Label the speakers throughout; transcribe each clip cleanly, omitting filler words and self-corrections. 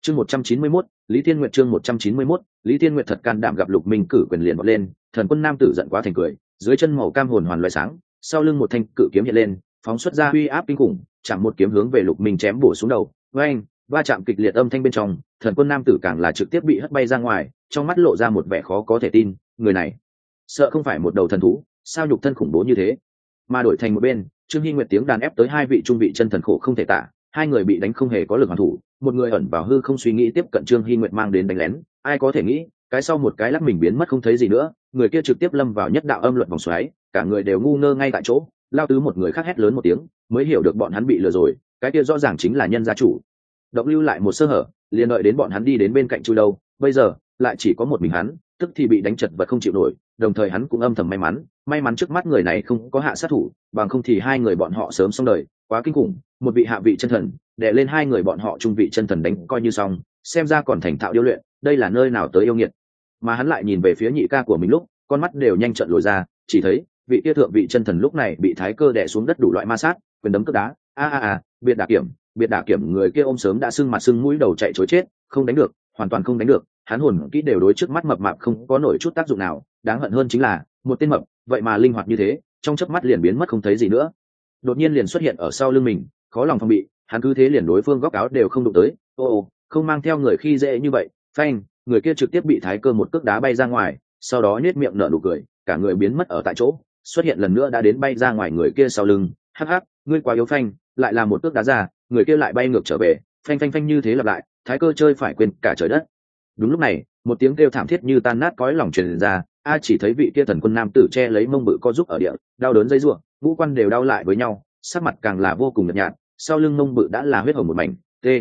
Speaker 1: chương 191, Lý Thiên Nguyệt chương 191, Lý Thiên Nguyệt thật can đảm gặp Lục Minh cử quyền liền vọt lên, thần quân nam tử giận quá thành cười, dưới chân màu cam hồn hoàn loại sáng, sau lưng một thanh cự kiếm hiện lên, phóng xuất ra uy áp kinh khủng, chạm một kiếm hướng về Lục Minh chém bổ xuống đầu. Oeng, va chạm kịch liệt âm thanh bên trong, thần quân nam tử càng là trực tiếp bị hất bay ra ngoài, trong mắt lộ ra một vẻ khó có thể tin, người này sợ không phải một đầu thần thú, sao nhục thân khủng bố như thế. Mà đổi thành một bên, Trương Hy Nguyệt tiếng đàn ép tới hai vị trung vị chân thần khổ không thể tả, hai người bị đánh không hề có lực hoàn thủ, một người ẩn vào hư không suy nghĩ tiếp cận Trương Hy Nguyệt mang đến đánh lén, ai có thể nghĩ, cái sau một cái lắc mình biến mất không thấy gì nữa, người kia trực tiếp lâm vào nhất đạo âm luật vòng xoáy, cả người đều ngu ngơ ngay tại chỗ. Lao tứ một người khác hét lớn một tiếng, mới hiểu được bọn hắn bị lừa rồi, cái kia rõ ràng chính là nhân gia chủ. Động lưu lại một sơ hở, liền đợi đến bọn hắn đi đến bên cạnh chui đâu, bây giờ lại chỉ có một mình hắn, tức thì bị đánh chật vật không chịu nổi, đồng thời hắn cũng âm thầm may mắn trước mắt người này không có hạ sát thủ, bằng không thì hai người bọn họ sớm xong đời, quá kinh khủng, một vị hạ vị chân thần đè lên hai người bọn họ trung vị chân thần đánh coi như xong, xem ra còn thành thạo điêu luyện, đây là nơi nào tới yêu nghiệt. Mà hắn lại nhìn về phía nhị ca của mình lúc, con mắt đều nhanh trợn lồi ra, chỉ thấy vị kia thượng vị chân thần lúc này bị thái cơ đè xuống đất đủ loại ma sát, quyền đấm cước đá, biệt đả kiểm người kia ôm sớm đã sưng mặt sưng mũi đầu chạy chối chết, không đánh được, hoàn toàn không đánh được, hắn hồn kỹ đều đối trước mắt mập mạp không có nổi chút tác dụng nào, đáng hận hơn chính là một tên mập vậy mà linh hoạt như thế, trong chớp mắt liền biến mất không thấy gì nữa, đột nhiên liền xuất hiện ở sau lưng mình, khó lòng phòng bị, hắn cứ thế liền đối phương góc áo đều không đụng tới, không mang theo người khi dễ như vậy, phanh, người kia trực tiếp bị thái cơ một cước đá bay ra ngoài, sau đó nhếch miệng nở nụ cười, cả người biến mất ở tại chỗ, xuất hiện lần nữa đã đến bay ra ngoài người kia sau lưng, hắc hắc, ngươi quá yếu, phanh, lại là một cước đá ra, người kia lại bay ngược trở về, phanh phanh phanh như thế lặp lại, thái cơ chơi phải quên cả trời đất. Đúng lúc này, một tiếng kêu thảm thiết như tan nát cõi lòng truyền ra, chỉ thấy vị kia thần quân nam tử che lấy mông bự co giúp ở địa, đau đớn dây rủa, ngũ quan đều đau lại với nhau, sắc mặt càng là vô cùng nhợt nhạt, sau lưng mông bự đã là huyết hồng một mảnh.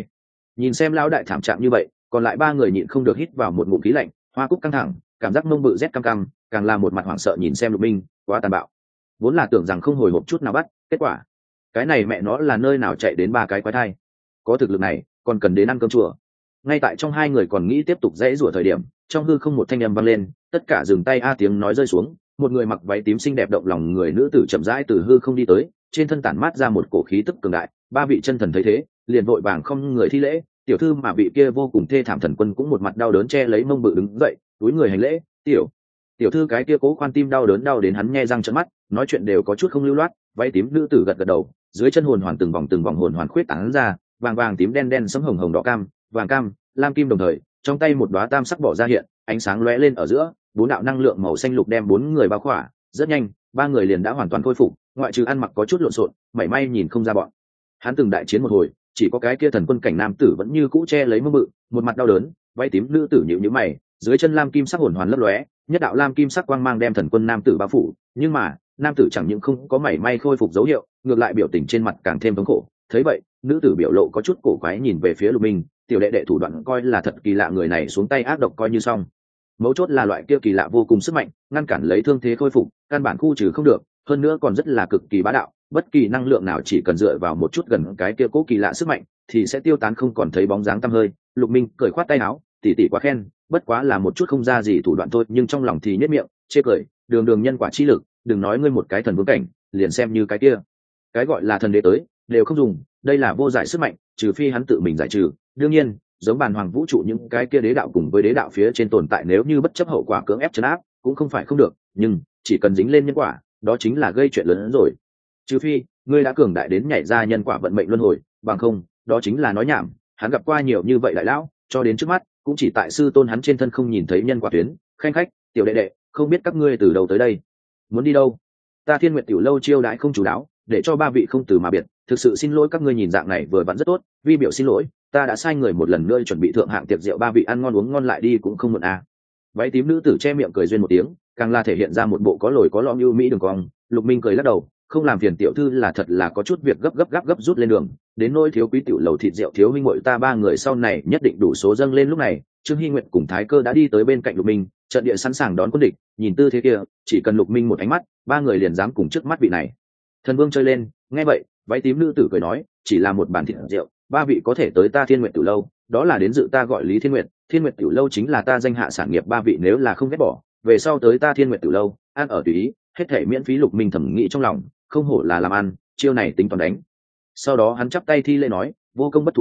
Speaker 1: Nhìn xem lão đại thảm trạng như vậy, còn lại ba người nhịn không được hít vào một ngụm khí lạnh, hoa cúc căng thẳng, cảm giác mông bự rét cam cam, càng là một mặt hoảng sợ nhìn xem Lục Minh, quá tàn bạo. Vốn là tưởng rằng không hồi hộp chút nào bắt, kết quả cái này mẹ nó là nơi nào chạy đến ba cái quái thai, có thực lực này còn cần đến ăn cơm chùa. Ngay tại trong hai người còn nghĩ tiếp tục dãy rủa thời điểm, trong hư không một thanh âm vang lên, tất cả dừng tay, tiếng nói rơi xuống, một người mặc váy tím xinh đẹp động lòng người nữ tử chậm rãi từ hư không đi tới, trên thân tản mát ra một cổ khí tức cường đại. Ba vị chân thần thấy thế, liền vội vàng không người thi lễ, tiểu thư mà vị kia vô cùng thê thảm thần quân cũng một mặt đau đớn che lấy mông bự đứng dậy, túi người hành lễ, tiểu thư cái kia cố khoan tim đau đớn đau đến hắn nhe răng trợn mắt, nói chuyện đều có chút không lưu loát. Váy tím nữ tử gật gật đầu, dưới chân hồn hoàn từng vòng hồn hoàn khuyết tán ra, vàng vàng tím đen đen sẫm hồng hồng đỏ cam, vàng cam, lam kim đồng thời, trong tay một đóa tam sắc bỏ ra hiện, ánh sáng lóe lên ở giữa, bốn đạo năng lượng màu xanh lục đem bốn người bao khỏa, rất nhanh, ba người liền đã hoàn toàn khôi phục, ngoại trừ ăn mặc có chút lộn xộn, mảy may nhìn không ra bọn hắn từng đại chiến một hồi, chỉ có cái kia thần quân cảnh nam tử vẫn như cũ che lấy mông bự, một mặt đau đớn. Váy tím nữ tử nhíu nhíu mày, dưới chân lam kim sắc hồn hoàn lấp lóe, nhất đạo lam kim sắc quang mang đem thần quân nam tử bao phủ, nhưng mà nam tử chẳng những không có mảy may khôi phục dấu hiệu, ngược lại biểu tình trên mặt càng thêm thống khổ. Thấy vậy, nữ tử biểu lộ có chút cổ quái nhìn về phía Lục Minh, tiểu đệ đệ thủ đoạn coi là thật kỳ lạ, người này xuống tay ác độc coi như xong, mấu chốt là loại kia kỳ lạ vô cùng sức mạnh, ngăn cản lấy thương thế khôi phục, căn bản khu trừ không được, hơn nữa còn rất là cực kỳ bá đạo, bất kỳ năng lượng nào chỉ cần dựa vào một chút gần cái kia cố kỳ lạ sức mạnh thì sẽ tiêu tán không còn thấy bóng dáng tăm hơi. Lục Minh cười khoát tay áo, tỷ tỷ quá khen, bất quá là một chút không ra gì thủ đoạn thôi, nhưng trong lòng thì nhếch miệng chê cười, đường đường nhân quả chi lực, đừng nói ngươi một cái thần vương cảnh, liền xem như cái kia cái gọi là thần đế tới đều không dùng, đây là vô giải sức mạnh, trừ phi hắn tự mình giải trừ. Đương nhiên, giống bàn hoàng vũ trụ những cái kia đế đạo cùng với đế đạo phía trên tồn tại, nếu như bất chấp hậu quả cưỡng ép trấn áp cũng không phải không được, nhưng chỉ cần dính lên nhân quả, đó chính là gây chuyện lớn hơn rồi. Trừ phi ngươi đã cường đại đến nhảy ra nhân quả vận mệnh luân hồi, bằng không đó chính là nói nhảm. Hắn gặp qua nhiều như vậy đại lão, cho đến trước mắt cũng chỉ tại sư tôn hắn trên thân không nhìn thấy nhân quả tuyến. Khanh khách, tiểu đệ đệ, không biết các ngươi từ đâu tới đây, muốn đi đâu? Ta Thiên Nguyệt tiểu lâu chiêu đãi không chủ đáo, để cho ba vị không từ mà biệt, thực sự xin lỗi các ngươi, nhìn dạng này vừa vặn rất tốt, vi biểu xin lỗi, ta đã sai người một lần nữa chuẩn bị thượng hạng tiệc rượu, ba vị ăn ngon uống ngon lại đi cũng không muộn à. Váy tím nữ tử che miệng cười duyên một tiếng, càng là thể hiện ra một bộ có lồi có lõm ưu mỹ đường cong. Lục Minh cười lắc đầu, không làm phiền tiểu thư là thật là có chút việc gấp rút lên đường, đến nỗi thiếu quý tiểu lầu thịt rượu thiếu huynh muội ta ba người sau này nhất định đủ số dâng lên. Lúc này Trương Hy Nguyệt cùng Thái Cơ đã đi tới bên cạnh Lục Minh, trận địa sẵn sàng đón quân địch, nhìn tư thế kia, chỉ cần Lục Minh một ánh mắt, ba người liền dám cùng trước mắt vị này thần vương chơi lên. Nghe vậy, váy tím nữ tử cười nói, chỉ là một bàn thịt rượu, ba vị có thể tới ta Thiên Nguyệt tiểu lâu, đó là đến dự ta gọi Lý Thiên Nguyệt, Thiên Nguyệt tiểu lâu chính là ta danh hạ sản nghiệp, ba vị nếu là không ghét bỏ, về sau tới ta Thiên Nguyệt tiểu lâu ăn ở tùy ý, hết thảy miễn phí. Lục Minh thẩm nghĩ trong lòng, không hổ là làm ăn, chiêu này tính toán đánh. Sau đó hắn chắp tay thi lễ nói, vô công bất thụ lộc,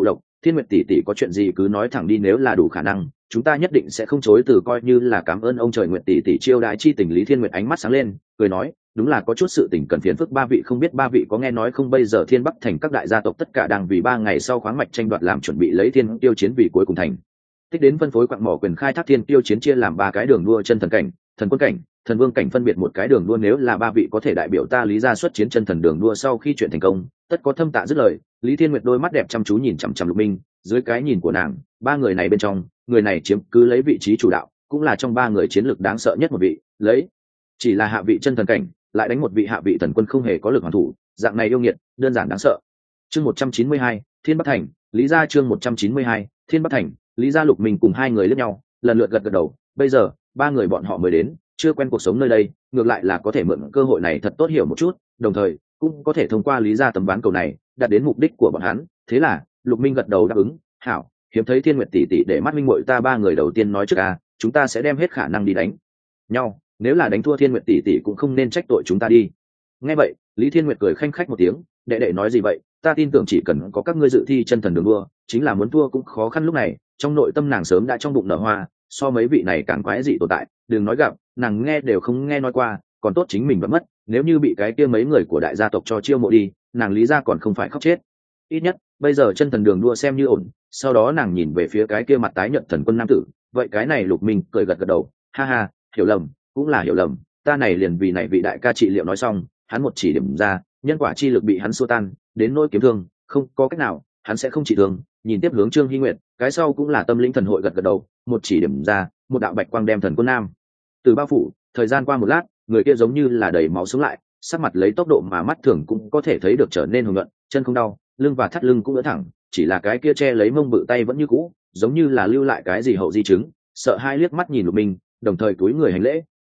Speaker 1: Thiên Nguyệt tỷ tỷ có chuyện gì cứ nói thẳng đi, nếu là đủ khả năng chúng ta nhất định sẽ không chối từ, coi như là cảm ơn ông trời. Nguyệt tỷ tỷ chiêu đãi chi tình. Lý Thiên Nguyệt ánh mắt sáng lên cười nói, đúng là có chút sự tình cần phiền phức ba vị, không biết ba vị có nghe nói không, bây giờ Thiên Bắc thành các đại gia tộc tất cả đang vì 3 ngày sau khoáng mạch tranh đoạt làm chuẩn bị, lấy thiên tiêu chiến vì cuối cùng thành tích đến phân phối quặng mỏ quyền khai thác. Thiên tiêu chiến chia làm 3 cái đường đua: chân thần cảnh, thần quân cảnh, thần vương cảnh, phân biệt một cái đường đua. Nếu là ba vị có thể đại biểu ta Lý gia xuất chiến chân thần đường đua, sau khi chuyện thành công tất có thâm tạ. dứt lời, Lý Thiên Nguyệt đôi mắt đẹp chăm chú nhìn chằm chằm Lục Minh. Dưới cái nhìn của nàng, 3 người này bên trong, người này chiếm cứ lấy vị trí chủ đạo, cũng là trong 3 người chiến lược đáng sợ nhất một vị, lấy chỉ là hạ vị chân thần cảnh lại đánh một vị hạ vị thần quân, không hề có lực hoàn thủ, dạng này yêu nghiệt đơn giản đáng sợ. Chương 192, Thiên Bắc thành, Lý gia. Chương 192, Thiên Bắc thành, Lý gia. Lục Minh cùng hai người liếc nhau, lần lượt gật gật đầu. Bây giờ 3 người bọn họ mới đến, chưa quen cuộc sống nơi đây, ngược lại là có thể mượn cơ hội này thật tốt hiểu một chút, đồng thời cũng có thể thông qua Lý gia tấm ván cầu này đạt đến mục đích của bọn hắn. Thế là Lục Minh gật đầu đáp ứng. Hảo, hiếm thấy Thiên Nguyệt tỷ tỷ để mắt minh muội ta. 3 người đầu tiên nói trước chúng ta sẽ đem hết khả năng đi đánh nhau, nếu là đánh thua Thiên Nguyệt tỷ tỷ cũng không nên trách tội chúng ta đi. Nghe vậy, Lý Thiên Nguyệt cười khanh khách một tiếng, đệ đệ nói gì vậy, ta tin tưởng chỉ cần có các ngươi dự thi chân thần đường đua, chính là muốn thua cũng khó khăn. Lúc này trong nội tâm nàng sớm đã trong bụng nở hoa, so mấy vị này càng quái dị tồn tại, đừng nói gặp, nàng nghe đều không nghe nói qua, còn tốt chính mình vẫn mất, nếu như bị cái kia mấy người của đại gia tộc cho chiêu mộ đi, nàng Lý gia còn không phải khóc chết. Ít nhất bây giờ chân thần đường đua xem như ổn. Sau đó nàng nhìn về phía cái kia mặt tái nhợt thần quân nam tử, vậy cái này Lục Minh cười gật gật đầu, ha ha, hiểu lầm cũng là hiểu lầm, ta này liền vì này vị đại ca trị liệu. nói xong, hắn một chỉ điểm ra, nhân quả chi lực bị hắn xua tan, đến nỗi kiếm thương không có cách nào, hắn sẽ không trị thương. Nhìn tiếp hướng Trương Hy Nguyệt, cái sau cũng là tâm linh thần hội, gật gật đầu, một chỉ điểm ra, một đạo bạch quang đem thần quân nam từ bao phủ. Thời gian qua một lát, người kia giống như là đầy máu sống lại, sắc mặt lấy tốc độ mà mắt thường cũng có thể thấy được trở nên hồng nhuận, chân không đau, lưng và thắt lưng cũng đỡ thẳng, chỉ là cái kia che lấy mông bự tay vẫn như cũ, giống như là lưu lại cái gì hậu di chứng. Sợ hai liếc mắt nhìn Lục Minh, đồng thời cúi người hành lễ,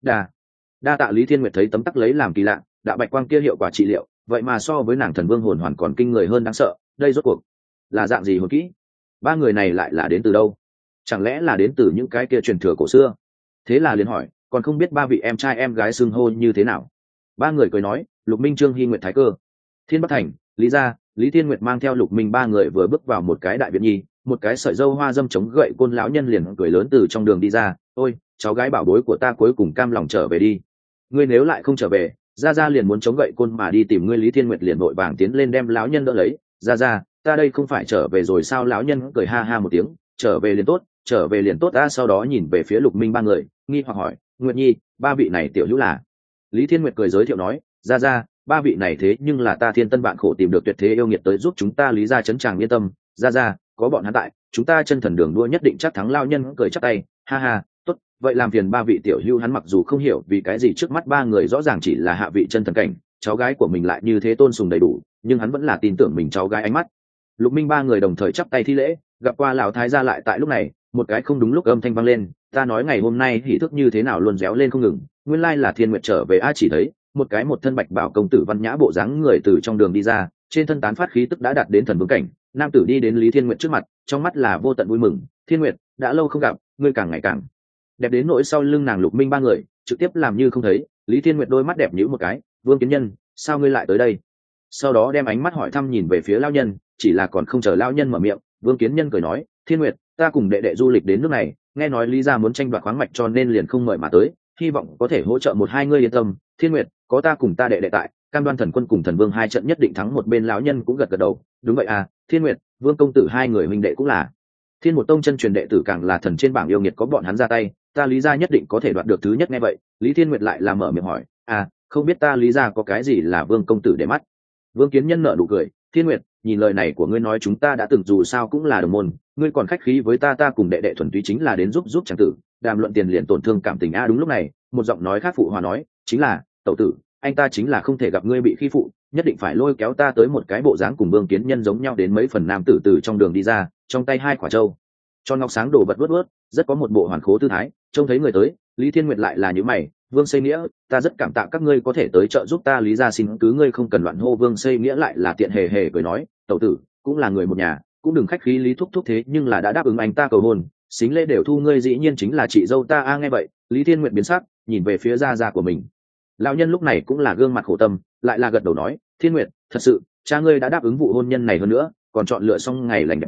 Speaker 1: đa tạ. Lý Thiên Nguyệt thấy tấm tắc lấy làm kỳ lạ, đạo bạch quang kia hiệu quả trị liệu vậy mà so với nàng thần vương hồn hoàn còn kinh người hơn đáng sợ, đây rốt cuộc là dạng gì hồn kỹ? 3 người này lại là đến từ đâu? Chẳng lẽ là đến từ những cái kia truyền thừa cổ xưa? Thế là liền hỏi, còn không biết 3 vị em trai em gái xưng hô như thế nào? 3 người cười nói, Lục Minh, Trương Hy Nguyệt, Thái Cơ. Thiên Bắc thành, Lý gia. Lý Thiên Nguyệt mang theo Lục Minh 3 người vừa bước vào một cái đại viện nhi, một cái sợi dâu hoa dâm chống gậy côn lão nhân liền cười lớn từ trong đường đi ra, ôi cháu gái bảo bối của ta cuối cùng cam lòng trở về đi, ngươi nếu lại không trở về, gia liền muốn chống gậy côn mà đi tìm ngươi. Lý Thiên Nguyệt liền vội vàng tiến lên đem lão nhân đỡ lấy, gia ta đây không phải trở về rồi sao? Lão nhân cười ha ha một tiếng, trở về liền tốt, trở về liền tốt ta. Sau đó nhìn về phía Lục Minh 3 người, nghi hoặc hỏi, Nguyệt Nhi, 3 vị này tiểu hữu là? Lý Thiên Nguyệt cười giới thiệu nói, gia 3 vị này thế nhưng là ta Thiên Tân bạn khổ tìm được tuyệt thế yêu nghiệt tới giúp chúng ta Lý gia trấn tràng, yên tâm, gia có bọn hắn tại, chúng ta chân thần đường đua nhất định chắc thắng. Lão nhân cười chắp tay, ha ha, tốt, vậy làm phiền 3 vị tiểu hữu. Hắn mặc dù không hiểu vì cái gì trước mắt 3 người rõ ràng chỉ là hạ vị chân thần cảnh, cháu gái của mình lại như thế tôn sùng đầy đủ, nhưng hắn vẫn là tin tưởng mình cháu gái. Ánh mắt Lục Minh 3 người đồng thời chắp tay thi lễ. Gặp qua lão thái gia. Lại tại lúc này, một cái không đúng lúc âm thanh vang lên, ta nói ngày hôm nay hỉ thức như thế nào luôn réo lên không ngừng, nguyên lai là Thiên Nguyệt trở về chỉ thấy một cái một thân bạch bảo công tử văn nhã bộ dáng người từ trong đường đi ra, trên thân tán phát khí tức đã đạt đến thần vương cảnh. Nam tử đi đến Lý Thiên Nguyệt trước mặt, trong mắt là vô tận vui mừng, Thiên Nguyệt, đã lâu không gặp, ngươi càng ngày càng đẹp đến nỗi sau lưng nàng Lục Minh 3 người trực tiếp làm như không thấy. Lý Thiên Nguyệt đôi mắt đẹp nhíu một cái, Vương Kiến Nhân, sao ngươi lại tới đây? Sau đó đem ánh mắt hỏi thăm nhìn về phía lão nhân, chỉ là còn không chờ lão nhân mở miệng, Vương Kiến Nhân cười nói, Thiên Nguyệt, ta cùng đệ đệ du lịch đến nước này, nghe nói Lý gia muốn tranh đoạt khoáng mạch cho nên liền không mời mà tới, hy vọng có thể hỗ trợ 1-2 ngươi. Yên tâm, Thiên Nguyệt, có ta cùng ta đệ đệ tại, cam đoan thần quân cùng thần vương 2 trận nhất định thắng. Một bên lão nhân cũng gật gật đầu, đúng vậy Thiên Nguyệt, Vương công tử 2 người huynh đệ cũng là Thiên một tông chân truyền đệ tử, càng là thần trên bảng yêu nghiệt, có bọn hắn ra tay, ta Lý gia nhất định có thể đoạt được thứ nhất. Nghe vậy, Lý Thiên Nguyệt lại là mở miệng hỏi, không biết ta Lý gia có cái gì là Vương công tử để mắt? Vương Kiến Nhân nở nụ cười, Thiên Nguyệt, nhìn lời này của ngươi nói chúng ta đã từng dù sao cũng là đồng môn, ngươi còn khách khí với ta cùng đệ đệ thuần túy chính là đến giúp chàng tử, đàm luận tiền liền tổn thương cảm tình đúng lúc này, một giọng nói khác phụ hòa nói, chính là tẩu tử, anh ta chính là không thể gặp ngươi bị khi phụ, nhất định phải lôi kéo ta tới. một cái bộ dáng cùng Vương Kiến Nhân giống nhau đến mấy phần nam tử từ trong đường đi ra, trong tay 2 quả trâu tròn ngọc sáng đổ vật vớt, rất có một bộ hoàn khố tư thái. Trông thấy người tới, Lý Thiên Nguyệt lại là nhíu mày, Vương Xây Nghĩa, ta rất cảm tạ các ngươi có thể tới trợ giúp ta Lý gia, xin cứ ngươi không cần loạn hô. Vương Xây Nghĩa lại là tiện hề hề cười nói, tẩu tử cũng là người một nhà, cũng đừng khách khí. Lý thúc thúc thế nhưng là đã đáp ứng anh ta cầu hôn, xính lễ đều thu, ngươi dĩ nhiên chính là chị dâu ta nghe vậy, Lý Thiên Nguyệt biến sắc, nhìn về phía gia của mình. Lão nhân lúc này cũng là gương mặt khổ tâm, lại là gật đầu nói, Thiên Nguyệt, thật sự cha ngươi đã đáp ứng vụ hôn nhân này, hơn nữa còn chọn lựa xong ngày lành đẹp trời,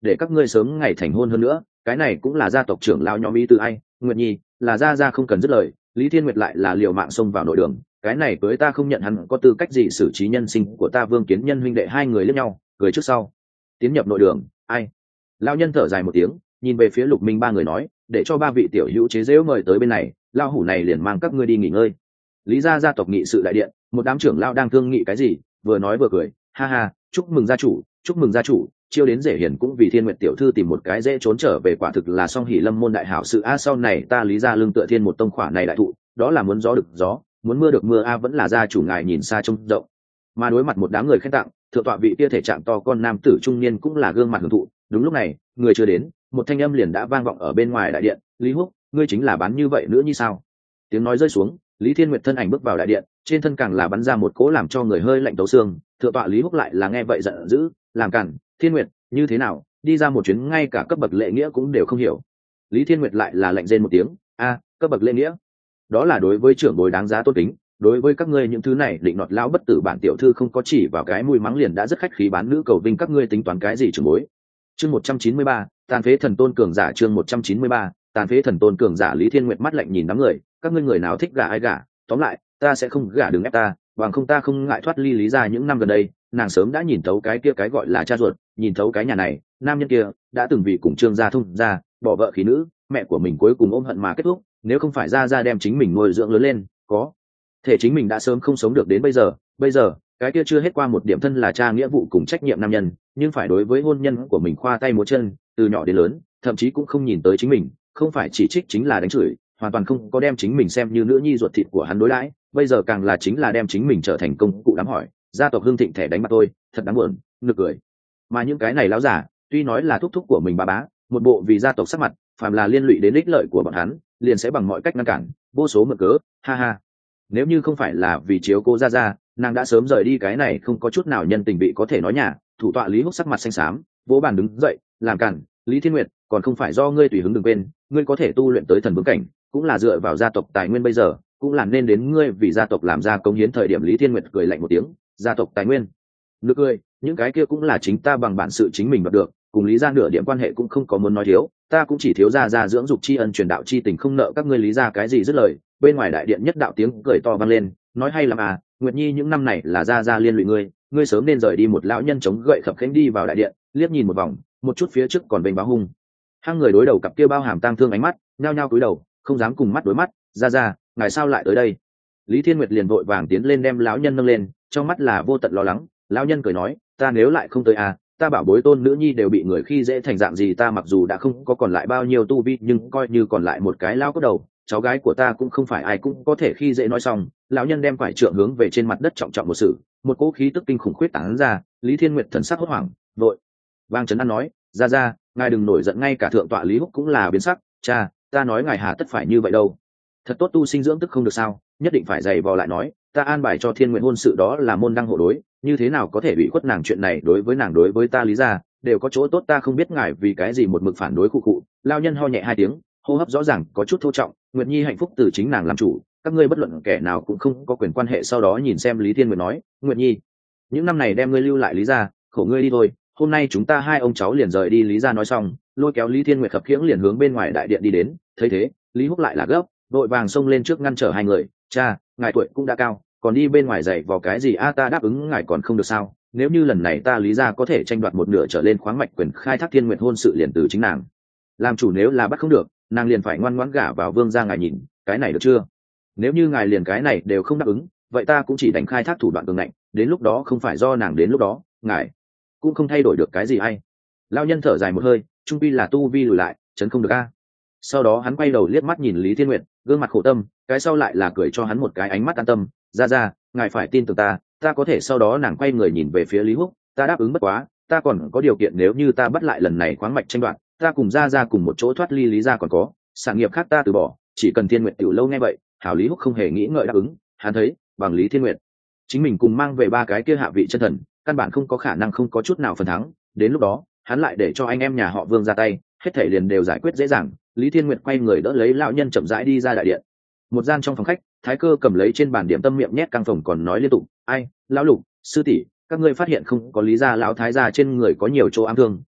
Speaker 1: để các ngươi sớm ngày thành hôn hơn nữa, cái này cũng là gia tộc trưởng lão nhóm ý từ ai. Nguyệt Nhi là gia không cần dứt lời, Lý Thiên Nguyệt lại là liều mạng xông vào nội đường, cái này cưới ta không nhận hắn có tư cách gì xử trí nhân sinh của ta. Vương Kiến Nhân huynh đệ hai người liếc nhau cười trước sau tiến nhập nội đường. Ai? Lão nhân thở dài một tiếng, nhìn về phía Lục Minh ba người nói, để cho ba vị tiểu hữu chế giễu mời tới bên này, lão hủ này liền mang các ngươi đi nghỉ ngơi. Lý gia tộc nghị sự đại điện, một đám trưởng lão đang thương nghị cái gì, vừa nói vừa cười, ha ha, chúc mừng gia chủ, chúc mừng gia chủ, chiêu đến dễ hiển cũng vì Thiên Nguyệt tiểu thư tìm một cái dễ trốn trở về, quả thực là song hỷ lâm môn đại hảo sự a. Sau này ta Lý gia lương tựa thiên một tông khỏa này đại thụ, đó là muốn gió được gió, muốn mưa được mưa a. Vẫn là gia chủ ngài nhìn xa trông rộng. Mà đối mặt một đám người khen tặng, thượng tọa vị kia thể trạng to con nam tử trung niên cũng là gương mặt hưởng thụ. Đúng lúc này, người chưa đến, một thanh âm liền đã vang vọng ở bên ngoài đại điện, Lý Húc, ngươi chính là bán như vậy nữa như sao? Tiếng nói rơi xuống, Lý Thiên Nguyệt thân ảnh bước vào đại điện, trên thân càng là bắn ra một cỗ làm cho người hơi lạnh tấu xương. Thượng tọa Lý Húc lại là nghe vậy giận dữ, làm cản, Thiên Nguyệt, như thế nào, đi ra một chuyến ngay cả cấp bậc lễ nghĩa cũng đều không hiểu. Lý Thiên Nguyệt lại là lạnh rên một tiếng, a, cấp bậc lễ nghĩa, đó là đối với trưởng bối đáng giá tôn kính, đối với các ngươi những thứ này định nọt lão bất tử bản tiểu thư không có chỉ vào cái mùi mắng liền đã rất khách khí bán nữ cầu vinh, các ngươi tính toán cái gì trưởng bối. Chương 193, tàn phế thần tôn cường giả. Chương 193, tàn phế thần tôn cường giả. Lý Thiên Nguyệt mắt lạnh nhìn đám người, các ngươi người nào thích gả ai gả, tóm lại ta sẽ không gả, đừng ép ta, bằng không ta không ngại thoát ly Lý gia. Những năm gần đây nàng sớm đã nhìn thấu cái kia cái gọi là cha ruột, nhìn thấu cái nhà này nam nhân kia đã từng vì cùng Trương gia thông gia bỏ vợ khí nữ, mẹ của mình cuối cùng ôm hận mà kết thúc. Nếu không phải gia đem chính mình nuôi dưỡng lớn lên, có thể chính mình đã sớm không sống được đến bây giờ cái kia chưa hết qua một điểm thân là cha nghĩa vụ cùng trách nhiệm nam nhân, nhưng phải đối với hôn nhân của mình khoa tay múa chân, từ nhỏ đến lớn thậm chí cũng không nhìn tới chính mình, không phải chỉ trích chính là đánh chửi, hoàn toàn không có đem chính mình xem như nữ nhi ruột thịt của hắn đối đãi. Bây giờ càng là chính là đem chính mình trở thành công cụ đám hỏi, gia tộc hưng thịnh thẻ đánh mặt tôi, thật đáng buồn, nực cười. Mà những cái này láo giả tuy nói là thúc thúc của mình bà bá, một bộ vì gia tộc sắc mặt, phàm là liên lụy đến ích lợi của bọn hắn liền sẽ bằng mọi cách ngăn cản, vô số mượn cớ, ha ha. Nếu như không phải là vì chiếu cô gia, nàng đã sớm rời đi cái này không có chút nào nhân tình vị có thể nói nhà. Thủ tọa Lý Húc sắc mặt xanh xám, vỗ bàn đứng dậy, làm cản, Lý Thiên Nguyệt, còn không phải do ngươi tùy hứng, đừng quên, ngươi có thể tu luyện tới thần vương cảnh, cũng là dựa vào gia tộc tài nguyên, bây giờ cũng là nên đến ngươi vì gia tộc làm ra công hiến thời điểm. Lý Thiên Nguyệt cười lạnh một tiếng, gia tộc tài nguyên, nực cười, những cái kia cũng là chính ta bằng bản sự chính mình đoạt được, cùng Lý gia nửa điểm quan hệ cũng không có, muốn nói thiếu, ta cũng chỉ thiếu gia dưỡng dục tri ân truyền đạo tri tình, không nợ các ngươi Lý gia cái gì. Dứt lời, bên ngoài đại điện nhất đạo tiếng cười to vang lên, nói hay lắm à, Nguyệt Nhi những năm này là gia liên lụy ngươi sớm nên rời đi. Một lão nhân chống gậy khập khẽnh đi vào đại điện, liếc nhìn một vòng, một chút phía trước còn bênh báo hung hai người đối đầu cặp kia bao hàm tang thương ánh mắt, nhao nhao cúi đầu, không dám cùng mắt đối mắt. Gia ngài sao lại tới đây? Lý Thiên Nguyệt liền vội vàng tiến lên đem lão nhân nâng lên, trong mắt là vô tận lo lắng. Lão nhân cười nói, ta nếu lại không tới à, ta bảo bối tôn nữ nhi đều bị người khi dễ thành dạng gì, ta mặc dù đã không có còn lại bao nhiêu tu vi, nhưng coi như còn lại một cái lao cốt đầu, cháu gái của ta cũng không phải ai cũng có thể khi dễ. Nói xong, lão nhân đem quải trượng hướng về trên mặt đất trọng trọng một sự, một cỗ khí tức kinh khủng khuyết tán ra. Lý Thiên Nguyệt thần sắc hốt hoảng, vội vang trấn an nói, gia ngài đừng nổi giận. Ngay cả thượng tọa Lý Húc cũng là biến sắc, cha, ta nói ngài hà tất phải như vậy đâu, thật tốt tu sinh dưỡng tức không được sao, nhất định phải giày vò lại nói, ta an bài cho Thiên Nguyện hôn sự đó là môn đăng hộ đối, như thế nào có thể bị khuất nàng, chuyện này đối với nàng đối với ta Lý gia đều có chỗ tốt, ta không biết ngài vì cái gì một mực phản đối. Khu cụ lao nhân ho nhẹ hai tiếng, hô hấp rõ ràng có chút thô trọng, Nguyệt Nhi hạnh phúc từ chính nàng làm chủ, các ngươi bất luận kẻ nào cũng không có quyền quan hệ. Sau đó nhìn xem Lý Thiên Nguyệt nói, Nguyệt Nhi, những năm này đem ngươi lưu lại Lý gia, khổ ngươi đi thôi, hôm nay chúng ta hai ông cháu liền rời đi Lý gia. Nói xong, lôi kéo Lý Thiên Nguyệt khập khiễng liền hướng bên ngoài đại điện đi đến. Thấy thế, Lý Húc lại là gấp, đội vàng xông lên trước ngăn trở hai người, cha, ngài tuổi cũng đã cao, còn đi bên ngoài dạy vào cái gì a, ta đáp ứng ngài còn không được sao? Nếu như lần này ta Lý gia có thể tranh đoạt một nửa trở lên khoáng mạch quyền khai thác Thiên Nguyệt hôn sự liền từ chính nàng làm chủ, nếu là bắt không được, nàng liền phải ngoan ngoãn gả vào Vương gia, ngài nhìn cái này được chưa? Nếu như ngài liền cái này đều không đáp ứng, vậy ta cũng chỉ đánh khai thác thủ đoạn cường ngạnh, đến lúc đó không phải do nàng, đến lúc đó ngài cũng không thay đổi được cái gì hay. Lao nhân thở dài một hơi, trung pi là tu vi lùi lại, chấn không được a. Sau đó hắn quay đầu liếc mắt nhìn Lý Thiên Nguyệt, gương mặt khổ tâm, cái sau lại là cười cho hắn một cái ánh mắt an tâm, ra ngài phải tin tưởng ta có thể. Sau đó nàng quay người nhìn về phía Lý Húc, ta đáp ứng, bất quá ta còn có điều kiện, nếu như ta bắt lại lần này khoáng mạch tranh đoạt, ta cùng ra cùng một chỗ thoát ly Lý gia, còn có sản nghiệp khác ta từ bỏ, chỉ cần Thiên Nguyệt tiểu lâu. nghe vậy, hảo Lý Húc không hề nghĩ ngợi đáp ứng, hắn thấy bằng Lý Thiên Nguyệt chính mình cùng mang về ba cái kia hạ vị chân thần, căn bản không có khả năng không có chút nào phần thắng, đến lúc đó hắn lại để cho anh em nhà họ Vương ra tay, hết thảy liền đều giải quyết dễ dàng. Lý Thiên Nguyệt quay người đỡ lấy lão nhân chậm rãi đi ra đại điện. Một gian trong phòng khách, Thái Cơ cầm lấy trên bàn điểm tâm, miệng nhét căng phồng, còn nói liên tục, ai, lão Lục, sư tỷ, các ngươi phát hiện không có Lý gia lão thái gia trên người có nhiều chỗ ám thương,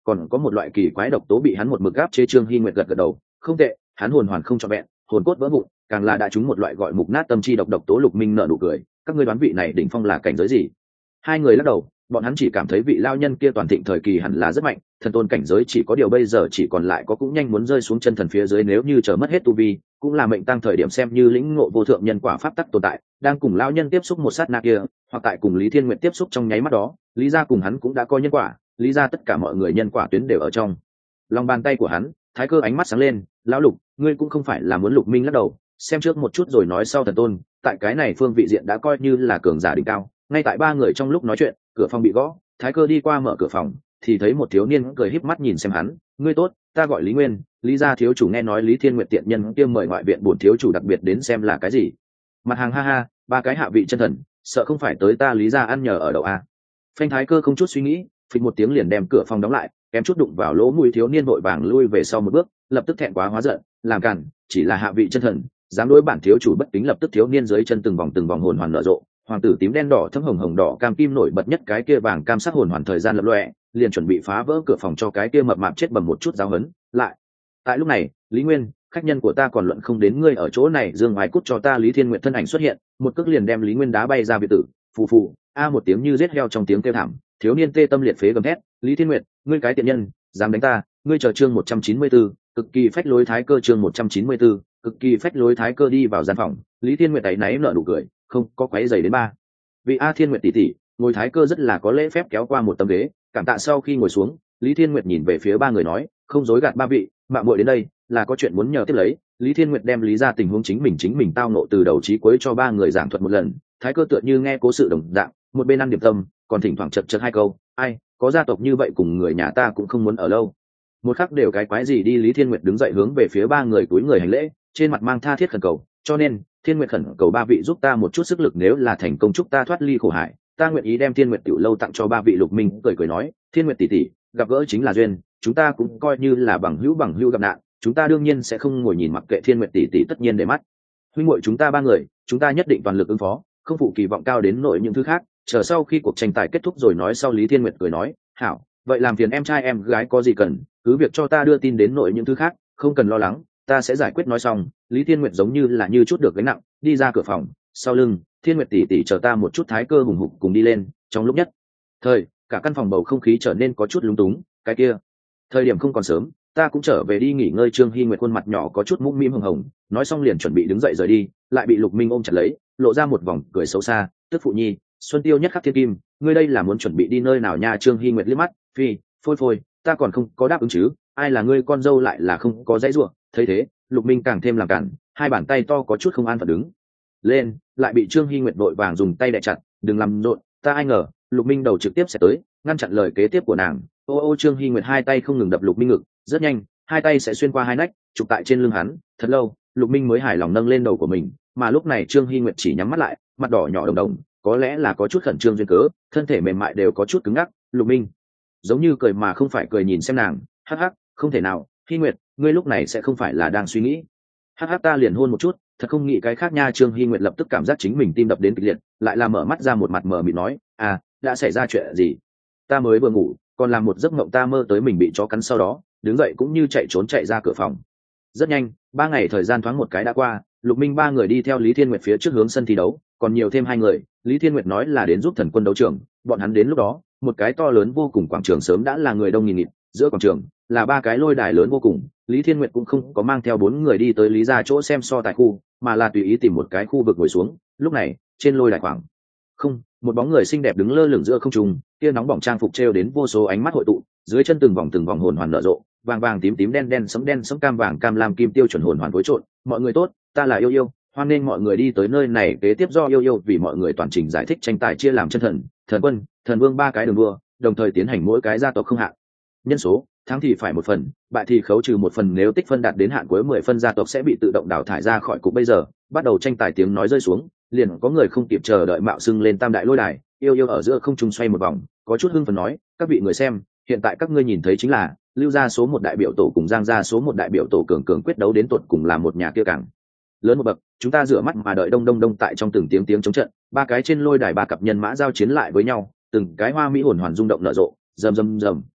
Speaker 1: còn có một loại kỳ quái độc tố bị hắn một mực áp chế. Trương Hy Nguyệt gật gật đầu, không tệ, hắn hồn hoàn không trọn vẹn, hồn cốt vỡ vụn, càng là đã trúng một loại gọi mục nát tâm chi độc tố. Lục Minh nở nụ cười, các ngươi đoán vị này đỉnh phong là cảnh giới gì? Hai người lắc đầu, bọn hắn chỉ cảm thấy vị lao nhân kia toàn thịnh thời kỳ hẳn là rất mạnh, thần tôn cảnh giới chỉ có điều bây giờ chỉ còn lại có cũng nhanh muốn rơi xuống chân thần phía dưới, nếu như chờ mất hết tu vi cũng là mệnh tăng thời điểm. Xem như lĩnh ngộ vô thượng nhân quả pháp tắc tồn tại, đang cùng lao nhân tiếp xúc một sát na kia, hoặc tại cùng Lý Thiên Nguyệt tiếp xúc trong nháy mắt đó, Lý gia cùng hắn cũng đã có nhân quả, Lý gia tất cả mọi người nhân quả tuyến đều ở trong lòng bàn tay của hắn. Thái Cơ ánh mắt sáng lên, lão Lục, ngươi cũng không phải là muốn? Lục Minh lắc đầu, xem trước một chút rồi nói sau. Thần tôn tại cái này phương vị diện đã coi như là cường giả đỉnh cao. Ngay tại ba người trong lúc nói chuyện, cửa phòng bị gõ, Thái Cơ đi qua mở cửa phòng thì thấy một thiếu niên cười híp mắt nhìn xem hắn. Ngươi tốt, ta gọi Lý Nguyên, Lý gia thiếu chủ. Nghe nói Lý Thiên Nguyệt tiện nhân kia mời ngoại viện bổn thiếu chủ đặc biệt đến xem là cái gì? Mặt hàng ha ha, ba cái hạ vị chân thần, sợ không phải tới ta Lý gia ăn nhờ ở đậu a. Phanh. Thái Cơ không chút suy nghĩ, phịch một tiếng liền đem cửa phòng đóng lại, kém chút đụng vào lỗ mũi thiếu niên, vội vàng lui về sau một bước, lập tức thẹn quá hóa giận, làm cản, chỉ là hạ vị chân thần, dám đối bản thiếu chủ bất kính. Lập tức thiếu niên dưới chân từng vòng hồn hoàn nở rộ, hoàng tử tím đen đỏ thấm hồng hồng đỏ cam kim nổi bật nhất, cái kia vàng cam sắc hồn hoàn thời gian lập lòe, liền chuẩn bị phá vỡ cửa phòng cho cái kia mập mạp chết bầm một chút giáo hấn. Lại tại lúc này, Lý Nguyên, khách nhân của ta còn luận không đến ngươi ở chỗ này, dương ngoài cút cho ta. Lý Thiên Nguyệt thân ảnh xuất hiện, một cước liền đem Lý Nguyên đá bay ra biệt tử. Phù phù, a một tiếng như giết heo trong tiếng kêu thảm, thiếu niên tê tâm liệt phế gầm thét, Lý Thiên Nguyệt, ngươi cái tiện nhân, dám đánh ta, ngươi chờ. Chương 194, cực kỳ phách lối Thái Cơ. Chương 194, cực kỳ phách lối Thái Cơ đi vào gian phòng, Lý Thiên Nguyệt tay náy nở nụ cười, không có quấy giày đến ba vị. A Thiên Nguyệt tỷ tỷ, ngồi. Thái Cơ rất là có lễ phép kéo qua một tấm ghế, cảm tạ. Sau khi ngồi xuống, Lý Thiên Nguyệt nhìn về phía ba người nói, không dối gạt ba vị, mạo muội đến đây là có chuyện muốn nhờ tiếp lấy. Lý Thiên Nguyệt đem lý ra tình huống chính mình tao nộ từ đầu chí cuối cho ba người giảng thuật một lần. Thái Cơ tựa như nghe cố sự đồng dạng, một bên ăn điểm tâm, còn thỉnh thoảng chật hai câu, ai có gia tộc như vậy cùng người nhà ta cũng không muốn ở lâu một khắc đều, cái quái gì đi. Lý Thiên Nguyệt đứng dậy hướng về phía ba người túi người hành lễ, trên mặt mang tha thiết khẩn cầu, cho nên Thiên Nguyệt khẩn cầu ba vị giúp ta một chút sức lực, nếu là thành công chúc ta thoát ly khổ hải, ta nguyện ý đem Thiên Nguyệt tiểu lâu tặng cho ba vị. Lục Minh cười nói, Thiên Nguyệt tỷ tỷ, gặp gỡ chính là duyên, chúng ta cũng coi như là bằng hữu gặp nạn, chúng ta đương nhiên sẽ không ngồi nhìn mặc kệ. Thiên Nguyệt tỷ tỷ tất nhiên để mắt huynh muội chúng ta ba người, chúng ta nhất định toàn lực ứng phó, không phụ kỳ vọng cao đến nỗi những thứ khác, chờ sau khi cuộc tranh tài kết thúc rồi nói sau. Lý Thiên Nguyệt cười nói, hảo, vậy làm phiền em trai em gái có gì cần cứ việc cho ta đưa tin đến nội những thứ khác, không cần lo lắng, ta sẽ giải quyết. Nói xong, Lý Thiên Nguyệt giống như là như chút được gánh nặng, đi ra cửa phòng. Sau lưng, Thiên Nguyệt tỷ tỷ chờ ta một chút. Thái Cơ hùng hục cùng đi lên. Trong lúc nhất thời, cả căn phòng bầu không khí trở nên có chút lúng túng. Cái kia thời điểm không còn sớm, ta cũng trở về đi nghỉ ngơi. Trương Hy Nguyệt khuôn mặt nhỏ có chút mũm mĩm hồng hồng, nói xong liền chuẩn bị đứng dậy rời đi, lại bị Lục Minh ôm chặt lấy, lộ ra một vòng cười xấu xa, tức phụ nhi, xuân tiêu nhất khắc thiên kim, ngươi đây là muốn chuẩn bị đi nơi nào nha? Trương Hy Nguyệt liếc mắt, phi, phôi, ta còn không có đáp ứng chứ, ai là ngươi con dâu lại là không có dãy ruộng. Thấy thế, Lục Minh càng thêm làm cản, hai bàn tay to có chút không an phận đứng lên, lại bị Trương Hy Nguyệt vội vàng dùng tay đè chặt, đừng làm rộn, ta ai ngờ. Lục Minh đầu trực tiếp sẽ tới, ngăn chặn lời kế tiếp của nàng. Ô Trương Hy Nguyệt hai tay không ngừng đập Lục Minh ngực, rất nhanh, hai tay sẽ xuyên qua hai nách, chụp tại trên lưng hắn. Thật lâu, Lục Minh mới hài lòng nâng lên đầu của mình, mà lúc này Trương Hy Nguyệt chỉ nhắm mắt lại, mặt đỏ nhỏ đồng, có lẽ là có chút khẩn trương duyên cớ, thân thể mềm mại đều có chút cứng ngắc. Lục Minh giống như cười mà không phải cười nhìn xem nàng, hắc hắc, không thể nào, Hy Nguyệt, ngươi lúc này sẽ không phải là đang suy nghĩ? Hắc hắc, ta liền hôn một chút, thật không nghĩ cái khác nha. Trương Hy Nguyệt lập tức cảm giác chính mình tim đập đến kịch liệt, lại là mở mắt ra, một mặt mờ mịt nói, à, đã xảy ra chuyện gì? Ta mới vừa ngủ, còn làm một giấc mộng, ta mơ tới mình bị chó cắn, sau đó đứng dậy cũng như chạy trốn chạy ra cửa phòng. Rất nhanh, 3 ngày thời gian thoáng một cái đã qua, Lục Minh ba người đi theo Lý Thiên Nguyệt phía trước hướng sân thi đấu, còn nhiều thêm 2 người, Lý Thiên Nguyệt nói là đến giúp thần quân đấu trường. Bọn hắn đến lúc đó, một cái to lớn vô cùng quảng trường sớm đã là người đông nghìn nghịt, giữa quảng trường là 3 cái lôi đài lớn vô cùng. Lý Thiên Nguyệt cũng không có mang theo 4 người đi tới Lý gia chỗ xem so tài khu, mà là tùy ý tìm một cái khu vực ngồi xuống. Lúc này, trên lôi đài khoảng không, một bóng người xinh đẹp đứng lơ lửng giữa không trung, tia nóng bỏng trang phục treo đến vô số ánh mắt hội tụ, dưới chân từng vòng hồn hoàn nở rộ, vàng vàng tím tím đen sẫm cam vàng cam lam kim tiêu chuẩn hồn hoàn phối trộn. Mọi người tốt, ta là Yêu Yêu, hoan nghênh mọi người đi tới nơi này. Kế tiếp do Yêu Yêu vì mọi người toàn trình giải thích tranh tài chia làm chân thần, thần quân, thần vương 3 cái đường đua, đồng thời tiến hành mỗi cái gia tộc không hạn nhân số, thắng thì phải 1 phần, bại thì khấu trừ 1 phần, nếu tích phân đạt đến hạn cuối 10 phân gia tộc sẽ bị tự động đào thải ra khỏi cục. Bây giờ bắt đầu tranh tài. Tiếng nói rơi xuống, liền có người không kịp chờ đợi mạo xưng lên tam đại lôi đài. Yêu Yêu ở giữa không trung xoay một vòng, có chút hưng phấn nói, các vị người xem, hiện tại các ngươi nhìn thấy chính là Lưu gia số 1 đại biểu tổ cùng Giang gia số 1 đại biểu tổ cường quyết đấu đến tột cùng là một nhà kia càng lớn một bậc. Chúng ta rửa mắt mà đợi. Đông tại trong từng tiếng chống trận, 3 cái trên lôi đài 3 cặp nhân mã giao chiến lại với nhau, từng cái hoa mỹ hồn hoàn rung động nở rộ, rầm,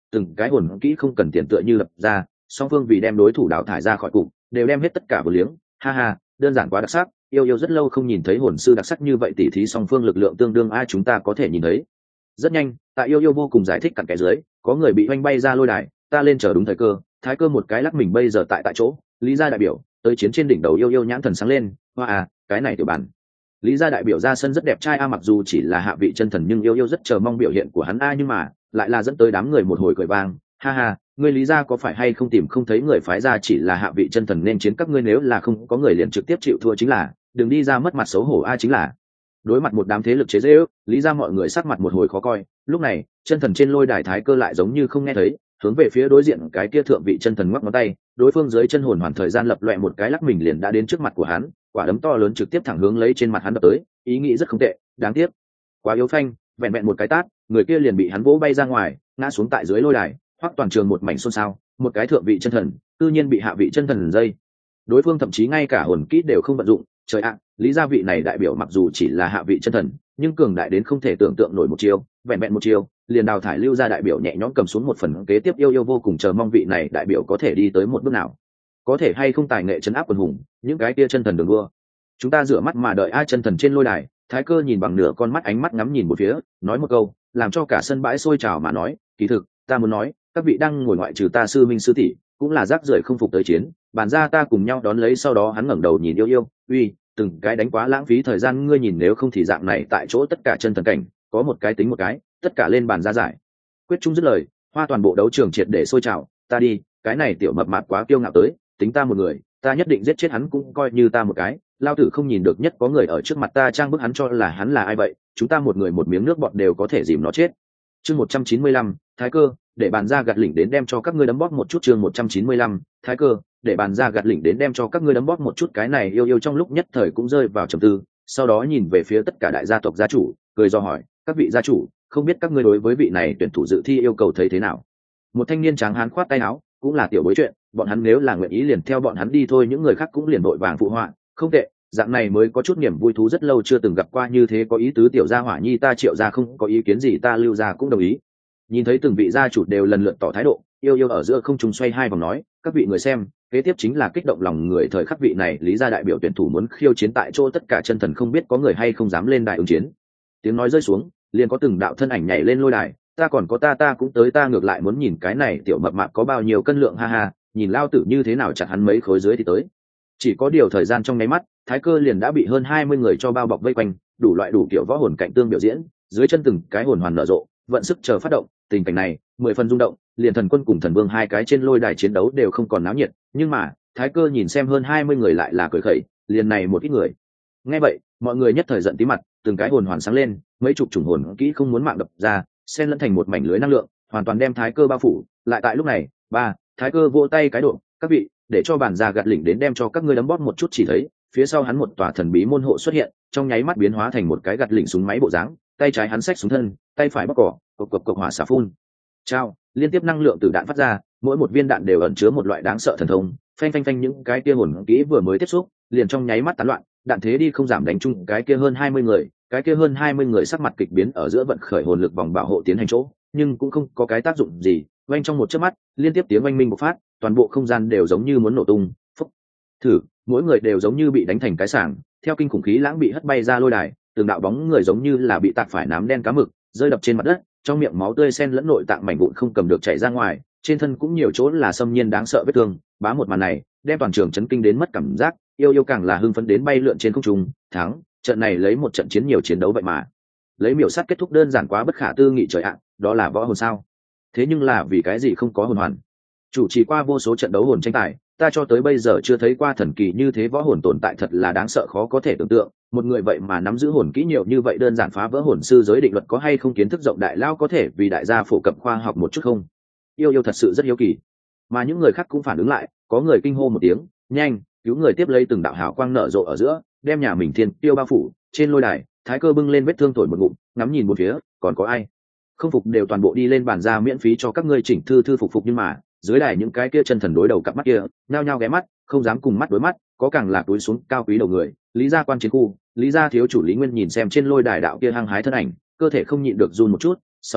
Speaker 1: từng cái hồn kỹ không cần tiền tựa như lập ra, song phương vì đem đối thủ đào thải ra khỏi cục đều đem hết tất cả vừa liếng. Ha ha, đơn giản quá đặc sắc. Yêu rất lâu không nhìn thấy hồn sư đặc sắc như vậy, tỉ thí song phương lực lượng tương đương, ai chúng ta có thể nhìn thấy. Rất nhanh, tại yêu vô cùng giải thích cặn kẽ dưới, có người bị oanh bay ra lôi đài, ta lên chờ đúng thời cơ, Thái Cơ một cái lắc mình bây giờ tại chỗ, Lý gia đại biểu tới chiến trên đỉnh đầu. Yêu nhãn thần sáng lên, hoa à, cái này tiểu bản. Lý gia đại biểu ra sân rất đẹp trai mặc dù chỉ là hạ vị chân thần nhưng yêu rất chờ mong biểu hiện của hắn nhưng mà lại là dẫn tới đám người một hồi cười vang. Ha ha, ngươi Lý gia có phải hay không tìm không thấy người phái ra chỉ là hạ vị chân thần nên chiến các ngươi, nếu là không có người liền trực tiếp chịu thua chính là, đừng đi ra mất mặt xấu hổ chính là. Đối mặt một đám thế lực chế giễu, Lý gia mọi người sắc mặt một hồi khó coi. Lúc này chân thần trên lôi đài Thái Cơ lại giống như không nghe thấy, hướng về phía đối diện cái kia thượng vị chân thần ngoắc ngón tay, đối phương dưới chân hồn hoàn thời gian lập loẹ một cái lắc mình liền đã đến trước mặt của hắn, quả đấm to lớn trực tiếp thẳng hướng lấy trên mặt hắn đập tới. Ý nghĩ rất không tệ, đáng tiếc quá yếu phanh, vẹn vẹn một cái tát, người kia liền bị hắn vỗ bay ra ngoài, ngã xuống tại dưới lôi đài. Hoắc toàn trường một mảnh xôn xao, một cái thượng vị chân thần tự nhiên bị hạ vị chân thần dây. Đối phương thậm chí ngay cả hồn kỹ đều không vận dụng. Trời ạ, Lý gia vị này đại biểu mặc dù chỉ là hạ vị chân thần nhưng cường đại đến không thể tưởng tượng nổi, một chiêu vẹn vẹn một chiêu liền đào thải Lưu gia đại biểu nhẹ nhõm cầm xuống một phần. Kế tiếp yêu vô cùng chờ mong vị này đại biểu có thể đi tới một bước nào, có thể hay không tài nghệ trấn áp quần hùng những cái kia chân thần đường đua. Chúng ta rửa mắt mà đợi. Ai chân thần trên lôi đài, Thái Cơ nhìn bằng nửa con mắt, ánh mắt ngắm nhìn một phía, nói một câu làm cho cả sân bãi sôi trào mà nói, kỳ thực ta muốn nói các vị đang ngồi ngoại trừ ta sư minh sư tỷ cũng là rác rưởi không phục tới chiến, bàn ra ta cùng nhau đón lấy. Sau đó hắn ngẩng đầu nhìn yêu uy, từng cái đánh quá lãng phí thời gian ngươi nhìn, nếu không thì dạng này tại chỗ tất cả chân thần cảnh có một cái tính một cái, tất cả lên bàn ra giải quyết chung. Dứt lời, hoa toàn bộ đấu trường triệt để sôi trào. Ta đi, cái này tiểu mập mạp quá kiêu ngạo tới, tính ta một người ta nhất định giết chết hắn cũng coi như ta một cái, lao tử không nhìn được nhất có người ở trước mặt ta trang bức hắn cho là hắn là ai vậy, chúng ta một người một miếng nước bọt đều có thể dìm nó chết. Chương 195, Thái Cơ, để bàn ra gạt lỉnh đến đem cho các ngươi đấm bóp một chút. Chương 195, Thái Cơ, để bàn ra gạt lỉnh đến đem cho các ngươi đấm bóp một chút. Cái này yêu trong lúc nhất thời cũng rơi vào trầm tư, sau đó nhìn về phía tất cả đại gia tộc gia chủ, cười do hỏi, các vị gia chủ, không biết các ngươi đối với vị này tuyển thủ dự thi yêu cầu thấy thế nào? Một thanh niên tráng hán khoát tay áo, cũng là tiểu bối chuyện, bọn hắn nếu là nguyện ý liền theo bọn hắn đi thôi. Những người khác cũng liền vội vàng phụ họa, không tệ, dạng này mới có chút niềm vui thú, rất lâu chưa từng gặp qua như thế có ý tứ tiểu gia hỏa nhi. Ta Triệu gia không có ý kiến gì, ta Lưu gia cũng đồng ý. Nhìn thấy từng vị gia chủ đều lần lượt tỏ thái độ, yêu ở giữa không trung xoay hai vòng nói, các vị người xem, kế tiếp chính là kích động lòng người thời khắc. Vị này Lý gia đại biểu tuyển thủ muốn khiêu chiến tại chỗ tất cả chân thần, không biết có người hay không dám lên đài ứng chiến. Tiếng nói rơi xuống, liền có từng đạo thân ảnh nhảy lên lôi đài. Ta còn có ta cũng tới, ta ngược lại muốn nhìn cái này tiểu mập mạp có bao nhiêu cân lượng, ha ha, nhìn lao tử như thế nào chặt hắn mấy khối dưới thì tới. Chỉ có điều thời gian trong nháy mắt, Thái Cơ liền đã bị hơn 20 người cho bao bọc vây quanh, đủ loại đủ kiểu võ hồn cạnh tương biểu diễn, dưới chân từng cái hồn hoàn nở rộ, vận sức chờ phát động. Tình cảnh này 10 phần rung động, liền thần quân cùng thần vương hai cái trên lôi đài chiến đấu đều không còn náo nhiệt, nhưng mà Thái Cơ nhìn xem hơn 20 người lại là cười khẩy, liền này một ít người. Nghe vậy, mọi người nhất thời giận tí mặt, từng cái hồn hoàn sáng lên, mấy chục chủng hồn kỹ không muốn mạng đập ra, xen lẫn thành một mảnh lưới năng lượng, hoàn toàn đem Thái Cơ bao phủ. Lại tại lúc này, Thái Cơ vỗ tay cái độ, các vị, để cho bản gia gạt lỉnh đến đem cho các ngươi đấm bóp một chút. Chỉ thấy phía sau hắn một tòa thần bí môn hộ xuất hiện, trong nháy mắt biến hóa thành một cái gạt lỉnh súng máy bộ dáng, tay trái hắn xách súng thân, tay phải bóc cỏ, cộc hỏa xả phun trao, liên tiếp năng lượng từ đạn phát ra, mỗi một viên đạn đều ẩn chứa một loại đáng sợ thần thông. Phanh những cái kia hồn kỹ vừa mới tiếp xúc liền trong nháy mắt tán loạn, đạn thế đi không giảm đánh chung cái kia hơn 20 người. Cái kia hơn 20 người sắc mặt kịch biến, ở giữa vận khởi hồn lực vòng bảo hộ tiến hành chỗ, nhưng cũng không có cái tác dụng gì. Oanh trong một chớp mắt, liên tiếp tiếng oanh minh bộc phát, toàn bộ không gian đều giống như muốn nổ tung. Phúc, thử, mỗi người đều giống như bị đánh thành cái sảng, theo kinh khủng khí lãng bị hất bay ra lôi đài, từng đạo bóng người giống như là bị tạc phải nám đen cá mực, rơi đập trên mặt đất, trong miệng máu tươi xen lẫn nội tạng mảnh vụn không cầm được chảy ra ngoài, trên thân cũng nhiều chỗ là xâm nhiên đáng sợ vết thương. Bá một màn này đem toàn trường chấn kinh đến mất cảm giác, yêu càng là hưng phấn đến bay lượn trên không trung. Thắng trận này lấy một trận chiến nhiều chiến đấu vậy mà lấy miểu sát kết thúc, đơn giản quá bất khả tư nghị. Trời ạ, đó là võ hồn sao? Thế nhưng là vì cái gì không có hồn hoàn? Chủ trì qua vô số trận đấu hồn tranh tài, ta cho tới bây giờ chưa thấy qua thần kỳ như thế võ hồn tồn tại, thật là đáng sợ khó có thể tưởng tượng. Một người vậy mà nắm giữ hồn kỹ nhiều như vậy, đơn giản phá vỡ hồn sư giới định luật. Có hay không kiến thức rộng đại lao có thể vì đại gia phổ cập khoa học một chút không? Yêu thật sự rất hiếu kỳ. Mà những người khác cũng phản ứng lại, có người kinh hô một tiếng, nhanh cứu người. Tiếp lấy từng đạo hào quang nở rộ ở giữa, đem nhà mình thiên tiêu bao phủ. Trên lôi đài, Thái Cơ bưng lên vết thương thổi một ngụm, ngắm nhìn một phía, còn có ai không phục đều toàn bộ đi lên bàn ra, miễn phí cho các ngươi chỉnh thư phục. Nhưng mà dưới đài những cái kia chân thần đối đầu cặp mắt kia nhao nhao ghé mắt, không dám cùng mắt đối mắt, có càng là túi xuống cao quý đầu người. Lý gia quan chiến khu, Lý gia thiếu chủ Lý Nguyên nhìn xem trên lôi đài đạo kia hăng hái thân ảnh, cơ thể không nhịn được run một chút, sau đó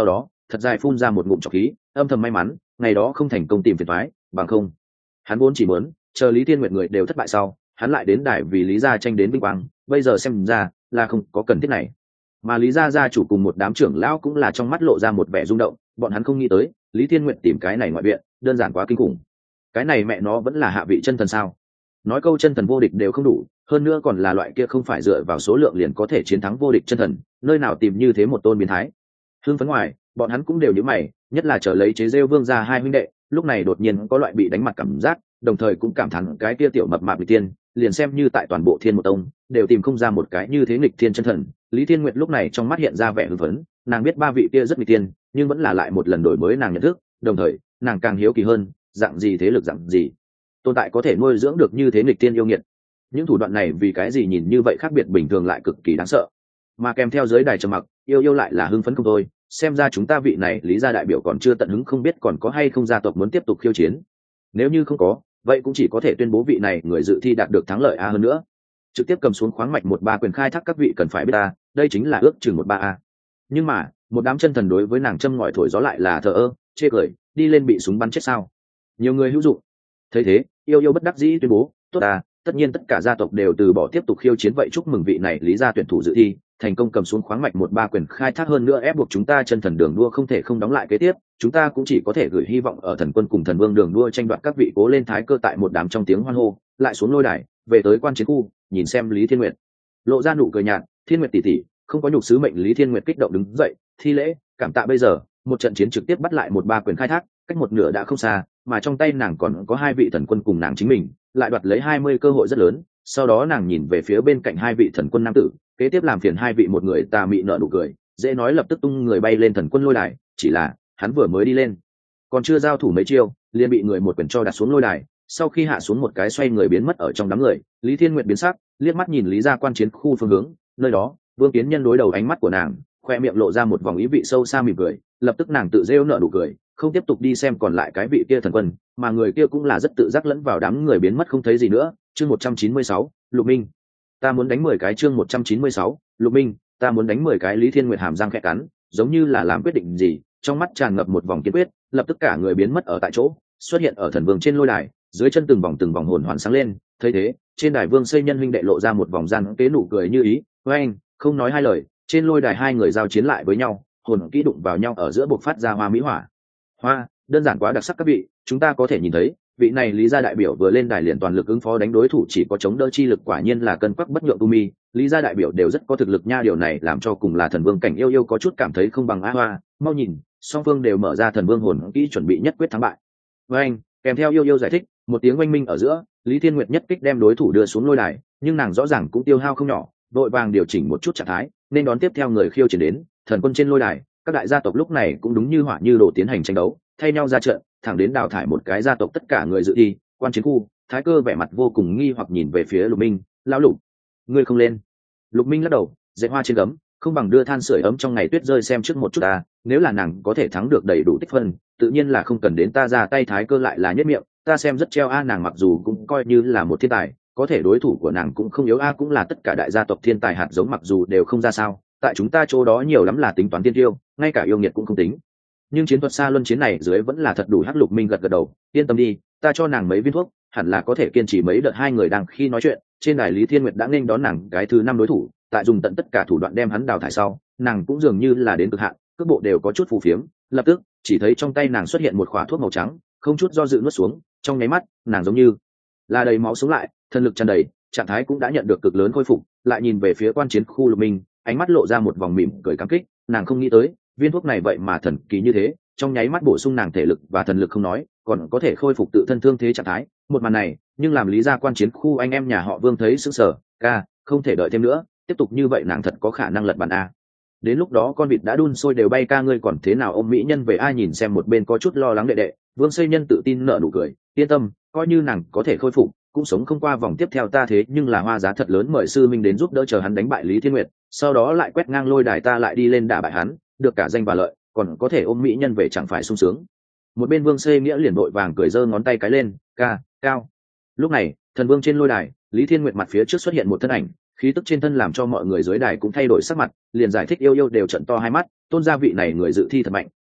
Speaker 1: thật dài phun ra một ngụm trọc khí, âm thầm may mắn ngày đó không thành công tìm phiền toái, bằng không hắn vốn chỉ muốn chờ Lý Thiên Nguyệt người đều thất bại sau, hắn lại đến đài vì Lý gia tranh đến vinh quang, bây giờ xem ra là không có cần thiết này. Mà Lý gia gia chủ cùng một đám trưởng lão cũng là trong mắt lộ ra một vẻ rung động, bọn hắn không nghĩ tới Lý Thiên Nguyệt tìm cái này ngoại viện đơn giản quá kinh khủng. Cái này mẹ nó vẫn là hạ vị chân thần sao? Nói câu chân thần vô địch đều không đủ, hơn nữa còn là loại kia không phải dựa vào số lượng liền có thể chiến thắng vô địch chân thần, nơi nào tìm như thế một tôn biến thái. Hưng phấn ngoài, bọn hắn cũng đều nhíu mày, nhất là chờ lấy chế rêu vương gia hai huynh đệ, lúc này đột nhiên có loại bị đánh mặt cảm giác, đồng thời cũng cảm thán cái kia tiểu mập mạp nghịch tiên, liền xem như tại toàn bộ Thiên một tông đều tìm không ra một cái như thế nghịch thiên chân thần. Lý Thiên Nguyệt lúc này trong mắt hiện ra vẻ hưng phấn, nàng biết ba vị kia rất nghịch tiên, nhưng vẫn là lại một lần đổi mới nàng nhận thức, đồng thời nàng càng hiếu kỳ hơn, dạng gì thế lực dạng gì tồn tại có thể nuôi dưỡng được như thế nghịch tiên yêu nghiệt. Những thủ đoạn này vì cái gì nhìn như vậy khác biệt bình thường lại cực kỳ đáng sợ. Mà kèm theo giới đài trầm mặc, yêu lại là hưng phấn không thôi, xem ra chúng ta vị này Lý gia đại biểu còn chưa tận hứng, không biết còn có hay không gia tộc muốn tiếp tục khiêu chiến. Nếu như không có, vậy cũng chỉ có thể tuyên bố vị này người dự thi đạt được thắng lợi a. Hơn nữa trực tiếp cầm xuống khoáng mạch 1-3 quyền khai thác, các vị cần phải biết ta, đây chính là ước chừng 1-3 a. Nhưng mà một đám chân thần đối với nàng châm ngòi thổi gió lại là thờ ơ, chê cười, đi lên bị súng bắn chết sao? Nhiều người hữu dụng. Thấy thế, yêu bất đắc dĩ tuyên bố, tốt à, tất nhiên tất cả gia tộc đều từ bỏ tiếp tục khiêu chiến, vậy chúc mừng vị này Lý gia tuyển thủ dự thi thành công cầm xuống khoáng mạch 1-3 quyền khai thác, hơn nữa ép buộc chúng ta chân thần đường đua không thể không đóng lại kế tiếp, chúng ta cũng chỉ có thể gửi hy vọng ở thần quân cùng thần vương đường đua tranh đoạt. Các vị cố lên. Thái Cơ tại một đám trong tiếng hoan hô lại xuống lôi đài, về tới quan chiến khu nhìn xem Lý Thiên Nguyệt, lộ ra nụ cười nhạt. Thiên Nguyệt tỷ tỷ, không có nhục sứ mệnh. Lý Thiên Nguyệt kích động đứng dậy thi lễ, cảm tạ. Bây giờ một trận chiến trực tiếp bắt lại 1-3 quyền khai thác, cách một nửa đã không xa, mà trong tay nàng còn có 2 vị thần quân cùng nàng chính mình, lại đoạt lấy 20 cơ hội rất lớn. Sau đó nàng nhìn về phía bên cạnh 2 vị thần quân nam tử, kế tiếp làm phiền 2 vị một người tà mị nở nụ cười, dễ nói lập tức tung người bay lên thần quân lôi đài. Chỉ là hắn vừa mới đi lên, còn chưa giao thủ mấy chiêu, liền bị người một quyền cho đặt xuống lôi đài. Sau khi hạ xuống một cái xoay người biến mất ở trong đám người, Lý Thiên Nguyệt biến sắc, liếc mắt nhìn Lý gia quan chiến khu phương hướng, nơi đó Vương Kiến Nhân đối đầu ánh mắt của nàng, khoe miệng lộ ra một vòng ý vị sâu xa mỉm cười. Lập tức nàng tự rêu nở nụ cười, không tiếp tục đi xem còn lại cái vị kia thần quân, mà người kia cũng là rất tự giác lẫn vào đám người biến mất không thấy gì nữa. Chương 196, Lục Minh, ta muốn đánh 10 cái. Chương 196, Lục Minh, ta muốn đánh 10 cái. Lý Thiên Nguyệt hàm răng khẽ cắn, giống như là làm quyết định gì, trong mắt tràn ngập một vòng kiên quyết, lập tức cả người biến mất ở tại chỗ, xuất hiện ở thần vương trên lôi đài, dưới chân từng vòng hồn hoàn sáng lên. Thấy thế, trên đài Vương Xây Nhân huynh đệ lộ ra một vòng gian kế nụ cười như ý, với anh không nói hai lời, trên lôi đài 2 người giao chiến lại với nhau, hồn kỹ đụng vào nhau ở giữa bộc phát ra hoa mỹ hỏa. Hoa, đơn giản quá đặc sắc. Các vị, chúng ta có thể nhìn thấy, vị này Lý gia đại biểu vừa lên đài liền toàn lực ứng phó đánh đối thủ, chỉ có chống đỡ chi lực, quả nhiên là cân quắc bất nhượng tu mi. Lý gia đại biểu đều rất có thực lực nha, điều này làm cho cùng là thần vương cảnh yêu có chút cảm thấy không bằng a. Hoa, mau nhìn, song phương đều mở ra thần vương hồn kỹ chuẩn bị nhất quyết thắng bại. Với anh kèm theo yêu giải thích, một tiếng oanh minh ở giữa, Lý Thiên Nguyệt nhất kích đem đối thủ đưa xuống lôi đài, nhưng nàng rõ ràng cũng tiêu hao không nhỏ, vội vàng điều chỉnh một chút trạng thái nên đón tiếp theo người khiêu chiến đến. Thần quân trên lôi đài, các đại gia tộc lúc này cũng đúng như hỏa như đồ tiến hành tranh đấu, thay nhau ra trận, thẳng đến đào thải một cái gia tộc. Tất cả người dự thi quan chiến khu, Thái Cơ vẻ mặt vô cùng nghi hoặc nhìn về phía Lục Minh, lão Lục, ngươi không lên? Lục Minh lắc đầu, dệt hoa trên gấm không bằng đưa than sưởi ấm trong ngày tuyết rơi xem trước một chút ta, nếu là nàng có thể thắng được đầy đủ tích phân, tự nhiên là không cần đến ta ra tay. Thái Cơ lại là nhất miệng, ta xem rất treo a, nàng mặc dù cũng coi như là một thiên tài, có thể đối thủ của nàng cũng không yếu a, cũng là tất cả đại gia tộc thiên tài hạt giống, mặc dù đều không ra sao, tại chúng ta chỗ đó nhiều lắm là tính toán tiên tiêu, ngay cả yêu nghiệt cũng không tính, nhưng chiến thuật xa luân chiến này dưới vẫn là thật đủ. Hắc Lục Minh gật gật đầu, yên tâm đi, ta cho nàng mấy viên thuốc, hẳn là có thể kiên trì mấy đợt. 2 người đang khi nói chuyện, trên đài Lý Thiên Nguyệt đã nên đón nàng cái thứ 5 đối thủ, tại dùng tận tất cả thủ đoạn đem hắn đào thải sau, nàng cũng dường như là đến cực hạn, cước bộ đều có chút phù phiếm. Lập tức chỉ thấy trong tay nàng xuất hiện một khỏa thuốc màu trắng, không chút do dự nuốt xuống, trong nháy mắt nàng giống như là đầy máu sống lại, thân lực tràn đầy, trạng thái cũng đã nhận được cực lớn khôi phục. Lại nhìn về phía quan chiến khu Lục Minh, ánh mắt lộ ra một vòng mỉm cười cảm kích, nàng không nghĩ tới viên thuốc này vậy mà thần kỳ như thế, trong nháy mắt bổ sung nàng thể lực và thần lực không nói, còn có thể khôi phục tự thân thương thế trạng thái. Một màn này nhưng làm Lý gia quan chiến khu anh em nhà họ Vương thấy sững sờ, ca, không thể đợi thêm nữa, tiếp tục như vậy nàng thật có khả năng lật bàn a. Đến lúc đó con vịt đã đun sôi đều bay, ca ngươi còn thế nào ôm mỹ nhân về ai? Nhìn xem một bên có chút lo lắng đệ đệ, Vương Xây Nhân tự tin nở nụ cười, yên tâm, coi như nàng có thể khôi phục cũng sống không qua vòng tiếp theo ta, thế nhưng là hoa giá thật lớn, mời sư minh đến giúp đỡ, chờ hắn đánh bại Lý Thiên Nguyệt, sau đó lại quét ngang lôi đài, ta lại đi lên đả bại hắn, được cả danh và lợi, còn có thể ôm mỹ nhân về, chẳng phải sung sướng. Một bên Vương Xây Nghĩa liền vội vàng cười giơ ngón tay cái lên, ca, cao. Lúc này thần vương trên lôi đài, Lý Thiên Nguyệt mặt phía trước xuất hiện một thân ảnh, khí tức trên thân làm cho mọi người dưới đài cũng thay đổi sắc mặt, liền giải thích yêu đều trận to hai mắt, tôn gia vị này người dự thi thật mạnh,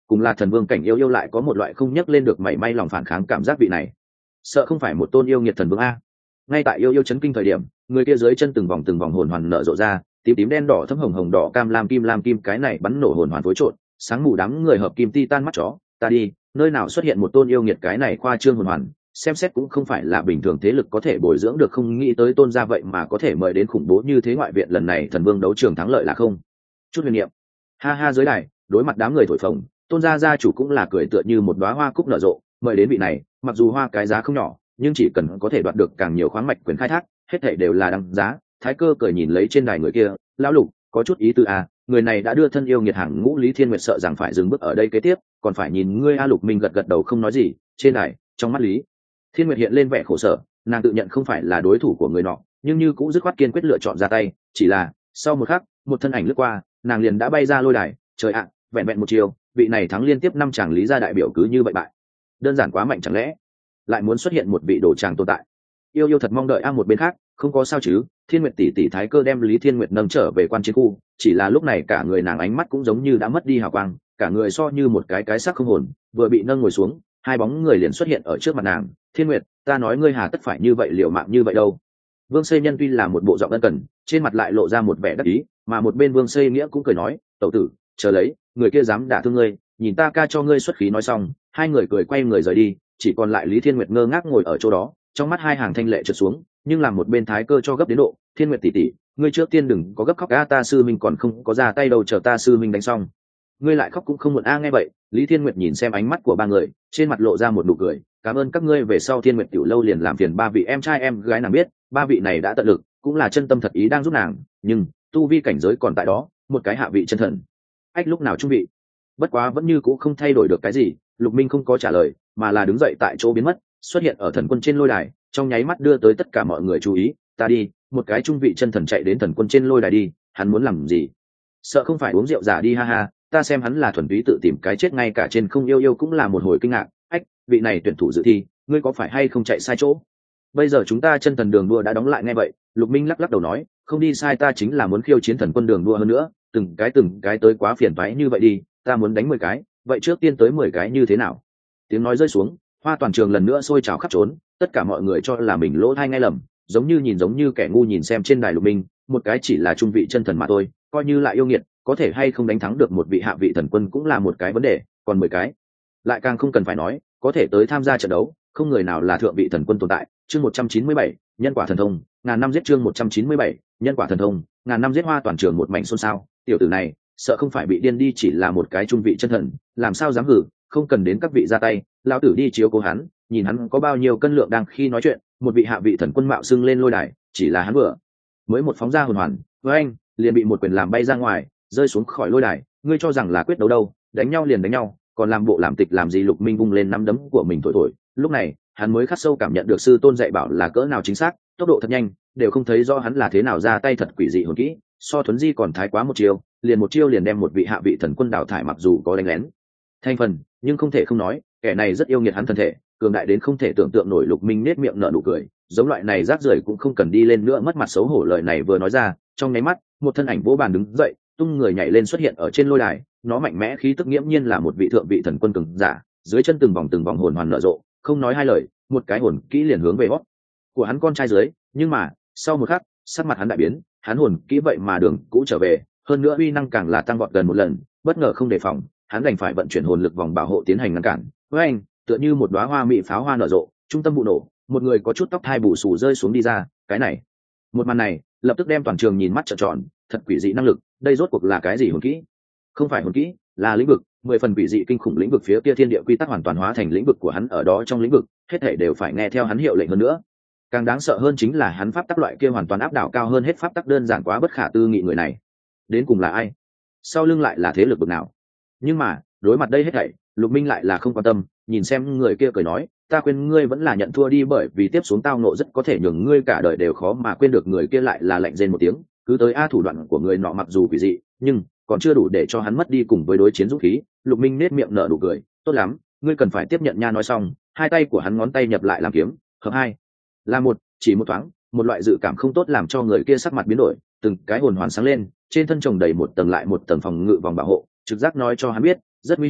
Speaker 1: cùng là thần vương cảnh yêu lại có một loại không nhắc lên được mảy may lòng phản kháng cảm giác vị này sợ không phải một tôn yêu nghiệt thần vương a. Ngay tại yêu chấn kinh thời điểm, người kia dưới chân từng vòng hồn hoàn nở rộ ra, tím tím đen đỏ thấm hồng hồng đỏ cam lam kim cái này bắn nổ hồn hoàn phối trộn, sáng mù đám người hợp kim titan mắt chó, ta đi, nơi nào xuất hiện một tôn yêu nghiệt cái này khoa trương hồn hoàn, xem xét cũng không phải là bình thường thế lực có thể bồi dưỡng được, không nghĩ tới tôn gia vậy mà có thể mời đến khủng bố như thế ngoại viện, lần này thần vương đấu trường thắng lợi là không chút huyền niệm. Ha ha, dưới đài đối mặt đám người thổi phồng, tôn gia gia chủ cũng là cười tựa như một đóa hoa cúc nở rộ, mời đến vị này mặc dù hoa cái giá không nhỏ, nhưng chỉ cần có thể đoạt được càng nhiều khoáng mạch quyền khai thác, hết thảy đều là đăng giá. Thái Cơ cười nhìn lấy trên đài người kia, lão Lục, có chút ý tư à, người này đã đưa thân yêu nghiệt hàng ngũ Lý Thiên Nguyệt sợ rằng phải dừng bước ở đây kế tiếp, còn phải nhìn ngươi a. Lục Minh gật đầu không nói gì. Trên đài, trong mắt Lý Thiên Nguyệt hiện lên vẻ khổ sở, nàng tự nhận không phải là đối thủ của người nọ, nhưng như cũng dứt khoát kiên quyết lựa chọn ra tay, chỉ là sau một khắc, một thân ảnh lướt qua, nàng liền đã bay ra lôi đài. Trời ạ, vẹn vẹn một chiều, vị này thắng liên tiếp 5 chàng Lý gia đại biểu cứ như vậy bại. Đơn giản quá mạnh, chẳng lẽ lại muốn xuất hiện một vị đồ tràng tồn tại? Yêu thật mong đợi a. Một bên khác, không có sao chứ, Thiên Nguyệt tỷ Thái Cơ đem Lý Thiên Nguyệt nâng trở về quan chiến khu, chỉ là lúc này cả người nàng ánh mắt cũng giống như đã mất đi hào quang, cả người so như một cái xác không hồn, vừa bị nâng ngồi xuống, hai bóng người liền xuất hiện ở trước mặt nàng. Thiên Nguyệt, ta nói ngươi hà tất phải như vậy, liều mạng như vậy đâu? Vương Xây Nhân tuy là một bộ giọng ân cần, trên mặt lại lộ ra một vẻ đắc ý, mà một bên Vương Xây Nghĩa cũng cười nói, tẩu tử, chờ lấy, người kia dám đả thương ngươi, nhìn ta ca cho ngươi xuất khí. Nói xong, hai người cười quay người rời đi, chỉ còn lại Lý Thiên Nguyệt ngơ ngác ngồi ở chỗ đó, trong mắt hai hàng thanh lệ trượt xuống, nhưng làm một bên Thái Cơ cho gấp đến độ, Thiên Nguyệt tỷ, ngươi trước tiên đừng có gấp khóc a, ta sư minh còn không có ra tay đâu, chờ ta sư minh đánh xong ngươi lại khóc cũng không muộn a. Nghe vậy, Lý Thiên Nguyệt nhìn xem ánh mắt của ba người, trên mặt lộ ra một nụ cười, cảm ơn các ngươi, về sau Thiên Nguyệt tiểu lâu liền làm phiền ba vị em trai em gái. Nàng biết ba vị này đã tận lực, cũng là chân tâm thật ý đang giúp nàng, nhưng tu vi cảnh giới còn tại đó, một cái hạ vị chân thần, ách lúc nào trung vị. Bất quá vẫn như cũ không thay đổi được cái gì. Lục Minh không có trả lời, mà là đứng dậy tại chỗ biến mất, xuất hiện ở thần quân trên lôi đài, trong nháy mắt đưa tới tất cả mọi người chú ý. Ta đi, một cái trung vị chân thần chạy đến thần quân trên lôi đài đi, hắn muốn làm gì? Sợ không phải uống rượu giả đi, ha ha, ta xem hắn là thuần túy tự tìm cái chết. Ngay cả trên không yêu cũng là một hồi kinh ngạc, ách, vị này tuyển thủ dự thi, ngươi có phải hay không chạy sai chỗ? Bây giờ chúng ta chân thần đường đua đã đóng lại. Nghe vậy, Lục Minh lắc đầu nói, không đi sai, ta chính là muốn khiêu chiến thần quân đường đua, hơn nữa từng cái tới quá phiền toái như vậy đi, ta muốn đánh 10 cái, vậy trước tiên tới 10 cái như thế nào? Tiếng nói rơi xuống, hoa toàn trường lần nữa sôi trào khắp trốn, tất cả mọi người cho là mình lỗ tai nghe lầm, giống như kẻ ngu nhìn xem trên đài Lục Minh, một cái chỉ là trung vị chân thần mà thôi, coi như lại yêu nghiệt, có thể hay không đánh thắng được một vị hạ vị thần quân cũng là một cái vấn đề, còn 10 cái lại càng không cần phải nói, có thể tới tham gia trận đấu, không người nào là thượng vị thần quân tồn tại. Chương 197, nhân quả thần thông, ngàn năm giết. Chương 197, nhân quả thần thông, ngàn năm giết. Hoa toàn trường một mảnh xôn xao, tiểu tử này sợ không phải bị điên đi, chỉ là một cái trung vị chân thần, làm sao dám hử, không cần đến các vị ra tay, lão tử đi chiếu cố hắn, nhìn hắn có bao nhiêu cân lượng. Đang khi nói chuyện, một vị hạ vị thần quân mạo xưng lên lôi đài, chỉ là hắn vừa mới một phóng ra hồn hoàn với anh, liền bị một quyền làm bay ra ngoài, rơi xuống khỏi lôi đài. Ngươi cho rằng là quyết đấu đâu, đánh nhau liền đánh nhau, còn làm bộ làm tịch làm gì? Lục Minh vung lên nắm đấm của mình thổi, lúc này hắn mới khắc sâu cảm nhận được sư tôn dạy bảo là cỡ nào chính xác, tốc độ thật nhanh, đều không thấy do hắn là thế nào ra tay, thật quỷ dị hồn kỹ, so thuấn di còn thái quá. Một chiêu liền đem một vị hạ vị thần quân đào thải. Mặc dù có đánh lén thành phần, nhưng không thể không nói, kẻ này rất yêu nghiệt, hắn thân thể cường đại đến không thể tưởng tượng nổi. Lục Minh nét miệng nở nụ cười, giống loại này rác rưởi cũng không cần đi lên nữa, mất mặt xấu hổ. Lời này vừa nói ra, trong nháy mắt, một thân ảnh vỗ bàn đứng dậy, tung người nhảy lên xuất hiện ở trên lôi đài, nó mạnh mẽ khí tức nghiễm nhiên là một vị thượng vị thần quân cường giả, dưới chân từng vòng hồn hoàn nở rộ, không nói hai lời, một cái hồn kỹ liền hướng về hót của hắn con trai dưới. Nhưng mà sau một khắc, sắc mặt hắn đại biến, hắn hồn kỹ vậy mà đường cũ trở về, hơn nữa uy năng càng là tăng vọt gần một lần. Bất ngờ không đề phòng, hắn đành phải vận chuyển hồn lực vòng bảo hộ tiến hành ngăn cản. Với anh, tựa như một đóa hoa mỹ pháo hoa nở rộ, trung tâm vụ nổ, một người có chút tóc thai bù xù rơi xuống đi ra. Cái này, một màn này lập tức đem toàn trường nhìn mắt trợn tròn, thật quỷ dị năng lực, đây rốt cuộc là cái gì? Hồn kỹ? Không phải hồn kỹ, là lĩnh vực, 10 phần quỷ dị kinh khủng lĩnh vực. Phía kia thiên địa quy tắc hoàn toàn hóa thành lĩnh vực của hắn, ở đó trong lĩnh vực, hết thảy đều phải nghe theo hắn hiệu lệnh. Hơn nữa, càng đáng sợ hơn chính là hắn pháp tắc loại kia hoàn toàn áp đảo cao hơn hết pháp tắc, đơn giản quá bất khả tư nghị. Người này đến cùng là ai? Sau lưng lại là thế lực bực nào? Nhưng mà đối mặt đây hết thảy, Lục Minh lại là không quan tâm, nhìn xem người kia cười nói, ta khuyên ngươi vẫn là nhận thua đi, bởi vì tiếp xuống tao nộ rất có thể nhường ngươi cả đời đều khó mà quên được. Người kia lại là lạnh rên một tiếng, cứ tới a. Thủ đoạn của người nọ mặc dù quỷ dị, nhưng còn chưa đủ để cho hắn mất đi cùng với đối chiến dũng khí. Lục Minh nét miệng nở nụ cười, tốt lắm, ngươi cần phải tiếp nhận nha. Nói xong, hai tay của hắn ngón tay nhập lại làm kiếm, hợp hai là một, chỉ một thoáng, một loại dự cảm không tốt làm cho người kia sắc mặt biến đổi, từng cái hồn hoàn sáng lên, trên thân chồng đầy một tầng lại một tầng phòng ngự vòng bảo hộ, trực giác nói cho hắn biết rất nguy hiểm,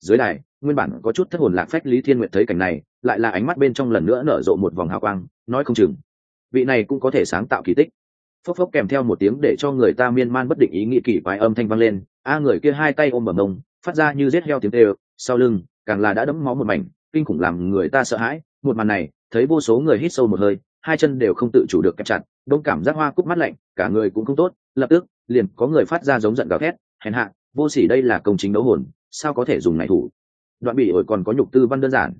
Speaker 1: dưới đài nguyên bản có chút thất hồn lạc phách Lý Thiên Nguyệt thấy cảnh này lại là ánh mắt bên trong lần nữa nở rộ một vòng hào quang, nói không chừng vị này cũng có thể sáng tạo kỳ tích. Phốc phốc kèm theo một tiếng để cho người ta miên man bất định ý nghĩ kỳ quái âm thanh vang lên, người kia hai tay ôm bầm mông, phát ra như giết heo tiếng kêu, sau lưng càng là đã đẫm máu một mảnh, kinh khủng làm người ta sợ hãi. Một màn này thấy vô số người hít sâu một hơi, hai chân đều không tự chủ được kẹp chặt, đông cảm giác hoa cúc mắt lạnh, cả người cũng không tốt. Lập tức liền có người phát ra giống giận gào thét, hèn hạ vô sỉ, đây là công chính đấu hồn, sao có thể dùng này thủ đoạn, bị ổi còn có nhục tư văn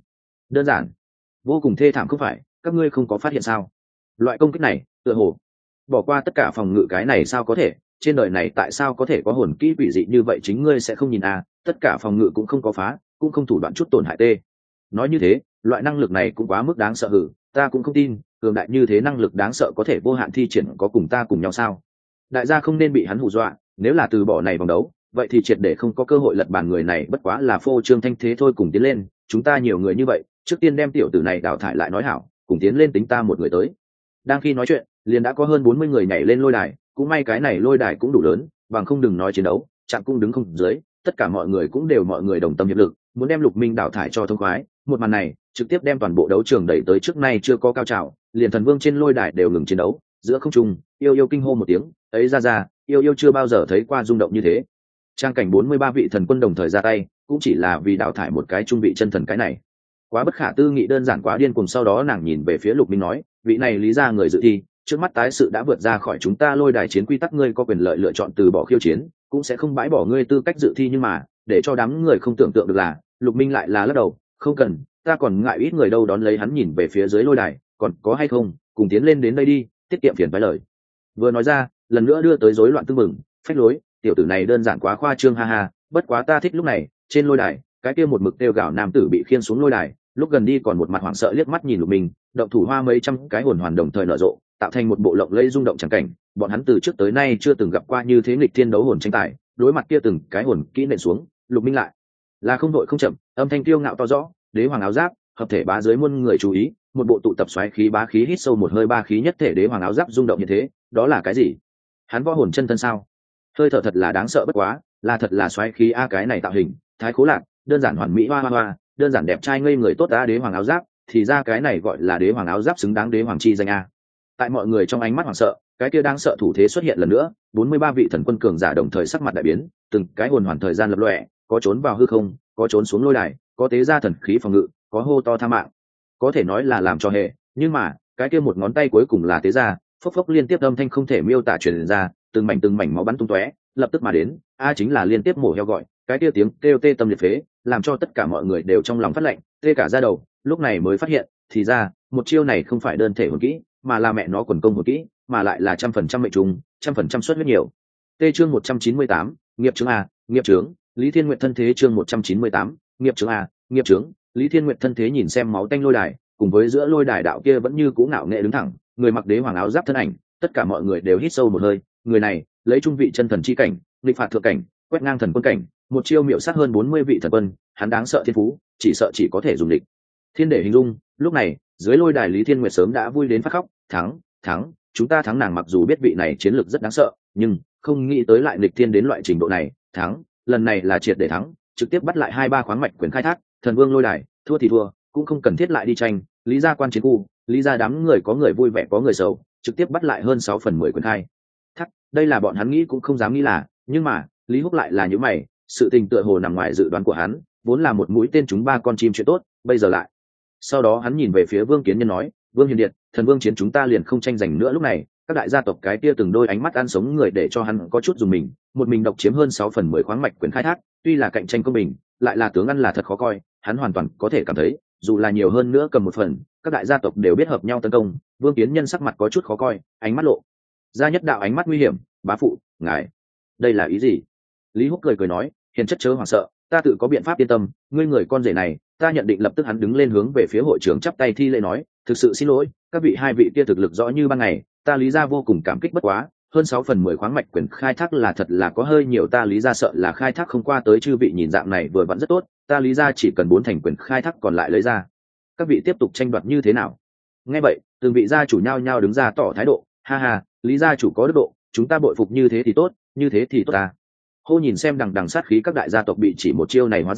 Speaker 1: đơn giản vô cùng thê thảm, không phải các ngươi không có phát hiện sao? Loại công kích này tựa hồ bỏ qua tất cả phòng ngự, cái này sao có thể? Trên đời này tại sao có thể có hồn kỹ quỷ dị như vậy? Chính ngươi sẽ không nhìn tất cả phòng ngự cũng không có phá, cũng không thủ đoạn chút tổn hại tê. Nói như thế loại năng lực này cũng quá mức đáng sợ hử, ta cũng không tin cường đại như thế năng lực đáng sợ có thể vô hạn thi triển, có cùng ta cùng nhau sao? Đại gia không nên bị hắn hù dọa, nếu là từ bỏ này vòng đấu vậy thì triệt để không có cơ hội lật bàn, người này bất quá là phô trương thanh thế thôi, cùng tiến lên, chúng ta nhiều người như vậy, trước tiên đem tiểu tử này đào thải lại nói hảo, cùng tiến lên tính ta một người tới. Đang khi nói chuyện liền đã có hơn 40 người nhảy lên lôi đài, cũng may cái này lôi đài cũng đủ lớn, bằng không đừng nói chiến đấu, chạm cũng đứng không dưới, tất cả mọi người cũng đều mọi người đồng tâm hiệp lực, muốn đem Lục Minh đào thải cho thông khoái. Một màn này trực tiếp đem toàn bộ đấu trường đẩy tới trước nay chưa có cao trào, liền thần vương trên lôi đài đều ngừng chiến đấu, giữa không trung yêu yêu kinh hô một tiếng, ấy ra yêu yêu chưa bao giờ thấy qua rung động như thế. Trang cảnh 43 vị thần quân đồng thời ra tay, cũng chỉ là vì đào thải một cái trung vị chân thần, cái này quá bất khả tư nghị, đơn giản quá điên cuồng. Sau đó nàng nhìn về phía Lục Minh nói, vị này Lý gia người dự thi trước mắt tái sự đã vượt ra khỏi chúng ta lôi đài chiến quy tắc, ngươi có quyền lợi lựa chọn từ bỏ khiêu chiến, cũng sẽ không bãi bỏ ngươi tư cách dự thi. Nhưng mà để cho đám người không tưởng tượng được là Lục Minh lại là lắc đầu, không cần, ta còn ngại ít người đâu. Đón lấy hắn nhìn về phía dưới lôi đài, còn có hay không cùng tiến lên đến đây đi, tiết kiệm phiền phái lời. Vừa nói ra lần nữa đưa tới rối loạn tương mừng, phách lối, tiểu tử này đơn giản quá khoa trương, ha ha. Bất quá ta thích lúc này trên lôi đài cái kia một mực kêu gào nam tử bị khiên xuống lôi đài, lúc gần đi còn một mặt hoảng sợ liếc mắt nhìn Lục Minh, động thủ hoa mấy trăm cái hồn hoàn đồng thời nở rộ, tạo thành một bộ lộng lẫy rung động chẳng cảnh. Bọn hắn từ trước tới nay chưa từng gặp qua như thế nghịch thiên đấu hồn tranh tài, đối mặt kia từng cái hồn kỹ nện xuống, Lục Minh lại là không đội không chậm, âm thanh tiêu ngạo to rõ, đế hoàng áo giáp hợp thể bá dưới muôn người chú ý, một bộ tụ tập xoáy khí bá khí, hít sâu một hơi, ba khí nhất thể đế hoàng áo giáp rung động như thế, đó là cái gì? Hắn võ hồn chân thân sao? Hơi thở thật là đáng sợ bất quá, là thật là xoáy khí cái này tạo hình thái khố lạc, đơn giản hoàn mỹ, hoa đơn giản đẹp trai ngây người tốt đế hoàng áo giáp, thì ra cái này gọi là đế hoàng áo giáp, xứng đáng đế hoàng chi danh Tại mọi người trong ánh mắt hoảng sợ, cái kia đáng sợ thủ thế xuất hiện lần nữa, 43 vị thần quân cường giả đồng thời sắc mặt đại biến, từng cái hồn hoàn thời gian lập lòe, có trốn vào hư không, có trốn xuống lôi đài, có tế ra thần khí phòng ngự, có hô to tha mạng, có thể nói là làm cho hề. Nhưng mà cái kia một ngón tay cuối cùng là tế ra, phốc phốc liên tiếp âm thanh không thể miêu tả truyền ra, từng mảnh máu bắn tung tóe, lập tức mà đến chính là liên tiếp mổ heo gọi, cái kia tiếng kêu tê tâm liệt phế, làm cho tất cả mọi người đều trong lòng phát lạnh, tê cả da đầu. Lúc này mới phát hiện thì ra một chiêu này không phải đơn thể hồn kỹ, mà là mẹ nó quần công hồn kỹ, mà lại là 100% mệnh trùng, 100% xuất huyết nhiều. Tê chương 198, nghiệp chứng nghiệp chứng Lý Thiên Nguyệt thân thế. Chương 198, nghiệp chứng nghiệp chứng Lý Thiên Nguyệt thân thế. Nhìn xem máu tanh lôi đài, cùng với giữa lôi đài đạo kia vẫn như cũ ngạo nghệ đứng thẳng, người mặc đế hoàng áo giáp thân ảnh, tất cả mọi người đều hít sâu một hơi. Người này lấy trung vị chân thần chi cảnh, nghịch phạt thượng cảnh, quét ngang thần quân cảnh, một chiêu miểu sát hơn 40 vị thần quân, hắn đáng sợ thiên phú, chỉ sợ chỉ có thể dùng địch thiên để hình dung. Lúc này dưới lôi đài Lý Thiên Nguyệt sớm đã vui đến phát khóc, thắng, chúng ta thắng nàng. Mặc dù biết vị này chiến lược rất đáng sợ, nhưng không nghĩ tới lại nghịch thiên đến loại trình độ này. Thắng, lần này là triệt để thắng, trực tiếp bắt lại 2-3 khoáng mạch quyền khai thác. Thần vương lôi đài, thua thì thua, cũng không cần thiết lại đi tranh. Lý gia quan chiến khu, Lý gia đám người có người vui vẻ có người sầu, trực tiếp bắt lại hơn 6/10 quyền khai thác. Đây là bọn hắn nghĩ cũng không dám nghĩ là, nhưng mà Lý Húc lại là những mày, sự tình tựa hồ nằm ngoài dự đoán của hắn, vốn là một mũi tên trúng 3 con chim chuyện tốt, bây giờ lại. Sau đó hắn nhìn về phía Vương Kiến Nhân nói, Vương Hiền Điện, thần vương chiến chúng ta liền không tranh giành nữa. Lúc này các đại gia tộc cái kia từng đôi ánh mắt ăn sống người để cho hắn có chút dùng mình, một mình độc chiếm hơn 6/10 khoáng mạch quyền khai thác, tuy là cạnh tranh công bình, lại là tướng ăn là thật khó coi. Hắn hoàn toàn có thể cảm thấy, dù là nhiều hơn nữa cầm một phần, các đại gia tộc đều biết hợp nhau tấn công. Vương Kiến Nhân sắc mặt có chút khó coi, ánh mắt lộ ra nhất đạo ánh mắt nguy hiểm. Bá phụ, ngài đây là ý gì? Lý Húc cười nói, hiền chất chớ hoảng sợ, ta tự có biện pháp, yên tâm. Ngươi người con rể này ta nhận định. Lập tức hắn đứng lên hướng về phía hội trưởng chắp tay thi lễ nói, thực sự xin lỗi, các vị hai vị kia thực lực rõ như ban ngày, ta Lý gia vô cùng cảm kích. Bất quá hơn 6/10 khoáng mạch quyền khai thác là thật là có hơi nhiều, ta Lý gia sợ là khai thác không qua tới. Chư vị nhìn dạng này vừa vặn rất tốt, ta Lý gia chỉ cần 4 thành quyền khai thác còn lại lấy ra, các vị tiếp tục tranh đoạt như thế nào? Nghe vậy từng vị gia chủ nhao nhao đứng ra tỏ thái độ, ha ha, Lý gia chủ có đức độ, chúng ta bội phục. Như thế thì tốt, như thế thì tốt ta. Hô nhìn xem đằng đằng sát khí các đại gia tộc bị chỉ một chiêu này hóa giải,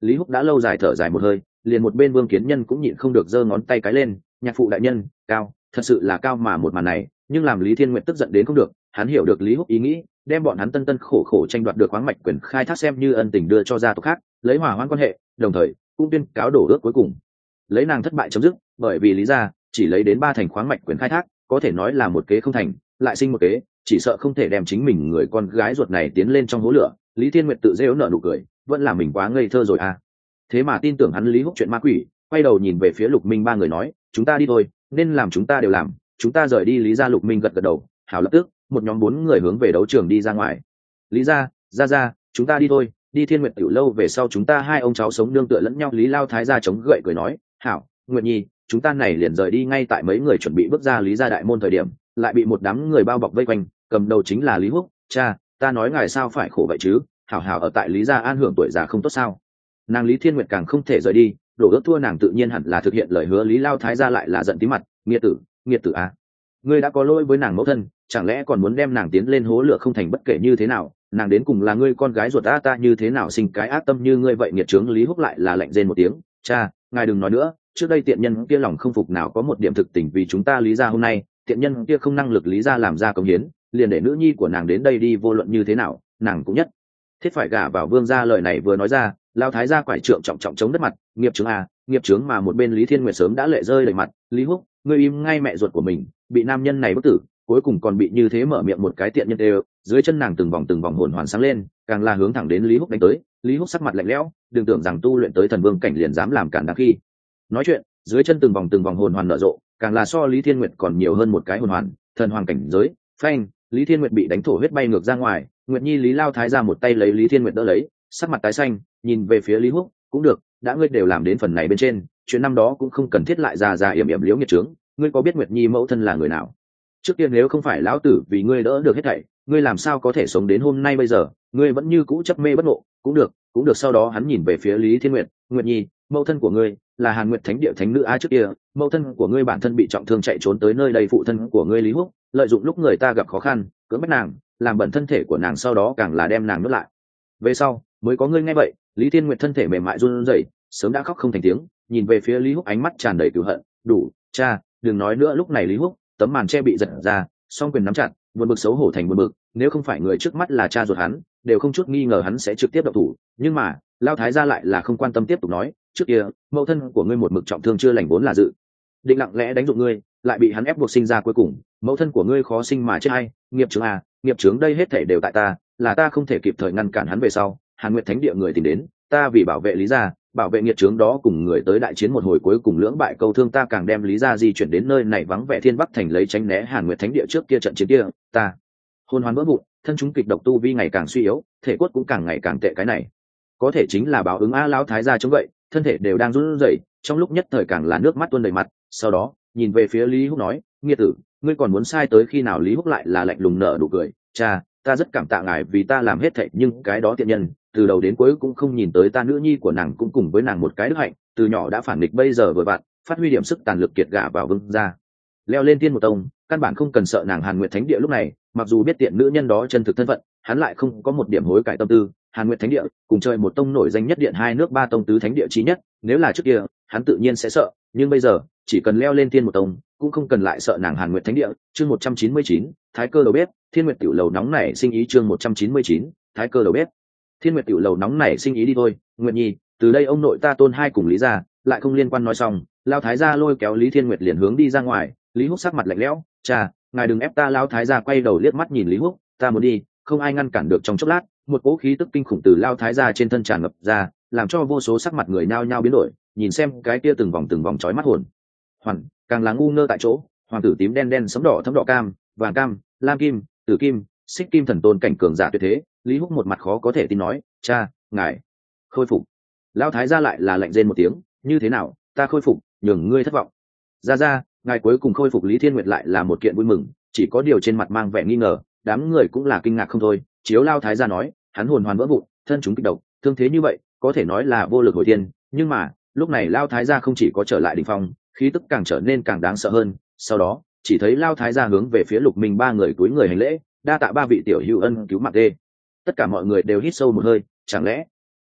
Speaker 1: Lý Húc đã lâu dài thở dài một hơi, liền một bên Vương Kiến Nhân cũng nhịn không được giơ ngón tay cái lên, nhạc phụ đại nhân, cao, thật sự là cao mà một màn này, nhưng làm Lý Thiên Nguyệt tức giận đến không được, hắn hiểu được Lý Húc ý nghĩ, đem bọn hắn tân tân khổ khổ tranh đoạt được khoáng mạch quyền khai thác xem như ân tình đưa cho gia tộc khác, lấy hòa hoãn quan hệ, đồng thời cũng tuyên cáo đổ ước cuối cùng, lấy nàng thất bại chấm dứt, bởi vì Lý gia chỉ lấy đến 3 thành khoáng mạch quyền khai thác, có thể nói là một kế không thành, lại sinh một kế, chỉ sợ không thể đem chính mình người con gái ruột này tiến lên trong hố lửa. Lý Thiên Nguyệt tự rêu nở nụ cười, vẫn là mình quá ngây thơ rồi à. Thế mà tin tưởng hắn Lý Húc chuyện ma quỷ, quay đầu nhìn về phía Lục Minh ba người nói, chúng ta đi thôi, nên làm chúng ta đều làm, chúng ta rời đi. Lý gia Lục Minh gật gật đầu, hảo, lập tức một nhóm 4 người hướng về đấu trường đi ra ngoài. Lý gia, ra, chúng ta đi thôi. Đi Thiên Nguyệt tiểu lâu về sau chúng ta hai ông cháu sống nương tựa lẫn nhau. Lý Lao Thái gia chống gậy cười nói, hảo, Nguyệt Nhi, chúng ta này liền rời đi. Ngay tại mấy người chuẩn bị bước ra Lý gia đại môn thời điểm, lại bị một đám người bao bọc vây quanh, cầm đầu chính là Lý Húc. Cha, ta nói ngài sao phải khổ vậy chứ, hảo hảo ở tại Lý gia an hưởng tuổi già không tốt sao? Nàng Lý Thiên Nguyệt càng không thể rời đi, đổ ước thua nàng tự nhiên hẳn là thực hiện lời hứa. Lý Lao Thái gia lại là giận tí mặt, nghiệt tử à, ngươi đã có lỗi với nàng mẫu thân, chẳng lẽ còn muốn đem nàng tiến lên hố lửa không thành? Bất kể như thế nào, nàng đến cùng là ngươi con gái ruột ta như thế nào sinh cái ác tâm như ngươi vậy nghiệt trướng. Lý Húc lại là lạnh rên một tiếng, cha, ngài đừng nói nữa, trước đây tiện nhân kia lòng không phục nào có một điểm thực tình vì chúng ta Lý gia hôm nay, tiện nhân kia không năng lực Lý gia làm ra công hiến, liền để nữ nhi của nàng đến đây đi, vô luận như thế nào nàng cũng nhất thiết phải gả vào Vương gia. Lời này vừa nói ra, Lao Thái gia quải trượng trọng trọng chống đất mặt, nghiệp chướng à, nghiệp chướng. Mà một bên Lý Thiên Nguyệt sớm đã lệ rơi đầy mặt, Lý Húc, ngươi im ngay, mẹ ruột của mình bị nam nhân này bức tử, cuối cùng còn bị như thế mở miệng một cái tiện nhân đều. Dưới chân nàng từng vòng hồn hoàn sáng lên, càng là hướng thẳng đến Lý Húc đánh tới. Lý Húc sắc mặt lạnh lẽo, đừng tưởng rằng tu luyện tới thần vương cảnh liền dám làm cản đáng khi nói chuyện. Dưới chân từng vòng hồn hoàn nở rộ, càng là so Lý Thiên Nguyệt còn nhiều hơn một cái hồn hoàn, thần hoàng cảnh giới. Phanh, Lý Thiên Nguyệt bị đánh thổ huyết bay ngược ra ngoài. Nguyệt Nhi Lý Lao Thái ra một tay lấy Lý Thiên Nguyệt đỡ lấy, sắc mặt tái xanh, nhìn về phía Lý Húc, cũng được, đã ngươi đều làm đến phần này bên trên, chuyện năm đó cũng không cần thiết lại ra yểm liếu nghiệt trướng. Ngươi có biết Nguyệt Nhi mẫu thân là người nào? Trước tiên nếu không phải lão tử vì ngươi đỡ được hết thảy, ngươi làm sao có thể sống đến hôm nay bây giờ? Ngươi vẫn như cũ chấp mê bất ngộ, cũng được. Sau đó hắn nhìn về phía Lý Thiên Nguyệt, Nguyệt Nhi, mẫu thân của ngươi là Hàn Nguyệt Thánh Địa thánh nữ trước kia, mẫu thân của ngươi bản thân bị trọng thương chạy trốn tới nơi đây, phụ thân của ngươi Lý Húc lợi dụng lúc người ta gặp khó khăn, cưỡng bách nàng, làm bẩn thân thể của nàng, sau đó càng là đem nàng nuốt lại. Về sau mới có ngươi. Nghe vậy, Lý Thiên Nguyệt thân thể mềm mại run rẩy, sớm đã khóc không thành tiếng, nhìn về phía Lý Húc ánh mắt tràn đầy cừu hận. Đủ, cha, đừng nói nữa. Lúc này Lý Húc tấm màn che bị giật ra, song quyền nắm chặt, buồn bực xấu hổ thành buồn bực. Nếu không phải người trước mắt là cha ruột hắn, đều không chút nghi ngờ hắn sẽ trực tiếp động thủ. Nhưng mà Lao Thái gia lại là không quan tâm, tiếp tục nói, trước kia mẫu thân của ngươi một mực trọng thương chưa lành, vốn là dự định lặng lẽ đánh dụng ngươi, lại bị hắn ép buộc sinh ra, cuối cùng mẫu thân của ngươi khó sinh mà chết. Hay nghiệp chướng à, nghiệp chướng, đây hết thảy đều tại ta, là ta không thể kịp thời ngăn cản hắn. Về sau Hàn Nguyệt Thánh Địa người tìm đến ta vì bảo vệ Lý gia, bảo vệ nghiệt chướng đó, cùng người tới đại chiến một hồi, cuối cùng lưỡng bại câu thương, ta càng đem Lý gia di chuyển đến nơi này vắng vẻ Thiên Bắc thành, lấy tránh né Hàn Nguyệt Thánh Địa trước kia trận chiến kia. Ta hồn hoàn vỡ vụn, thân chúng kịch độc, tu vi ngày càng suy yếu, thể cốt cũng càng ngày càng tệ. Cái này có thể chính là báo ứng a. Lão Thái gia chống vậy, thân thể đều đang run rẩy, trong lúc nhất thời càng là nước mắt tuôn đầy mặt. Sau đó nhìn về phía Lý Húc nói, nghiệt tử, ngươi còn muốn sai tới khi nào? Lý Húc lại là lạnh lùng nở nụ cười, cha, ta rất cảm tạ ngài vì ta làm hết thảy, nhưng cái đó tiện nhân từ đầu đến cuối cũng không nhìn tới ta nữ nhi của nàng cũng cùng với nàng một cái đức hạnh, từ nhỏ đã phản nghịch, bây giờ vừa vặn phát huy điểm sức tàn lực, kiệt gả vào Vương gia, leo lên Thiên Một Tông, căn bản không cần sợ nàng Hàn Nguyệt Thánh Địa. Lúc này mặc dù biết tiện nữ nhân đó chân thực thân phận, hắn lại không có một điểm hối cải tâm tư. Hàn Nguyệt Thánh Địa cùng chơi một tông nổi danh nhất điện, 2 nước 3 tông tứ thánh địa chí nhất, nếu là trước kia hắn tự nhiên sẽ sợ, nhưng bây giờ chỉ cần leo lên Thiên Một Tông cũng không cần lại sợ nàng Hàn Nguyệt Thánh Địa. Chương 199, Thái Cơ đầu bếp. Thiên Nguyệt tiểu lầu nóng nảy sinh ý. Chương 199, Thái Cơ đầu bếp. Thiên Nguyệt tiểu lầu nóng nảy sinh ý. Đi thôi Nguyệt Nhi, từ đây ông nội ta Tôn hai cùng Lý gia lại không liên quan. Nói xong, Lao Thái gia lôi kéo Lý Thiên Nguyệt liền hướng đi ra ngoài. Lý Húc sắc mặt lạnh lẽo, cha, ngài đừng ép ta. Lao Thái gia quay đầu liếc mắt nhìn Lý Húc, ta muốn đi, không ai ngăn cản được. Trong chốc lát, một cỗ khí tức kinh khủng từ Lao Thái gia trên thân tràn ngập ra, làm cho vô số sắc mặt người nhao nhao biến đổi, nhìn xem cái kia từng vòng chói mắt hồn hoàn, càng là ngu ngơ tại chỗ. Hoàng tử tím đen đen, sẫm đỏ thẫm đỏ, cam vàng cam, lam kim, tử kim, xích kim, thần tôn cảnh cường giả tuyệt thế. Lý Húc một mặt khó có thể tin nói, cha, ngài khôi phục. Lão Thái gia lại là lạnh rên một tiếng, như thế nào, ta khôi phục nhường ngươi thất vọng? Ra ngài cuối cùng khôi phục. Lý Thiên Nguyệt lại là một kiện vui mừng, chỉ có điều trên mặt mang vẻ nghi ngờ. Đám người cũng là kinh ngạc không thôi. Chiếu Lão Thái gia nói, hắn hồn hoàn vỡ vụn, thân chúng kịch độc, thương thế như vậy có thể nói là vô lực hồi thiên. Nhưng mà lúc này Lão Thái gia không chỉ có trở lại đỉnh phong, khí tức càng trở nên càng đáng sợ hơn. Sau đó chỉ thấy Lão Thái gia hướng về phía Lục Minh ba người cúi người hành lễ, đa tạ ba vị tiểu hữu ân cứu mạng. Tất cả mọi người đều hít sâu một hơi, chẳng lẽ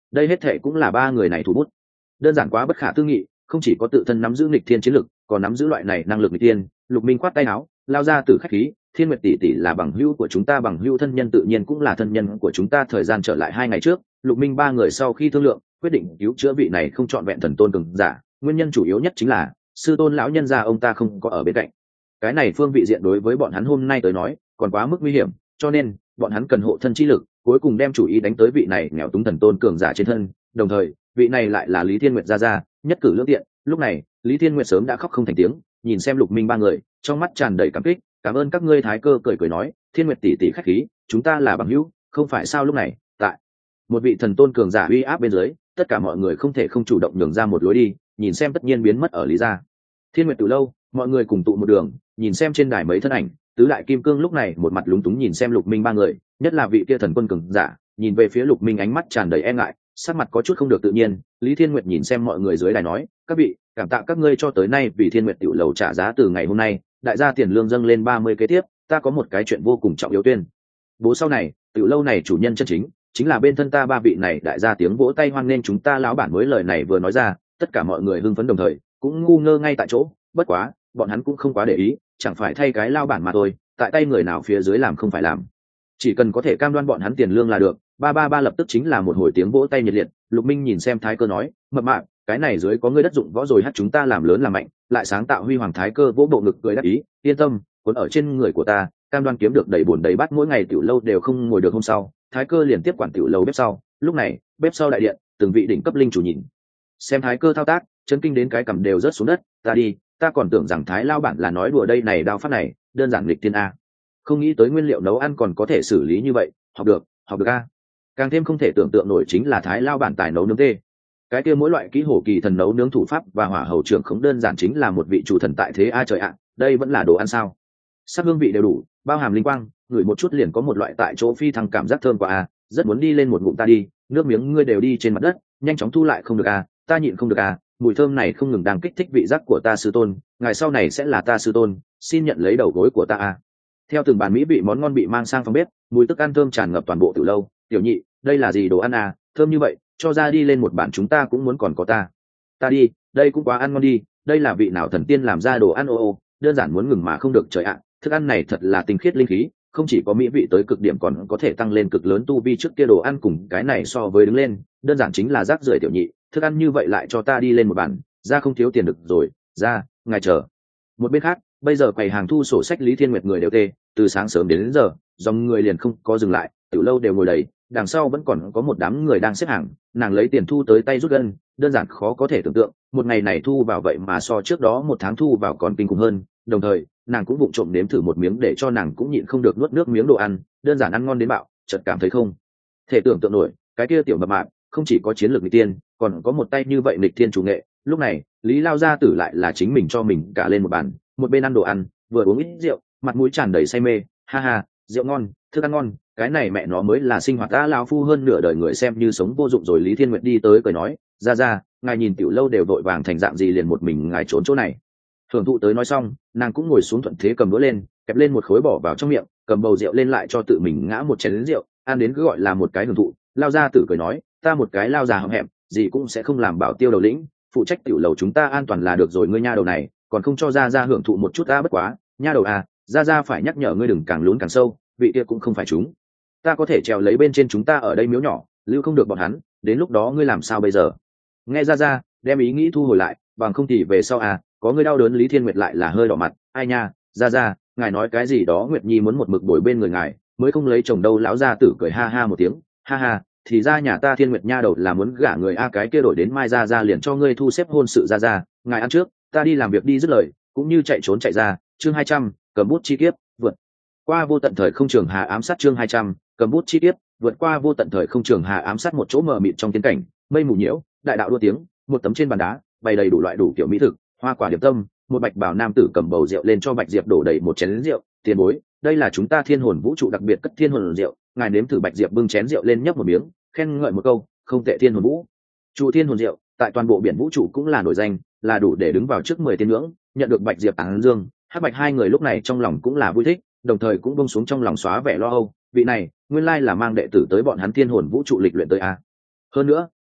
Speaker 1: đây hết thệ cũng là ba người này thủ bút. Đơn giản quá bất khả tư nghị, không chỉ có tự thân nắm giữ nghịch thiên chiến lực, còn nắm giữ loại này năng lực nghịch thiên. Lục Minh khoát tay áo, lao ra từ khách khí, Thiên Nguyệt tỷ tỷ là bằng hữu của chúng ta, bằng hữu thân nhân tự nhiên cũng là thân nhân của chúng ta. Thời gian trở lại 2 ngày trước, Lục Minh ba người sau khi thương lượng, quyết định cứu chữa vị này không trọn vẹn thần tôn cường giả. Nguyên nhân chủ yếu nhất chính là sư tôn lão nhân gia ông ta không có ở bên cạnh. Cái này phương vị diện đối với bọn hắn hôm nay tới nói còn quá mức nguy hiểm, cho nên bọn hắn cần hộ thân chi lực, cuối cùng đem chủ ý đánh tới vị này nghèo túng thần tôn cường giả trên thân. Đồng thời vị này lại là Lý Thiên Nguyệt gia gia, nhất cử lưỡng tiện. Lúc này Lý Thiên Nguyệt sớm đã khóc không thành tiếng, nhìn xem Lục Minh ba người, trong mắt tràn đầy cảm kích. Cảm ơn các ngươi. Thái Cơ cười cười nói, Thiên Nguyệt tỷ tỷ khách khí, chúng ta là bằng hữu, không phải sao. Lúc này tại một vị thần tôn cường giả uy áp bên dưới, tất cả mọi người không thể không chủ động nhường ra một lối đi, nhìn xem tất nhiên biến mất ở Lý gia. Thiên Nguyệt Tử lâu, mọi người cùng tụ một đường, nhìn xem trên đài mấy thân ảnh. Tứ đại kim cương lúc này một mặt lúng túng nhìn xem Lục Minh ba người, nhất là vị kia thần quân cường giả, nhìn về phía Lục Minh ánh mắt tràn đầy e ngại, sắc mặt có chút không được tự nhiên. Lý Thiên Nguyệt nhìn xem mọi người dưới đài nói, các vị, cảm tạ các ngươi cho tới nay vì Thiên Nguyệt Tiểu lầu trả giá. Từ ngày hôm nay, đại gia tiền lương dâng lên 30 kế tiếp, ta có một cái chuyện vô cùng trọng yếu tuyên bố. Sau này Tiểu lâu này chủ nhân chân chính là bên thân ta ba vị này đại gia. Tiếng vỗ tay hoan nghênh chúng ta lão bản. Mới lời này vừa nói ra, tất cả mọi người hưng phấn đồng thời cũng ngu ngơ ngay tại chỗ. Bất quá bọn hắn cũng không quá để ý, chẳng phải thay cái lao bản mà thôi, tại tay người nào phía dưới làm không phải làm, chỉ cần có thể cam đoan bọn hắn tiền lương là được. Ba lập tức chính là một hồi tiếng vỗ tay nhiệt liệt. Lục Minh nhìn xem Thái Cơ nói, mập mạp, cái này dưới có ngươi đất dụng võ rồi hát, chúng ta làm lớn làm mạnh lại sáng tạo huy hoàng. Thái Cơ vỗ bộ ngực cười đáp ý, yên tâm, cuốn ở trên người của ta, cam đoan kiếm được đầy bồn đầy bát, mỗi ngày tiểu lâu đều không ngồi được. Hôm sau Thái Cơ liền tiếp quản tiểu lâu bếp sau. Lúc này bếp sau đại điện, từng vị đỉnh cấp linh chủ nhìn xem Thái Cơ thao tác, chấn kinh đến cái cằm đều rớt xuống đất. Ta còn tưởng rằng Thái lao bản là nói đùa đây, này đao pháp này đơn giản nghịch thiên a, không nghĩ tới nguyên liệu nấu ăn còn có thể xử lý như vậy. Học được a. Càng thêm không thể tưởng tượng nổi chính là Thái lao bản tài nấu nướng tê, cái kia mỗi loại kỹ hổ kỳ thần nấu nướng thủ pháp và hỏa hầu trưởng không đơn giản, chính là một vị chủ thần tại thế. A trời ạ, đây vẫn là đồ ăn sao? Sắc hương vị đều đủ, bao hàm linh quang, ngửi một chút liền có một loại tại chỗ phi thăng cảm giác thơm quá a, rất muốn đi lên một ngụm. Ta đi, nước miếng ngươi đều đi trên mặt đất, nhanh chóng thu lại. Không được a, ta nhịn không được a, mùi thơm này không ngừng đang kích thích vị giác của ta. Sư tôn, ngày sau này sẽ là ta sư tôn, xin nhận lấy đầu gối của ta a. Theo từng bàn mỹ vị món ngon bị mang sang phòng bếp, mùi thức ăn thơm tràn ngập toàn bộ tiểu lâu. Tiểu nhị, đây là gì đồ ăn à, thơm như vậy, cho ra đi lên một bản, chúng ta cũng muốn còn có ta đi, đây cũng quá ăn ngon đi, đây là vị nào thần tiên làm ra đồ ăn? Ô, đơn giản muốn ngừng mà không được. Trời ạ, thức ăn này thật là tinh khiết linh khí, không chỉ có mỹ vị tới cực điểm còn có thể tăng lên cực lớn tu vi. Trước kia đồ ăn cùng cái này so với đứng lên, đơn giản chính là rác rưởi. Tiểu nhị, thức ăn như vậy lại cho ta đi lên một bản, ra không thiếu tiền được rồi, ra, ngài chờ. Một bên khác, bây giờ quầy hàng thu sổ sách Lý Thiên Nguyệt người đều tê, từ sáng sớm đến giờ dòng người liền không có dừng lại, tiểu lâu đều ngồi đầy, đằng sau vẫn còn có một đám người đang xếp hàng. Nàng lấy tiền thu tới tay rút gân, đơn giản khó có thể tưởng tượng, một ngày này thu vào vậy mà so trước đó một tháng thu vào còn kinh khủng hơn. Đồng thời nàng cũng vụng trộm nếm thử một miếng, để cho nàng cũng nhịn không được nuốt nước miếng. Đồ ăn đơn giản ăn ngon đến bạo, chợt cảm thấy không thể tưởng tượng nổi, cái kia tiểu mập mạp không chỉ có chiến lược nghịch tiên, còn có một tay như vậy nghịch thiên chủ nghệ. Lúc này Lý lao gia tử lại là chính mình cho mình cả lên một bàn, một bên ăn đồ ăn vừa uống ít rượu, mặt mũi tràn đầy say mê. Ha ha, rượu ngon, thức ăn ngon, cái này mẹ nó mới là sinh hoạt. Ta lao phu hơn nửa đời người xem như sống vô dụng rồi. Lý Thiên Nguyệt đi tới cười nói, ra ngài nhìn tiểu lâu đều vội vàng thành dạng gì, liền một mình ngài trốn chỗ này hưởng thụ tới. Nói xong nàng cũng ngồi xuống thuận thế cầm đũa lên, kẹp lên một khối bỏ vào trong miệng, cầm bầu rượu lên lại cho tự mình ngã một chén rượu, ăn đến cứ gọi là một cái hưởng thụ. Lao gia tử cười nói, ta một cái lao già hậm hẹm gì cũng sẽ không làm, bảo tiêu đầu lĩnh phụ trách tiểu lầu chúng ta an toàn là được rồi. Ngươi nha đầu này còn không cho ra hưởng thụ một chút? Ta bất quá nha đầu à, ra phải nhắc nhở ngươi đừng càng lún càng sâu, vị kia cũng không phải chúng ta có thể trèo lấy bên trên, chúng ta ở đây miếu nhỏ lưu không được bọn hắn, đến lúc đó ngươi làm sao bây giờ? Nghe ra đem ý nghĩ thu hồi lại, bằng không thì về sau à, có ngươi đau đớn. Lý Thiên Nguyệt lại là hơi đỏ mặt, ai nha, ra ngài nói cái gì đó, Nguyệt Nhi muốn một mực bồi bên người ngài mới không lấy chồng đâu. Lão gia tử cười ha ha một tiếng, ha, thì ra nhà ta Thiên Nguyệt nha đầu là muốn gả người a, cái kia đổi đến mai ra liền cho ngươi thu xếp hôn sự. Ra ngài ăn trước, ta đi làm việc đi. Dứt lời cũng như chạy trốn chạy ra. Chương 200, cầm bút chi kiếp vượt qua vô tận thời không trường hà ám sát. Chương 200, cầm bút chi kiếp vượt qua vô tận thời không trường hà ám sát. Một chỗ mờ mịt trong tiên cảnh, mây mù nhiễu, đại đạo đua tiếng, một tấm trên bàn đá bày đầy đủ loại đủ kiểu mỹ thực, hoa quả điểm tâm. Một bạch bảo nam tử cầm bầu rượu lên cho Bạch Diệp đổ đầy một chén rượu. Tiền bối, đây là chúng ta Thiên Hồn vũ trụ đặc biệt cất thiên hồn rượu, ngài nếm thử. Bạch Diệp bưng chén rượu lên nhấp một miếng, khen ngợi một câu, không tệ. Thiên Hồn vũ trụ thiên hồn rượu tại toàn bộ biển vũ trụ cũng là nổi danh, là đủ để đứng vào trước 10 tiên ngưỡng. Nhận được Bạch Diệp tán dương, Hắc Bạch hai người lúc này trong lòng cũng là vui thích, đồng thời cũng buông xuống trong lòng xóa vẻ lo âu. Vị này nguyên lai là mang đệ tử tới bọn hắn Thiên Hồn vũ trụ lịch luyện tới a. Hơn nữa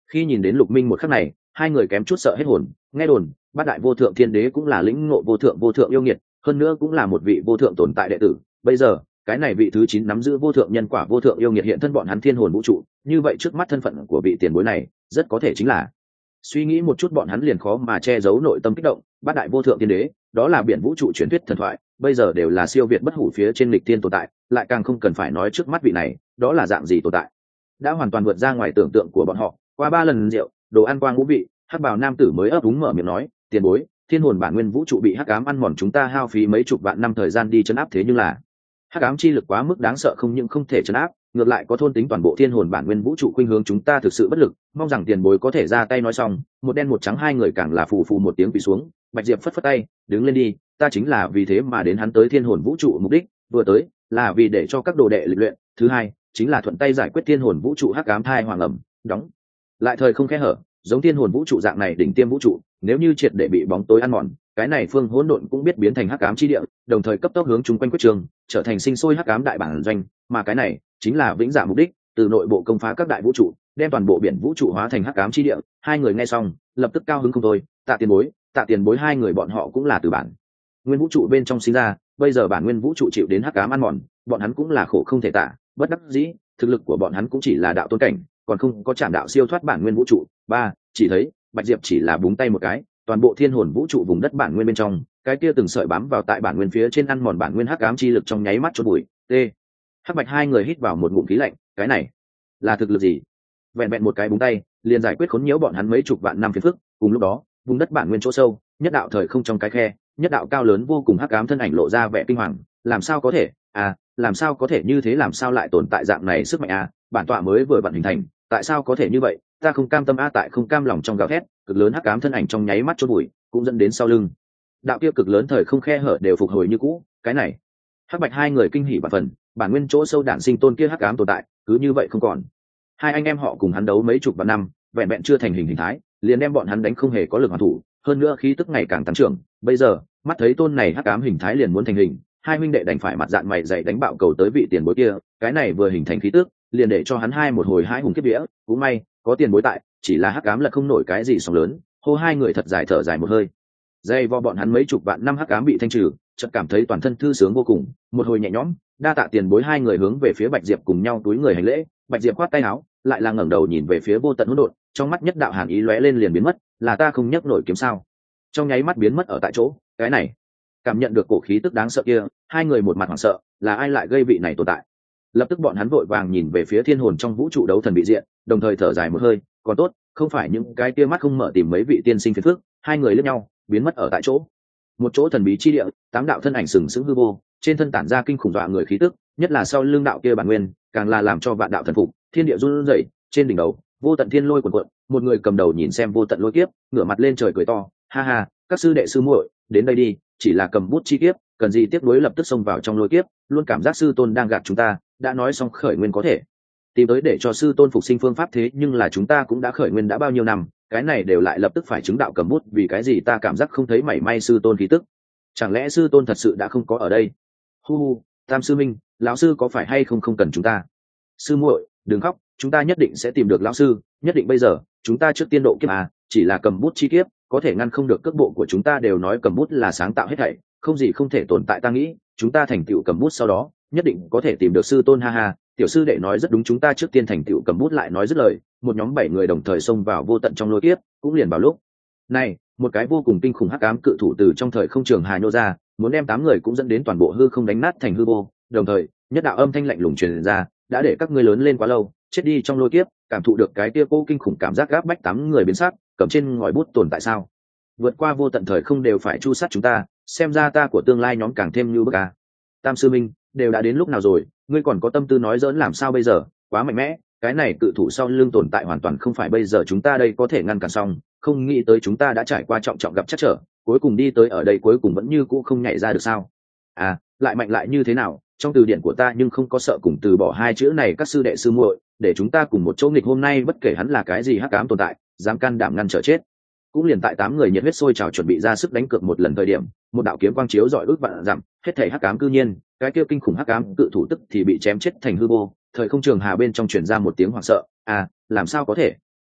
Speaker 1: Khi nhìn đến Lục Minh một khắc này, hai người kém chút sợ hết hồn. Nghe đồn bát đại vô thượng thiên đế cũng là lĩnh ngộ vô thượng yêu nghiệt, hơn nữa cũng là một vị vô thượng tồn tại đệ tử. Bây giờ cái này vị thứ 9 nắm giữ vô thượng nhân quả vô thượng yêu nghiệt hiện thân bọn hắn thiên hồn vũ trụ, như vậy trước mắt thân phận của vị tiền bối này rất có thể chính là. Suy nghĩ một chút bọn hắn liền khó mà che giấu nội tâm kích động. Bát đại vô thượng thiên đế đó là biển vũ trụ truyền thuyết thần thoại, bây giờ đều là siêu việt bất hủ phía trên lịch thiên tồn tại, lại càng không cần phải nói trước mắt vị này đó là dạng gì tồn tại, đã hoàn toàn vượt ra ngoài tưởng tượng của bọn họ. Qua 3 lần rượu đồ ăn qua ngũ vị, hắc bào nam tử mới ấp úng mở miệng nói, tiền bối, thiên hồn bản nguyên vũ trụ bị hắc ám ăn mòn, chúng ta hao phí mấy chục vạn năm thời gian đi chấn áp, thế nhưng là hắc ám chi lực quá mức đáng sợ, không những không thể chấn áp, ngược lại có thôn tính toàn bộ thiên hồn bản nguyên vũ trụ, khuynh hướng chúng ta thực sự bất lực, mong rằng tiền bối có thể ra tay. Nói xong, một đen một trắng hai người càng là phù phù một tiếng bị xuống. Bạch Diệp phất phất tay, đứng lên đi, ta chính là vì thế mà đến hắn tới thiên hồn vũ trụ, mục đích vừa tới là vì để cho các đồ đệ lịch luyện, thứ hai chính là thuận tay giải quyết thiên hồn vũ trụ hắc ám thai hoàng ẩm, đóng lại thời không khe hở. Giống thiên hồn vũ trụ dạng này đỉnh tiêm vũ trụ, nếu như triệt để bị bóng tối ăn mòn, cái này phương hỗn độn cũng biết biến thành hắc ám chi địa, đồng thời cấp tốc hướng chung quanh quyết trường, trở thành sinh sôi hắc ám đại bản doanh, mà cái này chính là vĩnh dạ mục đích, từ nội bộ công phá các đại vũ trụ, đem toàn bộ biển vũ trụ hóa thành hắc ám chi địa. Hai người nghe xong lập tức cao hứng không thôi. Tạ tiền bối, hai người bọn họ cũng là từ bản nguyên vũ trụ bên trong sinh ra, bây giờ bản nguyên vũ trụ chịu đến hắc ám ăn mòn, bọn hắn cũng là khổ không thể tả, bất đắc dĩ, thực lực của bọn hắn cũng chỉ là đạo tôn cảnh, còn không có chạm đạo siêu thoát bản nguyên vũ trụ. Chỉ thấy Bạch Diệp chỉ là búng tay một cái, toàn bộ thiên hồn vũ trụ vùng đất bản nguyên bên trong, cái kia từng sợi bám vào tại bản nguyên phía trên ăn mòn bản nguyên hắc ám chi lực trong nháy mắt chôn bụi. Hắc Bạch hai người hít vào một ngụm khí lạnh, cái này là thực lực gì? Vẹn vẹn một cái búng tay liền giải quyết khốn nhiễu bọn hắn mấy chục vạn năm phiền phức. Cùng lúc đó, vùng đất bản nguyên chỗ sâu, nhất đạo thời không trong cái khe, nhất đạo cao lớn vô cùng hắc ám thân ảnh lộ ra vẻ kinh hoàng. Làm sao có thể? Làm sao có thể như thế? Làm sao lại tồn tại dạng này sức mạnh? Bản tọa mới vừa vận hình thành, tại sao có thể như vậy? Ta không cam tâm. Tại không cam lòng trong gào thét, cực lớn hắc ám thân ảnh trong nháy mắt chôn bụi, cũng dẫn đến sau lưng đạo kia cực lớn thời không khe hở đều phục hồi như cũ. Cái này, Hắc Bạch hai người kinh hỉ và phần, bản nguyên chỗ sâu đản sinh tôn kia hắc ám tồn tại cứ như vậy không còn. Hai anh em họ cùng hắn đấu mấy chục vạn năm, vẹn vẹn chưa thành hình thái liền đem bọn hắn đánh không hề có lực hoàn thủ, hơn nữa khí tức ngày càng tăng trưởng. Bây giờ mắt thấy tôn này hắc ám hình thái liền muốn thành hình, hai huynh đệ đành phải mặt dạng mày dày đánh bạo cầu tới vị tiền bối kia. Cái này vừa hình thành khí tức liền để cho hắn hai một hồi hai hùng kiếp vía. Cũng may có tiền bối tại, chỉ là hắc ám là không nổi cái gì sóng lớn. Hô, hai người thật dài thở dài một hơi. Dây vo bọn hắn mấy chục vạn năm hắc ám bị thanh trừ, chợt cảm thấy toàn thân thư sướng vô cùng, một hồi nhẹ nhõm. Đa tạ tiền bối. Hai người hướng về phía Bạch Diệp cùng nhau túi người hành lễ. Bạch Diệp khoát tay áo, lại là ngẩng đầu nhìn về phía vô tận hỗn độn, trong mắt nhất đạo hàn ý lóe lên liền biến mất. Là ta không nhấc nổi kiếm sao? Trong nháy mắt biến mất ở tại chỗ. Cái này, cảm nhận được cổ khí tức đáng sợ kia, hai người một mặt hoảng sợ, là ai lại gây vị này tồn tại? Lập tức bọn hắn vội vàng nhìn về phía thiên hồn trong vũ trụ đấu thần bị diện, đồng thời thở dài một hơi, còn tốt, không phải những cái kia mắt không mở tìm mấy vị tiên sinh phiền phức. Hai người liếc nhau, biến mất ở tại chỗ. Một chỗ thần bí chi địa, 8 đạo thân ảnh sừng sững hư vô, trên thân tản ra kinh khủng dọa người khí tức, nhất là sau lưng đạo kia bản nguyên, càng là làm cho vạn đạo thần phục, thiên địa run rẩy. Trên đỉnh đầu, vô tận thiên lôi cuồn cuộn, một người cầm đầu nhìn xem vô tận lôi kiếp, ngửa mặt lên trời cười to, ha ha, các sư đệ sư muội, đến đây đi, chỉ là cầm bút chi kiếp, cần gì tiếc nuối lập tức xông vào trong lôi kiếp, luôn cảm giác sư tôn đang gạt chúng ta, đã nói xong khởi nguyên có thể tìm tới để cho sư tôn phục sinh phương pháp, thế nhưng là chúng ta cũng đã khởi nguyên đã bao nhiêu năm, cái này đều lại lập tức phải chứng đạo cầm bút, vì cái gì ta cảm giác không thấy mảy may sư tôn khí tức? Chẳng lẽ sư tôn thật sự đã không có ở đây? Hu, Tam sư minh, lão sư có phải hay không cần chúng ta? Sư muội, đừng khóc, chúng ta nhất định sẽ tìm được lão sư, nhất định. Bây giờ chúng ta trước tiên độ kiếp chỉ là cầm bút chi kiếp có thể ngăn không được cước bộ của chúng ta, đều nói cầm bút là sáng tạo hết thảy, không gì không thể tồn tại. Ta nghĩ chúng ta thành tựu cầm bút sau đó nhất định có thể tìm được sư tôn. Ha ha, tiểu sư đệ nói rất đúng, chúng ta trước tiên thành tựu cầm bút. Lại nói dứt lời, một nhóm 7 người đồng thời xông vào vô tận trong lôi kiếp. Cũng liền vào lúc này, một cái vô cùng kinh khủng hắc ám cự thủ từ trong thời không trường hà nhô ra, muốn đem 8 người cũng dẫn đến toàn bộ hư không đánh nát thành hư vô. Đồng thời nhất đạo âm thanh lạnh lùng truyền ra, đã để các ngươi lớn lên quá lâu, chết đi trong lôi kiếp, cảm thụ được cái kia cô kinh khủng cảm giác gáp bách 8 người biến sắc, cầm trên ngòi bút tồn tại sao? Vượt qua vô tận thời không đều phải chu sát chúng ta, xem ra ta của tương lai nhóm càng thêm như bức à. Tam sư minh, đều đã đến lúc nào rồi, ngươi còn có tâm tư nói giỡn làm sao bây giờ? Quá mạnh mẽ, cái này cự thủ sau lưng tồn tại hoàn toàn không phải bây giờ chúng ta đây có thể ngăn cản xong, không nghĩ tới chúng ta đã trải qua trọng trọng gặp chắc trở, cuối cùng đi tới ở đây cuối cùng vẫn như cũ không nhảy ra được sao? Lại mạnh lại như thế nào? Trong từ điển của ta nhưng không có sợ cùng từ bỏ hai chữ này, các sư đệ sư muội, để chúng ta cùng một chỗ nghịch. Hôm nay bất kể hắn là cái gì hắc ám tồn tại, dám can đảm ngăn trở chết. Cũng liền tại 8 người nhiệt huyết sôi trào chuẩn bị ra sức đánh cược một lần thời điểm, một đạo kiếm quang chiếu rọi ước vạn dặm, hết thảy hắc ám cư nhiên, cái kia kinh khủng hắc ám cự thủ tức thì bị chém chết thành hư vô. Thời không trường hà bên trong truyền ra một tiếng hoảng sợ, làm sao có thể?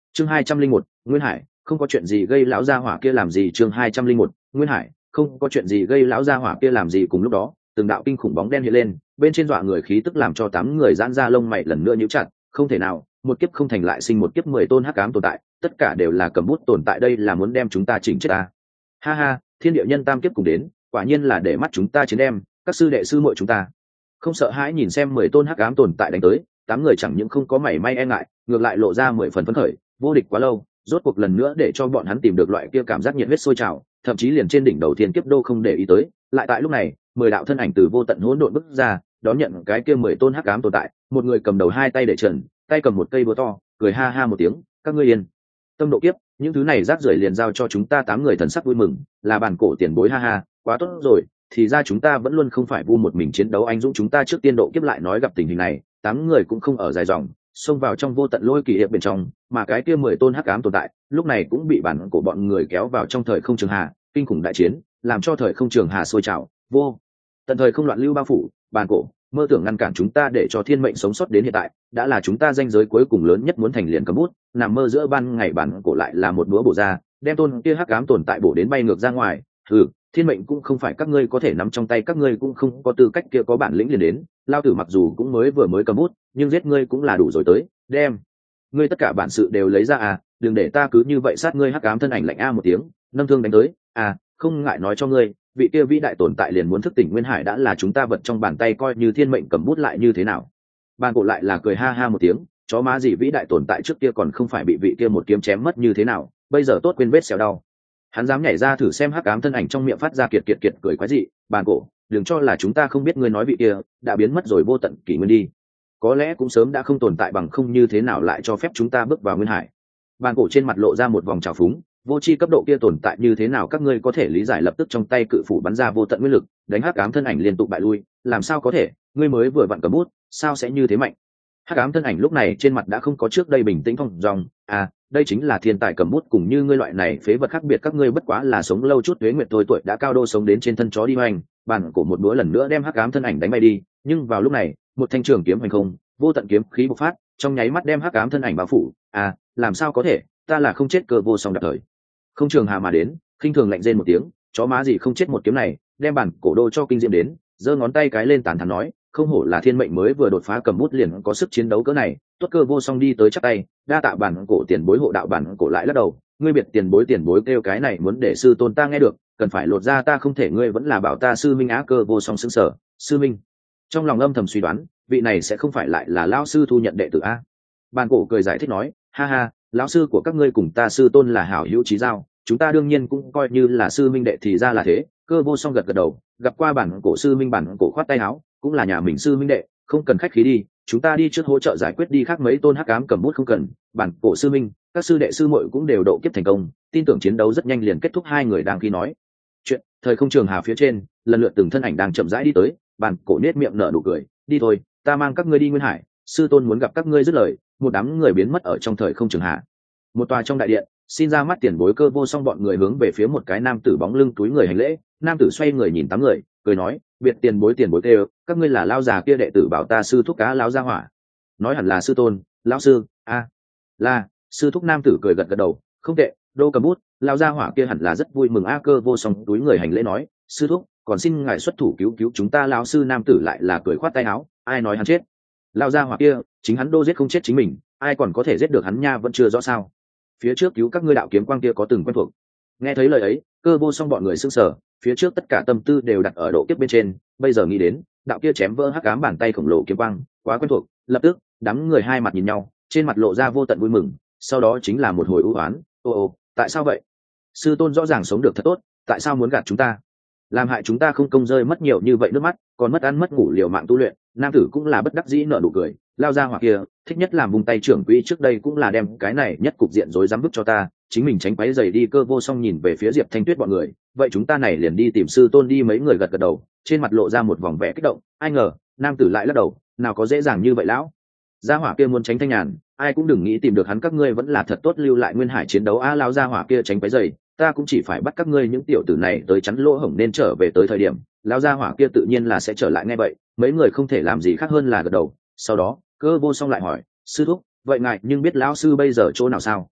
Speaker 1: chương 201, Nguyên Hải, không có chuyện gì gây lão gia hỏa kia làm gì. chương 201, Nguyên Hải, không có chuyện gì gây lão gia hỏa kia làm gì. Cùng lúc đó, từng đạo kinh khủng bóng đen hiện lên, bên trên dọa người khí tức làm cho 8 người giãn ra lông mày lần nữa nhíu chặt. Không thể nào, một kiếp không thành lại sinh một kiếp 10 tôn hắc ám tồn tại, tất cả đều là cầm bút tồn tại, đây là muốn đem chúng ta chỉnh chết ta. Ha ha, thiên địa nhân tam kiếp cùng đến, quả nhiên là để mắt chúng ta chiến đem, các sư đệ sư muội chúng ta không sợ hãi nhìn xem 10 tôn hắc ám tồn tại đánh tới. 8 người chẳng những không có mảy may e ngại, ngược lại lộ ra 10 phần phấn khởi. Vô địch quá lâu, rốt cuộc lần nữa để cho bọn hắn tìm được loại kia cảm giác nhiệt huyết sôi trào, thậm chí liền trên đỉnh đầu thiên kiếp đô không để ý tới. Lại tại lúc này, 10 đạo thân ảnh từ vô tận hỗn độn bước ra, đón nhận cái kia 10 tôn hắc ám tồn tại. Một người cầm đầu hai tay để trần, tay cầm một cây búa to, cười ha ha một tiếng, các ngươi yên tâm độ kiếp, những thứ này rác rưởi liền giao cho chúng ta. 8 người thần sắc vui mừng, là bản cổ tiền bối, ha ha, quá tốt rồi, thì ra chúng ta vẫn luôn không phải vu một mình chiến đấu anh dũng, chúng ta trước tiên độ kiếp. Lại nói gặp tình hình này, 8 người cũng không ở dài dòng, xông vào trong vô tận lôi kỳ hiệp bên trong, mà cái kia 10 tôn hắc ám tồn tại lúc này cũng bị bản của bọn người kéo vào trong thời không trường hà. Kinh khủng đại chiến làm cho thời không trường hà sôi trào, vô tận thời không loạn lưu bao phủ. Bản cổ mơ tưởng ngăn cản chúng ta để cho thiên mệnh sống sót đến hiện tại, đã là chúng ta danh giới cuối cùng lớn nhất, muốn thành liền cầm bút nằm mơ giữa ban ngày. Bản cổ lại là một búa bổ ra, đem tôn kia hắc ám tồn tại bổ đến bay ngược ra ngoài. Thiên mệnh cũng không phải các ngươi có thể nắm trong tay, các ngươi cũng không có tư cách kia, có bản lĩnh liền đến. Lao tử mặc dù cũng vừa mới cầm bút, nhưng giết ngươi cũng là đủ rồi, tới đem ngươi tất cả bản sự đều lấy ra à, đừng để ta cứ như vậy sát ngươi. Hắc ám thân ảnh lạnh a một tiếng, nâng thương đánh tới. À, không ngại nói cho ngươi, vị kia vĩ đại tồn tại liền muốn thức tỉnh Nguyên Hải, đã là chúng ta vật trong bàn tay, coi như thiên mệnh cầm bút lại như thế nào. Bàn cổ lại là cười ha ha một tiếng, chó má gì vĩ đại tồn tại, trước kia còn không phải bị vị kia một kiếm chém mất như thế nào, bây giờ tốt quên vết xẻo đau. Hắn dám nhảy ra thử xem. hắc ám thân ảnh trong miệng phát ra kiệt kiệt kiệt cười quái dị. Bàn cổ, đừng cho là chúng ta không biết ngươi nói vị kia đã biến mất rồi vô tận kỷ nguyên đi, có lẽ cũng sớm đã không tồn tại, bằng không như thế nào lại cho phép chúng ta bước vào Nguyên Hải. Bàn cổ trên mặt lộ ra một vòng trào phúng, vô tri cấp độ kia tồn tại như thế nào các ngươi có thể lý giải. Lập tức trong tay cự phủ bắn ra vô tận nguyên lực, đánh hắc ám thân ảnh liên tục bại lui. Làm sao có thể, ngươi mới vừa vặn cầm bút, sao sẽ như thế mạnh? Hắc ám thân ảnh lúc này trên mặt đã không có trước đây bình tĩnh thong dong. À, đây chính là thiên tài cầm bút, cùng như ngươi loại này phế vật khác biệt, các ngươi bất quá là sống lâu chút tuế nguyệt thôi, tuổi đã cao đô sống đến trên thân chó đi hoành. Bàn cổ một búa lần nữa đem hắc ám thân ảnh đánh bay đi, nhưng vào lúc này một thanh trường kiếm hoành không, vô tận kiếm khí bộc phát, trong nháy mắt đem hắc ám thân ảnh bao phủ. À, làm sao có thể, ta là không chết cơ vô song đặc thời không trường hà mà đến, khinh thường lạnh rên một tiếng, chó má gì không chết một kiếm này, đem bản cổ đô cho kinh diệm đến, giơ ngón tay cái lên tàn thắn nói, không hổ là thiên mệnh mới vừa đột phá cầm bút liền có sức chiến đấu cỡ này. Tốt cơ vô song đi tới chắp tay, đa tạ bản cổ tiền bối hộ đạo. Bản cổ lại lắc đầu, ngươi biệt tiền bối kêu cái này muốn để sư tôn ta nghe được, cần phải lột ra ta không thể, ngươi vẫn là bảo ta sư minh á. Cơ vô song sững sờ, sư minh, trong lòng âm thầm suy đoán, vị này sẽ không phải lại là lão sư thu nhận đệ tử a. Bản cổ cười giải thích nói, ha ha, lão sư của các ngươi cùng ta sư tôn là hảo hữu chí giao, chúng ta đương nhiên cũng coi như là sư minh đệ, thì ra là thế. Cơ vô song gật gật đầu, gặp qua bản cổ sư minh. Bản cổ khoát tay áo, cũng là nhà mình sư minh đệ, không cần khách khí đi, chúng ta đi trước hỗ trợ giải quyết đi, khác mấy tôn hắc ám cầm bút không cần. Bản cổ sư minh, các sư đệ sư muội cũng đều độ kiếp thành công, tin tưởng chiến đấu rất nhanh liền kết thúc. Hai người đang khi nói chuyện, thời không trường hà phía trên lần lượt từng thân ảnh đang chậm rãi đi tới. Bản cổ nết miệng nở nụ cười, đi thôi, ta mang các ngươi đi Nguyên Hải, sư tôn muốn gặp các ngươi. dứt lời, một đám người biến mất ở trong thời không trường hà. Một tòa trong đại điện, xin ra mắt tiền bối. Cơ vô song bọn người hướng về phía một cái nam tử bóng lưng túi người hành lễ. Nam tử xoay người nhìn 8 người, cười nói, biệt tiền bối kêu, các ngươi là lao già kia đệ tử bảo ta sư thúc cá lão gia hỏa. Nói hẳn là sư tôn, lão sư a, là sư thúc. Nam tử cười gật gật đầu, không tệ, đô cầm bút, lao gia hỏa kia hẳn là rất vui mừng a. Cơ vô song túi người hành lễ nói, sư thúc, còn xin ngài xuất thủ cứu cứu chúng ta. Lão sư. Nam tử lại là cười khoát tay áo, ai nói hắn chết, lao gia hỏa kia chính hắn đô giết không chết chính mình, ai còn có thể giết được hắn nha, vẫn chưa rõ sao. Phía trước cứu các ngươi đạo kiếm quang kia có từng quen thuộc. Nghe thấy lời ấy, Cơ vô song bọn người sững sờ, phía trước tất cả tâm tư đều đặt ở độ kiếp bên trên, bây giờ nghĩ đến đạo kia chém vỡ hắc ám bàn tay khổng lồ kiếm quang quá quen thuộc. Lập tức đám người hai mặt nhìn nhau, trên mặt lộ ra vô tận vui mừng, sau đó chính là một hồi ưu oán. Ô, tại sao vậy? Sư tôn rõ ràng sống được thật tốt, tại sao muốn gạt chúng ta, làm hại chúng ta không công rơi mất nhiều như vậy nước mắt, còn mất ăn mất ngủ liều mạng tu luyện. Nam tử cũng là bất đắc dĩ nở nụ cười, lao ra hoặc kia thích nhất làm vùng tay trưởng quỹ, trước đây cũng là đem cái này nhất cục diện rối rắm bức cho ta, chính mình tránh quấy giày đi. Cơ vô song nhìn về phía Diệp Thanh Tuyết bọn người, vậy chúng ta này liền đi tìm sư tôn đi. Mấy người gật gật đầu, trên mặt lộ ra một vòng vẻ kích động. Ai ngờ nam tử lại lắc đầu, nào có dễ dàng như vậy, lão gia hỏa kia muốn tránh thanh nhàn, ai cũng đừng nghĩ tìm được hắn, các ngươi vẫn là thật tốt lưu lại Nguyên Hải chiến đấu a. Lao gia hỏa kia tránh quấy giày, ta cũng chỉ phải bắt các ngươi những tiểu tử này tới chắn lỗ hổng, nên trở về tới thời điểm lão gia hỏa kia tự nhiên là sẽ trở lại. ngay vậy mấy người không thể làm gì khác hơn là gật đầu. Sau đó Cơ vô song lại hỏi, sư thúc, vậy ngài nhưng biết lão sư bây giờ chỗ nào sao?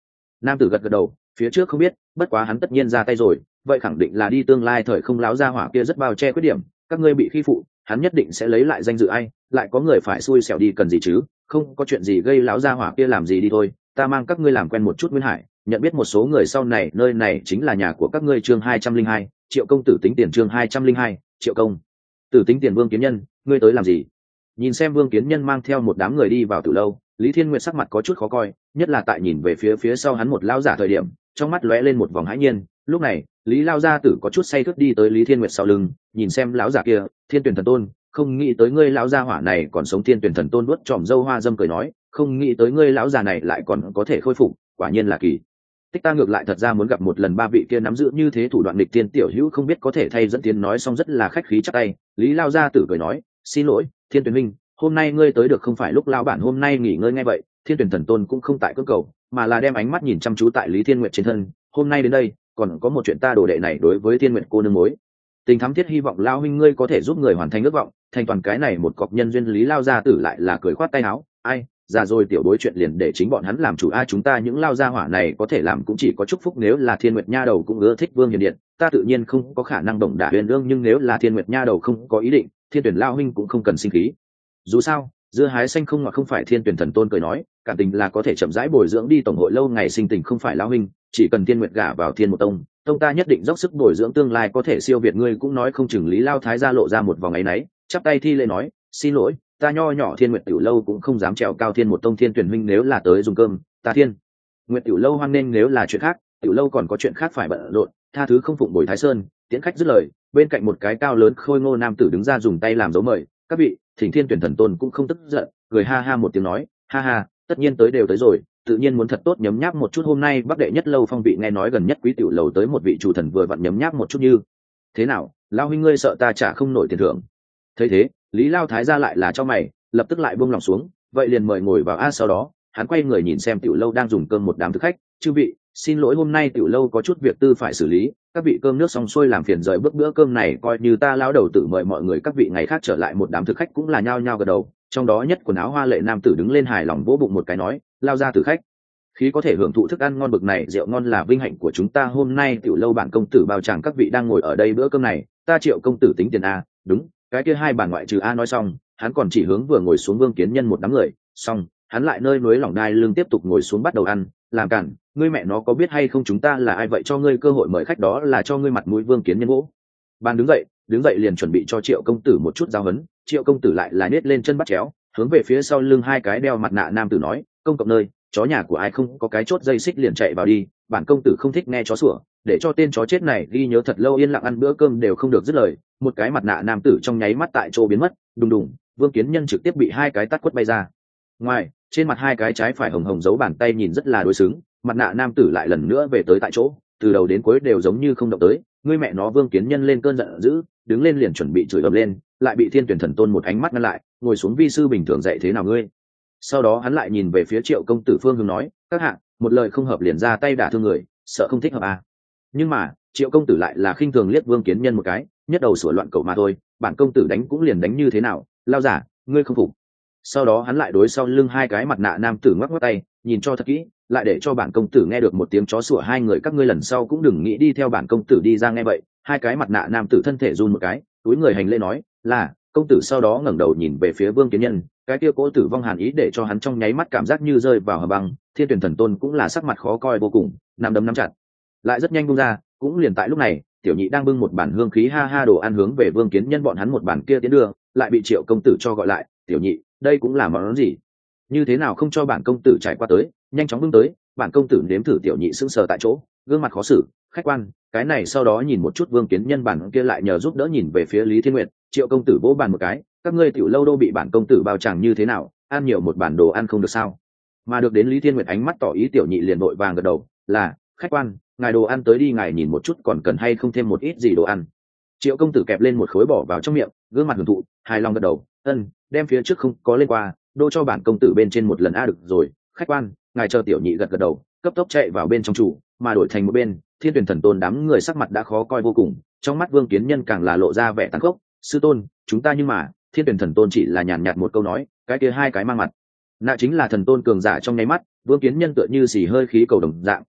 Speaker 1: Nam tử gật gật đầu, phía trước không biết, bất quá hắn tất nhiên ra tay rồi, vậy khẳng định là đi tương lai thời không láo ra hỏa kia rất bao che khuyết điểm, các ngươi bị khi phụ, hắn nhất định sẽ lấy lại danh dự ai, lại có người phải xui xẻo đi cần gì chứ, không có chuyện gì gây láo ra hỏa kia làm gì đi thôi, ta mang các ngươi làm quen một chút Nguyên Hải, nhận biết một số người sau này, nơi này chính là nhà của các ngươi. Chương 202, Triệu công tử tính tiền. Chương 202, Triệu công tử tính tiền. Vương Kiến Nhân, ngươi tới làm gì? Nhìn xem Vương Kiến Nhân mang theo một đám người đi vào từ lâu, Lý Thiên Nguyệt sắc mặt có chút khó coi, nhất là tại nhìn về phía sau hắn một lao giả thời điểm, trong mắt lóe lên một vòng hãi nhiên. Lúc này, Lý lao gia tử có chút say khướt đi tới Lý Thiên Nguyệt sau lưng, nhìn xem lão giả kia, Thiên Tuyển Thần Tôn, không nghĩ tới ngươi lão gia hỏa này còn sống. Thiên Tuyển Thần Tôn vuốt tròm râu hoa dâm cười nói, không nghĩ tới ngươi lão già này lại còn có thể khôi phục, quả nhiên là kỳ tích. Ta ngược lại thật ra muốn gặp một lần ba vị kia nắm giữ như thế thủ đoạn nghịch tiên tiểu hữu, không biết có thể thay dẫn tiến. Nói xong rất là khách khí chắp tay, Lý lao gia tử cười nói, xin lỗi Thiên Tuyển minh, hôm nay ngươi tới được không phải lúc lão bản hôm nay nghỉ ngơi. Ngay vậy, Thiên Tuyển Thần Tôn cũng không tại cưỡng cầu, mà là đem ánh mắt nhìn chăm chú tại Lý Thiên Nguyệt trên thân. Hôm nay đến đây còn có một chuyện, ta đồ đệ này đối với Thiên Nguyệt cô nương mối tình thắm thiết, hy vọng lao huynh ngươi có thể giúp người hoàn thành ước vọng, thành toàn cái này một cọc nhân duyên. Lý lao gia tử lại là cười khoát tay áo, ai già rồi, tiểu đối chuyện liền để chính bọn hắn làm chủ a, chúng ta những lao gia hỏa này có thể làm cũng chỉ có chúc phúc. Nếu là Thiên Nguyệt nha đầu cũng ưa thích Vương Hiền Điện, ta tự nhiên không có khả năng động đả huyền lương, nhưng nếu là Thiên Nguyệt nha đầu không có ý định, Thiên Tuyển lao huynh cũng không cần sinh khí, dù sao dưa hái xanh không ngọt. Không phải. Thiên Tuyển Thần Tôn cười nói, cảm tình là có thể chậm rãi bồi dưỡng đi, tổng hội lâu ngày sinh tình không phải lao huynh, chỉ cần Thiên Nguyệt gả vào Thiên một tông ta nhất định dốc sức bồi dưỡng, tương lai có thể siêu việt ngươi cũng nói không chừng. Lý lao thái gia lộ ra một vòng áy náy, chắp tay thi lễ nói, xin lỗi, ta nho nhỏ Thiên Nguyệt tiểu lâu cũng không dám trèo cao Thiên một tông. Thiên Tuyển huynh nếu là tới dùng cơm, ta Thiên Nguyệt tiểu lâu hoan nghênh, nếu là chuyện khác, tiểu lâu còn có chuyện khác phải bận rộn, tha thứ không phụng bồi Thái Sơn. Tiễn khách dứt lời, bên cạnh một cái cao lớn khôi ngô nam tử đứng ra dùng tay làm dấu mời, các vị thỉnh. Thiên Tuyển Thần Tôn cũng không tức giận, cười ha ha một tiếng nói, ha ha, tất nhiên tới đều tới rồi, tự nhiên muốn thật tốt nhấm nháp một chút. Hôm nay bắc đệ nhất lâu phong vị, nghe nói gần nhất quý tiểu lầu tới một vị chủ thần, vừa vặn nhấm nháp một chút. Như thế nào, lao huynh ngươi sợ ta trả không nổi tiền thưởng? Thấy thế, Lý lao thái gia lại là cho mày, lập tức lại buông lòng xuống, vậy liền mời ngồi vào a. Sau đó hắn quay người nhìn xem tiểu lâu đang dùng cơm một đám thực khách, chư vị xin lỗi, hôm nay tiểu lâu có chút việc tư phải xử lý, các vị cơm nước xong xuôi làm phiền rời bước, bữa cơm này coi như ta lão đầu tự mời mọi người, các vị ngày khác trở lại. Một đám thực khách cũng là nhao nhao gật đầu, trong đó nhất quần áo hoa lệ nam tử đứng lên hài lòng vỗ bụng một cái nói, lao ra tử khách khí có thể hưởng thụ thức ăn ngon bực này, rượu ngon là vinh hạnh của chúng ta, hôm nay tiểu lâu bản công tử bao tràng các vị đang ngồi ở đây bữa cơm này, ta Triệu công tử tính tiền a. Đúng, cái kia hai bản ngoại trừ a. Nói xong hắn còn chỉ hướng vừa ngồi xuống Vương Kiến Nhân một đám người, xong hắn lại nơi núi lỏng đai lưng tiếp tục ngồi xuống bắt đầu ăn. Làm cản, ngươi mẹ nó có biết hay không chúng ta là ai vậy, cho ngươi cơ hội mời khách đó là cho ngươi mặt mũi. Vương Kiến Nhân vỗ bàn đứng dậy liền chuẩn bị cho Triệu công tử một chút giáo huấn. Triệu công tử lại là nết lên chân bắt chéo, hướng về phía sau lưng hai cái đeo mặt nạ nam tử nói, công cộng nơi chó nhà của ai không có cái chốt dây xích liền chạy vào đi, bản công tử không thích nghe chó sủa, để cho tên chó chết này ghi nhớ thật lâu, yên lặng ăn bữa cơm đều không được dứt lời. Một cái mặt nạ nam tử trong nháy mắt tại chỗ biến mất, đùng đùng, Vương Kiến Nhân trực tiếp bị hai cái tát quất bay ra ngoài, trên mặt hai cái trái phải hồng hồng dấu bàn tay nhìn rất là đối xứng. Mặt nạ nam tử lại lần nữa về tới tại chỗ, từ đầu đến cuối đều giống như không động tới. Ngươi mẹ nó, Vương Kiến Nhân lên cơn giận dữ, đứng lên liền chuẩn bị chửi ầm lên, lại bị Thiên Tuyển Thần Tôn một ánh mắt ngăn lại, ngồi xuống, vi sư bình thường dạy thế nào ngươi. Sau đó hắn lại nhìn về phía Triệu công tử phương hướng nói, các hạ một lời không hợp liền ra tay đả thương người, sợ không thích hợp à. Nhưng mà Triệu công tử lại là khinh thường liếc Vương Kiến Nhân một cái, nhất đầu sủa loạn cậu mà thôi, bản công tử đánh cũng liền đánh như thế nào, lao giả ngươi không phục. Sau đó hắn lại đối sau lưng hai cái mặt nạ nam tử ngoắc ngoắc tay, nhìn cho thật kỹ, lại để cho bản công tử nghe được một tiếng chó sủa, hai người các ngươi lần sau cũng đừng nghĩ đi theo bản công tử đi ra. Nghe vậy hai cái mặt nạ nam tử thân thể run một cái, túi người hành lễ nói, là công tử. Sau đó ngẩng đầu nhìn về phía Vương Kiến Nhân, cái kia cỗ tử vong hàn ý để cho hắn trong nháy mắt cảm giác như rơi vào hầm băng. Thiên Tuyển Thần Tôn cũng là sắc mặt khó coi vô cùng, nắm đấm nắm chặt lại rất nhanh buông ra. Cũng liền tại lúc này, tiểu nhị đang bưng một bản hương khí ha ha đồ ăn hướng về Vương Kiến Nhân bọn hắn một bản kia tiến đưa, lại bị Triệu công tử cho gọi lại, tiểu nhị đây cũng là món gì, như thế nào không cho bản công tử trải qua tới, nhanh chóng bưng tới. Bản công tử nếm thử. Tiểu nhị sững sờ tại chỗ, gương mặt khó xử, khách quan cái này. Sau đó nhìn một chút Vương Kiến Nhân bản kia lại nhờ giúp đỡ nhìn về phía Lý Thiên Nguyệt. Triệu công tử vỗ bàn một cái, các ngươi tiểu lâu đô bị bản công tử bao tràng như thế nào, ăn nhiều một bản đồ ăn không được sao? Mà được đến Lý Thiên Nguyệt ánh mắt tỏ ý, tiểu nhị liền vội vàng gật đầu, là khách quan ngài đồ ăn tới đi, ngài nhìn một chút còn cần hay không thêm một ít gì đồ ăn. Triệu công tử kẹp lên một khối bỏ vào trong miệng, gương mặt hưởng thụ hài lòng gật đầu, đem phía trước không có lên qua đô cho bản công tử bên trên một lần a. Được rồi khách quan, ngài chờ. Tiểu nhị gật gật đầu, cấp tốc chạy vào bên trong chủ, mà đổi thành một bên Thiên Tuyển Thần Tôn đám người sắc mặt đã khó coi vô cùng, trong mắt Vương Kiến Nhân càng là lộ ra vẻ tàn khốc. Sư tôn chúng ta, nhưng mà Thiên Tuyển Thần Tôn chỉ là nhàn nhạt một câu nói, cái kia hai cái mang mặt nạ chính là thần tôn cường giả. Trong nháy mắt Vương Kiến Nhân tựa như xì hơi khí cầu đồng dạng,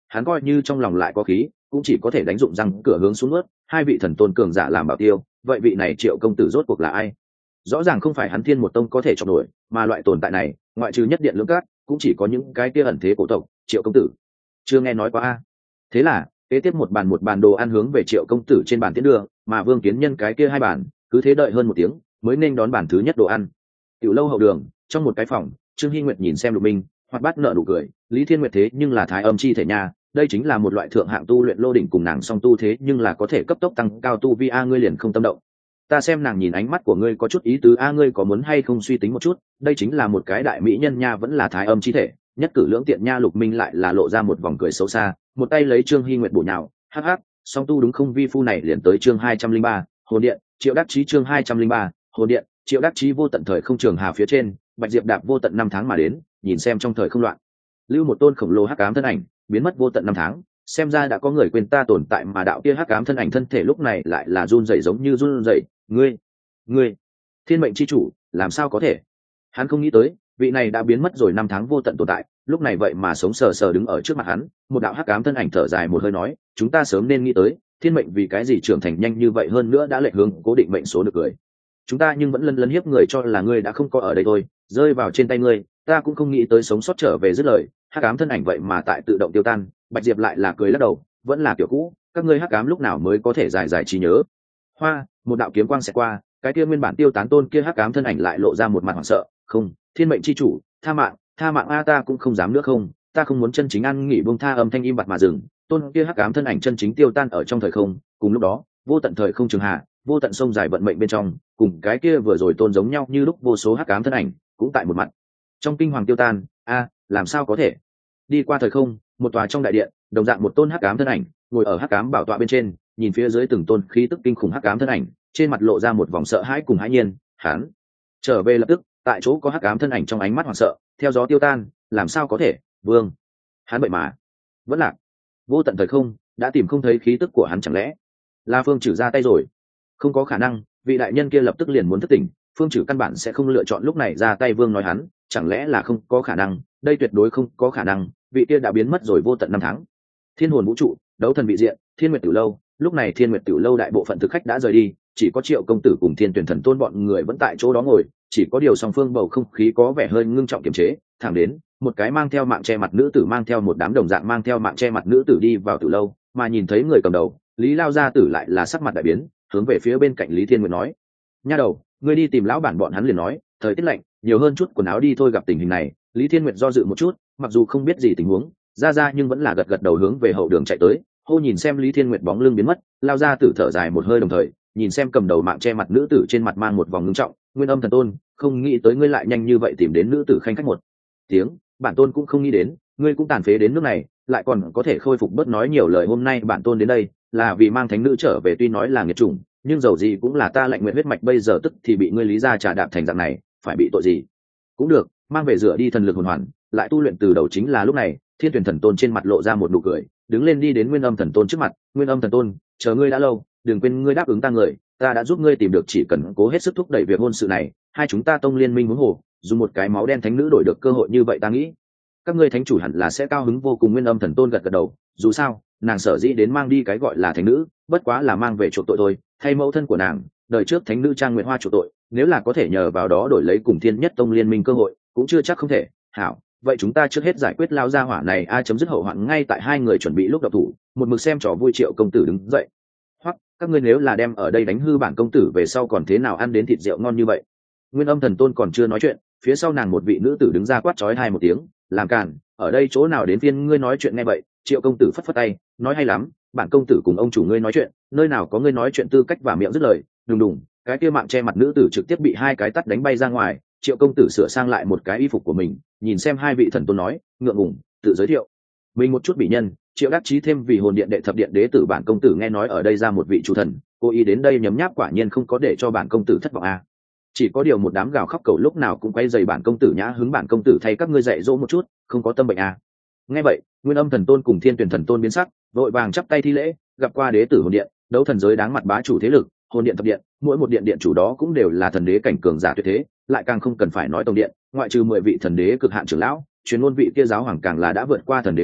Speaker 1: hắn coi như trong lòng lại có khí cũng chỉ có thể đánh dụng răng cửa hướng xuống ướt hai vị thần tôn cường giả làm bảo tiêu. Vậy vị này Triệu công tử rốt cuộc là ai? Rõ ràng không phải hắn Thiên một tông có thể chọc nổi, mà loại tồn tại này ngoại trừ nhất điện lưỡng cát cũng chỉ có những cái kia ẩn thế cổ tộc. Triệu công tử chưa nghe nói qua a? Thế là kế tiếp một bàn đồ ăn hướng về Triệu công tử trên bàn tiến đưa, mà Vương Kiến Nhân cái kia hai bàn cứ thế đợi hơn một tiếng mới nên đón bàn thứ nhất đồ ăn. Tiểu lâu hậu đường trong một cái phòng, Trương Hy Nguyệt nhìn xem Lục Minh hoạt bát nở nụ cười. Lý Thiên Nguyệt thế nhưng là thái âm chi thể nha, đây chính là một loại thượng hạng tu luyện lô đỉnh cùng nàng song tu thế nhưng là có thể cấp tốc tăng cao tu vi a. Ngươi liền không tâm động? Ta xem nàng nhìn ánh mắt của ngươi có chút ý tứ a, ngươi có muốn hay không suy tính một chút, đây chính là một cái đại mỹ nhân nha, vẫn là thái âm chi thể, nhất cử lưỡng tiện nha. Lục Minh lại là lộ ra một vòng cười xấu xa, một tay lấy Trương Hy Nguyệt bổ nhào, hắc hắc, song tu đúng không? Vi phu này liền tới chương 203, hồn điện. Triệu đắc chí chương 203, hồn điện. Triệu đắc chí vô tận thời không trường hà phía trên, Bạch Diệp đạp vô tận năm tháng mà đến, nhìn xem trong thời không loạn lưu một tôn khổng lồ hắc ám thân ảnh biến mất vô tận năm tháng. Xem ra đã có người quên ta tồn tại, mà đạo kia hắc ám thân ảnh thân thể lúc này lại là run rẩy giống như run rẩy. Ngươi thiên mệnh chi chủ, làm sao có thể? Hắn không nghĩ tới vị này đã biến mất rồi năm tháng vô tận tồn tại lúc này vậy mà sống sờ sờ đứng ở trước mặt hắn. Một đạo hắc ám thân ảnh thở dài một hơi nói, chúng ta sớm nên nghĩ tới thiên mệnh vì cái gì trưởng thành nhanh như vậy, hơn nữa đã lệch hướng cố định mệnh số được cười. Chúng ta nhưng vẫn lấn hiếp người, cho là ngươi đã không có ở đây thôi, rơi vào trên tay ngươi, ta cũng không nghĩ tới sống sót trở về. Dứt lời, hắc ám thân ảnh vậy mà tại tự động tiêu tan. Bạch Diệp lại là cười lắc đầu, vẫn là kiểu cũ, các ngươi hắc ám lúc nào mới có thể giải trí nhớ. Hoa, một đạo kiếm quang xẹt qua, cái kia nguyên bản tiêu tán tôn kia hắc ám thân ảnh lại lộ ra một mặt hoảng sợ. Không, thiên mệnh chi chủ, tha mạng a, ta cũng không dám nữa, không, ta không muốn chân chính ăn nghỉ buông tha. Âm thanh im bặt mà dừng, tôn kia hắc ám thân ảnh chân chính tiêu tan ở trong thời không. Cùng lúc đó, vô tận thời không trường hạ, vô tận sông dài vận mệnh bên trong, cùng cái kia vừa rồi tôn giống nhau như lúc vô số hắc ám thân ảnh cũng tại một mặt trong kinh hoàng tiêu tan. A, làm sao có thể? Đi qua thời không, một tòa trong đại điện, đồng dạng một tôn hắc ám thân ảnh ngồi ở hắc ám bảo tọa bên trên, nhìn phía dưới từng tôn khí tức kinh khủng hắc ám thân ảnh, trên mặt lộ ra một vòng sợ hãi cùng hãi nhiên. Hắn trở về lập tức, tại chỗ có hắc ám thân ảnh trong ánh mắt hoảng sợ theo gió tiêu tan. Làm sao có thể? Vương, hắn vậy mà vẫn lạc. Vô tận thời không đã tìm không thấy khí tức của hắn, chẳng lẽ là Phương Trử ra tay rồi? Không có khả năng, vị đại nhân kia lập tức liền muốn thức tỉnh, Phương Trử căn bản sẽ không lựa chọn lúc này ra tay. Vương nói hắn, chẳng lẽ là không có khả năng? Đây tuyệt đối không có khả năng, vị kia đã biến mất rồi vô tận năm tháng. Thiên hồn vũ trụ, đấu thần vị diện, Thiên Nguyệt Tiểu Lâu. Lúc này Thiên Nguyệt Tiểu Lâu đại bộ phận thực khách đã rời đi, chỉ có Triệu công tử cùng Thiên Tuyển Thần Tôn bọn người vẫn tại chỗ đó ngồi. Chỉ có điều song phương bầu không khí có vẻ hơi ngưng trọng kiềm chế. Thẳng đến một cái mang theo mạng che mặt nữ tử mang theo một đám đồng dạng mang theo mạng che mặt nữ tử đi vào Tiểu Lâu, mà nhìn thấy người cầm đầu Lý Lao gia tử lại là sắc mặt đại biến, hướng về phía bên cạnh Lý Thiên Nguyệt nói, nha đầu, ngươi đi tìm lão bản bọn hắn liền nói thời tiết lạnh, nhiều hơn chút quần áo đi thôi. Gặp tình hình này, Lý Thiên Nguyệt do dự một chút, mặc dù không biết gì tình huống ra nhưng vẫn là gật đầu hướng về hậu đường chạy tới. Hô, nhìn xem Lý Thiên Nguyệt bóng lưng biến mất, Lao gia tử thở dài một hơi, đồng thời nhìn xem cầm đầu mạng che mặt nữ tử trên mặt mang một vòng ngưng trọng. Nguyên Âm Thần Tôn, không nghĩ tới ngươi lại nhanh như vậy tìm đến nữ tử khanh khách một tiếng, bản tôn cũng không nghĩ đến ngươi cũng tàn phế đến nước này, lại còn có thể khôi phục. bớt nói nhiều lời, hôm nay bản tôn đến đây là vì mang thánh nữ trở về, tuy nói là nghiệt chủng, nhưng dầu gì cũng là ta Lạnh Nguyện huyết mạch, bây giờ tức thì bị ngươi Lý gia trà đạp thành dạng này, phải bị tội gì? Cũng được, mang về rửa đi thần lực hồn hoàn, lại tu luyện từ đầu. chính là lúc này, Thiên Tuyển Thần Tôn trên mặt lộ ra một nụ cười, đứng lên đi đến Nguyên Âm Thần Tôn trước mặt. Nguyên Âm Thần Tôn, chờ ngươi đã lâu, đừng quên ngươi đáp ứng ta người, ta đã giúp ngươi tìm được, chỉ cần cố hết sức thúc đẩy việc hôn sự này, hai chúng ta tông liên minh huống hồ, dùng một cái máu đen thánh nữ đổi được cơ hội như vậy, ta nghĩ các ngươi thánh chủ hẳn là sẽ cao hứng vô cùng. Nguyên Âm Thần Tôn gật đầu, dù sao nàng sở dĩ đến mang đi cái gọi là thánh nữ, bất quá là mang về chuộc tội thôi, thay mẫu thân của nàng đời trước thánh nữ Trang Nguyệt Hoa chuộc tội, nếu là có thể nhờ vào đó đổi lấy cùng Thiên Nhất Tông liên minh cơ hội, cũng chưa chắc không thể. Hảo, vậy chúng ta trước hết giải quyết Lao gia hỏa này chấm dứt hậu hoạn. Ngay tại hai người chuẩn bị lúc độc thủ, một mực xem trò vui Triệu công tử đứng dậy, hoặc các ngươi nếu là đem ở đây đánh hư bản công tử, về sau còn thế nào ăn đến thịt rượu ngon như vậy? Nguyên Âm Thần Tôn còn chưa nói chuyện, phía sau nàng một vị nữ tử đứng ra quát chói hai một tiếng, làm càn, ở đây chỗ nào đến phiên ngươi nói chuyện? Nghe vậy, Triệu công tử phất phất tay, nói hay lắm, bản công tử cùng ông chủ ngươi nói chuyện, nơi nào có ngươi nói chuyện tư cách? Và miệng dứt lời, đùng đùng, cái kia mạng che mặt nữ tử trực tiếp bị hai cái tát đánh bay ra ngoài. Triệu công tử sửa sang lại một cái y phục của mình, nhìn xem hai vị thần tôn nói, ngượng ngùng tự giới thiệu mình một chút. bị nhân Triệu đắc chí thêm vì hồn điện đệ thập điện đế tử, bản công tử nghe nói ở đây ra một vị chủ thần, cố ý đến đây nhấm nháp, quả nhiên không có để cho bản công tử thất vọng à. Chỉ có điều một đám gào khóc cầu lúc nào cũng quay dày bản công tử nhã hứng, bản công tử thay các ngươi dạy dỗ một chút, không có tâm bệnh à. Nghe vậy, Nguyên Âm Thần Tôn cùng Thiên Tuyển Thần Tôn biến sắc, vội vàng chắp tay thi lễ, gặp qua đế tử hồn điện, đấu thần giới đáng mặt bá chủ thế lực, hồn điện thập điện, mỗi một điện điện chủ đó cũng đều là thần đế cảnh cường giả tuyệt thế, lại càng không cần phải nói tông điện, ngoại trừ 10 vị thần đế cực hạn trưởng lão, truyền ngôn vị kia giáo hoàng càng là đã vượt qua thần đế cảnh,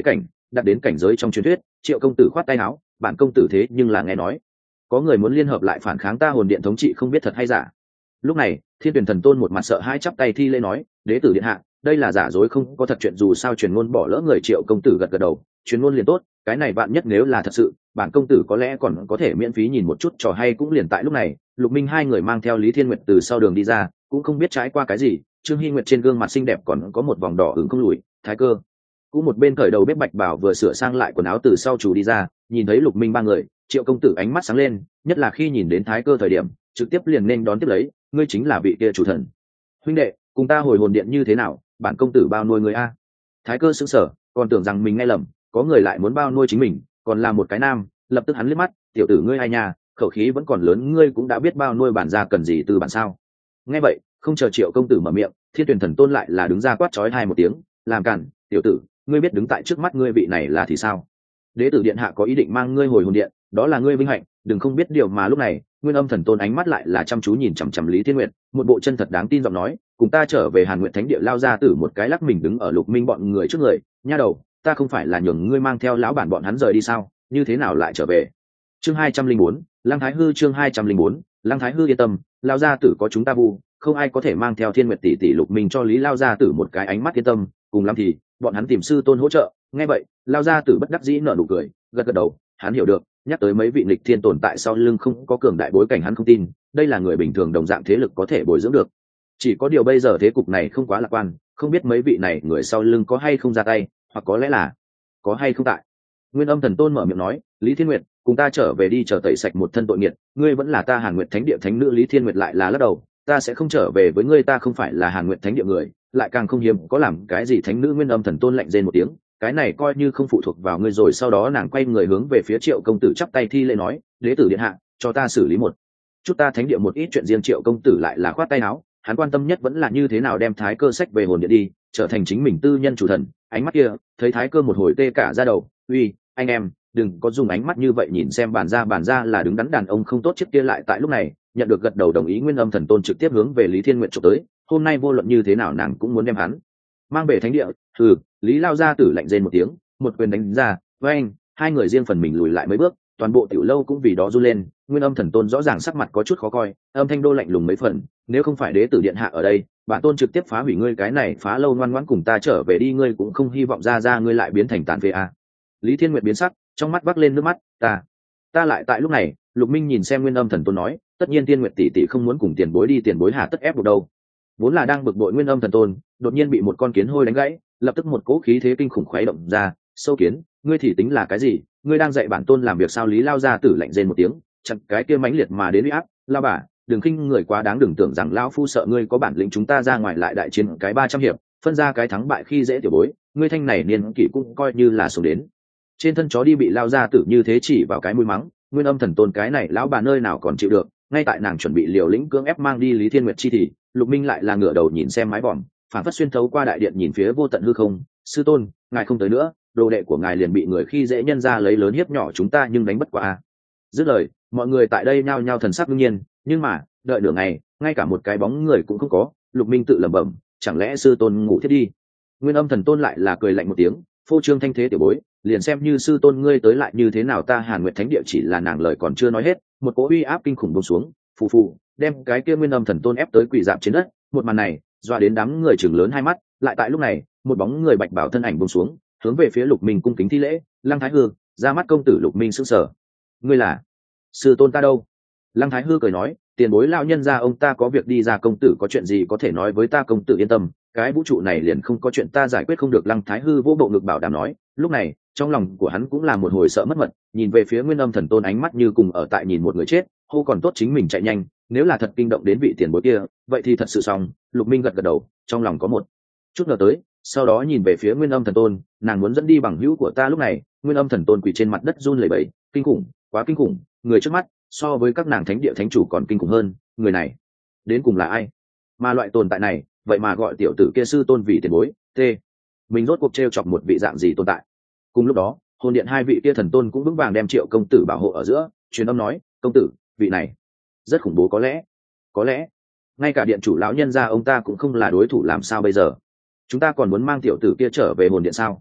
Speaker 1: đặt đến cảnh giới trong truyền thuyết. Triệu công tử khoát tay áo, bản công tử thế nhưng là nghe nói có người muốn liên hợp lại phản kháng ta hồn điện thống trị, không biết thật hay giả. Lúc này Thiên Tuyển Thần Tôn một mặt sợ hãi chắp tay thi lễ nói, đế tử điện hạ, đây là giả dối không có thật chuyện, dù sao truyền ngôn bỏ lỡ người. Triệu công tử gật gật đầu, truyền ngôn liền tốt, cái này bạn nhất nếu là thật sự, bản công tử có lẽ còn có thể miễn phí nhìn một chút trò hay. Cũng liền tại lúc này, Lục Minh hai người mang theo Lý Thiên Nguyệt từ sau đường đi ra, cũng không biết trái qua cái gì, Trương Hy Nguyệt trên gương mặt xinh đẹp còn có một vòng đỏ ửng không lùi. Thái Cơ cũng một bên cởi đầu bếp bạch bảo vừa sửa sang lại quần áo từ sau chủ đi ra, nhìn thấy Lục Minh ba người, Triệu công tử ánh mắt sáng lên, nhất là khi nhìn đến Thái Cơ thời điểm, trực tiếp liền nên đón tiếp lấy, ngươi chính là vị kia chủ thần. Huynh đệ, cùng ta hồi hồn điện như thế nào, bản công tử bao nuôi người a. Thái Cơ sững sờ, còn tưởng rằng mình nghe lầm, có người lại muốn bao nuôi chính mình, còn là một cái nam. Lập tức hắn liếc mắt, tiểu tử ngươi ai nhà, khẩu khí vẫn còn lớn, ngươi cũng đã biết bao nuôi bản gia cần gì từ bản sao. Nghe vậy, không chờ Triệu công tử mở miệng, Thiên Tuyển Thần Tôn lại là đứng ra quát chói hai một tiếng, làm cản, tiểu tử, ngươi biết đứng tại trước mắt ngươi vị này là thì sao? Đế tử điện hạ có ý định mang ngươi hồi hồn điện, đó là ngươi vinh hạnh, đừng không biết điều. Mà lúc này Nguyên Âm Thần Tôn ánh mắt lại là chăm chú nhìn chằm chằm Lý Thiên Nguyệt, một bộ chân thật đáng tin giọng nói, cùng ta trở về Hàn Nguyệt Thánh Địa. Lao ra tử một cái lắc mình đứng ở Lục Minh bọn người trước người, nha đầu, ta không phải là nhường ngươi mang theo lão bản bọn hắn rời đi sao, như thế nào lại trở về? Chương 204, Lăng Thái Hư. Chương 204, Lăng Thái Hư yên tâm, lao gia tử có chúng ta vu, không ai có thể mang theo Thiên Nguyệt tỷ tỷ. Lục Minh cho Lý lao gia tử một cái ánh mắt yên tâm, cùng lắm thì bọn hắn tìm sư tôn hỗ trợ. Nghe vậy, lao gia tử bất đắc dĩ nở nụ cười, gật gật đầu, hắn hiểu được, nhắc tới mấy vị nghịch thiên tồn tại sau lưng không có cường đại bối cảnh hắn không tin, đây là người bình thường đồng dạng thế lực có thể bồi dưỡng được. Chỉ có điều bây giờ thế cục này không quá lạc quan, không biết mấy vị này người sau lưng có hay không ra tay, hoặc có lẽ là có hay không tại. Nguyên Âm Thần Tôn mở miệng nói, Lý Thiên Nguyệt, cùng ta trở về đi, chờ tẩy sạch một thân tội nghiệt, ngươi vẫn là ta Hàn Nguyệt Thánh Địa thánh nữ. Lý Thiên Nguyệt lại là lắc đầu, ta sẽ không trở về với ngươi, ta không phải là Hàn Nguyệt Thánh Địa người, lại càng không hiếm có làm cái gì thánh nữ. Nguyên Âm Thần Tôn lạnh rên một tiếng, cái này coi như không phụ thuộc vào ngươi rồi. Sau đó nàng quay người hướng về phía Triệu công tử chắp tay thi lễ nói, đế tử điện hạ, cho ta xử lý một chút ta Thánh Địa một ít chuyện riêng. Triệu công tử lại là khoát tay áo, hắn quan tâm nhất vẫn là như thế nào đem Thái Cơ sách về hồn điện đi, trở thành chính mình tư nhân chủ thần. Ánh mắt kia thấy Thái Cơ một hồi tê cả da đầu, uy anh em, đừng có dùng ánh mắt như vậy nhìn xem bản gia là đứng đắn đàn ông không tốt. Trước kia lại tại lúc này nhận được gật đầu đồng ý, Nguyên Âm Thần Tôn trực tiếp hướng về Lý Thiên Nguyệt chụp tới, hôm nay vô luận như thế nào nàng cũng muốn đem hắn mang về Thánh Địa. Lý lao gia tử lạnh rên một tiếng, một quyền đánh ra, với anh hai người riêng phần mình lùi lại mấy bước, toàn bộ tiểu lâu cũng vì đó run lên. Nguyên Âm Thần Tôn rõ ràng sắc mặt có chút khó coi, âm thanh đô lạnh lùng mấy phần, nếu không phải đế tử điện hạ ở đây, bản tôn trực tiếp phá hủy ngươi cái này phá lâu, ngoan ngoãn cùng ta trở về đi, ngươi cũng không hy vọng ra ngươi lại biến thành tàn phế à. Lý Thiên Nguyệt biến sắc, trong mắt vác lên nước mắt, ta lại tại lúc này. Lục Minh nhìn xem Nguyên Âm Thần Tôn nói, tất nhiên Thiên Nguyệt tỷ tỷ không muốn cùng tiền bối đi, tiền bối hà tất ép buộc đâu. Vốn là đang bực bội Nguyên Âm Thần Tôn, đột nhiên bị một con kiến hôi đánh gãy, lập tức một cỗ khí thế kinh khủng khuấy động ra, sâu kiến, ngươi thì tính là cái gì, ngươi đang dạy bản tôn làm việc sao? Lý lao gia tử lạnh rên một tiếng, chặn cái kia mãnh liệt mà đến uy áp, lao bà, đừng khinh người quá đáng, đừng tưởng rằng lão phu sợ ngươi có bản lĩnh, chúng ta ra ngoài lại đại chiến cái 300 hiệp, phân ra cái thắng bại khi dễ tiểu bối, ngươi thanh này niên kỷ cũng coi như là sống đến trên thân chó đi, bị lao gia tử như thế chỉ vào cái mũi mắng. Nguyên Âm Thần Tôn cái này lão bà nơi nào còn chịu được, ngay tại nàng chuẩn bị liều lĩnh cưỡng ép mang đi Lý Thiên Nguyệt chi thì Lục Minh lại là ngửa đầu nhìn xem mái vòm, phản phất xuyên thấu qua đại điện nhìn phía vô tận hư không. Sư tôn, ngài không tới nữa, đồ đệ của ngài liền bị người khi dễ, nhân ra lấy lớn hiếp nhỏ chúng ta nhưng đánh bất quá a. Dứt lời, mọi người tại đây nhao nhao thần sắc đương nhiên, nhưng mà đợi nửa ngày ngay cả một cái bóng người cũng không có. Lục Minh tự lẩm bẩm, chẳng lẽ sư tôn ngủ thiết đi? Nguyên Âm Thần Tôn lại là cười lạnh một tiếng, phô trương thanh thế tiểu bối, liền xem như sư tôn ngươi tới lại như thế nào, ta Hàn Nguyệt Thánh Địa chỉ là nàng lời còn chưa nói hết, một cỗ uy áp kinh khủng buông xuống, phù phù, đem cái kia Nguyên Âm Thần Tôn ép tới quỳ dạp trên đất. Một màn này dọa đến đám người chừng lớn hai mắt. Lại tại lúc này, một bóng người bạch bảo thân ảnh buông xuống, hướng về phía Lục Minh cung kính thi lễ. Lăng Thái Hư. Ra mắt công tử. Lục Minh sững sờ, ngươi là sư tôn ta đâu? Lăng Thái Hư cười nói, tiền bối lão nhân gia ông ta có việc đi ra, công tử có chuyện gì có thể nói với ta, công tử yên tâm, cái vũ trụ này liền không có chuyện ta giải quyết không được. Lăng Thái Hư vỗ bộ ngực bảo đảm nói. Lúc này trong lòng của hắn cũng là một hồi sợ mất mật, nhìn về phía Nguyên Âm Thần Tôn, ánh mắt như cùng ở tại nhìn một người chết, hô còn tốt chính mình chạy nhanh, nếu là thật kinh động đến vị tiền bối kia, vậy thì thật sự xong. Lục Minh gật gật đầu, trong lòng có một chút ngờ tới, sau đó nhìn về phía Nguyên Âm Thần Tôn, nàng muốn dẫn đi bằng hữu của ta. Lúc này Nguyên Âm Thần Tôn quỳ trên mặt đất run lẩy bẩy, kinh khủng, quá kinh khủng, người trước mắt so với các nàng Thánh Địa thánh chủ còn kinh khủng hơn, người này đến cùng là ai? Mà loại tồn tại này vậy mà gọi tiểu tử kia sư tôn vì tiền bối, mình rốt cuộc trêu chọc một vị dạng gì tồn tại? Cùng lúc đó hồn điện hai vị kia thần tôn cũng vững vàng đem Triệu công tử bảo hộ ở giữa, truyền âm nói, công tử, vị này rất khủng bố, có lẽ ngay cả điện chủ lão nhân gia ông ta cũng không là đối thủ, làm sao bây giờ? Chúng ta còn muốn mang tiểu tử kia trở về hồn điện sao?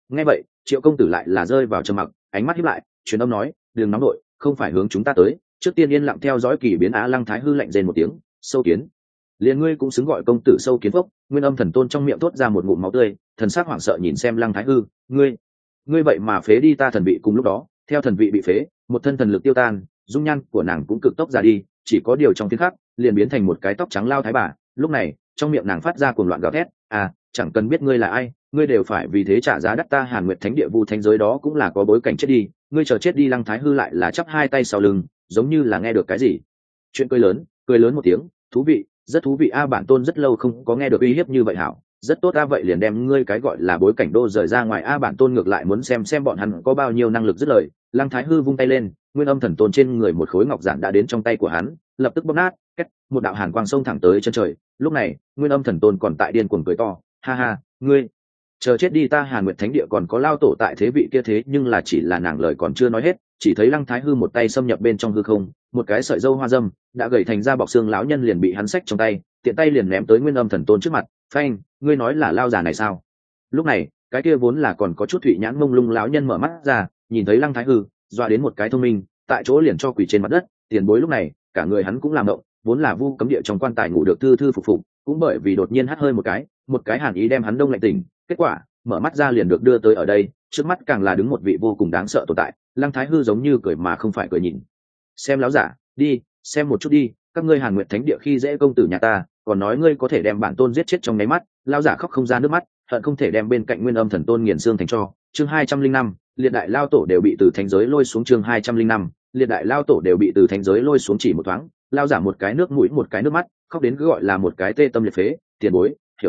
Speaker 1: Nghe vậy Triệu công tử lại là rơi vào trầm mặc, ánh mắt híp lại, truyền âm nói, đừng nóng nội, không phải hướng chúng ta tới, trước tiên yên lặng theo dõi kỳ biến. Á Lăng Thái Hư lạnh rên một tiếng, sâu kiến, liền ngươi cũng xứng gọi công tử sâu kiến phốc. Nguyên Âm Thần Tôn trong miệng thốt ra một ngụm máu tươi, thần sắc hoảng sợ nhìn xem Lăng Thái Hư, ngươi vậy mà phế đi ta thần vị. Cùng lúc đó theo thần vị bị phế, một thân thần lực tiêu tan, dung nhan của nàng cũng cực tốc ra đi, chỉ có điều trong tiếng khắc liền biến thành một cái tóc trắng lao thái bà. Lúc này trong miệng nàng phát ra cuồng loạn gào thét, chẳng cần biết ngươi là ai, ngươi đều phải vì thế trả giá đắt. Ta Hàn Nguyệt Thánh Địa vu thánh giới đó cũng là có bối cảnh, chết đi, ngươi chờ chết đi. Lăng Thái Hư lại là chắp hai tay sau lưng, giống như là nghe được cái gì chuyện cười lớn một tiếng, thú vị, rất thú vị. Bản tôn rất lâu không có nghe được uy hiếp như vậy. Hảo, rất tốt. Vậy liền đem ngươi cái gọi là bối cảnh đô rời ra ngoài. Bản tôn ngược lại muốn xem bọn hắn có bao nhiêu năng lực. Dứt lời, Lăng Thái Hư vung tay lên, Nguyên Âm Thần Tôn trên người một khối ngọc giản đã đến trong tay của hắn, lập tức bóp nát, một đạo hàn quang xông thẳng tới chân trời. Lúc này Nguyên Âm Thần Tôn còn tại điên cuồng cười to, ha ha, ngươi chờ chết đi. Ta Hàn Nguyệt Thánh Địa còn có lao tổ tại thế vị kia, thế nhưng là chỉ là nàng lời còn chưa nói hết, chỉ thấy Lăng Thái Hư một tay xâm nhập bên trong hư không, một cái sợi dâu hoa dâm đã gầy thành ra bọc xương lão nhân liền bị hắn xách trong tay, tiện tay liền ném tới Nguyên Âm Thần Tôn trước mặt. Phanh, ngươi nói là lao già này sao? Lúc này cái kia vốn là còn có chút thụy nhãn mông lung lão nhân mở mắt ra, nhìn thấy Lăng Thái Hư, dọa đến một cái thông minh, tại chỗ liền cho quỳ trên mặt đất. Tiền bối lúc này cả người hắn cũng làm động, vốn là vu cấm địa trong quan tài ngủ được thư thư phục phục, cũng bởi vì đột nhiên hắt hơi một cái hàn ý đem hắn đông lạnh tỉnh. Kết quả mở mắt ra liền được đưa tới ở đây, trước mắt càng là đứng một vị vô cùng đáng sợ tồn tại. Lăng Thái Hư giống như cười mà không phải cười nhìn xem láo giả, đi xem một chút đi, các ngươi Hàn Nguyệt Thánh Địa khi dễ công tử nhà ta, còn nói ngươi có thể đem bản tôn giết chết trong nháy mắt. Lao giả khóc không ra nước mắt, hận không thể đem bên cạnh Nguyên Âm Thần Tôn nghiền xương thành tro. Chương 205, liệt đại lao tổ đều bị từ thánh giới lôi xuống. Chương 205, liệt đại lao tổ đều bị từ thánh giới lôi xuống. Chỉ một thoáng, lao giả một cái nước mũi một cái nước mắt, khóc đến cứ gọi là một cái tê tâm liệt phế. Tiền bối, hiểu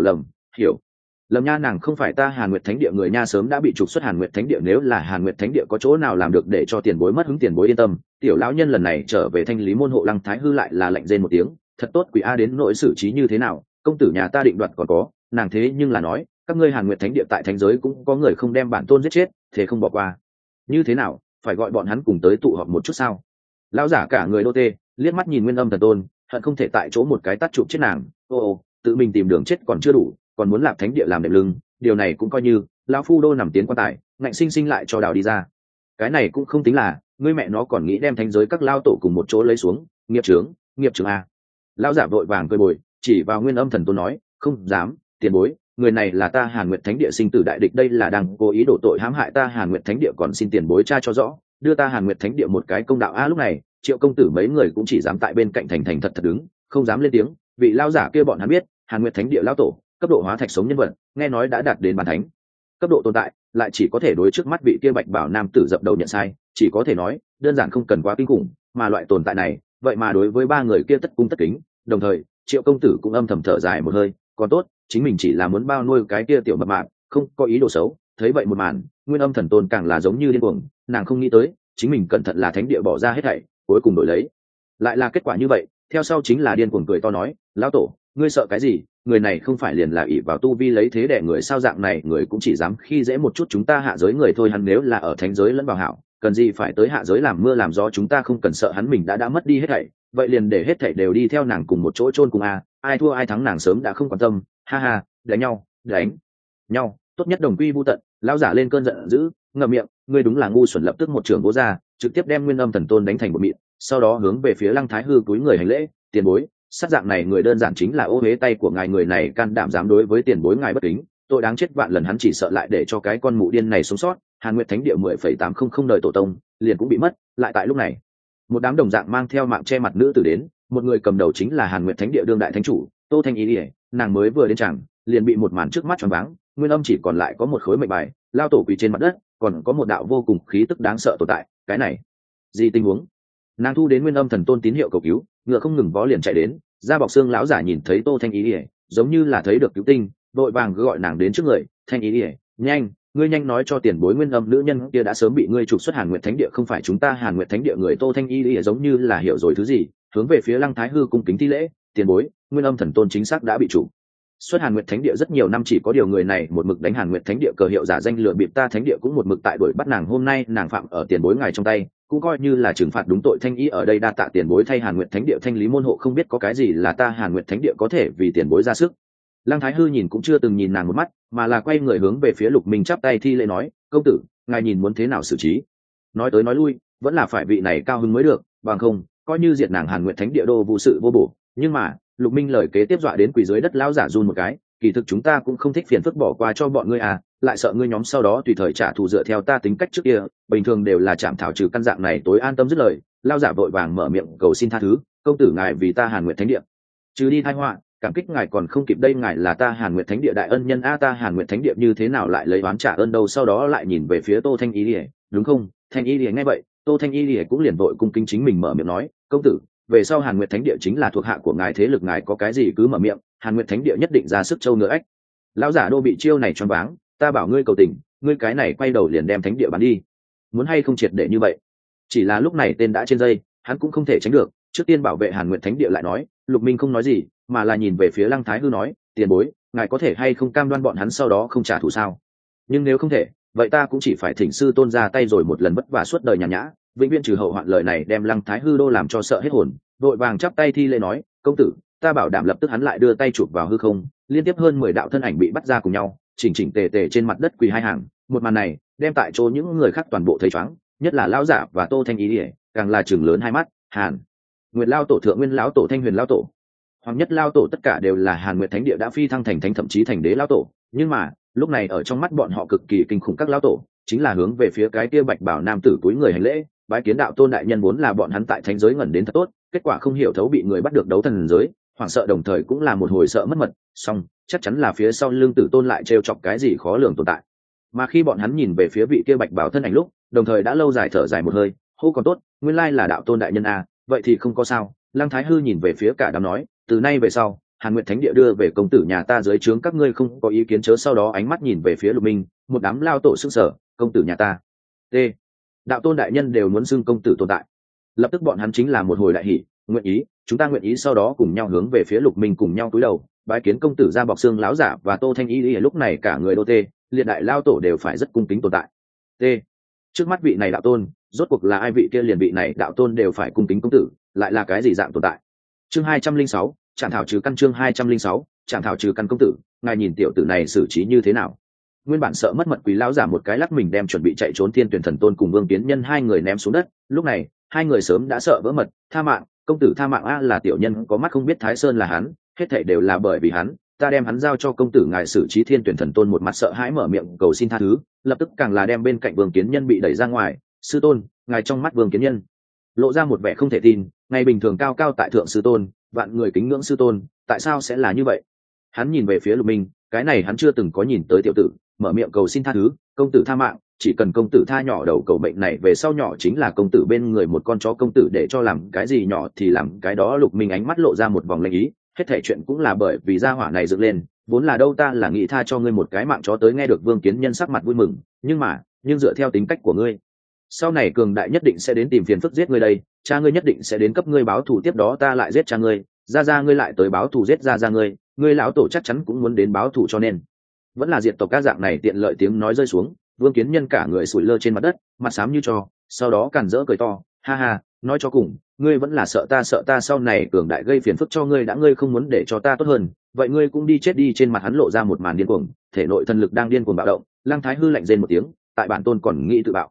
Speaker 1: lầm nha, nàng không phải ta Hàn Nguyệt Thánh Địa người nha, sớm đã bị trục xuất Hàn Nguyệt Thánh Địa. Nếu là Hàn Nguyệt Thánh Địa có chỗ nào làm được để cho tiền bối mất hứng, tiền bối yên tâm, tiểu lão nhân lần này trở về thanh lý môn hộ. Lăng Thái Hư lại là lạnh rên một tiếng, thật tốt, quỷ đến nỗi xử trí như thế nào, công tử nhà ta định đoạt còn có, nàng thế nhưng là nói các ngươi Hàn Nguyệt Thánh Địa tại thánh giới cũng có người không đem bản tôn giết chết, thế không bỏ qua. Như thế nào, phải gọi bọn hắn cùng tới tụ họp một chút sao? Lão giả cả người đô tê, liếc mắt nhìn Nguyên Âm Thần Tôn, hận không thể tại chỗ một cái tát chụp chết nàng. Tự mình tìm đường chết còn chưa đủ, còn muốn Lạp Thánh Địa làm đệm lưng, điều này cũng coi như lão phu đô nằm tiến quan tài, ngạnh sinh lại cho đào đi ra. Cái này cũng không tính là, ngươi mẹ nó còn nghĩ đem thánh giới các lao tổ cùng một chỗ lấy xuống, nghiệp chướng a. Lão giả vội vàng cười bồi, chỉ vào Nguyên Âm Thần Tôn nói, không dám, tiền bối, người này là ta Hàn Nguyệt Thánh Địa sinh tử đại địch, đây là đang cố ý đổ tội hãm hại ta Hàn Nguyệt Thánh Địa, còn xin tiền bối tra cho rõ, đưa ta Hàn Nguyệt Thánh Địa một cái công đạo. Lúc này Triệu công tử mấy người cũng chỉ dám tại bên cạnh thành thật đứng, không dám lên tiếng. Vị lao giả kia bọn hắn biết, Hàn Nguyệt Thánh Địa lao tổ cấp độ hóa thạch sống nhân vật, nghe nói đã đạt đến bản thánh cấp độ tồn tại, lại chỉ có thể đối trước mắt vị kia bạch bảo nam tử dập đầu nhận sai, chỉ có thể nói đơn giản không cần quá kinh khủng, mà loại tồn tại này vậy mà đối với ba người kia tất cung tất kính. Đồng thời Triệu công tử cũng âm thầm thở dài một hơi, còn tốt chính mình chỉ là muốn bao nuôi cái kia tiểu mập mạp, không có ý đồ xấu. Thấy vậy một màn, Nguyên Âm Thần Tôn càng là giống như điên cuồng, nàng không nghĩ tới chính mình cẩn thận là thánh địa bỏ ra hết thảy, cuối cùng đổi lấy lại là kết quả như vậy. Theo sau chính là điên cuồng cười to nói, lão tổ, ngươi sợ cái gì, người này không phải liền là ỷ vào tu vi lấy thế đẻ người sao? Dạng này người cũng chỉ dám khi dễ một chút chúng ta hạ giới người thôi, hắn nếu là ở thánh giới lẫn vào hảo, cần gì phải tới hạ giới làm mưa làm gió, chúng ta không cần sợ hắn, mình đã mất đi hết thảy, vậy liền để hết thảy đều đi theo nàng cùng một chỗ chôn cùng a. Ai thua ai thắng nàng sớm đã không quan tâm, ha ha, đánh nhau tốt nhất đồng quy vu tận. Lão giả lên cơn giận dữ, ngậm miệng, ngươi đúng là ngu xuẩn, lập tức một trường vỗ ra, trực tiếp đem Nguyên Âm Thần Tôn đánh thành bột mịn, sau đó hướng về phía Lăng Thái Hư cúi người hành lễ, tiền bối, sát dạng này người đơn giản chính là ô uế tay của ngài, người này can đảm dám đối với tiền bối ngài bất kính, tội đáng chết vạn lần. Hắn chỉ sợ lại để cho cái con mụ điên này sống sót, Hàn Nguyệt Thánh Địa 10,800 đời tổ tông liền cũng bị mất. Lại tại lúc này, một đám đồng dạng mang theo mạng che mặt nữ tử đến, một người cầm đầu chính là Hàn Nguyệt Thánh Địa đương đại thánh chủ Tô Thanh Ý. Nàng mới vừa đến chẳng liền bị một màn trước mắt choáng váng, Nguyên Âm chỉ còn lại có một khối mệnh bài, lao tổ quỳ trên mặt đất, còn có một đạo vô cùng khí tức đáng sợ tồn tại. Cái này gì tình huống? Nàng thu đến Nguyên Âm Thần Tôn tín hiệu cầu cứu, ngựa không ngừng vó liền chạy đến. Da bọc xương lão giả nhìn thấy Tô Thanh Ý, giống như là thấy được cứu tinh, vội vàng gọi nàng đến trước người. Thanh Ý, nhanh, ngươi nhanh nói cho tiền bối, Nguyên Âm nữ nhân kia đã sớm bị ngươi trục xuất Hàn Nguyệt Thánh Địa, không phải chúng ta Hàn Nguyệt Thánh Địa người. Tô Thanh Ý giống như là hiểu rồi thứ gì, hướng về phía Lăng Thái Hư cung kính thi lễ, tiền bối, Nguyên Âm Thần Tôn chính xác đã bị trục xuất Hàn Nguyệt Thánh Địa rất nhiều năm, chỉ có điều người này một mực đánh Hàn Nguyệt Thánh Địa cờ hiệu giả danh lừa bịp ta Thánh Địa cũng một mực tại đuổi bắt nàng, hôm nay nàng phạm ở tiền bối ngài trong tay, cũng coi như là trừng phạt đúng tội. Thanh Ý ở đây đa tạ tiền bối thay Hàn Nguyệt Thánh Địa thanh lý môn hộ, không biết có cái gì là ta Hàn Nguyệt Thánh Địa có thể vì tiền bối ra sức Lăng Thái Hư nhìn cũng chưa từng nhìn nàng một mắt, mà là quay người hướng về phía Lục Minh chắp tay thi lễ nói, công tử, ngài nhìn muốn thế nào xử trí? Nói tới nói lui, vẫn là phải vị này cao hứng mới được, bằng không, coi như diệt nàng Hàn Nguyệt Thánh Địa đô vô sự vô bổ. Nhưng mà, Lục Minh lời kế tiếp dọa đến quỳ dưới đất lão giả run một cái, kỳ thực chúng ta cũng không thích phiền phức bỏ qua cho bọn ngươi à, lại sợ ngươi nhóm sau đó tùy thời trả thù dựa theo ta tính cách trước kia, bình thường đều là chạm thảo trừ căn dạng này tối an tâm dứt lời. Lão giả vội vàng mở miệng cầu xin tha thứ, công tử ngài vì ta Hàn Nguyệt Thánh Địa trừ đi tai họa, cảm kích ngài còn không kịp đây, ngài là ta Hàn Nguyệt Thánh Địa đại ân nhân a, ta Hàn Nguyệt Thánh Địa như thế nào lại lấy oán trả ơn đâu. Sau đó lại nhìn về phía Tô Thanh Y Lìa, đúng không? Thanh Y Lìa nghe vậy, Tô Thanh Y Lìa cũng liền vội cung kính chính mình mở miệng nói, công tử, về sau Hàn Nguyệt Thánh Địa chính là thuộc hạ của ngài, thế lực ngài có cái gì cứ mở miệng, Hàn Nguyệt Thánh Địa nhất định ra sức châu ngựa ếch. Lão giả đô bị chiêu này choáng váng, ta bảo ngươi cầu tình, ngươi cái này quay đầu liền đem thánh địa bán đi, muốn hay không triệt để như vậy? Chỉ là lúc này tên đã trên dây, hắn cũng không thể tránh được, trước tiên bảo vệ Hàn Nguyệt Thánh Địa lại nói. Lục Minh không nói gì, mà là nhìn về phía Lăng Thái Hư nói, tiền bối, ngài có thể hay không cam đoan bọn hắn sau đó không trả thù sao? Nhưng nếu không thể, vậy ta cũng chỉ phải thỉnh sư tôn ra tay rồi, một lần vất vả suốt đời nhàn nhã, vĩnh viễn trừ hậu hoạn. Lời này đem Lăng Thái Hư đô làm cho sợ hết hồn, vội vàng chắp tay thi lễ nói, công tử, ta bảo đảm. Lập tức hắn lại đưa tay chụp vào hư không, liên tiếp hơn 10 đạo thân ảnh bị bắt ra cùng nhau, chỉnh chỉnh tề tề trên mặt đất quỳ hai hàng. Một màn này đem tại chỗ những người khác toàn bộ thấy choáng, nhất là lão giả và Tô Thanh Ý Lìa, càng là chừng lớn hai mắt. Hàn Nguyệt lão tổ, Thượng Nguyên lão tổ, Thanh Huyền lão tổ, Hoàng Nhất lão tổ, tất cả đều là Hàn Nguyệt Thánh Địa đã phi thăng thành thánh, thậm chí thành đế lão tổ. Nhưng mà lúc này ở trong mắt bọn họ cực kỳ kinh khủng các lão tổ chính là hướng về phía cái kia bạch bảo nam tử túi người hành lễ, bái kiến đạo tôn đại nhân. Vốn là bọn hắn tại thánh giới ngẩn đến thật tốt, kết quả không hiểu thấu bị người bắt được đấu thần giới, hoảng sợ đồng thời cũng là một hồi sợ mất mật. Song chắc chắn là phía sau lưng tử tôn lại trêu chọc cái gì khó lường tồn tại. Mà khi bọn hắn nhìn về phía vị kia bạch bảo thân ảnh lúc, đồng thời đã lâu dài thở dài một hơi, hô còn tốt, nguyên lai là đạo tôn đại nhân à, vậy thì không có sao. Lăng Thái Hư nhìn về phía cả đám nói, từ nay về sau Hàn Nguyệt Thánh Địa đưa về công tử nhà ta dưới trướng, các ngươi không có ý kiến chớ. Sau đó ánh mắt nhìn về phía Lục Minh, một đám lao tổ sức sở, công tử nhà ta t đạo tôn đại nhân đều muốn xưng công tử tồn tại. Lập tức bọn hắn chính là một hồi đại hỉ, nguyện ý, chúng ta nguyện ý. Sau đó cùng nhau hướng về phía Lục Minh cùng nhau cúi đầu bái kiến công tử ra bọc xương láo giả và Tô Thanh Y. Lúc này cả người đô tê liệt đại lao tổ đều phải rất cung kính tồn tại. T trước mắt vị này đạo tôn rốt cuộc là ai? Vị kia liền vị này đạo tôn đều phải cung kính công tử, lại là cái gì dạng tồn tại? Chương 206, Trảm thảo trừ căn. Chương 206, Trảm thảo trừ căn. Công tử, ngài nhìn tiểu tử này xử trí như thế nào? Nguyên bản sợ mất mật quý lão giả một cái lắc mình đem chuẩn bị chạy trốn Thiên Tuyển Thần Tôn cùng Vương Kiến Nhân hai người ném xuống đất. Lúc này hai người sớm đã sợ vỡ mật, tha mạng, công tử tha mạng a, là tiểu nhân có mắt không biết Thái Sơn là hắn, hết thảy đều là bởi vì hắn, ta đem hắn giao cho công tử ngài xử trí. Thiên Tuyển Thần Tôn một mặt sợ hãi mở miệng cầu xin tha thứ, lập tức càng là đem bên cạnh Vương Kiến Nhân bị đẩy ra ngoài. Sư tôn, ngài. Trong mắt Vương Kiến Nhân lộ ra một vẻ không thể tin, ngày bình thường cao cao tại thượng sư tôn, vạn người kính ngưỡng sư tôn, tại sao sẽ là như vậy? Hắn nhìn về phía Lục Minh, cái này hắn chưa từng có nhìn tới tiểu tử, mở miệng cầu xin tha thứ, công tử tha mạng, chỉ cần công tử tha nhỏ đầu cầu bệnh này về sau nhỏ chính là công tử bên người một con chó, công tử để cho làm cái gì nhỏ thì làm cái đó. Lục Minh ánh mắt lộ ra một vòng lệnh ý, hết thảy chuyện cũng là bởi vì gia hỏa này dựng lên, vốn là đâu ta là nghĩ tha cho ngươi một cái mạng chó tới. Nghe được Vương Kiến Nhân sắc mặt vui mừng, nhưng dựa theo tính cách của ngươi, sau này cường đại nhất định sẽ đến tìm phiền phức giết ngươi đây, cha ngươi nhất định sẽ đến cấp ngươi báo thù, tiếp đó ta lại giết cha ngươi, ra ngươi lại tới báo thù giết ra ngươi lão tổ chắc chắn cũng muốn đến báo thù, cho nên vẫn là diệt tộc các dạng này tiện lợi. Tiếng nói rơi xuống, Vương Kiến Nhân cả người sủi lơ trên mặt đất, mặt xám như tro, sau đó càn rỡ cười to, ha ha, nói cho cùng ngươi vẫn là sợ ta sau này cường đại gây phiền phức cho ngươi đã, ngươi không muốn để cho ta tốt hơn, vậy ngươi cũng đi chết đi. Trên mặt hắn lộ ra một màn điên cuồng, thể nội thần lực đang điên cuồng bạo động. Lăng Thái Hư lạnh rên một tiếng, tại bản tôn còn nghĩ tự bạo.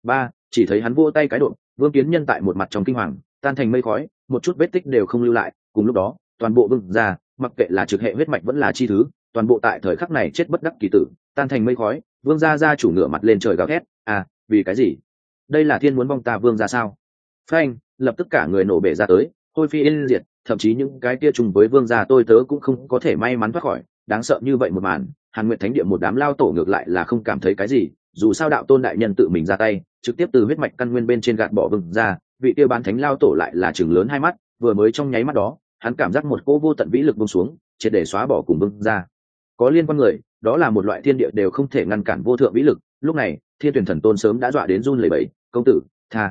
Speaker 1: Chỉ thấy hắn vỗ tay cái đột, Vương Kiến Nhân tại một mặt trong kinh hoàng tan thành mây khói, một chút vết tích đều không lưu lại. Cùng lúc đó toàn bộ Vương gia, mặc kệ là trực hệ huyết mạch vẫn là chi thứ, toàn bộ tại thời khắc này chết bất đắc kỳ tử, tan thành mây khói. Vương gia gia chủ ngửa mặt lên trời gào thét, vì cái gì? Đây là thiên muốn vong ta Vương gia sao? Phanh, lập tức cả người nổ bể ra tới, hôi phi yên diệt, thậm chí những cái kia trùng với Vương gia tôi tớ cũng không có thể may mắn thoát khỏi. Đáng sợ như vậy một màn, Hàn Nguyệt Thánh Địa một đám lao tổ ngược lại là không cảm thấy cái gì, dù sao đạo tôn đại nhân tự mình ra tay, trực tiếp từ huyết mạch căn nguyên bên trên gạt bỏ Vương gia. Vị kia bán thánh lao tổ lại là chừng lớn hai mắt, vừa mới trong nháy mắt đó, hắn cảm giác một cỗ vô tận vĩ lực buông xuống, triệt để xóa bỏ cùng Vương gia có liên quan người, đó là một loại thiên địa đều không thể ngăn cản vô thượng vĩ lực. Lúc này Thiên Tuyển Thần Tôn sớm đã dọa đến run lẩy bẩy, công tử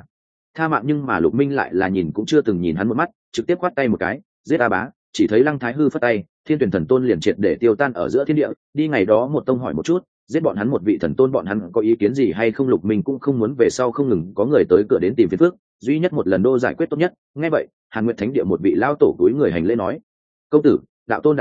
Speaker 1: tha mạng. Nhưng mà Lục Minh lại là nhìn cũng chưa từng nhìn hắn một mắt, trực tiếp quát tay một cái, giết a bá. Chỉ thấy Lăng Thái Hư phất tay, Thiên Tuyển Thần Tôn liền triệt để tiêu tan ở giữa thiên địa. Đi ngày đó một tông hỏi một chút, giết bọn hắn một vị thần tôn, bọn hắn có ý kiến gì hay không? Lục Minh cũng không muốn về sau không ngừng có người tới cửa đến tìm phiền phức, duy nhất một lần đô giải quyết tốt nhất. Nghe vậy Hàn Nguyệt Thánh Địa một vị lao tổ túi người hành lễ nói, công tử, đạo tôn đại nhân,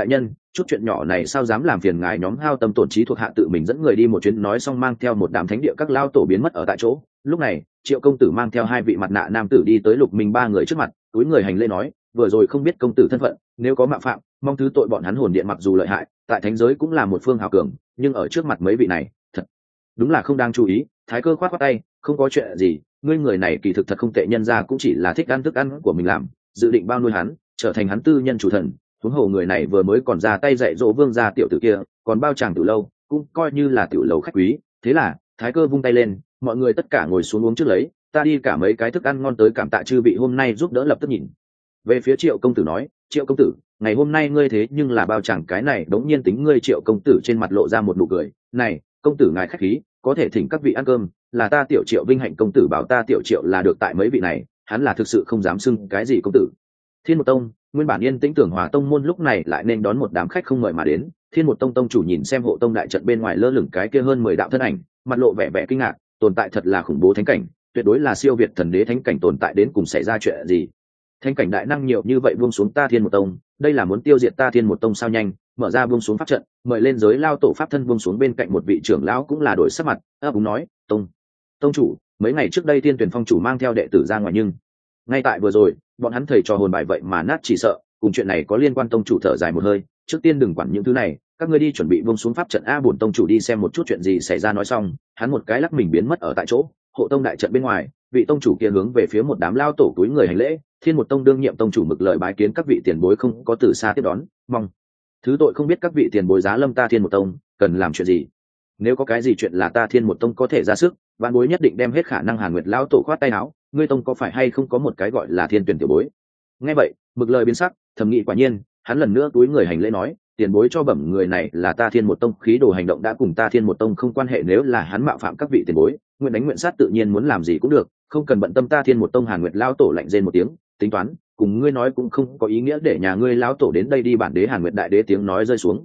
Speaker 1: chút chuyện nhỏ này sao dám làm phiền ngài nhóm hao tâm tổn trí thuộc hạ tự mình dẫn người đi một chuyến, nói xong mang theo một đám thánh địa các lao tổ biến mất ở tại chỗ. Lúc này Triệu công tử mang theo hai vị mặt nạ nam tử đi tới Lục Minh ba người trước mặt, túi người hành lễ nói, vừa rồi không biết công tử thân phận, nếu có mạo phạm mong thứ tội. Bọn hắn hồn điện mặc dù lợi hại, tại thánh giới cũng là một phương hào cường, nhưng ở trước mặt mấy vị này thật đúng là không đang chú ý. Thái Cơ khoát khoát tay, không có chuyện gì, ngươi người này kỳ thực thật không tệ, nhân ra cũng chỉ là thích ăn thức ăn của mình làm, dự định bao nuôi hắn trở thành hắn tư nhân chủ thần. huống hồ người này vừa mới còn ra tay dạy dỗ vương gia tiểu tử kia, còn bao chàng tiểu lâu cũng coi như là tiểu lầu khách quý. Thế là Thái Cơ vung tay lên, mọi người tất cả ngồi xuống uống trước lấy, ta đi cả mấy cái thức ăn ngon tới cảm tạ chư vị hôm nay giúp đỡ. Lập tức nhìn về phía Triệu công tử nói, Triệu công tử, ngày hôm nay ngươi thế nhưng là bao chàng cái này đống nhiên tính ngươi. Triệu công tử trên mặt lộ ra một nụ cười, này công tử ngài khách khí, có thể thỉnh các vị ăn cơm, là ta Tiểu Triệu vinh hạnh. Công tử bảo ta Tiểu Triệu là được, tại mấy vị này hắn là thực sự không dám xưng cái gì công tử. Thiên Một Tông nguyên bản yên tĩnh tưởng hòa tông môn lúc này lại nên đón một đám khách không mời mà đến. Thiên Một Tông tông chủ nhìn xem hộ tông đại trận bên ngoài lơ lửng cái kia hơn 10 đạo thân ảnh, mặt lộ vẻ vẻ kinh ngạc, tồn tại thật là khủng bố thánh cảnh, tuyệt đối là siêu việt thần đế thánh cảnh tồn tại, đến cùng xảy ra chuyện gì? Thánh cảnh đại năng nhiều như vậy buông xuống ta Thiên Một Tông, đây là muốn tiêu diệt ta Thiên Một Tông sao? Nhanh mở ra buông xuống pháp trận, mời lên giới lao tổ pháp thân buông xuống. Bên cạnh một vị trưởng lão cũng là đổi sắc mặt, ấp úng nói, tông chủ, mấy ngày trước đây Thiên Tuyển Phong chủ mang theo đệ tử ra ngoài, nhưng ngay tại vừa rồi bọn hắn thầy trò hồn bài vậy mà nát, chỉ sợ cùng chuyện này có liên quan. Tông chủ thở dài một hơi, trước tiên đừng quản những thứ này, các ngươi đi chuẩn bị buông xuống pháp trận a, bổn tông chủ đi xem một chút chuyện gì xảy ra. Nói xong hắn một cái lắc mình biến mất ở tại chỗ. Hộ tông đại trận bên ngoài, vị tông chủ kia hướng về phía một đám lao tổ túi người hành lễ. Thiên Một Tông đương nhiệm tông chủ mực lời bái kiến các vị tiền bối, không có từ xa tiếp đón, mong thứ tội, không biết các vị tiền bối giá lâm ta Thiên Một Tông cần làm chuyện gì, nếu có cái gì chuyện là ta Thiên Một Tông có thể ra sức, vạn bối nhất định đem hết khả năng. Hàn Nguyệt lão tổ khoát tay áo, ngươi tông có phải hay không có một cái gọi là Thiên Tuyển tiểu bối? Nghe vậy mực lời biến sắc, thầm nghĩ quả nhiên. Hắn lần nữa túi người hành lễ nói, tiền bối cho bẩm, người này là ta Thiên Một Tông khí đồ, hành động đã cùng ta Thiên Một Tông không quan hệ, nếu là hắn mạo phạm các vị tiền bối, nguyện đánh nguyện sát, tự nhiên muốn làm gì cũng được, không cần bận tâm ta Thiên Một Tông. Hàn Nguyệt lão tổ lạnh rên một tiếng, tính toán cùng ngươi nói cũng không có ý nghĩa, để nhà ngươi lão tổ đến đây đi. Bản đế Hàn Nguyệt đại đế tiếng nói rơi xuống,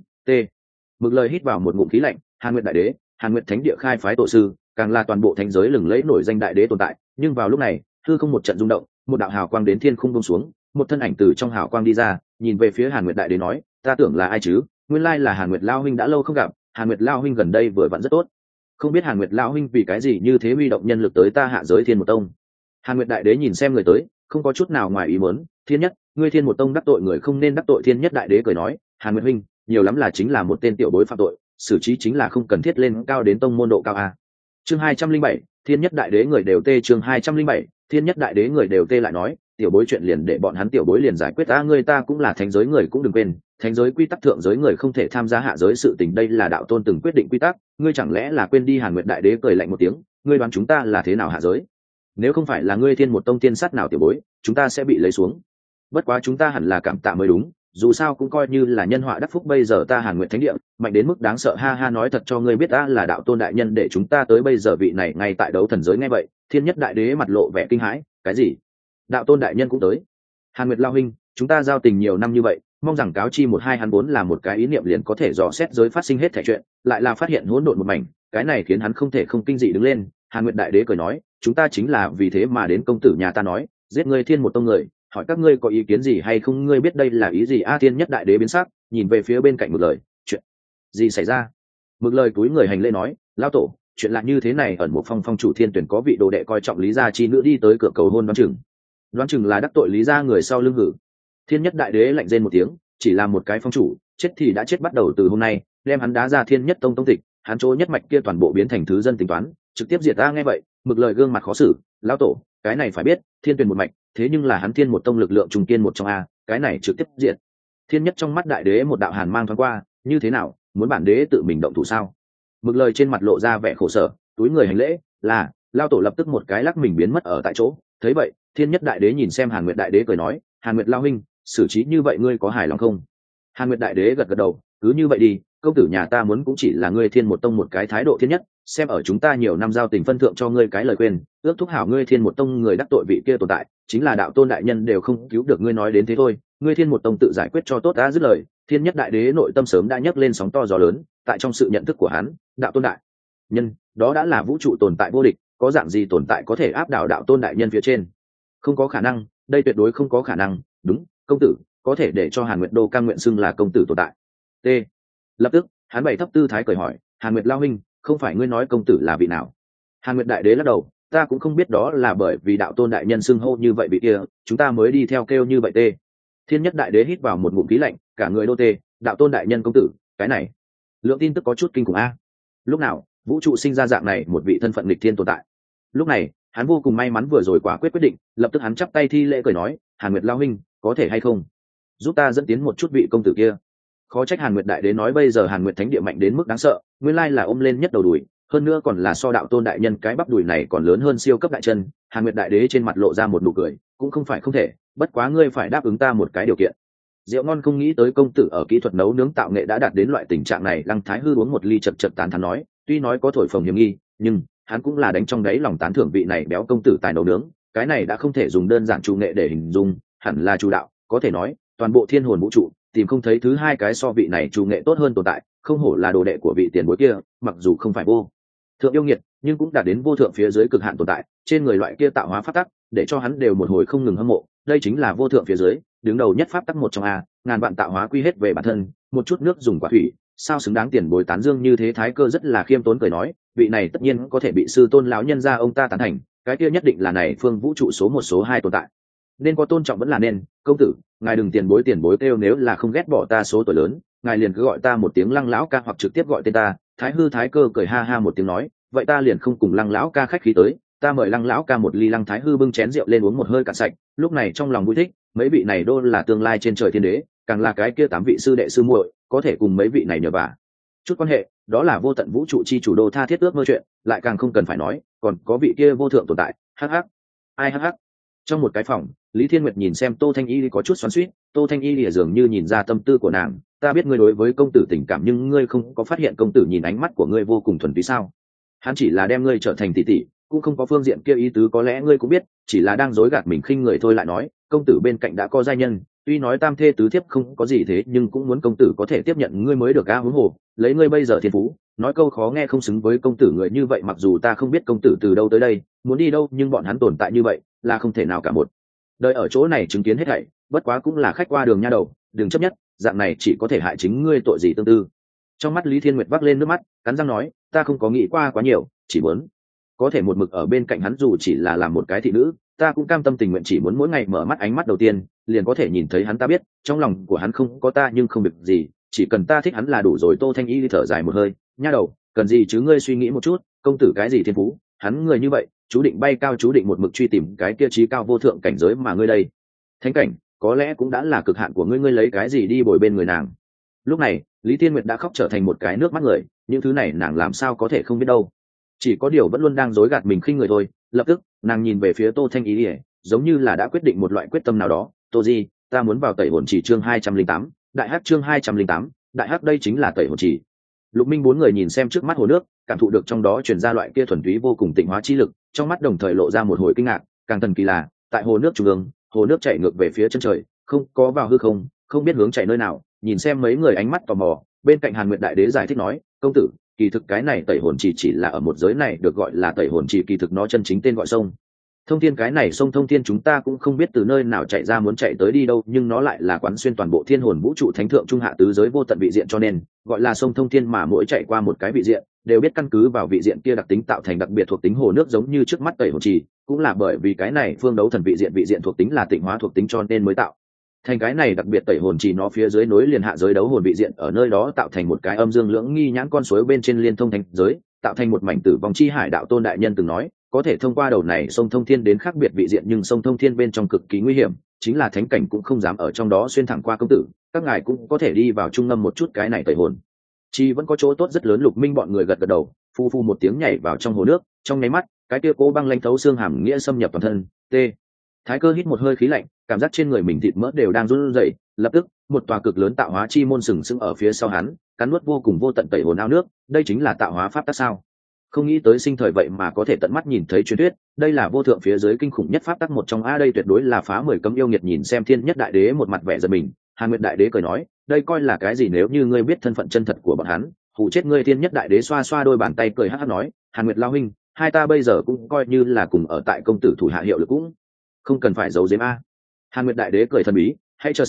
Speaker 1: mực lời hít vào một ngụm khí lạnh. Hàn Nguyệt đại đế, Hàn Nguyệt thánh địa khai phái tổ sư, càng là toàn bộ thánh giới lừng lẫy nổi danh đại đế tồn tại. Nhưng vào lúc này hư không một trận rung động, một đạo hào quang đến thiên không buông xuống, một thân ảnh từ trong hào quang đi ra, nhìn về phía Hàn Nguyệt đại đế nói, ta tưởng là ai chứ, nguyên lai là Hàn Nguyệt lão huynh, đã lâu không gặp. Hàn Nguyệt lão huynh gần đây vừa vặn rất tốt, không biết Hàn Nguyệt lão huynh vì cái gì như thế huy động nhân lực tới ta hạ giới Thiên Một Tông. Hàn Nguyệt đại đế nhìn xem người tới, không có chút nào ngoài ý muốn, Thiên Nhất, ngươi Thiên Một Tông đắc tội người không nên đắc tội. Thiên Nhất đại đế cười nói, Hàn Nguyệt huynh, nhiều lắm là chính là một tên tiểu bối phạm tội, xử trí chính là không cần thiết lên cao đến tông môn độ cao a. Chương 207, Thiên Nhất đại đế người đều tê. Chương 207, Thiên Nhất đại đế người đều tê lại nói, tiểu bối chuyện liền để bọn hắn tiểu bối liền giải quyết ta, ngươi ta cũng là thánh giới người, cũng đừng quên thánh giới quy tắc, thượng giới người không thể tham gia hạ giới sự tình, đây là đạo tôn từng quyết định quy tắc, ngươi chẳng lẽ là quên đi? Hàn Nguyệt đại đế cười lạnh một tiếng, ngươi đoán chúng ta là thế nào hạ giới? Nếu không phải là ngươi Thiên Một Tông tiên sát nào tiểu bối, chúng ta sẽ bị lấy xuống. Bất quá chúng ta hẳn là cảm tạ mới đúng, dù sao cũng coi như là nhân họa đắc phúc. Bây giờ ta Hàn Nguyệt thánh địa mạnh đến mức đáng sợ, ha ha. Nói thật cho ngươi biết, ta là đạo tôn đại nhân để chúng ta tới bây giờ, vị này ngay tại đấu thần giới. Nghe vậy Thiên Nhất đại đế mặt lộ vẻ kinh hãi, cái gì? Đạo tôn đại nhân cũng tới? Hàn Nguyệt lao huynh, chúng ta giao tình nhiều năm như vậy, mong rằng cáo chi một hai. Hắn vốn là một cái ý niệm liền có thể dò xét giới phát sinh hết thảy chuyện, lại là phát hiện hỗn độn một mảnh, cái này khiến hắn không thể không kinh dị đứng lên. Hàn Nguyệt đại đế cười nói, chúng ta chính là vì thế mà đến. Công tử nhà ta nói giết ngươi Thiên Một Tông người, hỏi các ngươi có ý kiến gì hay không? Ngươi biết đây là ý gì a? Thiên Nhất đại đế biến sắc, nhìn về phía bên cạnh Mực lời, chuyện gì xảy ra? Mực lời túi người hành lễ nói, lão tổ, chuyện là như thế này, ẩn một phong phong chủ Thiên Tuyển có vị đồ đệ coi trọng Lý gia chi nữ đi tới cửa cầu hôn, đoán chừng là đắc tội Lý gia người sau lưng hử. Thiên Nhất đại đế lạnh rên một tiếng, chỉ là một cái phong chủ, chết thì đã chết, bắt đầu từ hôm nay đem hắn đá ra Thiên Nhất Tông tông tịch, hắn chỗ nhất mạch kia toàn bộ biến thành thứ dân, tính toán trực tiếp diệt ta. Nghe vậy Mực lời gương mặt khó xử, lão tổ, cái này phải biết, Thiên Tuyển một mạch, thế nhưng là hắn Thiên Một Tông lực lượng trung kiên một trong a, cái này trực tiếp diệt. Thiên Nhất trong mắt đại đế một đạo hàn mang thoáng qua, như thế nào, muốn bản đế tự mình động thủ sao? Mực lời trên mặt lộ ra vẻ khổ sở, túi người hành lễ, là lão tổ. Lập tức một cái lắc mình biến mất ở tại chỗ. Thấy vậy Thiên Nhất đại đế nhìn xem Hàn Nguyệt đại đế cười nói, Hàn Nguyệt lao huynh, xử trí như vậy ngươi có hài lòng không? Hàn Nguyệt đại đế gật gật đầu, cứ như vậy đi, công tử nhà ta muốn cũng chỉ là ngươi Thiên Một Tông một cái thái độ. Thiên Nhất, xem ở chúng ta nhiều năm giao tình phân thượng cho ngươi cái lời khuyên, ước thúc hảo ngươi Thiên Một Tông người đắc tội vị kia tồn tại, chính là đạo tôn đại nhân đều không cứu được. Ngươi nói đến thế thôi, ngươi Thiên Một Tông tự giải quyết cho tốt đã. Dứt lời Thiên Nhất đại đế nội tâm sớm đã nhấc lên sóng to gió lớn, tại trong sự nhận thức của hắn, đạo tôn đại nhân đó đã là vũ trụ tồn tại vô địch, có dạng gì tồn tại có thể áp đảo đạo tôn đại nhân phía trên? Không có khả năng, đây tuyệt đối không có khả năng. Đúng, công tử, có thể để cho Hàn Nguyệt đô cam nguyện xưng là công tử tồn tại, t lập tức hắn bày thấp tư thái cười hỏi, Hàn Nguyệt lao huynh, không phải ngươi nói công tử là vị nào? Hàn Nguyệt đại đế lắc đầu, ta cũng không biết, đó là bởi vì đạo tôn đại nhân xưng hô như vậy vị kia, chúng ta mới đi theo kêu như vậy tê. Thiên nhất đại đế hít vào một ngụm khí lạnh, cả người đô tê, đạo tôn đại nhân công tử, cái này lượng tin tức có chút kinh khủng a. Lúc nào vũ trụ sinh ra dạng này một vị thân phận nghịch thiên tồn tại? Lúc này hắn vô cùng may mắn vừa rồi quả quyết quyết định, lập tức hắn chắp tay thi lễ cười nói, Hàn Nguyệt lao huynh, có thể hay không giúp ta dẫn tiến một chút vị công tử kia? Khó trách Hàn Nguyệt đại đế nói bây giờ Hàn Nguyệt thánh địa mạnh đến mức đáng sợ, nguyên lai là ôm lên nhất đầu đùi, hơn nữa còn là so đạo tôn đại nhân cái bắp đùi này còn lớn hơn siêu cấp đại chân. Hàn Nguyệt đại đế trên mặt lộ ra một nụ cười, cũng không phải không thể, bất quá ngươi phải đáp ứng ta một cái điều kiện. Rượu ngon không nghĩ tới công tử ở kỹ thuật nấu nướng tạo nghệ đã đạt đến loại tình trạng này. Lăng Thái Hư uống một ly chật chật tán thán nói, tuy nói có thổi phồng hiểm nghi, nhưng hắn cũng là đánh trong đáy lòng tán thưởng vị này béo công tử tài nấu nướng. Cái này đã không thể dùng đơn giản chủ nghệ để hình dung, hẳn là chủ đạo, có thể nói toàn bộ thiên hồn vũ trụ tìm không thấy thứ hai cái so vị này chủ nghệ tốt hơn tồn tại. Không hổ là đồ đệ của vị tiền bối kia, mặc dù không phải vô thượng yêu nghiệt, nhưng cũng đạt đến vô thượng phía dưới cực hạn tồn tại. Trên người loại kia tạo hóa pháp tắc, để cho hắn đều một hồi không ngừng hâm mộ. Đây chính là vô thượng phía dưới đứng đầu nhất pháp tắc một trong a, ngàn vạn tạo hóa quy hết về bản thân, một chút nước dùng quả thủy, sao xứng đáng tiền bối tán dương như thế. Thái Cơ rất là khiêm tốn cười nói, vị này tất nhiên có thể bị sư tôn lão nhân gia ông ta tán thành, cái kia nhất định là này phương vũ trụ số một số hai tồn tại, nên có tôn trọng vẫn là nên. Công tử, ngài đừng tiền bối kêu, nếu là không ghét bỏ ta số tuổi lớn, ngài liền cứ gọi ta một tiếng Lăng lão ca, hoặc trực tiếp gọi tên ta. Thái Cơ cười ha ha một tiếng nói, vậy ta liền không cùng Lăng lão ca khách khí tới, ta mời Lăng lão ca một ly. Lăng Thái Hư bưng chén rượu lên uống một hơi cạn sạch, lúc này trong lòng vui thích, mấy vị này đô là tương lai trên trời thiên đế, càng là cái kia 8 vị sư đệ sư muội, có thể cùng mấy vị này nhờ vả chút quan hệ, đó là vô tận vũ trụ chi chủ đô tha thiết ước mơ chuyện. Lại càng không cần phải nói, còn có vị kia vô thượng tồn tại. Hắc hắc, ai hắc hắc. Trong một cái phòng, Lý Thiên Nguyệt nhìn xem Tô Thanh Y có chút xoắn xuýt. Tô Thanh Y lìa dường như nhìn ra tâm tư của nàng, ta biết ngươi đối với công tử tình cảm, nhưng ngươi không có phát hiện công tử nhìn ánh mắt của ngươi vô cùng thuần túy sao? Hắn chỉ là đem ngươi trở thành tỷ tỷ, cũng không có phương diện kia ý tứ, có lẽ ngươi cũng biết, chỉ là đang dối gạt mình khinh người thôi. Lại nói, công tử bên cạnh đã có giai nhân, tuy nói tam thê tứ thiếp không có gì thế, nhưng cũng muốn công tử có thể tiếp nhận ngươi mới được a. Huống hồ lấy ngươi bây giờ thiên phú, nói câu khó nghe, không xứng với công tử người như vậy. Mặc dù ta không biết công tử từ đâu tới đây, muốn đi đâu, nhưng bọn hắn tồn tại như vậy là không thể nào cả một đời ở chỗ này chứng kiến hết thảy. Bất quá cũng là khách qua đường nha đầu, đừng chấp nhất, dạng này chỉ có thể hại chính ngươi, tội gì tương tư. Trong mắt Lý Thiên Nguyệt vác lên nước mắt, cắn răng nói, ta không có nghĩ qua quá nhiều, chỉ muốn có thể một mực ở bên cạnh hắn, dù chỉ là làm một cái thị nữ, ta cũng cam tâm tình nguyện. Chỉ muốn mỗi ngày mở mắt ánh mắt đầu tiên liền có thể nhìn thấy hắn. Ta biết trong lòng của hắn không có ta, nhưng không việc gì, chỉ cần ta thích hắn là đủ rồi. Tô Thanh Y thở dài một hơi, nha đầu, cần gì chứ, ngươi suy nghĩ một chút, công tử cái gì thiên phú, hắn người như vậy chú định bay cao, chú định một mực truy tìm cái kia trí cao vô thượng cảnh giới, mà ngươi đây thánh cảnh có lẽ cũng đã là cực hạn của ngươi, ngươi lấy cái gì đi bồi bên người nàng? Lúc này Lý Thiên Nguyệt đã khóc trở thành một cái nước mắt người, những thứ này nàng làm sao có thể không biết đâu, chỉ có điều vẫn luôn đang dối gạt mình khinh người thôi. Lập tức nàng nhìn về phía Tô Thanh Y, giống như là đã quyết định một loại quyết tâm nào đó. Tô Di, ta muốn vào tẩy hồn chỉ. Chương 208, đại hắc. Chương 208, đại hắc. Đây chính là tẩy hồn chỉ. Lục Minh bốn người nhìn xem trước mắt hồ nước, cảm thụ được trong đó truyền ra loại kia thuần túy vô cùng tịnh hóa chi lực, trong mắt đồng thời lộ ra một hồi kinh ngạc. Càng thần kỳ là, tại hồ nước trung ương, hồ nước chảy ngược về phía chân trời, không có vào hư không, không biết hướng chảy nơi nào. Nhìn xem mấy người ánh mắt tò mò, bên cạnh Hàn Nguyệt đại đế giải thích nói, công tử, kỳ thực cái này tẩy hồn chỉ là ở một giới này được gọi là tẩy hồn chỉ, kỳ thực nó chân chính tên gọi sông Thông Thiên. Cái này sông Thông Thiên chúng ta cũng không biết từ nơi nào chạy ra, muốn chạy tới đi đâu, nhưng nó lại là quán xuyên toàn bộ thiên hồn vũ trụ, thánh thượng trung hạ tứ giới vô tận vị diện, cho nên gọi là sông Thông Thiên. Mà mỗi chạy qua một cái vị diện, đều biết căn cứ vào vị diện kia đặc tính tạo thành đặc biệt thuộc tính hồ nước, giống như trước mắt tẩy hồn chỉ, cũng là bởi vì cái này phương đấu thần vị diện thuộc tính là tịnh hóa thuộc tính, cho nên mới tạo thành cái này đặc biệt tẩy hồn chỉ. Nó phía dưới nối liền hạ giới đấu hồn vị diện, ở nơi đó tạo thành một cái âm dương lưỡng nghi nhãn con suối, bên trên liên thông thành giới, tạo thành một mảnh tử vong chi hải. Đạo tôn đại nhân từng nói có thể thông qua đầu này sông Thông Thiên đến khác biệt vị diện, nhưng sông Thông Thiên bên trong cực kỳ nguy hiểm, chính là thánh cảnh cũng không dám ở trong đó xuyên thẳng qua. Công tử, các ngài cũng có thể đi vào trung ngâm một chút, cái này tẩy hồn chi vẫn có chỗ tốt rất lớn. Lục Minh bọn người gật gật đầu, phu phu một tiếng nhảy vào trong hồ nước. Trong nháy mắt, cái kia cố băng lanh thấu xương hàm nghĩa xâm nhập toàn thân. T Thái Cơ hít một hơi khí lạnh, cảm giác trên người mình thịt mỡ đều đang run rẩy. Lập tức một tòa cực lớn tạo hóa chi môn sừng sững ở phía sau hắn, cắn nuốt vô cùng vô tận tẩy hồn ao nước. Đây chính là tạo hóa pháp tắc sao? Không nghĩ tới sinh thời vậy mà có thể tận mắt nhìn thấy truyền thuyết, đây là vô thượng phía dưới kinh khủng nhất pháp tắc một trong a, đây tuyệt đối là phá 10 cấm yêu nghiệt. Nhìn xem Thiên Nhất đại đế một mặt vẻ giận mình, Hàn Nguyệt đại đế cười nói, đây coi là cái gì, nếu như ngươi biết thân phận chân thật của bọn hắn, hù chết ngươi. Thiên Nhất đại đế xoa xoa đôi bàn tay cười hắc hắc nói, Hàn Nguyệt lao huynh, hai ta bây giờ cũng coi như là cùng ở tại công tử thủ hạ hiệu lực, cũng không cần phải giấu giếm a. Hàn Nguyệt đại đế cười thần bí, hãy chờ xem,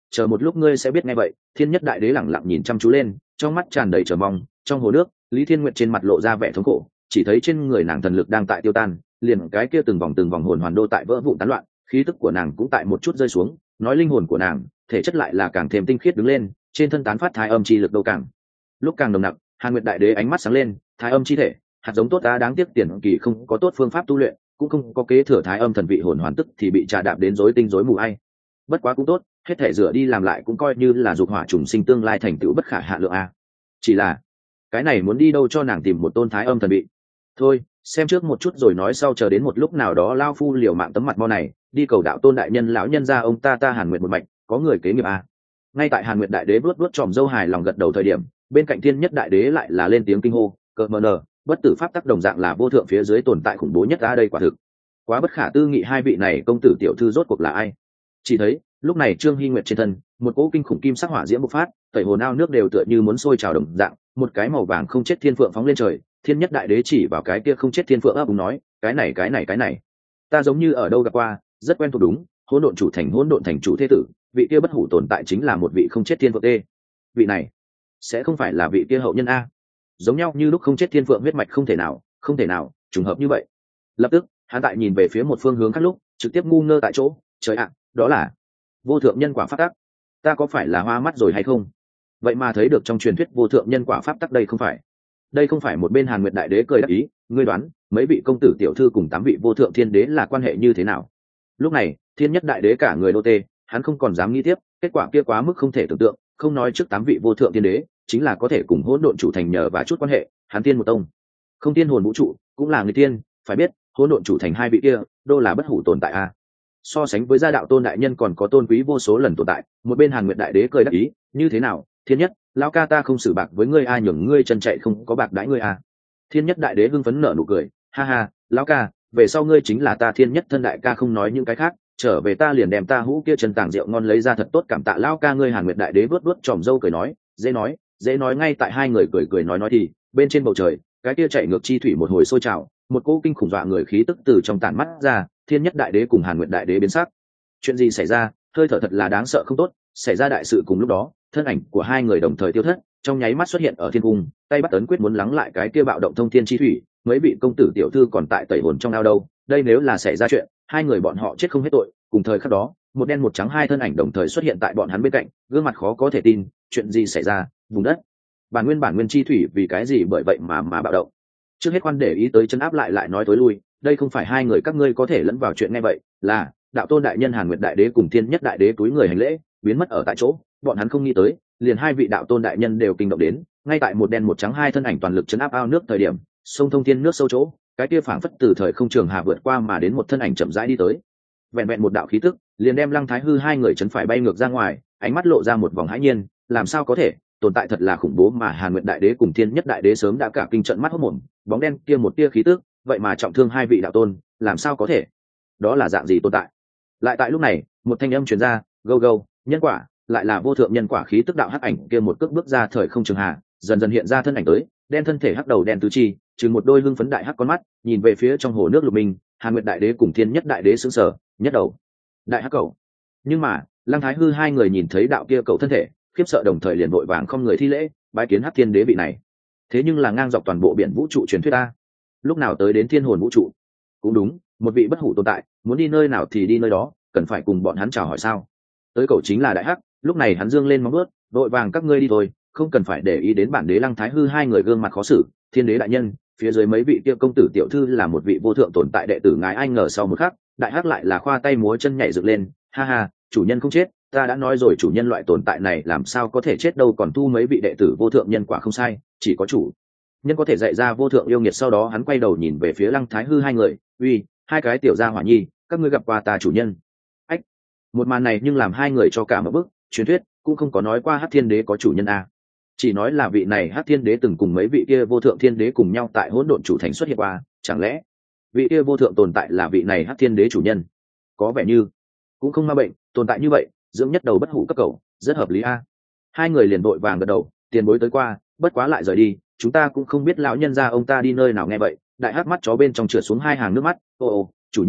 Speaker 1: chờ một lúc ngươi sẽ biết nghe vậy. Thiên nhất đại đế lẳng lặng nhìn chăm chú lên, trong mắt tràn đầy chờ mong. Trong hồ nước, Lý Thiên Nguyệt trên mặt lộ ra vẻ thống khổ, chỉ thấy trên người nàng thần lực đang tại tiêu tan, liền cái kia từng vòng hồn hoàn đô tại vỡ vụn tán loạn, khí tức của nàng cũng tại một chút rơi xuống, nói linh hồn của nàng thể chất lại là càng thêm tinh khiết đứng lên, trên thân tán phát thái âm chi lực đâu càng lúc càng nồng nặc. Hàn Nguyệt đại đế ánh mắt sáng lên, thái âm chi thể, hạt giống tốt ta, đáng tiếc tiền kỳ không có tốt phương pháp tu luyện, cũng không có kế thừa thái âm thần vị hồn hoàn, tức thì bị trà đạp đến rối tinh rối mù ai. Bất quá cũng tốt, hết thể rửa đi làm lại cũng coi như là dục hỏa trùng sinh, tương lai thành tựu bất khả hạ lượng a. Chỉ là cái này muốn đi đâu cho nàng tìm một tôn thái âm thần vị? Thôi xem trước một chút rồi nói sau, chờ đến một lúc nào đó lao phu liều mạng tấm mặt mo này đi cầu đạo tôn đại nhân lão nhân ra ông ta Hàn Nguyệt một mạch có người kế nghiệp a. Ngay tại Hàn Nguyệt đại đế vuốt tròm râu hài lòng gật đầu thời điểm, bên cạnh Thiên nhất đại đế lại là lên tiếng kinh hô, cờ mờ nờ, bất tử pháp tắc đồng dạng là vô thượng phía dưới tồn tại khủng bố nhất a, đây quả thực quá bất khả tư nghị. Hai vị này công tử tiểu thư rốt cuộc là ai? Chỉ thấy lúc này Trương Hy Nguyệt trên thân một cỗ kinh khủng kim sắc hỏa diễm bộc phát, tẩy hồ ao nước đều tựa như muốn sôi trào đồng dạng, một cái màu vàng không chết thiên phượng phóng lên trời. Thiên nhất đại đế chỉ vào cái kia không chết thiên phượng ấp úng nói, cái này ta giống như ở đâu gặp qua, rất quen thuộc. Đúng, hỗn độn chủ thành, hỗn độn thành chủ thế tử, vị kia bất hủ tồn tại chính là một vị không chết thiên phượng tê. Vị này sẽ không phải là vị kia hậu nhân a? Giống nhau như lúc không chết thiên phượng huyết mạch, không thể nào trùng hợp như vậy. Lập tức hắn tại nhìn về phía một phương hướng khác lúc trực tiếp ngu ngơ tại chỗ. Trời ạ, đó là vô thượng nhân quả pháp tắc. Ta có phải là hoa mắt rồi hay không? Vậy mà thấy được trong truyền thuyết vô thượng nhân quả pháp tắc, đây không phải. Một bên Hàn Nguyệt đại đế cười đáp ý, ngươi đoán mấy vị công tử tiểu thư cùng 8 vị vô thượng thiên đế là quan hệ như thế nào? Lúc này Thiên nhất đại đế cả người đô tê, hắn không còn dám nghĩ tiếp, kết quả kia quá mức không thể tưởng tượng. Không nói trước 8 vị vô thượng thiên đế, chính là có thể cùng hỗn độn chủ thành nhờ và chút quan hệ, hắn tiên một tông không tiên hồn vũ trụ cũng là người tiên. Phải biết hỗn độn chủ thành hai vị kia đô là bất hủ tồn tại a, so sánh với gia đạo tôn đại nhân còn có tôn quý vô số lần tồn tại. Một bên Hàn Nguyệt đại đế cười đáp ý, như thế nào Thiên nhất lão ca, ta không xử bạc với ngươi a, nhường ngươi chân chạy không có bạc đãi ngươi a. Thiên nhất đại đế hưng phấn nở nụ cười, ha ha, lão ca, về sau ngươi chính là ta Thiên nhất thân đại ca, không nói những cái khác, trở về ta liền đem ta hũ kia chân tàng rượu ngon lấy ra, thật tốt cảm tạ lão ca ngươi. Hàn Nguyệt đại đế vuốt tròm râu cười nói, dễ nói. Ngay tại hai người cười nói thì bên trên bầu trời cái kia chạy ngược chi thủy một hồi sôi trào, một cỗ kinh khủng dọa người khí tức từ trong tản mắt ra. Thiên nhất đại đế cùng Hàn Nguyệt đại đế biến sắc. Chuyện gì xảy ra? Hơi thở thật là đáng sợ, không tốt, xảy ra đại sự. Cùng lúc đó thân ảnh của hai người đồng thời tiêu thất, trong nháy mắt xuất hiện ở thiên cung, tay bắt ấn quyết muốn lắng lại cái kia bạo động thông thiên chi thủy. Mấy vị công tử tiểu thư còn tại tẩy hồn trong ao đâu, đây nếu là xảy ra chuyện, hai người bọn họ chết không hết tội. Cùng thời khắc đó một đen một trắng hai thân ảnh đồng thời xuất hiện tại bọn hắn bên cạnh, gương mặt khó có thể tin. Chuyện gì xảy ra? Vùng đất bản nguyên chi thủy vì cái gì bởi vậy mà bạo động? Trước hết khoan để ý tới chân áp lại nói tối lui, đây không phải hai người các ngươi có thể lẫn vào chuyện. Nghe vậy là đạo tôn đại nhân Hàn Nguyệt đại đế cùng Thiên nhất đại đế túi người hành lễ, biến mất ở tại chỗ. Bọn hắn không nghĩ tới, liền hai vị đạo tôn đại nhân đều kinh động đến. Ngay tại một đen một trắng hai thân ảnh toàn lực chấn áp ao nước thời điểm, sông thông thiên nước sâu chỗ, cái kia phảng phất từ thời không trường hà vượt qua mà đến một thân ảnh chậm rãi đi tới. Vẹn một đạo khí tức liền đem Lăng Thái Hư hai người chấn phải bay ngược ra ngoài, ánh mắt lộ ra một vòng hãi nhiên, làm sao có thể, tồn tại thật là khủng bố. Mà Hàn Nguyệt đại đế cùng Thiên nhất đại đế sớm đã cả kinh trận mắt hốt mồm, bóng đen kia một tia khí tức, vậy mà trọng thương hai vị đạo tôn, làm sao có thể? Đó là dạng gì tồn tại? Lại tại lúc này một thanh âm truyền ra, gâu nhân quả, lại là vô thượng nhân quả khí tức. Đạo hắc ảnh kia một cước bước ra thời không trường hà, dần dần hiện ra thân ảnh tới, đen thân thể hắc đầu đen tứ chi, trừ một đôi hưng phấn đại hắc con mắt, nhìn về phía trong hồ nước lục minh. Hàn Nguyệt đại đế cùng Thiên nhất đại đế sững sờ, nhất đầu đại hắc cầu. Nhưng mà Lăng Thái Hư hai người nhìn thấy đạo kia cầu thân thể, khiếp sợ đồng thời liền vội vàng không người thi lễ, bái kiến hắc thiên đế vị này. Thế nhưng là ngang dọc toàn bộ biển vũ trụ truyền thuyết ta, lúc nào tới đến thiên hồn vũ trụ? Cũng đúng, một vị bất hủ tồn tại muốn đi nơi nào thì đi nơi đó, cần phải cùng bọn hắn chào hỏi sao? Tới cầu chính là đại hắc. Lúc này hắn dương lên móng vuốt, vội vàng các ngươi đi thôi, không cần phải để ý đến bản đế. Lăng Thái Hư hai người gương mặt khó xử, Thiên đế đại nhân, phía dưới mấy vị kia công tử tiểu thư là một vị vô thượng tồn tại đệ tử ngài. Ai ngờ sau một khắc đại hắc lại là khoa tay múa chân nhảy dựng lên, ha ha, chủ nhân không chết, ta đã nói rồi, chủ nhân loại tồn tại này làm sao có thể chết đâu, còn thu mấy vị đệ tử vô thượng nhân quả không sai, chỉ có chủ nhân có thể dạy ra vô thượng yêu nghiệt. Sau đó hắn quay đầu nhìn về phía Lăng Thái Hư hai người, uy, hai cái tiểu gia hỏa nhi, các ngươi gặp qua ta chủ nhân? Ách, một màn này nhưng làm hai người cho cả một bức. Truyền thuyết cũng không có nói qua hắc thiên đế có chủ nhân a, chỉ nói là vị này hắc thiên đế từng cùng mấy vị kia vô thượng thiên đế cùng nhau tại hỗn độn chủ thành xuất hiện qua. Chẳng lẽ vị kia vô thượng tồn tại là vị này hắc thiên đế chủ nhân? Có vẻ như cũng không ma bệnh, tồn tại như vậy dưỡng nhất đầu bất hủ cấp cầu, rất hợp lý a. Hai người liền vội vàng gật đầu, tiền bối tới qua, bất quá lại rời đi, chúng ta cũng không biết lão nhân gia ông ta đi nơi nào. Nghe vậy đại hắc mắt chó bên trong trượt xuống hai hàng nước mắt, ô chủ nhân,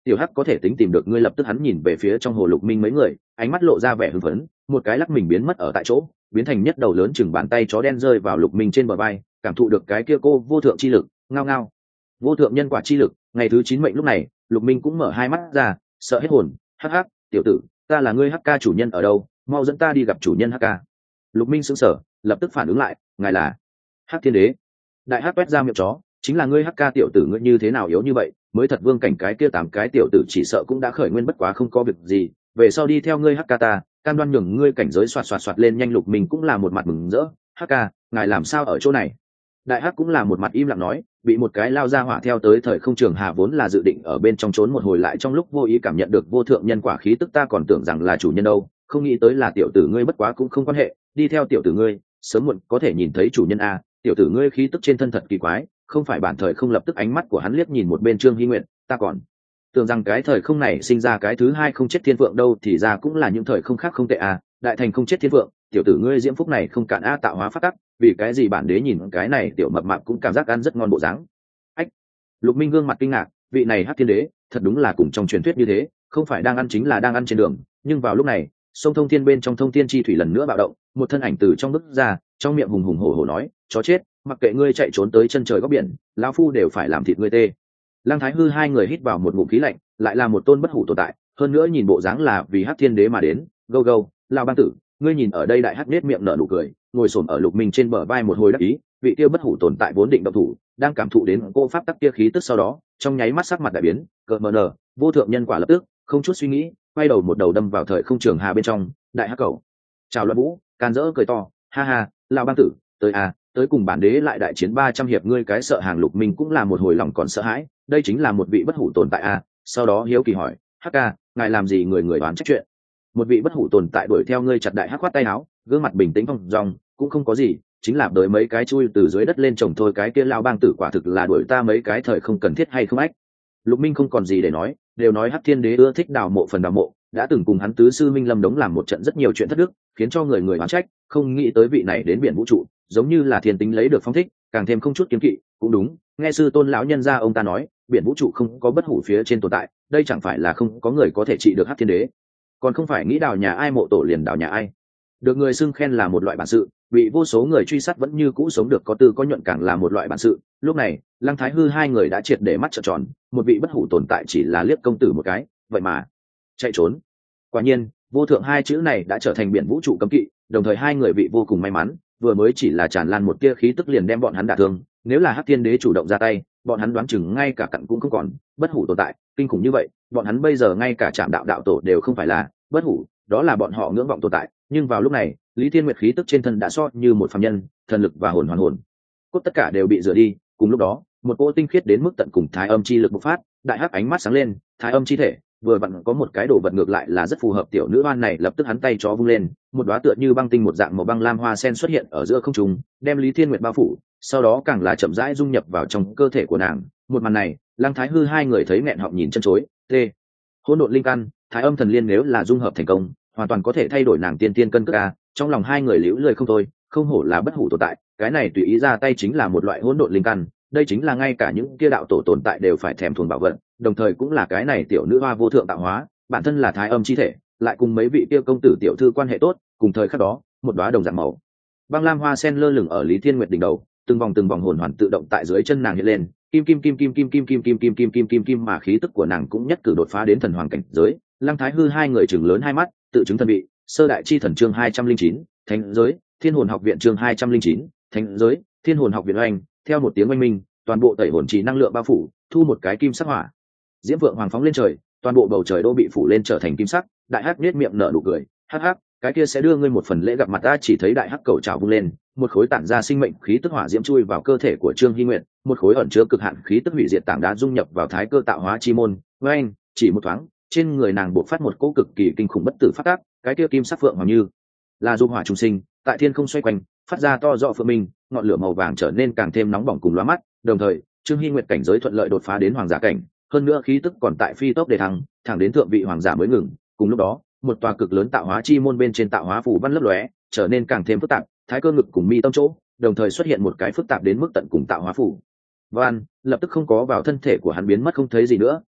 Speaker 1: tiểu hắc có thể tính tìm được ngươi. Lập tức hắn nhìn về phía trong hồ Lục Minh mấy người, ánh mắt lộ ra vẻ hưng phấn, một cái lắc mình biến mất ở tại chỗ, biến thành nhất đầu lớn chừng bàn tay chó đen rơi vào Lục Minh trên bờ vai, cảm thụ được cái kia cô vô thượng chi lực, ngao ngao, vô thượng nhân quả chi lực. Ngày thứ 9 mệnh lúc này, Lục Minh cũng mở hai mắt ra, sợ hết hồn. Hắc hắc, tiểu tử, ta là ngươi Hắc ca chủ nhân ở đâu, mau dẫn ta đi gặp chủ nhân Hắc ca. Lục Minh sững sờ, lập tức phản ứng lại, ngài là Hắc thiên đế. Đại Hắc quét ra miệng chó, chính là ngươi Hắc ca. Tiểu tử, ngươi như thế nào yếu như vậy, mới thật vương cảnh cái kia 8 cái tiểu tử chỉ sợ cũng đã khởi nguyên, bất quá không có việc gì, về sau đi theo ngươi Hắc ca ta, cam đoan nhường ngươi cảnh giới xoạt xoạt xoạt lên nhanh. Lục Minh cũng là một mặt mừng rỡ, Hắc ca, ngài làm sao ở chỗ này? Đại Hắc cũng là một mặt im lặng nói, bị một cái lao ra hỏa theo tới thời không trường hà, vốn là dự định ở bên trong trốn một hồi, lại trong lúc vô ý cảm nhận được vô thượng nhân quả khí tức, ta còn tưởng rằng là chủ nhân đâu, không nghĩ tới là tiểu tử ngươi. Bất quá cũng không quan hệ, đi theo tiểu tử ngươi sớm muộn có thể nhìn thấy chủ nhân a. Tiểu tử ngươi khí tức trên thân thật kỳ quái, không phải bản thời không. Lập tức ánh mắt của hắn liếc nhìn một bên Trương Hy Nguyện, ta còn tưởng rằng cái thời không này sinh ra cái thứ hai không chết thiên vượng đâu, thì ra cũng là những thời không khác không tệ a. Đại thành không chết thiên vượng, tiểu tử ngươi diễm phúc này không cạn a, tạo hóa phát tắc, vì cái gì bản đế nhìn cái này tiểu mập mạp cũng cảm giác ăn rất ngon bộ dáng. Ách! Lục Minh gương mặt kinh ngạc, vị này Hắc thiên đế thật đúng là cùng trong truyền thuyết như thế, không phải đang ăn chính là đang ăn trên đường. Nhưng vào lúc này, sông Thông Thiên bên trong Thông Thiên chi thủy lần nữa bạo động, một thân ảnh từ trong bức ra, trong miệng hùng hùng hổ hổ nói, chó chết, mặc kệ ngươi chạy trốn tới chân trời góc biển, lão phu đều phải làm thịt ngươi tê. Lăng Thái Hư hai người hít vào một ngụm khí lạnh, lại là một tôn bất hủ tồn tại, hơn nữa nhìn bộ dáng là vì Hắc thiên đế mà đến. Gâu gâu, lão bang tử, ngươi nhìn ở đây. Đại Hắc nết miệng nở nụ cười, ngồi xổm ở Lục Minh trên bờ vai một hồi đắc ý. Vị kia bất hủ tồn tại vốn định động thủ, đang cảm thụ đến cô pháp tắc kia khí tức, sau đó trong nháy mắt sắc mặt đại biến, cờ mờ nở, vô thượng nhân quả lập tức không chút suy nghĩ, quay đầu một đầu đâm vào thời không trường hà bên trong. Đại Hắc cầu chào Loan Vũ, can dỡ cười to, ha ha, lão bang tử, tới à, tới cùng bản đế lại đại chiến 300 hiệp. Ngươi cái sợ hàng. Lục Minh cũng là một hồi lòng còn sợ hãi, đây chính là một vị bất hủ tồn tại à. Sau đó hiếu kỳ hỏi, Hắc ca, ngài làm gì người người đoán trách chuyện? Một vị bất hủ tồn tại đuổi theo ngươi chặt. Đại Hắc khoát tay áo, gương mặt bình tĩnh phong dong, cũng không có gì, chính là đợi mấy cái chui từ dưới đất lên trồng thôi. Cái kia lão bang tử quả thực là đuổi ta mấy cái thời không cần thiết hay không ách. Lục Minh không còn gì để nói, đều nói Hắc thiên đế ưa thích đào mộ phần đào mộ, đã từng cùng hắn tứ sư Minh Lâm Đống làm một trận rất nhiều chuyện thất đức, khiến cho người người oán trách, không nghĩ tới vị này đến biển vũ trụ, giống như là thiên tính lấy được phong thích, càng thêm không chút kiêng kỵ. Cũng đúng, nghe sư tôn lão nhân gia ông ta nói, biển vũ trụ không có bất hủ phía trên tồn tại, đây chẳng phải là không có người có thể trị được Hắc thiên đế, còn không phải nghĩ đào nhà ai mộ tổ liền đào nhà ai. Được người xưng khen là một loại bản sự, bị vô số người truy sát vẫn như cũ sống được có tư có nhuận càng là một loại bản sự. Lúc này Lăng Thái Hư hai người đã triệt để mắt trợn tròn, một vị bất hủ tồn tại chỉ là liếc công tử một cái, vậy mà chạy trốn. Quả nhiên vô thượng hai chữ này đã trở thành biển vũ trụ cấm kỵ, đồng thời hai người bị vô cùng may mắn, vừa mới chỉ là tràn lan một tia khí tức liền đem bọn hắn đả thương. Nếu là Hắc thiên đế chủ động ra tay, bọn hắn đoán chừng ngay cả cặn cũng không còn. Bất hủ tồn tại kinh khủng như vậy, bọn hắn bây giờ ngay cả Trảm đạo đạo tổ đều không phải là bất hủ, đó là bọn họ ngưỡng vọng tồn tại. Nhưng vào lúc này Lý Thiên Nguyệt khí tức trên thân đã so như một phàm nhân, thần lực và hồn hoàn hồn cốt tất cả đều bị rửa đi. Cùng lúc đó một cỗ tinh khiết đến mức tận cùng thái âm chi lực bộc phát. Đại Hắc ánh mắt sáng lên, thái âm chi thể vừa vặn có một cái đồ vật ngược lại là rất phù hợp tiểu nữ oan này. Lập tức hắn tay chó vung lên, một đóa tựa như băng tinh một dạng màu băng lam hoa sen xuất hiện ở giữa không trung, đem Lý Thiên Nguyệt bao phủ, sau đó càng là chậm rãi dung nhập vào trong cơ thể của nàng. Một màn này Lăng Thái Hư hai người thấy nghẹn họng nhìn chân chối. Hỗn độn linh căn, thái âm thần liên nếu là dung hợp thành công, hoàn toàn có thể thay đổi nàng tiên tiên cân cước a. Trong lòng hai người liễu lười không thôi, không hổ là bất hủ tồn tại, cái này tùy ý ra tay chính là một loại hỗn độn linh căn, đây chính là ngay cả những kia đạo tổ tồn tại đều phải thèm thuồng bảo vật, đồng thời cũng là cái này tiểu nữ hoa vô thượng tạo hóa, bản thân là thái âm chi thể, lại cùng mấy vị kia công tử tiểu thư quan hệ tốt. Cùng thời khắc đó một đóa đồng dạng màu băng lam hoa sen lơ lửng ở Lý Thiên Nguyệt đỉnh đầu, từng vòng hồn hoàn tự động tại dưới chân nàng hiện lên, kim kim kim kim kim kim kim kim kim kim kim kim kim mà khí tức của nàng cũng nhất cử đột phá đến thần hoàng cảnh giới. Lăng Thái Hư hai người chừng lớn hai mắt, tự chứng thần vị. Sơ đại chi thần chương 209, thánh giới Thiên hồn học viện chương 209, thánh giới Thiên hồn học viện. oanh, theo một tiếng oanh minh, toàn bộ tẩy hồn trì năng lượng bao phủ, thu một cái kim sắc hỏa diễm vượng hoàng phóng lên trời, toàn bộ bầu trời đô bị phủ lên trở thành kim sắc. Đại Hắc nết miệng nở nụ cười, hắc hắc, cái kia sẽ đưa ngươi một phần lễ gặp mặt. ta chỉ thấy Đại Hắc cầu trào vung lên, một khối tản ra sinh mệnh khí tức hỏa diễm chui vào cơ thể của Trương Hy Nguyện, một khối ẩn chứa cực hạn khí tức hủy diệt tảng đá dung nhập vào thái cơ tạo hóa chi môn. oanh, chỉ một thoáng, trên người nàng bộc phát một cỗ cực kỳ kinh khủng bất tử phát tác, cái kia kim sắc phượng hoàng như là dung hỏa trùng sinh, tại thiên không xoay quanh, phát ra to rõ phượng minh, ngọn lửa màu vàng trở nên càng thêm nóng bỏng cùng lóa mắt. Đồng thời Trương Hy Nguyệt cảnh giới thuận lợi đột phá đến hoàng giả cảnh, hơn nữa khí tức còn tại phi tốc đề thăng, thẳng đến thượng vị hoàng giả mới ngừng. Cùng lúc đó một tòa cực lớn tạo hóa chi môn bên trên tạo hóa phủ văn lấp lóe, trở nên càng thêm phức tạp, thái cơ ngực cùng mi tâm chỗ đồng thời xuất hiện một cái phức tạp đến mức tận cùng tạo hóa phủ văn, lập tức không có vào thân thể của hắn biến mất không thấy gì nữa.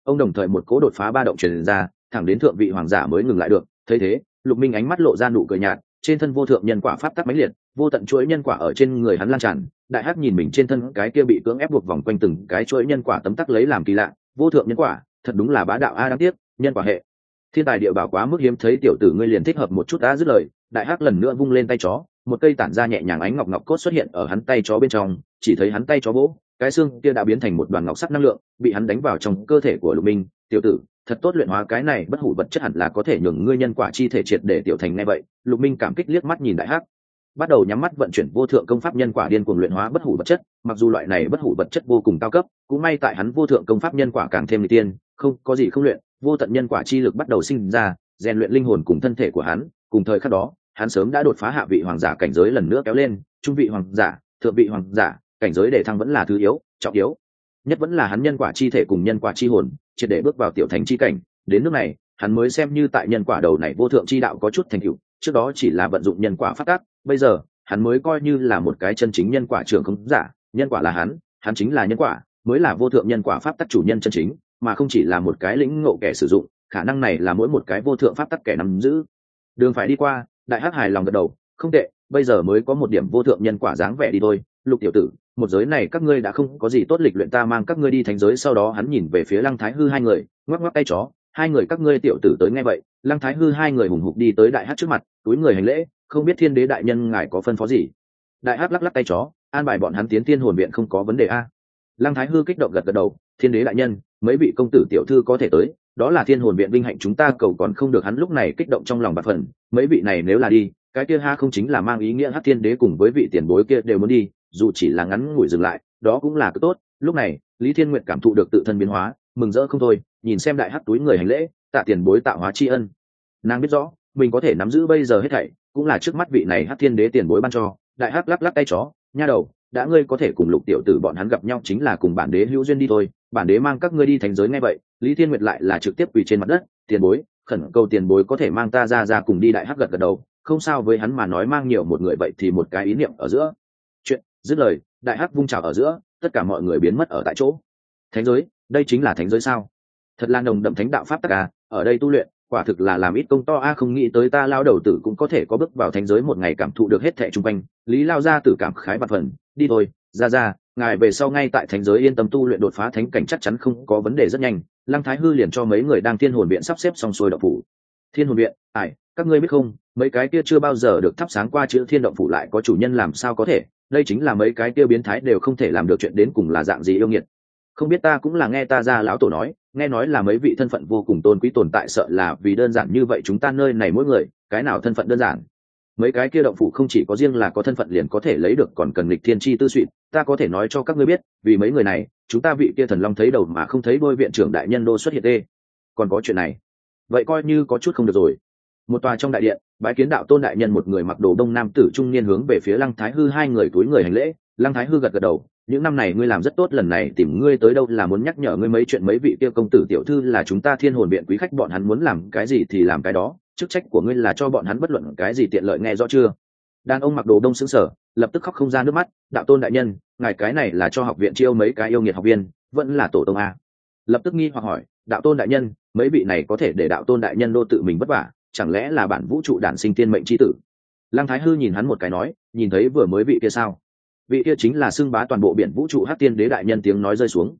Speaker 1: ông đồng thời một cố đột phá ba động truyền ra, thẳng đến thượng vị hoàng giả mới ngừng lại được. Thấy thế, Lục Minh ánh mắt lộ ra nụ cười nhạt, trên thân vô thượng nhân quả pháp tắc mãnh liệt, vô tận chuỗi nhân quả ở trên người hắn lan tràn. Đại hắc nhìn mình trên thân cái kia bị cưỡng ép buộc vòng quanh từng cái chuỗi nhân quả tấm tắc lấy làm kỳ lạ, vô thượng nhân quả, thật đúng là bá đạo a, đáng tiếc, nhân quả hệ thiên tài địa bảo quá mức hiếm thấy, tiểu tử ngươi liền thích hợp một chút đã. Dứt lời, đại hắc lần nữa vung lên tay chó, một cây tản ra nhẹ nhàng ánh ngọc ngọc cốt xuất hiện ở hắn tay chó bên trong, chỉ thấy hắn tay chó vỗ, cái xương kia đã biến thành một đoàn ngọc sắc năng lượng, bị hắn đánh vào trong cơ thể của Lục Minh. Tiểu tử, thật tốt luyện hóa cái này bất hủ vật chất hẳn là có thể nhường ngươi nhân quả chi thể triệt để tiểu thành. Ngay vậy, Lục Minh cảm kích liếc mắt nhìn đại hắc, bắt đầu nhắm mắt vận chuyển vô thượng công pháp nhân quả điên cuồng luyện hóa bất hủ vật chất. Mặc dù loại này bất hủ vật chất vô cùng cao cấp, cũng may tại hắn vô thượng công pháp nhân quả càng thêm nguy tiên, không có gì không luyện, vô tận nhân quả chi lực bắt đầu sinh ra, rèn luyện linh hồn cùng thân thể của hắn. Cùng thời khắc đó, hắn sớm đã đột phá hạ vị hoàng giả cảnh giới lần nữa kéo lên, trung vị hoàng giả, thượng vị hoàng giả, cảnh giới để thăng vẫn là thứ yếu, trọng yếu nhất vẫn là hắn nhân quả chi thể cùng nhân quả chi hồn, triệt để bước vào tiểu thành chi cảnh. Đến nước này, hắn mới xem như tại nhân quả đầu này vô thượng chi đạo có chút thành tựu, trước đó chỉ là vận dụng nhân quả phát tác, bây giờ hắn mới coi như là một cái chân chính nhân quả trưởng không giả. Nhân quả là hắn chính là nhân quả, mới là vô thượng nhân quả pháp tắc chủ nhân chân chính, mà không chỉ là một cái lĩnh ngộ kẻ sử dụng. Khả năng này là mỗi một cái vô thượng pháp tắc kẻ nắm giữ. Đường phải đi qua, đại hắc hài lòng gật đầu, không tệ, bây giờ mới có một điểm vô thượng nhân quả dáng vẻ đi thôi. Lục tiểu tử, một giới này các ngươi đã không có gì tốt lịch luyện, ta mang các ngươi đi thánh giới. Sau đó hắn nhìn về phía Lăng Thái Hư hai người, ngoắc ngoắc tay chó, hai người các ngươi tiểu tử tới. Nghe vậy, Lăng Thái Hư hai người hùng hục đi tới đại hắc trước mặt, túi người hành lễ, không biết thiên đế đại nhân ngài có phân phó gì. Đại hắc lắc lắc tay chó, an bài bọn hắn tiến thiên hồn viện không có vấn đề a. Lăng Thái Hư kích động gật gật đầu, thiên đế đại nhân, mấy vị công tử tiểu thư có thể tới, đó là thiên hồn viện vinh hạnh chúng ta cầu còn không được. Hắn lúc này kích động trong lòng bạc phần, mấy vị này nếu là đi, cái kia ha không chính là mang ý nghĩa Hắc Thiên Đế cùng với vị tiền bối kia đều muốn đi, dù chỉ là ngắn ngủi dừng lại, đó cũng là cứ tốt. Lúc này, Lý Thiên Nguyệt cảm thụ được tự thân biến hóa, mừng rỡ không thôi, nhìn xem đại hắc túi người hành lễ, tạ tiền bối tạo hóa tri ân. Nàng biết rõ, mình có thể nắm giữ bây giờ hết thảy, cũng là trước mắt vị này Hắc Thiên Đế tiền bối ban cho. Đại hắc lắc lắc tay chó, nha đầu, đã ngươi có thể cùng Lục tiểu tử bọn hắn gặp nhau chính là cùng bản đế hữu duyên đi thôi, bản đế mang các ngươi đi thành giới. Ngay vậy, Lý Thiên Nguyệt lại là trực tiếp quỳ trên mặt đất, tiền bối, khẩn cầu tiền bối có thể mang ta ra cùng đi. Đại hắc gật gật đầu, không sao, với hắn mà nói mang nhiều một người vậy thì một cái ý niệm ở giữa chuyện. Dứt lời, đại hắc vung trào ở giữa, tất cả mọi người biến mất ở tại chỗ. Thánh giới, đây chính là thánh giới sao? Thật là nồng đậm thánh đạo pháp tắc à, ở đây tu luyện quả thực là làm ít công to a. Không nghĩ tới ta lao đầu tử cũng có thể có bước vào thánh giới một ngày, cảm thụ được hết thệ chung quanh. Lý lao gia tử cảm khái bạt phần, đi thôi ra ngài về sau ngay tại thánh giới yên tâm tu luyện, đột phá thánh cảnh chắc chắn không có vấn đề rất nhanh. Lăng Thái Hư liền cho mấy người đang thiên hồn viện sắp xếp xong xuôi động phủ. Thiên hồn viện, các ngươi biết không, mấy cái kia chưa bao giờ được thắp sáng qua chữ thiên động phủ lại có chủ nhân, làm sao có thể? Đây chính là mấy cái kia biến thái đều không thể làm được chuyện, đến cùng là dạng gì yêu nghiệt. Không biết, ta cũng là nghe ta ra lão tổ nói, nghe nói là mấy vị thân phận vô cùng tôn quý tồn tại, sợ là vì đơn giản như vậy chúng ta nơi này mỗi người cái nào thân phận đơn giản. Mấy cái kia động phủ không chỉ có riêng là có thân phận liền có thể lấy được, còn cần nghịch thiên chi tư suy. Ta có thể nói cho các ngươi biết, vì mấy người này chúng ta vị kia thần long thấy đầu mà không thấy đuôi viện trưởng đại nhân đô xuất hiện đê. Còn có chuyện này, vậy coi như có chút không được rồi. Một tòa trong đại điện, bái kiến đạo tôn đại nhân, một người mặc đồ đông nam tử trung niên hướng về phía Lăng Thái Hư hai người túi người hành lễ. Lăng Thái Hư gật gật đầu, những năm này ngươi làm rất tốt, lần này tìm ngươi tới đâu là muốn nhắc nhở ngươi mấy chuyện. Mấy vị kia công tử tiểu thư là chúng ta thiên hồn viện quý khách, bọn hắn muốn làm cái gì thì làm cái đó, chức trách của ngươi là cho bọn hắn bất luận cái gì tiện lợi, nghe rõ chưa? Đàn ông mặc đồ đông sững sờ, lập tức khóc không ra nước mắt. Đạo tôn đại nhân, ngài cái này là cho học viện chiêu mấy cái yêu nghiệt học viên, vẫn là tổ tông a? Lập tức nghi hoặc hỏi, đạo tôn đại nhân, mấy vị này có thể để đạo tôn đại nhân đô tự mình vất vả, chẳng lẽ là bản vũ trụ đản sinh tiên mệnh chi tử? Lăng Thái Hư nhìn hắn một cái nói, nhìn thấy vừa mới vị kia sao? Vị kia chính là xưng bá toàn bộ biển vũ trụ Hắc Thiên Đế đại nhân. Tiếng nói rơi xuống,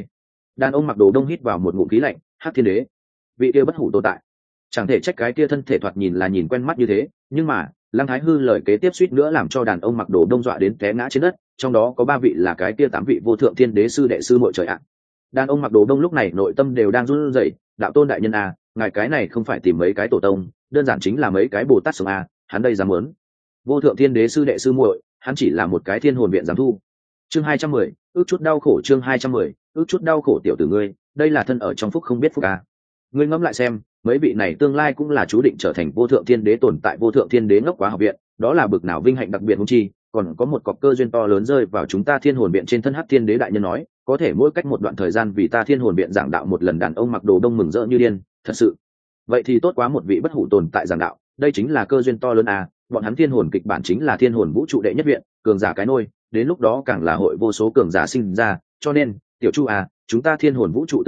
Speaker 1: đàn ông mặc đồ đông hít vào một ngụm khí lạnh, Hắc Thiên Đế, vị kia bất hủ tồn tại. Chẳng thể trách cái kia thân thể thoạt nhìn là nhìn quen mắt như thế, nhưng mà Lăng Thái Hư lời kế tiếp suýt nữa làm cho đàn ông mặc đồ đông dọa đến té ngã trên đất, trong đó có 3 vị là cái kia 8 vị vô thượng thiên đế sư đệ sư muội trời ạ. Đàn ông mặc đồ đông lúc này nội tâm đều đang run rẩy, đạo tôn đại nhân à, ngài cái này không phải tìm mấy cái tổ tông, đơn giản chính là mấy cái bồ tát sống à, hắn đây dám muốn vô thượng thiên đế sư đệ sư muội, hắn chỉ là một cái thiên hồn viện giám thu. Chương 210, ước chút đau khổ. Chương 210, ước chút đau khổ. Tiểu tử ngươi, đây là thân ở trong phúc không biết phúc à? Ngươi ngẫm lại xem, mấy vị này tương lai cũng là chú định trở thành vô thượng thiên đế tồn tại. Vô thượng thiên đế ngốc quá học viện, đó là bực nào vinh hạnh đặc biệt hung chi, còn có một cọc cơ duyên to lớn rơi vào chúng ta thiên hồn viện trên thân. Hắc Thiên Đế đại nhân nói, có thể mỗi cách một đoạn thời gian vì ta thiên hồn viện giảng đạo một lần. Đàn ông mặc đồ đông mừng rỡ như điên, thật sự? Vậy thì tốt quá, một vị bất hủ tồn tại giảng đạo, đây chính là cơ duyên to lớn à. Bọn hắn thiên hồn kịch bản chính là thiên hồn vũ trụ đệ nhất viện, cường giả cái nôi, đến lúc đó càng là hội vô số cường giả sinh ra, cho nên tiểu Chu à, chúng ta thiên hồn vũ trụ tương lai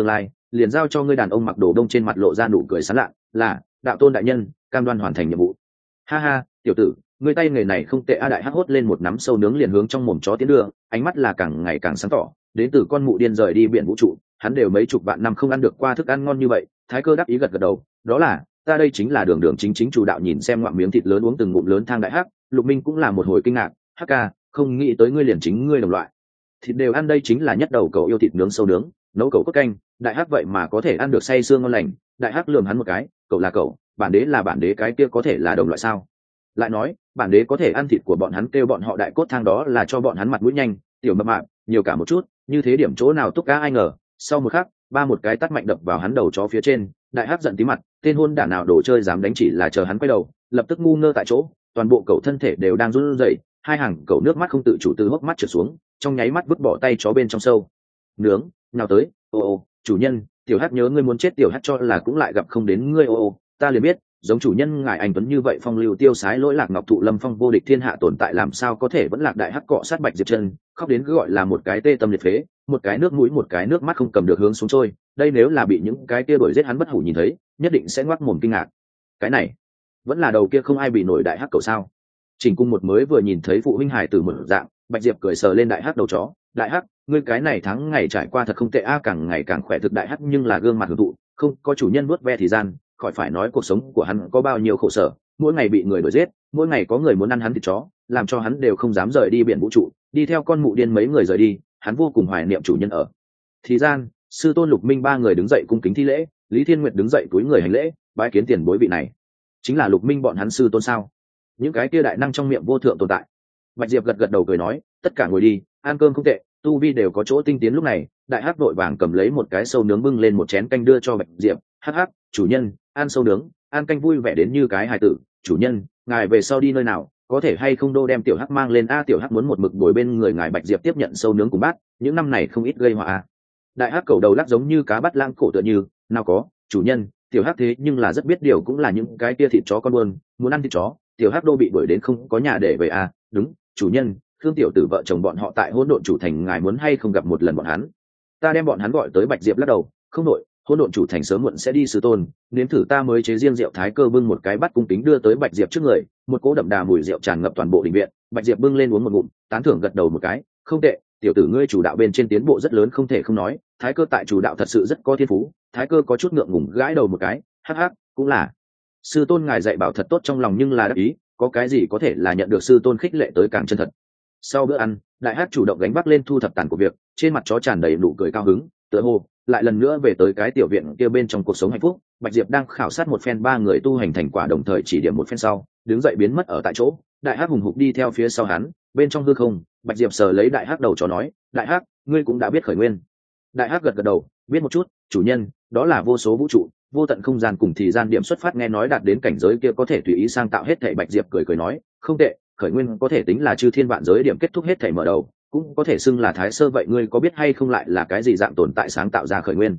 Speaker 1: liền giao cho ngươi đàn ông mặc đồ đông trên mặt lộ ra nụ cười sán lạ, là đạo tôn đại nhân, cam đoan hoàn thành nhiệm vụ. Ha ha, tiểu tử, ngươi tay nghề này không tệ a. Đại hắc hốt lên một nắm sâu nướng liền hướng trong mồm chó tiến đưa, ánh mắt là càng ngày càng sáng tỏ. Đến từ con mụ điên rời đi biển vũ trụ, hắn đều mấy chục vạn năm không ăn được qua thức ăn ngon như vậy. Thái Cơ đáp ý gật gật đầu, đó là ta đây chính là đường đường chính chính chủ đạo. Nhìn xem ngoạm miếng thịt lớn uống từng ngụm lớn thang đại hắc, Lục Minh cũng là một hồi kinh ngạc. Hắc ca, không nghĩ tới ngươi liền chính ngươi đồng loại thịt đều ăn, đây chính là nhất đầu cậu yêu thịt nướng sâu nướng, nấu cậu cốt canh, đại hắc vậy mà có thể ăn được say sương ngon lành. Đại hắc lườm hắn một cái, cậu là cậu, bản đế là bản đế, cái kia có thể là đồng loại sao? Lại nói bản đế có thể ăn thịt của bọn hắn, kêu bọn họ đại cốt thang đó là cho bọn hắn mặt mũi nhanh. Tiểu mập mạp nhiều cả một chút, như thế điểm chỗ nào túc cá ai ngờ. Sau một khắc ba một cái tát mạnh đập vào hắn đầu chó phía trên. Đại hắc giận tí mặt, tên hôn đản nào đồ chơi dám đánh, chỉ là chờ hắn quay đầu lập tức ngu ngơ tại chỗ, toàn bộ cậu thân thể đều đang run rẩy, hai hàng cậu nước mắt không tự chủ từ hốc mắt trượt xuống, trong nháy mắt vứt bỏ tay chó bên trong sâu nướng nào tới. Ô chủ nhân, tiểu hắc nhớ ngươi muốn chết. Tiểu hắc cho là cũng lại gặp không đến ngươi. Ta liền biết giống chủ nhân ngài anh tuấn như vậy phong lưu tiêu sái, lỗi lạc ngọc thụ lâm phong vô địch thiên hạ tồn tại, làm sao có thể vẫn lạc. Đại hắc cọ sát Bạch Diệp chân, khóc đến cứ gọi là một cái tê tâm liệt phế, một cái nước mũi một cái nước mắt không cầm được hướng xuống trôi. Đây nếu là bị những cái kia đuổi giết hắn bất hủ nhìn thấy, nhất định sẽ ngoác mồm kinh ngạc. Cái này vẫn là đầu kia không ai bị nổi đại hắc cậu sao? Trình Cung một mới vừa nhìn thấy phụ huynh hải tử một dạng, Bạch Diệp cười sờ lên đại hắc đầu chó. Đại hắc, ngươi cái này tháng ngày trải qua thật không tệ a, càng ngày càng khỏe. Thực đại hắc nhưng là gương mặt hưởng thụ, không có chủ nhân vuốt ve thì gian, khỏi phải nói cuộc sống của hắn có bao nhiêu khổ sở. Mỗi ngày bị người đuổi giết, mỗi ngày có người muốn ăn hắn thịt chó, làm cho hắn đều không dám rời đi biển vũ trụ, đi theo con mụ điên mấy người rời đi. Hắn vô cùng hoài niệm chủ nhân ở thì gian. Sư tôn Lục Minh ba người đứng dậy cung kính thi lễ, Lý Thiên Nguyệt đứng dậy cúi người hành lễ, bái kiến tiền bối. Vị này chính là Lục Minh bọn hắn sư tôn sao? Những cái kia đại năng trong miệng vô thượng tồn tại. Bạch Diệp gật gật đầu cười nói, tất cả ngồi đi, ăn cơm không tệ, tu vi đều có chỗ tinh tiến. Lúc này đại hắc đội vàng cầm lấy một cái sâu nướng bưng lên một chén canh đưa cho Bạch Diệp. Hắc hắc, chủ nhân, ăn sâu nướng ăn canh vui vẻ đến như cái hài tử. Chủ nhân, ngài về sau đi nơi nào có thể hay không đô đem tiểu hắc mang lên a? Tiểu hắc muốn một mực bồi bên người ngài. Bạch Diệp tiếp nhận sâu nướng cùng bát, những năm này không ít gây họa a. Đại hắc cầu đầu lắc giống như cá bắt lang cổ tựa như, nào có chủ nhân, tiểu hắc thế nhưng là rất biết điều, cũng là những cái kia thịt chó con buôn muốn ăn thịt chó, tiểu hắc đô bị đuổi đến không có nhà để về a. Đúng chủ nhân, Khương tiểu tử vợ chồng bọn họ tại hỗn độn chủ thành, ngài muốn hay không gặp một lần bọn hắn? Ta đem bọn hắn gọi tới. Bạch Diệp lắc đầu, không nội, hỗn độn chủ thành sớm muộn sẽ đi sư tôn, nếm thử ta mới chế riêng rượu. Thái Cơ bưng một cái bát cung kính đưa tới Bạch Diệp trước người, một cỗ đậm đà mùi rượu tràn ngập toàn bộ đình viện. Bạch Diệp bưng lên uống một ngụm, tán thưởng gật đầu một cái, không tệ, tiểu tử ngươi chủ đạo bên trên tiến bộ rất lớn, không thể không nói, Thái Cơ tại chủ đạo thật sự rất có thiên phú. Thái Cơ có chút ngượng ngùng gãi đầu một cái, hắc hắc, cũng là sư tôn ngài dạy bảo thật tốt, trong lòng nhưng là đắc ý, có cái gì có thể là nhận được sư tôn khích lệ tới càng chân thật. Sau bữa ăn, đại hắc chủ động gánh vác lên thu thập tàn của việc, trên mặt chó tràn đầy nụ cười cao hứng, tựa hồ lại lần nữa về tới cái tiểu viện kia bên trong cuộc sống hạnh phúc. Bạch Diệp đang khảo sát một phen ba người tu hành thành quả, đồng thời chỉ điểm một phen sau đứng dậy biến mất ở tại chỗ. Đại hắc hùng hục đi theo phía sau hắn, bên trong hư không Bạch Diệp sờ lấy đại hắc đầu chó nói, đại hắc, ngươi cũng đã biết khởi nguyên? Đại hắc gật gật đầu, biết một chút, chủ nhân, đó là vô số vũ trụ vô tận không gian cùng thì gian điểm xuất phát, nghe nói đạt đến cảnh giới kia có thể tùy ý sang tạo hết thảy. Bạch Diệp cười cười nói, không tệ, khởi nguyên có thể tính là chư thiên vạn giới điểm kết thúc hết thảy mở đầu, cũng có thể xưng là thái sơ. Vậy ngươi có biết hay không lại là cái gì dạng tồn tại sáng tạo ra khởi nguyên?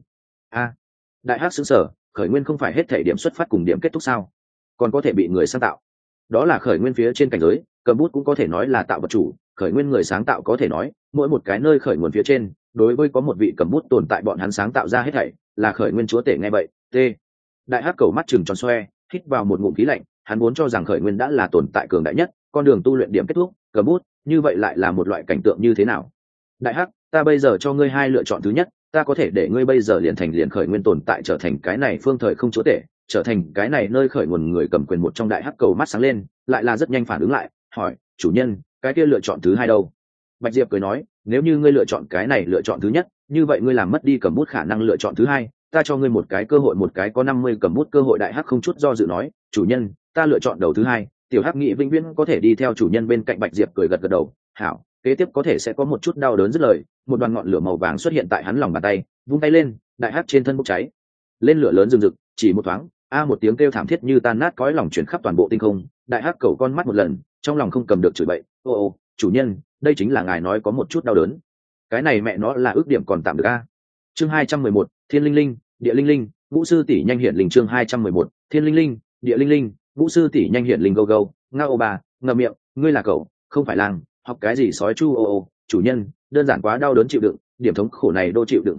Speaker 1: Đại hắc sững sờ, khởi nguyên không phải hết thảy điểm xuất phát cùng điểm kết thúc sao? Còn có thể bị người sáng tạo? Đó là khởi nguyên phía trên cảnh giới, cầm bút cũng có thể nói là tạo vật chủ, khởi nguyên người sáng tạo có thể nói mỗi một cái nơi khởi nguồn phía trên đối với có một vị cầm bút tồn tại, bọn hắn sáng tạo ra hết thảy là khởi nguyên chúa tể. Nghe vậy đại hắc cầu mắt chừng tròn xoe, hít vào một ngụm khí lạnh. Hắn vốn cho rằng khởi nguyên đã là tồn tại cường đại nhất, con đường tu luyện điểm kết thúc cầm bút, như vậy lại là một loại cảnh tượng như thế nào? Đại hắc, ta bây giờ cho ngươi hai lựa chọn. thứ nhất, ta có thể để ngươi bây giờ liền thành liền khởi nguyên tồn tại, trở thành cái này phương thời không chúa tể, trở thành cái này nơi khởi nguồn người cầm quyền. một trong đại hắc cầu mắt sáng lên, lại là rất nhanh phản ứng lại, hỏi, chủ nhân, cái kia lựa chọn thứ hai đâu? Bạch Diệp cười nói, nếu như ngươi lựa chọn cái này lựa chọn thứ nhất, như vậy ngươi làm mất đi cầm bút khả năng lựa chọn thứ hai, ta cho ngươi một cái cơ hội, một cái có 50 cầm bút cơ hội. Đại hắc không chút do dự nói, chủ nhân, ta lựa chọn đầu thứ hai. Tiểu hắc nghị vĩnh viễn có thể đi theo chủ nhân bên cạnh. Bạch Diệp cười gật gật đầu, hảo, kế tiếp có thể sẽ có một chút đau đớn. dứt lời, một đoàn ngọn lửa màu vàng xuất hiện tại hắn lòng bàn tay, vung tay lên, đại hắc trên thân bốc cháy lên lửa lớn rừng rực, chỉ một thoáng, một tiếng kêu thảm thiết như tan nát cõi lòng chuyển khắp toàn bộ tinh không. Đại hắc cầu con mắt một lần, trong lòng không cầm được chửi bậy, ô chủ nhân, đây chính là ngài nói có một chút đau đớn, cái này mẹ nó là ước điểm còn tạm được a. Chương 211, thiên linh linh, địa linh linh, ngũ sư tỷ nhanh hiển linh. Chương 211, thiên linh linh, địa linh linh, ngũ sư tỷ nhanh hiển linh. Gâu gâu, ngao bà, ngậm miệng, ngươi là cậu, không phải lang, học cái gì sói chu. Chủ nhân, đơn giản quá đau đớn chịu đựng, điểm thống khổ này đô chịu đựng không được,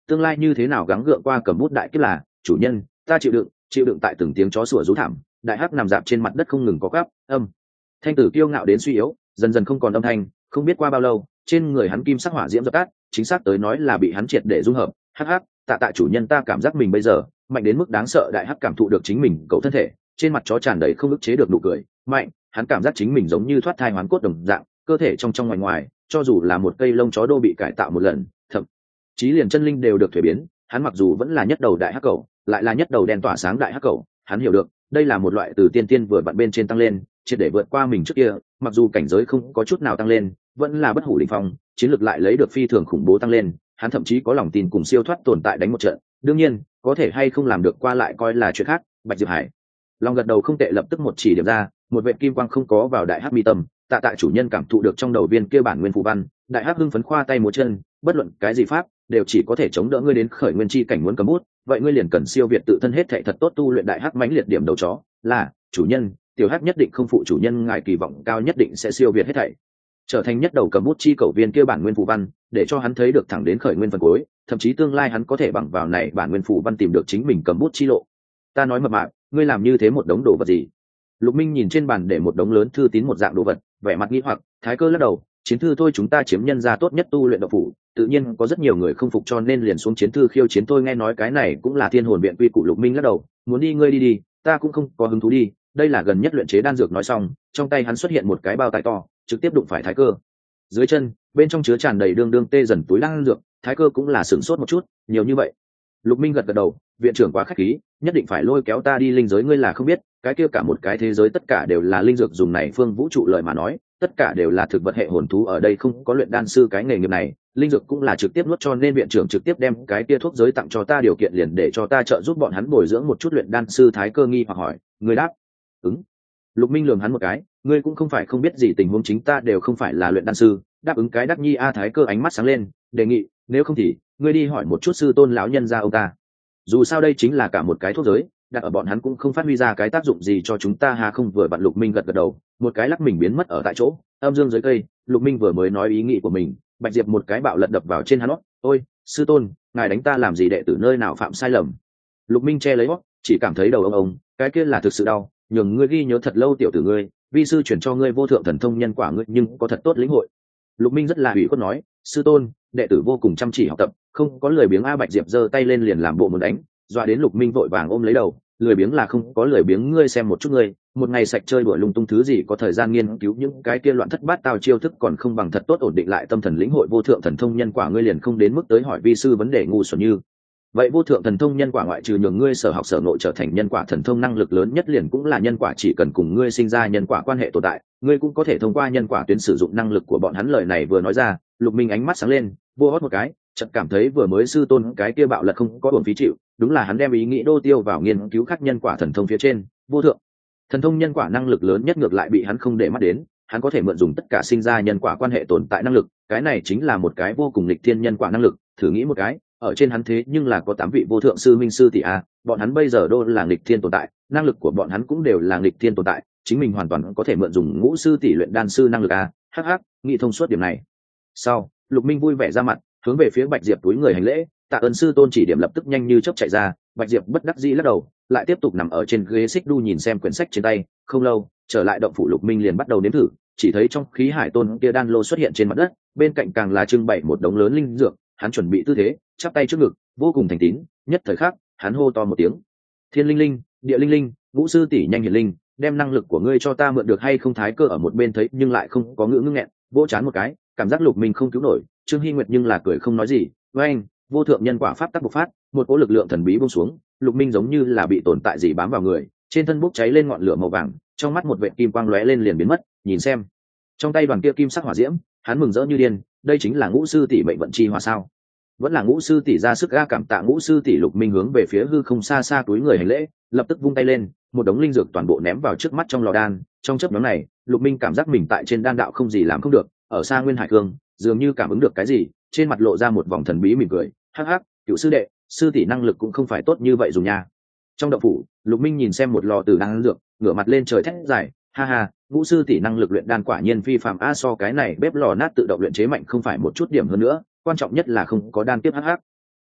Speaker 1: tương lai như thế nào gắng gượng qua cầm bút đại kiếp là chủ nhân, ta chịu đựng tại từng tiếng chó sủa rú thảm. Đại hắc nằm dạp trên mặt đất không ngừng có gắp thanh tử kiêu ngạo đến suy yếu, dần dần không còn âm thanh. Không biết qua bao lâu, trên người hắn kim sắc hỏa diễm dập tắt, chính xác tới nói là bị hắn triệt để dung hợp. Hắc hắc, tạ chủ nhân, ta cảm giác mình bây giờ mạnh đến mức đáng sợ. Đại hắc cảm thụ được chính mình cậu thân thể, trên mặt chó tràn đầy không ức chế được nụ cười mạnh. Hắn cảm giác chính mình giống như thoát thai hoán cốt đồng dạng, cơ thể trong trong ngoài ngoài, cho dù là một cây lông chó đô bị cải tạo một lần, thậm chí liền chân linh đều được thuế biến. Hắn mặc dù vẫn là nhất đầu đại hắc cầu, lại là nhất đầu đen tỏa sáng đại hắc cầu, hắn hiểu được đây là một loại từ tiên tiên vừa vặn bên trên tăng lên, triệt để vượt qua mình trước kia. Mặc dù cảnh giới không có chút nào tăng lên, vẫn là bất hủ đỉnh phong, chiến lược lại lấy được phi thường khủng bố tăng lên. Hắn thậm chí có lòng tin cùng siêu thoát tồn tại đánh một trận. Đương nhiên, có thể hay không làm được qua lại coi là chuyện khác. Bạch Diệp Hải lòng gật đầu không tệ, lập tức một chỉ điểm ra, một vệt kim quang không có vào đại hắc mi tâm. Tạ chủ nhân cảm thụ được trong đầu viên kia bản nguyên phù văn. Đại hắc hưng phấn khoa tay múa chân, bất luận cái gì pháp đều chỉ có thể chống đỡ ngươi đến khởi nguyên chi cảnh muốn cầm bút, vậy ngươi liền cần siêu việt tự thân hết thệ thật tốt tu luyện. Đại hắc mãnh liệt điểm đầu chó là chủ nhân, tiểu hắc nhất định không phụ chủ nhân ngài kỳ vọng cao, nhất định sẽ siêu việt hết thảy, trở thành nhất đầu cầm bút chi cầu viên kia bản nguyên phù văn, để cho hắn thấy được thẳng đến khởi nguyên phần cuối, thậm chí tương lai hắn có thể bằng vào này bản nguyên phù văn tìm được chính mình cầm bút chi lộ. Ta nói mập mạp, ngươi làm như thế một đống đồ vật gì? Lục Minh nhìn trên bàn để một đống lớn thư tín một dạng đồ vật, vẻ mặt nghi hoặc. Thái Cơ lắc đầu, chiến thư thôi, chúng ta chiếm nhân gia tốt nhất tu luyện độc phủ, tự nhiên có rất nhiều người không phục cho nên liền xuống chiến thư khiêu chiến. Tôi nghe nói cái này cũng là thiên hồn viện quy củ. Lục Minh lắc đầu, muốn đi ngươi đi, ta cũng không có hứng thú đi, đây là gần nhất luyện chế đan dược. Nói xong, trong tay hắn xuất hiện một cái bao tải to, trực tiếp đụng phải Thái Cơ dưới chân, bên trong chứa tràn đầy đương tê dần túi đan dược. Thái Cơ cũng là sửng sốt một chút, nhiều như vậy. Lục Minh gật đầu, viện trưởng quá khách khí, nhất định phải lôi kéo ta đi linh giới. Ngươi là không biết, cái kia cả một cái thế giới tất cả đều là linh dược dùng này phương vũ trụ lời mà nói, tất cả đều là thực vật hệ hồn thú, ở đây không có luyện đan sư cái nghề nghiệp này, linh dược cũng là trực tiếp nuốt, cho nên viện trưởng trực tiếp đem cái kia thuốc giới tặng cho ta, điều kiện liền để cho ta trợ giúp bọn hắn bồi dưỡng một chút luyện đan sư. Thái Cơ nghi hoặc hỏi, ngươi đáp ứng? Lục Minh lườm hắn một cái, ngươi cũng không phải không biết gì tình huống, chính ta đều không phải là luyện đan sư, đáp ứng cái đắc nhi a. Thái Cơ ánh mắt sáng lên, đề nghị, nếu không thì ngươi đi hỏi một chút sư tôn lão nhân gia ông ta, dù sao đây chính là cả một cái thuốc giới, đặt ở bọn hắn cũng không phát huy ra cái tác dụng gì cho chúng ta ha không. Vừa bạn Lục Minh gật đầu, một cái lắc mình biến mất ở tại chỗ, âm dương dưới cây. Lục Minh vừa mới nói ý nghĩ của mình, Bạch Diệp một cái bạo lật đập vào trên hắn. Ôi sư tôn, ngài đánh ta làm gì? Đệ tử nơi nào phạm sai lầm? Lục Minh che lấy chỉ cảm thấy đầu ông, cái kia là thực sự đau, nhường ngươi ghi nhớ thật lâu. Tiểu tử ngươi, vi sư chuyển cho ngươi vô thượng thần thông nhân quả, ngươi nhưng có thật tốt lĩnh hội. Lục Minh rất là ủy khuất nói, sư tôn, đệ tử vô cùng chăm chỉ học tập, không có lười biếng a. Bạch Diệp giơ tay lên liền làm bộ muốn đánh, dọa đến Lục Minh vội vàng ôm lấy đầu, lười biếng là không có lười biếng, ngươi xem một chút ngươi, một ngày sạch chơi đuổi lung tung thứ gì có thời gian nghiên cứu những cái kia loạn thất bát tao chiêu thức, còn không bằng thật tốt ổn định lại tâm thần lĩnh hội vô thượng thần thông nhân quả. Ngươi liền không đến mức tới hỏi vi sư vấn đề ngu xuẩn như vậy. Vô thượng thần thông nhân quả ngoại trừ nhường ngươi sở học sở nội trở thành nhân quả thần thông, năng lực lớn nhất liền cũng là nhân quả, chỉ cần cùng ngươi sinh ra nhân quả quan hệ tồn tại, ngươi cũng có thể thông qua nhân quả tuyến sử dụng năng lực của bọn hắn. Lời này vừa nói ra, Lục Minh ánh mắt sáng lên, vô hót một cái, chợt cảm thấy vừa mới sư tôn cái kia bạo lật không có uổng phí chịu, đúng là hắn đem ý nghĩ đô tiêu vào nghiên cứu khác nhân quả thần thông phía trên. Vô thượng thần thông nhân quả năng lực lớn nhất ngược lại bị hắn không để mắt đến, hắn có thể mượn dùng tất cả sinh ra nhân quả quan hệ tồn tại năng lực, cái này chính là một cái vô cùng nghịch thiên nhân quả năng lực. Thử nghĩ một cái, ở trên hắn thế nhưng là có 8 vị vô thượng sư minh sư tỷ a, bọn hắn bây giờ đô là nghịch thiên tồn tại, năng lực của bọn hắn cũng đều là nghịch thiên tồn tại, chính mình hoàn toàn có thể mượn dùng ngũ sư tỷ luyện đan sư năng lực a. Hắc hắc, nghĩ thông suốt điểm này sau, Lục Minh vui vẻ ra mặt, hướng về phía Bạch Diệp túi người hành lễ, tạ ơn sư tôn chỉ điểm, lập tức nhanh như chớp chạy ra. Bạch Diệp bất đắc dĩ lắc đầu, lại tiếp tục nằm ở trên ghế xích đu nhìn xem quyển sách trên tay. Không lâu, trở lại động phủ, Lục Minh liền bắt đầu nếm thử, chỉ thấy trong khí hải tôn kia đan lô xuất hiện trên mặt đất, bên cạnh càng là trưng bày một đống lớn linh dược. Hắn chuẩn bị tư thế, chắp tay trước ngực, vô cùng thành tín. Nhất thời khắc, hắn hô to một tiếng, thiên linh linh, địa linh linh, ngũ sư tỷ nhanh hiển linh, đem năng lực của ngươi cho ta mượn được hay không? Thái Cơ ở một bên thấy nhưng lại không có ngữ nghẹn, vỗ chán một cái, cảm giác Lục Minh không cứu nổi. Trương Hy Nguyệt nhưng là cười không nói gì. Với anh, vô thượng nhân quả pháp tắc bộc phát, một cỗ lực lượng thần bí buông xuống, Lục Minh giống như là bị tồn tại gì bám vào người, trên thân bốc cháy lên ngọn lửa màu vàng, trong mắt một vệt kim quang lóe lên liền biến mất. Nhìn xem trong tay đoàn kia kim sắc hỏa diễm, hắn mừng rỡ như điên, đây chính là ngũ sư tỷ mệnh vận chi hỏa sao? Vẫn là ngũ sư tỷ ra sức ga, cảm tạ ngũ sư tỷ. Lục Minh hướng về phía hư không xa xa túi người hành lễ, lập tức vung tay lên, một đống linh dược toàn bộ ném vào trước mắt trong lò đan. Trong chớp nhoáng này, Lục Minh cảm giác mình tại trên đan đạo không gì làm không được, ở xa Nguyên Hải Cương dường như cảm ứng được cái gì, trên mặt lộ ra một vòng thần bí mỉm cười, hắc hắc, cựu sư đệ, sư tỷ năng lực cũng không phải tốt như vậy dùng nha. Trong động phủ, Lục Minh nhìn xem một lò tử đan dược, ngửa mặt lên trời thét dài, ha ha, ngũ sư tỷ năng lực luyện đan quả nhiên phi phàm a, so cái này bếp lò nát tự động luyện chế mạnh không phải một chút điểm hơn nữa, quan trọng nhất là không có đan tiếp hắc hắc.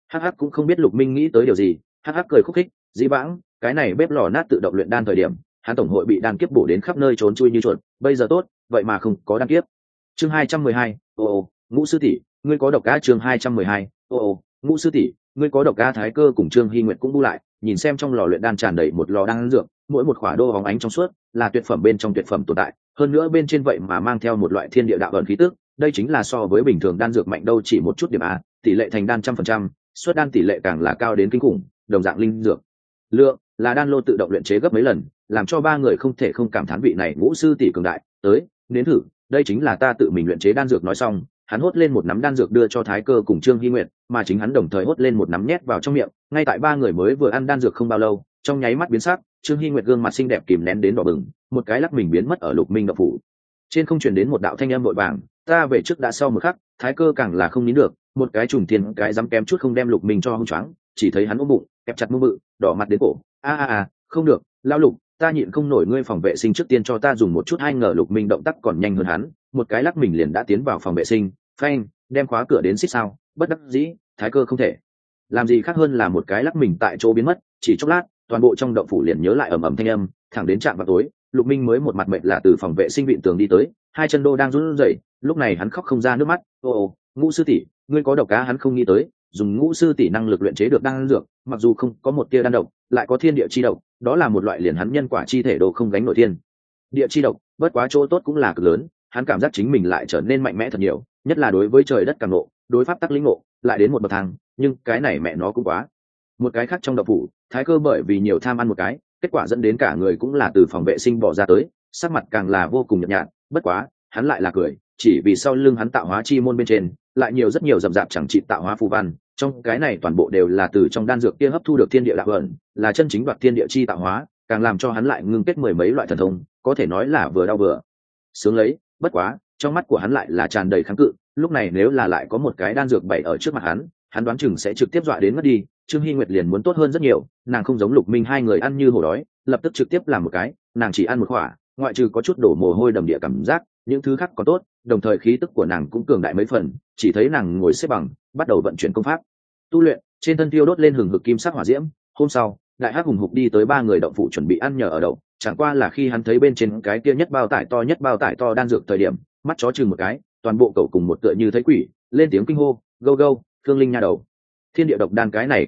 Speaker 1: Hắc hắc cũng không biết Lục Minh nghĩ tới điều gì, hắc hắc cười khúc khích, dĩ vãng cái này bếp lò nát tự động luyện đan thời điểm, hắn tổng hội bị đan kiếp bổ đến khắp nơi trốn chui như chuột, bây giờ tốt, vậy mà không có đan kiếp. Chương 212, ô Ngũ sư tỷ, ngươi có độc a. Chương 212, ô Ngũ sư tỷ, ngươi có độc a. Thái Cơ cùng Trương Hy Nguyệt cũng bu lại, nhìn xem trong lò luyện đan tràn đầy một lò đan dược, mỗi một khỏa đô hóng ánh trong suốt, là tuyệt phẩm bên trong tuyệt phẩm tồn tại, hơn nữa bên trên vậy mà mang theo một loại thiên địa đạo ẩn khí tức, đây chính là so với bình thường đan dược mạnh đâu chỉ một chút điểm a, tỷ lệ thành đan 100%, xuất đan tỷ lệ càng là cao đến kinh khủng, đồng dạng linh dược lượng là đan lô tự động luyện chế gấp mấy lần, làm cho ba người không thể không cảm thán vị này Ngũ sư tỷ cường đại. Tới, nếm thử, đây chính là ta tự mình luyện chế đan dược. Nói xong, hắn hốt lên một nắm đan dược đưa cho Thái Cơ cùng Trương Hy Nguyệt, mà chính hắn đồng thời hốt lên một nắm nhét vào trong miệng. Ngay tại ba người mới vừa ăn đan dược không bao lâu, trong nháy mắt biến sắc, Trương Hy Nguyệt gương mặt xinh đẹp kìm nén đến đỏ bừng, một cái lắc mình biến mất ở Lục Minh động phủ. Trên không truyền đến một đạo thanh âm vội vàng, ta về trước đã. Sau một khắc, Thái Cơ càng là không nín được, một cái trùng tiền cái dám kém chút không đem Lục Minh cho hung choáng, chỉ thấy hắn ôm bụng, kẹp chặt mông bự, đỏ mặt đến cổ. Không được, lão Lục, ta nhịn không nổi, ngươi phòng vệ sinh trước tiên cho ta dùng một chút. Ai ngờ Lục Minh động tác còn nhanh hơn hắn, một cái lắc mình liền đã tiến vào phòng vệ sinh, phanh, đem khóa cửa đến xích sao. Bất đắc dĩ, Thái Cơ không thể làm gì khác hơn là một cái lắc mình tại chỗ biến mất. Chỉ chốc lát, toàn bộ trong động phủ liền nhớ lại ầm ầm thanh âm, thẳng đến trạm vào tối, Lục Minh mới một mặt mệt lạ từ phòng vệ sinh vịn tường đi tới, hai chân đô đang run rẩy, lúc này hắn khóc không ra nước mắt. Ngũ sư tỷ, ngươi có độc á. Hắn không nghĩ tới, dùng Ngũ sư tỷ năng lực luyện chế được đan dược, mặc dù không có một tia đan độc, lại có thiên địa chi độc, đó là một loại liền hắn nhân quả chi thể đồ không gánh nổi thiên địa chi độc. Bất quá chỗ tốt cũng là cực lớn, hắn cảm giác chính mình lại trở nên mạnh mẽ thật nhiều, nhất là đối với trời đất càng ngộ, đối pháp tắc lĩnh ngộ lại đến một bậc thang. Nhưng cái này mẹ nó cũng quá. Một cái khác trong động phủ, Thái Cơ bởi vì nhiều tham ăn một cái, kết quả dẫn đến cả người cũng là từ phòng vệ sinh bỏ ra tới, sắc mặt càng là vô cùng nhợt nhạt. Bất quá hắn lại là cười, chỉ vì sau lưng hắn tạo hóa chi môn bên trên lại nhiều rất nhiều rậm rạp chẳng trị tạo hóa phù văn, trong cái này toàn bộ đều là từ trong đan dược kia hấp thu được thiên địa đạo ẩn, là chân chính đoạt thiên địa chi tạo hóa, càng làm cho hắn lại ngưng kết mười mấy loại thần thông, có thể nói là vừa đau vừa sướng lấy. Bất quá trong mắt của hắn lại là tràn đầy kháng cự, lúc này nếu là lại có một cái đan dược bày ở trước mặt hắn đoán chừng sẽ trực tiếp dọa đến mất đi. Trương Hy Nguyệt liền muốn tốt hơn rất nhiều, nàng không giống Lục Minh hai người ăn như hổ đói, lập tức trực tiếp làm một cái, nàng chỉ ăn một khỏa, ngoại trừ có chút đổ mồ hôi đầm địa cảm giác, những thứ khác còn tốt, đồng thời khí tức của nàng cũng cường đại mấy phần. Chỉ thấy nàng ngồi xếp bằng, bắt đầu vận chuyển công pháp tu luyện, trên thân thiêu đốt lên hừng hực kim sắc hỏa diễm. Hôm sau, Đại Hắc hùng hục đi tới ba người động phủ chuẩn bị ăn nhờ ở đậu, chẳng qua là khi hắn thấy bên trên cái kia nhất bao tải to đan dược thời điểm, mắt chó chừng một cái, toàn bộ cậu cùng một tựa như thấy quỷ, lên tiếng kinh hô, gâu gâu, Thương Linh nha đầu, thiên địa độc đan cái này,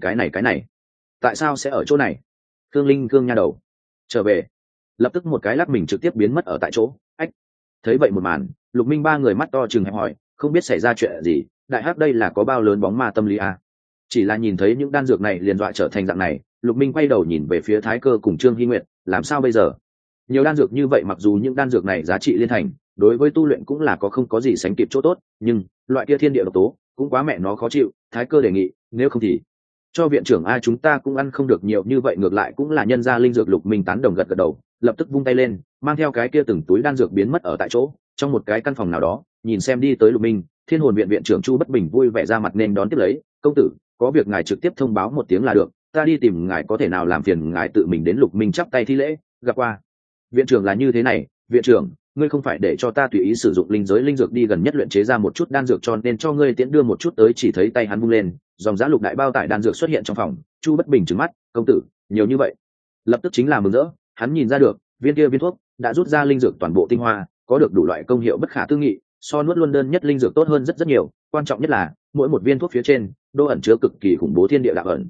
Speaker 1: tại sao sẽ ở chỗ này? Thương Linh nha đầu, trở về. Lập tức một cái lắc mình trực tiếp biến mất ở tại chỗ. Ách, thấy vậy một màn, Lục Minh ba người mắt to chừng hẹp hỏi, không biết xảy ra chuyện gì. Đại Hắc đây là có bao lớn bóng ma tâm lý à? Chỉ là nhìn thấy những đan dược này liền dọa trở thành dạng này. Lục Minh quay đầu nhìn về phía Thái Cơ cùng Trương Hy Nguyệt, làm sao bây giờ? Nhiều đan dược như vậy, mặc dù những đan dược này giá trị liên thành, đối với tu luyện cũng là có không có gì sánh kịp chỗ tốt, nhưng loại kia thiên địa độc tố cũng quá mẹ nó khó chịu. Thái Cơ đề nghị, nếu không thì cho viện trưởng a, chúng ta cũng ăn không được nhiều như vậy, ngược lại cũng là nhân gia linh dược. Lục Minh tán đồng gật gật đầu, lập tức vung tay lên, mang theo cái kia từng túi đan dược biến mất ở tại chỗ. Trong một cái căn phòng nào đó, nhìn xem đi tới Lục Minh, Thiên Hồn viện viện trưởng Chu Bất Bình vui vẻ ra mặt nên đón tiếp lấy, công tử, có việc ngài trực tiếp thông báo một tiếng là được, ta đi tìm ngài có thể nào làm phiền ngài tự mình đến. Lục Minh chắp tay thi lễ, gặp qua. Viện trưởng là như thế này, viện trưởng, ngươi không phải để cho ta tùy ý sử dụng linh giới linh dược đi gần nhất luyện chế ra một chút đan dược, cho nên cho ngươi tiễn đưa một chút tới. Chỉ thấy tay hắn vung lên, dòng giá lục đại bao tải đan dược xuất hiện trong phòng. Chu Bất Bình trừng mắt, công tử, nhiều như vậy? Lập tức chính là mừng rỡ, hắn nhìn ra được viên kia viên thuốc đã rút ra linh dược toàn bộ tinh hoa, có được đủ loại công hiệu bất khả tư nghị, so nuốt luôn đơn nhất linh dược tốt hơn rất rất nhiều. Quan trọng nhất là mỗi một viên thuốc phía trên đô ẩn chứa cực kỳ khủng bố thiên địa đạo ẩn.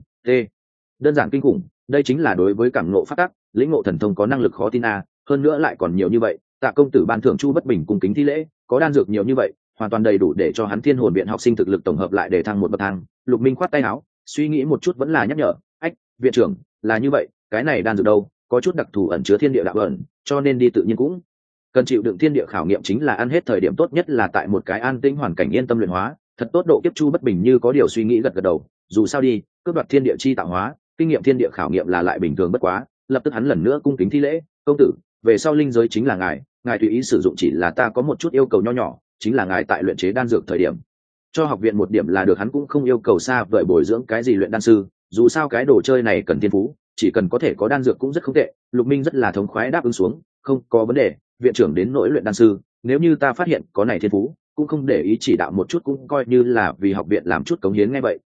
Speaker 1: Đơn giản kinh khủng, đây chính là đối với cảm ngộ pháp tắc, lĩnh ngộ thần thông có năng lực khó tin a. Hơn nữa lại còn nhiều như vậy. Tạ công tử ban thưởng. Chu Bất Bình cung kính thi lễ, có đan dược nhiều như vậy, hoàn toàn đầy đủ để cho hắn Thiên Hồn viện học sinh thực lực tổng hợp lại để thăng một bậc thang. Lục Minh khoát tay áo, suy nghĩ một chút vẫn là nhắc nhở, ách, viện trưởng, là như vậy, cái này đan dược đâu, có chút đặc thù ẩn chứa thiên địa đạo ẩn, cho nên đi tự nhiên cũng cần chịu đựng thiên địa khảo nghiệm, chính là ăn hết thời điểm tốt nhất là tại một cái an tĩnh hoàn cảnh yên tâm luyện hóa, thật tốt độ kiếp. Chu Bất Bình như có điều suy nghĩ gật gật đầu, dù sao đi, cướp đoạt thiên địa chi tạo hóa, kinh nghiệm thiên địa khảo nghiệm là lại bình thường bất quá. Lập tức hắn lần nữa cung kính thi lễ, công tử, về sau linh giới chính là ngài tùy ý sử dụng, chỉ là ta có một chút yêu cầu nho nhỏ, chính là ngài tại luyện chế đan dược thời điểm cho học viện một điểm là được. Hắn cũng không yêu cầu xa vời bồi dưỡng cái gì luyện đan sư, dù sao cái đồ chơi này cần thiên phú, chỉ cần có thể có đan dược cũng rất không tệ. Lục Minh rất là thống khoái đáp ứng xuống, không có vấn đề, viện trưởng đến nỗi luyện đan sư, nếu như ta phát hiện có này thiên phú, cũng không để ý chỉ đạo một chút, cũng coi như là vì học viện làm chút cống hiến. Ngay vậy,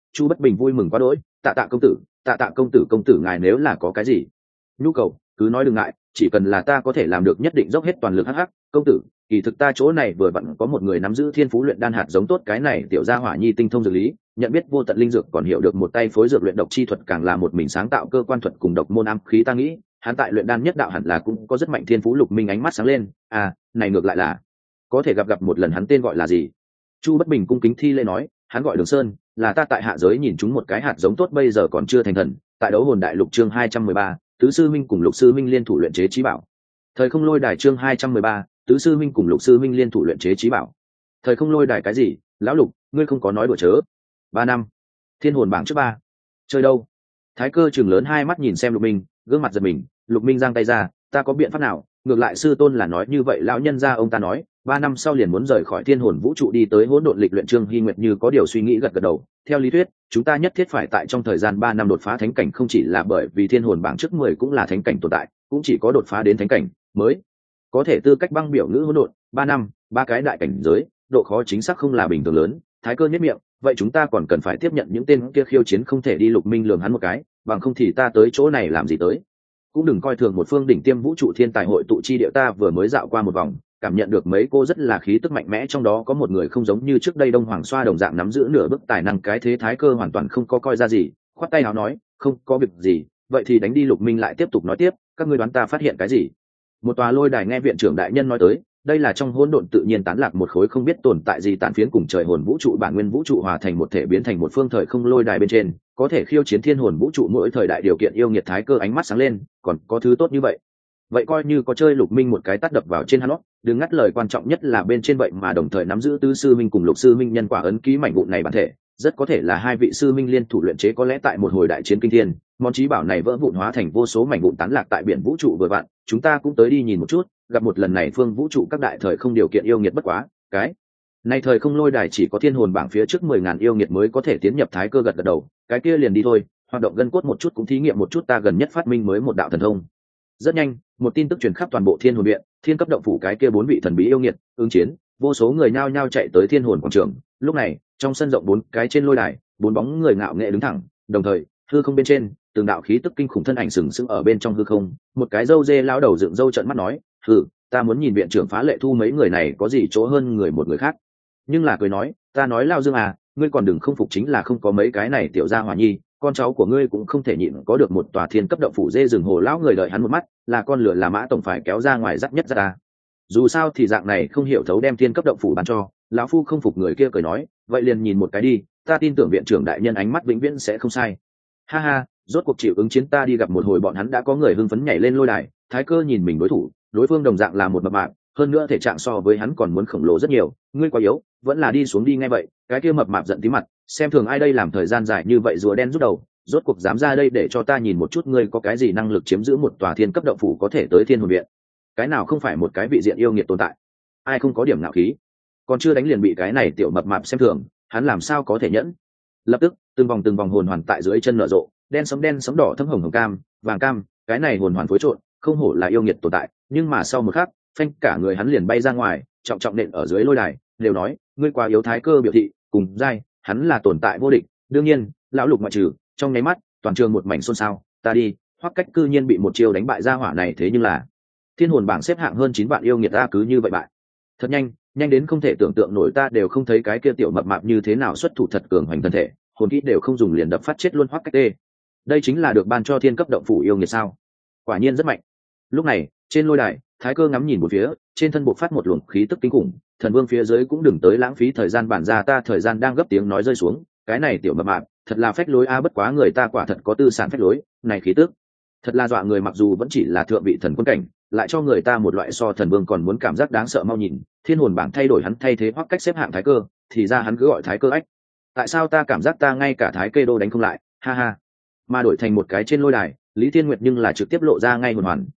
Speaker 1: Chu Bất Bình vui mừng quá đỗi, tạ tạ công tử, tạ tạ công tử ngài nếu là có cái gì nhu cầu cứ nói đừng ngại, chỉ cần là ta có thể làm được nhất định dốc hết toàn lực. Hắc hắc, công tử, kỳ thực ta chỗ này vừa vặn có một người nắm giữ thiên phú luyện đan hạt giống tốt, cái này tiểu gia hỏa nhi tinh thông dược lý, nhận biết vô tận linh dược, còn hiểu được một tay phối dược luyện độc chi thuật, càng là một mình sáng tạo cơ quan thuật cùng độc môn ám khí. Ta nghĩ hắn tại luyện đan nhất đạo hẳn là cũng có rất mạnh thiên phú. Lục Minh ánh mắt sáng lên, à, này ngược lại là có thể gặp một lần. Hắn tên gọi là gì? Chu Bất Bình cung kính thi lễ nói, hắn gọi Đường Sơn, là ta tại hạ giới nhìn chúng một cái hạt giống tốt, bây giờ còn chưa thành thần, tại Đấu Hồn Đại Lục chương 213, tứ sư minh cùng lục sư minh liên thủ luyện chế chí bảo. Thời Không Lôi Đài chương 213, tứ sư minh cùng lục sư minh liên thủ luyện chế chí bảo. Thời Không Lôi Đài cái gì? Lão Lục, ngươi không có nói đùa chớ. 3 năm. Thiên hồn bảng trước 3. Chơi đâu? Thái Cơ trừng lớn hai mắt nhìn xem Lục Minh, gương mặt giật mình. Lục Minh giang tay ra, ta có biện pháp nào? Ngược lại sư tôn là nói như vậy, lão nhân gia ông ta nói 3 năm sau liền muốn rời khỏi thiên hồn vũ trụ đi tới hỗn độn lịch luyện. Trương Hy Nguyệt như có điều suy nghĩ gật gật đầu. Theo lý thuyết chúng ta nhất thiết phải tại trong thời gian 3 năm đột phá thánh cảnh, không chỉ là bởi vì thiên hồn bảng trước 10 cũng là thánh cảnh tồn tại, cũng chỉ có đột phá đến thánh cảnh mới có thể tư cách băng biểu ngữ hỗn độn. 3 năm, 3 cái đại cảnh giới, độ khó chính xác không là bình thường lớn. Thái Cơ nhếch miệng, vậy chúng ta còn cần phải tiếp nhận những tên kia khiêu chiến không thể đi? Lục Minh lườm hắn một cái, bằng không thì ta tới chỗ này làm gì tới? Cũng đừng coi thường một phương đỉnh tiêm vũ trụ thiên tài hội tụ chi địa, ta vừa mới dạo qua một vòng, cảm nhận được mấy cô rất là khí tức mạnh mẽ, trong đó có một người không giống như trước đây Đông Hoàng Xoa đồng dạng nắm giữ nửa bước tài năng cái thế. Thái Cơ hoàn toàn không có coi ra gì, khoát tay áo nói, không có việc gì, vậy thì đánh đi. Lục Minh lại tiếp tục nói tiếp, các ngươi đoán ta phát hiện cái gì? Một tòa lôi đài, nghe viện trưởng đại nhân nói tới, đây là trong hỗn độn tự nhiên tán lạc một khối không biết tồn tại gì tàn phiến, cùng trời hồn vũ trụ bản nguyên vũ trụ hòa thành một thể, biến thành một phương thời không lôi đài, bên trên có thể khiêu chiến thiên hồn vũ trụ mỗi thời đại điều kiện yêu nghiệt. Thái Cơ ánh mắt sáng lên, còn có thứ tốt như vậy? Vậy coi như có chơi. Lục Minh một cái tát đập vào trên hắn. Đừng ngắt lời, quan trọng nhất là bên trên vậy mà đồng thời nắm giữ tứ sư minh cùng lục sư minh nhân quả ấn ký mảnh vụn này bản thể, rất có thể là hai vị sư minh liên thủ luyện chế. Có lẽ tại một hồi đại chiến kinh thiên, món chí bảo này vỡ vụn hóa thành vô số mảnh vụn tán lạc tại biển vũ trụ. Vừa vặn chúng ta cũng tới đi nhìn một chút, gặp một lần này phương vũ trụ các đại thời không điều kiện yêu nghiệt. Bất quá cái này thời không lôi đài chỉ có thiên hồn bảng phía trước 10.000 yêu nghiệt mới có thể tiến nhập. Thái Cơ gật gật đầu, cái kia liền đi thôi, hoạt động gân cốt một chút, cũng thí nghiệm một chút ta gần nhất phát minh mới một đạo thần thông. Rất nhanh một tin tức truyền khắp toàn bộ thiên hồn viện, thiên cấp động phủ cái kia 4 vị thần bí yêu nghiệt ứng chiến. Vô số người nhao nhao chạy tới thiên hồn quảng trường. Lúc này trong sân rộng 4 cái trên lôi đài, 4 bóng người ngạo nghệ đứng thẳng, đồng thời hư không bên trên từng đạo khí tức kinh khủng thân ảnh sừng sững ở bên trong hư không. Một cái râu dê lão đầu dựng râu trợn mắt nói, ta muốn nhìn viện trưởng phá lệ thu mấy người này có gì chỗ hơn người một người khác. Nhưng là cười nói, ta nói Lao Dương à, ngươi còn đừng không phục, chính là không có mấy cái này tiểu gia hỏa nhi, con cháu của ngươi cũng không thể nhịn có được một tòa thiên cấp động phủ dê rừng hồ. Lão người đợi hắn một mắt, là con lửa là mã tổng phải kéo ra ngoài dắt nhất ra ta. Dù sao thì dạng này không hiểu thấu đem thiên cấp động phủ bán cho lão phu không phục. Người kia cười nói, vậy liền nhìn một cái đi, ta tin tưởng viện trưởng đại nhân ánh mắt vĩnh viễn sẽ không sai. Ha ha, rốt cuộc chịu ứng chiến, ta đi gặp một hồi. Bọn hắn đã có người hưng phấn nhảy lên lôi đài. Thái Cơ nhìn mình đối thủ, đối phương đồng dạng là một mập mạp, hơn nữa thể trạng so với hắn còn muốn khổng lồ rất nhiều. Ngươi quá yếu, vẫn là đi xuống đi. Ngay vậy cái kia mập mạp giận tí mặt, xem thường ai đây, làm thời gian dài như vậy rùa đen rút đầu, rốt cuộc dám ra đây để cho ta nhìn một chút ngươi có cái gì năng lực chiếm giữ một tòa thiên cấp động phủ, có thể tới thiên hồn viện, cái nào không phải một cái vị diện yêu nghiệt tồn tại, ai không có điểm ngạo khí, còn chưa đánh liền bị cái này tiểu mập mạp xem thường, hắn làm sao có thể nhẫn. Lập tức từng vòng hồn hoàn tại dưới chân nở rộ, đen sẫm đỏ thâm hồng cam vàng cam, cái này hồn hoàn phối trộn, không hổ là yêu nghiệt tồn tại. Nhưng mà sau một khắc, phanh, cả người hắn liền bay ra ngoài, trọng nện ở dưới lôi đài, đều nói ngươi quá yếu. Thái Cơ biểu thị cùng giai, hắn là tồn tại vô địch, đương nhiên lão Lục ngoại trừ. Trong nháy mắt toàn trường một mảnh xôn xao, ta đi, Hoắc Cách cư nhiên bị một chiêu đánh bại gia hỏa này, thế nhưng là thiên hồn bảng xếp hạng hơn 9 vạn yêu nghiệt ta cứ như vậy bại, thật nhanh đến không thể tưởng tượng nổi. Ta đều không thấy cái kia tiểu mập mạp như thế nào xuất thủ, thật cường hoành thân thể, hồn kỹ đều không dùng liền đập phát chết luôn Hoắc Cách tê. Đây chính là được ban cho thiên cấp động phủ yêu nghiệt sao? Quả nhiên rất mạnh. Lúc này trên lôi đài, Thái Cơ ngắm nhìn một phía, trên thân bộc phát một luồng khí tức kinh khủng. Thần Vương phía dưới cũng đừng tới lãng phí thời gian bản ra, ta thời gian đang gấp. Tiếng nói rơi xuống, cái này tiểu mập mạp thật là phách lối a, bất quá người ta quả thật có tư sản phách lối, này khí tức thật là dọa người, mặc dù vẫn chỉ là thượng vị thần quân cảnh, lại cho người ta một loại so thần vương còn muốn cảm giác đáng sợ. Mau nhìn, thiên hồn bảng thay đổi, hắn thay thế Hoắc Cách xếp hạng Thái Cơ, thì ra hắn cứ gọi Thái Cơ ách. Tại sao ta cảm giác ta ngay cả Thái Kê đô đánh không lại, ha ha. Mà đổi thành một cái trên lôi đài, Lý Thiên Nguyệt nhưng là trực tiếp lộ ra ngay hồn hoàn,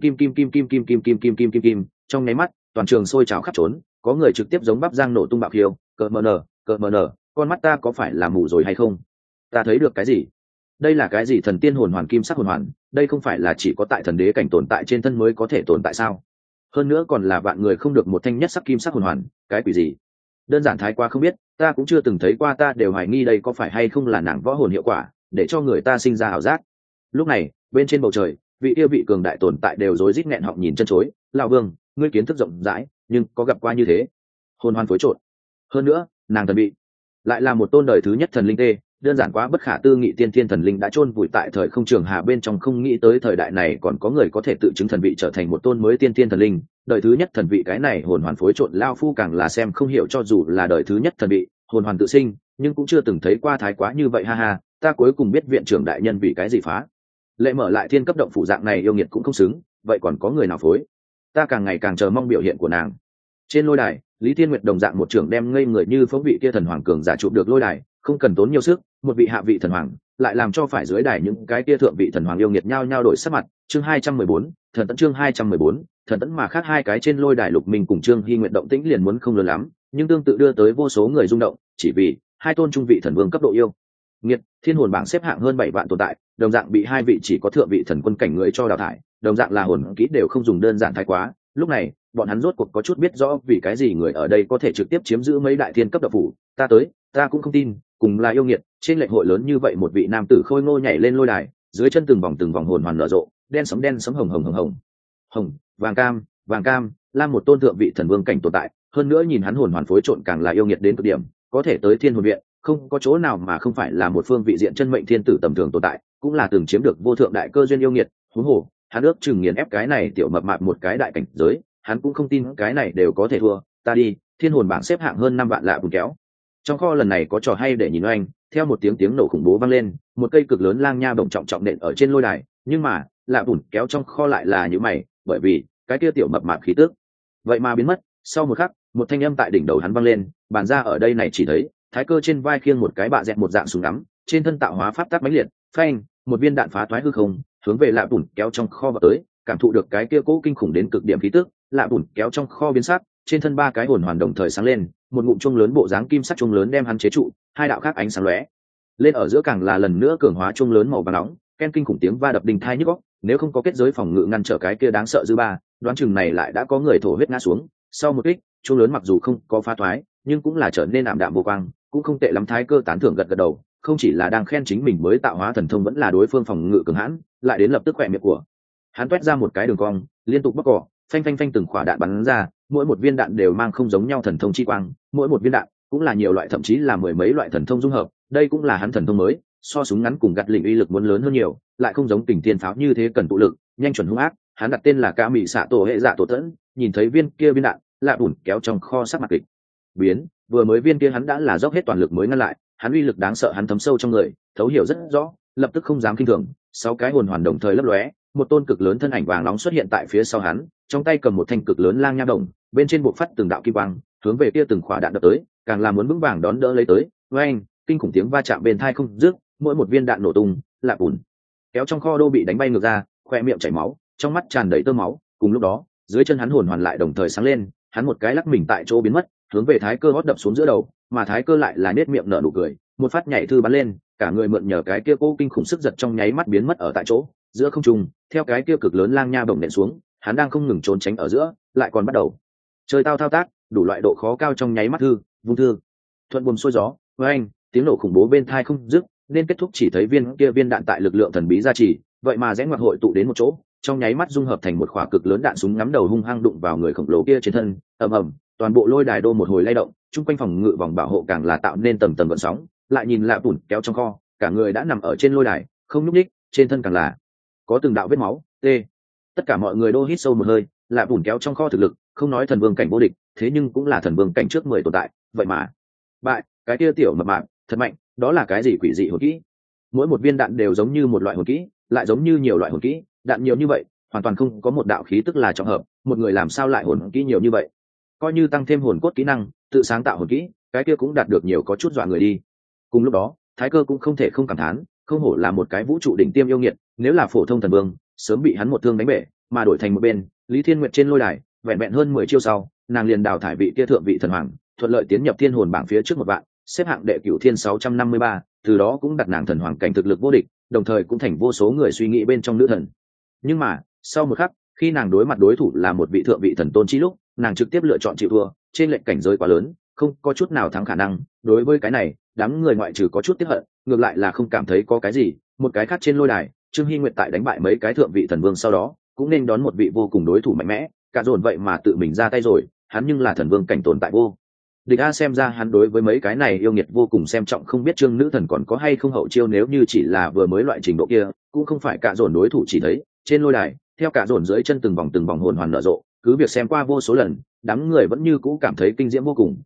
Speaker 1: kim. Trong nháy mắt toàn trường sôi trào khắp trốn, có người trực tiếp giống bắp giang nổ tung bạo khiêu, cờ mờ nờ, con mắt ta có phải là mù rồi hay không? Ta thấy được cái gì? Đây là cái gì? Thần tiên hồn hoàn, kim sắc hồn hoàn, đây không phải là chỉ có tại thần đế cảnh tồn tại trên thân mới có thể tồn tại sao? Hơn nữa còn là vạn người không được một thanh nhất sắc kim sắc hồn hoàn, cái quỷ gì? Đơn giản thái quá không biết, ta cũng chưa từng thấy qua, ta đều hoài nghi đây có phải hay không là nàng võ hồn hiệu quả để cho người ta sinh ra ảo giác. Lúc này bên trên bầu trời, vị yêu vị cường đại tồn tại đều rối rít nghẹn họng nhìn chân chối. Lão Vương, ngươi kiến thức rộng rãi, nhưng có gặp qua như thế hồn hoàn phối trộn, hơn nữa nàng thần bị lại là một tôn đời thứ nhất thần linh tê, đơn giản quá bất khả tư nghị. Tiên thiên thần linh đã chôn vùi tại thời không trường hà bên trong, không nghĩ tới thời đại này còn có người có thể tự chứng thần vị trở thành một tôn mới tiên thiên thần linh, đời thứ nhất thần vị. Cái này hồn hoàn phối trộn lao phu càng là xem không hiểu, cho dù là đời thứ nhất thần vị hồn hoàn tự sinh, nhưng cũng chưa từng thấy qua thái quá như vậy. Ha ha, ta cuối cùng biết viện trưởng đại nhân vì cái gì phá lệ mở lại thiên cấp động phủ, dạng này yêu nghiệt cũng không xứng, vậy còn có người nào phối? Ta càng ngày càng chờ mong biểu hiện của nàng. Trên lôi đài, Lý Thiên Nguyệt đồng dạng một trưởng đem ngây người như phóng vị kia thần hoàng cường giả chụp được lôi đài, không cần tốn nhiều sức, một vị hạ vị thần hoàng lại làm cho phải dưới đài những cái kia thượng vị thần hoàng yêu nghiệt nhao nhao đổi sắc mặt. Chương 214, thần tẫn. Chương 214, thần tẫn. Mà khác hai cái trên lôi đài Lục Minh cùng Trương Hy Nguyệt động tĩnh liền muốn không lớn lắm, nhưng tương tự đưa tới vô số người rung động, chỉ vì hai tôn trung vị thần vương cấp độ yêu nghiệt, thiên hồn bảng xếp hạng hơn 7 vạn tồn tại, đồng dạng bị hai vị chỉ có thượng vị thần quân cảnh người cho đào thải, đồng dạng là hồn kỹ đều không dùng đơn giản thái quá. Lúc này bọn hắn rốt cuộc có chút biết rõ vì cái gì người ở đây có thể trực tiếp chiếm giữ mấy đại thiên cấp động phủ. Ta tới, ta cũng không tin, cùng là yêu nghiệt, trên lệnh hội lớn như vậy, một vị nam tử khôi ngô nhảy lên lôi đài, dưới chân từng vòng hồn hoàn nở rộ, đen sẫm hồng, vàng cam, lam, một tôn thượng vị thần vương cảnh tồn tại. Hơn nữa nhìn hắn hồn hoàn phối trộn càng là yêu nghiệt đến cực điểm, có thể tới thiên hồn viện, không có chỗ nào mà không phải là một phương vị diện chân mệnh thiên tử tầm thường tồn tại, cũng là từng chiếm được vô thượng đại cơ duyên yêu nghiệt. Huống hồ hắn ước chừng nghiền ép cái này tiểu mập mạp một cái đại cảnh giới, hắn cũng không tin cái này đều có thể thua. Ta đi, thiên hồn bảng xếp hạng hơn 5 vạn lạ bùn kéo. Trong kho lần này có trò hay để nhìn oanh. Theo một tiếng nổ khủng bố vang lên, một cây cực lớn lang nha bổng trọng nện ở trên lôi đài, nhưng mà lạ bùn kéo trong kho lại là như mày, bởi vì cái kia tiểu mập mạp khí tức vậy mà biến mất. Sau một khắc, một thanh âm tại đỉnh đầu hắn vang lên, bàn ra ở đây này chỉ thấy thái cơ trên vai khiêng một cái bạ dẹt một dạng súng ngắm, trên thân tạo hóa pháp tắc mãnh liệt, phanh, một viên đạn phá toái hư không, hướng về lạ bùn kéo trong kho vào tới. Cảm thụ được cái kia cố kinh khủng đến cực điểm khí tức, lạ bùn kéo trong kho biến sắc, trên thân ba cái hồn hoàn đồng thời sáng lên, một ngụm chuông lớn bộ dáng kim sắc chuông lớn đem hắn chế trụ, hai đạo khác ánh sáng lóe lên ở giữa, càng là lần nữa cường hóa chuông lớn màu vàng nóng, ken kinh khủng tiếng va đập đinh thai nhức óc. Nếu không có kết giới phòng ngự ngăn trở cái kia đáng sợ dư ba, đoán chừng này lại đã có người thổ huyết ngã xuống. Sau một kích, chuông lớn mặc dù không có phá thoái, nhưng cũng là trở nên ảm đạm vô quang, cũng không tệ lắm. Thái cơ tán thưởng gật gật đầu, không chỉ là đang khen chính mình mới tạo hóa thần thông, vẫn là đối phương phòng ngự cường hãn. Lại đến lập tức khỏe miệng của hắn toét ra một cái đường cong, liên tục bóc cỏ, phanh từng quả đạn bắn ra, mỗi một viên đạn đều mang không giống nhau thần thông chi quang, mỗi một viên đạn cũng là nhiều loại, thậm chí là mười mấy loại thần thông dung hợp. Đây cũng là hắn thần thông mới, so súng ngắn cùng gạt lỉnh uy lực muốn lớn hơn nhiều, lại không giống kình tiên pháo như thế cần tụ lực, nhanh chuẩn hung ác. Hắn đặt tên là Ca Mị Xạ Tổ hệ dạ tổ tẫn. Nhìn thấy viên kia viên đạn, lạ bùn kéo trong kho sắc mặt kịch biến, vừa mới viên kia hắn đã là dốc hết toàn lực mới ngăn lại, hắn uy lực đáng sợ, hắn thấm sâu trong người, thấu hiểu rất rõ, lập tức không dám kinh thường. 6 cái hồn hoàn đồng thời lấp lóe, một tôn cực lớn thân ảnh vàng nóng xuất hiện tại phía sau hắn, trong tay cầm một thanh cực lớn lang nha đồng, bên trên bộ phát từng đạo kim quang, hướng về kia từng khỏa đạn đập tới, càng là muốn vững vàng đón đỡ lấy tới. Oeng, kinh khủng tiếng va chạm bên tai không dứt, mỗi một viên đạn nổ tung, lạ bùn kéo trong kho đô bị đánh bay ngược ra, khoe miệng chảy máu, trong mắt tràn đầy tơ máu. Cùng lúc đó, dưới chân hắn hồn hoàn lại đồng thời sáng lên, hắn một cái lắc mình tại chỗ biến mất, hướng về thái cơ hót đập xuống giữa đầu, mà thái cơ lại là nết miệng nở nụ cười, một phát nhảy thư bắn lên, cả người mượn nhờ cái kia cố kinh khủng sức giật trong nháy mắt biến mất ở tại chỗ giữa không trung. Theo cái kia cực lớn lang nha bổng nện xuống, hắn đang không ngừng trốn tránh ở giữa, lại còn bắt đầu chơi thao tác, đủ loại độ khó cao trong nháy mắt vung thư thuận buồm xuôi gió. Với anh, tiếng nổ khủng bố bên tai không dứt, nên kết thúc chỉ thấy viên đạn tại lực lượng thần bí gia trì, vậy mà rẽ ngoặt hội tụ đến một chỗ, trong nháy mắt dung hợp thành một quả cực lớn đạn súng ngắm đầu hung hăng đụng vào người khổng lồ kia trên thân. Ầm, toàn bộ lôi đài đô một hồi lay động, chung quanh phòng ngự vòng bảo hộ càng là tạo nên tầng gợn sóng. Lại nhìn lạ bùn kéo trong kho, cả người đã nằm ở trên lôi đài, không nhúc nhích, trên thân càng là có từng đạo vết máu. Tất cả mọi người đô hít sâu một hơi, lạ bùn kéo trong kho thực lực, không nói thần vương cảnh vô địch, thế nhưng cũng là thần vương cảnh trước 10 tồn tại, vậy mà bại, cái kia tiểu mập mạp thật mạnh, đó là cái gì quỷ dị hồn kỹ? Mỗi một viên đạn đều giống như một loại hồn kỹ, lại giống như nhiều loại hồn kỹ, đạn nhiều như vậy, hoàn toàn không có một đạo khí tức là trọng hợp, một người làm sao lại hồn kỹ nhiều như vậy? Coi như tăng thêm hồn cốt kỹ năng, tự sáng tạo hồn kỹ, cái kia cũng đạt được nhiều, có chút dọa người đi. Cùng lúc đó, thái cơ cũng không thể không cảm thán, không hổ là một cái vũ trụ đỉnh tiêm yêu nghiệt, nếu là phổ thông thần vương, sớm bị hắn một thương đánh bể, mà đổi thành một bên, Lý Thiên Nguyệt trên lôi đài, vẹn hơn 10 chiêu sau, nàng liền đào thải vị kia thượng vị thần hoàng, thuận lợi tiến nhập thiên hồn bảng phía trước một vạn, xếp hạng đệ cửu thiên 653, từ đó cũng đặt nàng thần hoàng cảnh thực lực vô địch, đồng thời cũng thành vô số người suy nghĩ bên trong nữ thần. Nhưng mà, sau một khắc, khi nàng đối mặt đối thủ là một vị thượng vị thần tôn chi lúc, nàng trực tiếp lựa chọn chịu thua, trên lệnh cảnh giới quá lớn, không có chút nào thắng khả năng. Đối với cái này, đám người ngoại trừ có chút tiếc hận, ngược lại là không cảm thấy có cái gì. Một cái khác trên lôi đài, Trương Hy Nguyệt tại đánh bại mấy cái thượng vị thần vương sau đó, cũng nên đón một vị vô cùng đối thủ mạnh mẽ, cả dồn vậy mà tự mình ra tay rồi, hắn nhưng là thần vương cảnh tồn tại vô địch a. Xem ra hắn đối với mấy cái này yêu nghiệt vô cùng xem trọng, không biết Trương nữ thần còn có hay không hậu chiêu. Nếu như chỉ là vừa mới loại trình độ kia, cũng không phải cả dồn đối thủ. Chỉ thấy trên lôi đài, theo cả dồn dưới chân từng vòng hồn hoàn nở rộ, cứ việc xem qua vô số lần, đám người vẫn như cũ cảm thấy kinh diễm vô cùng.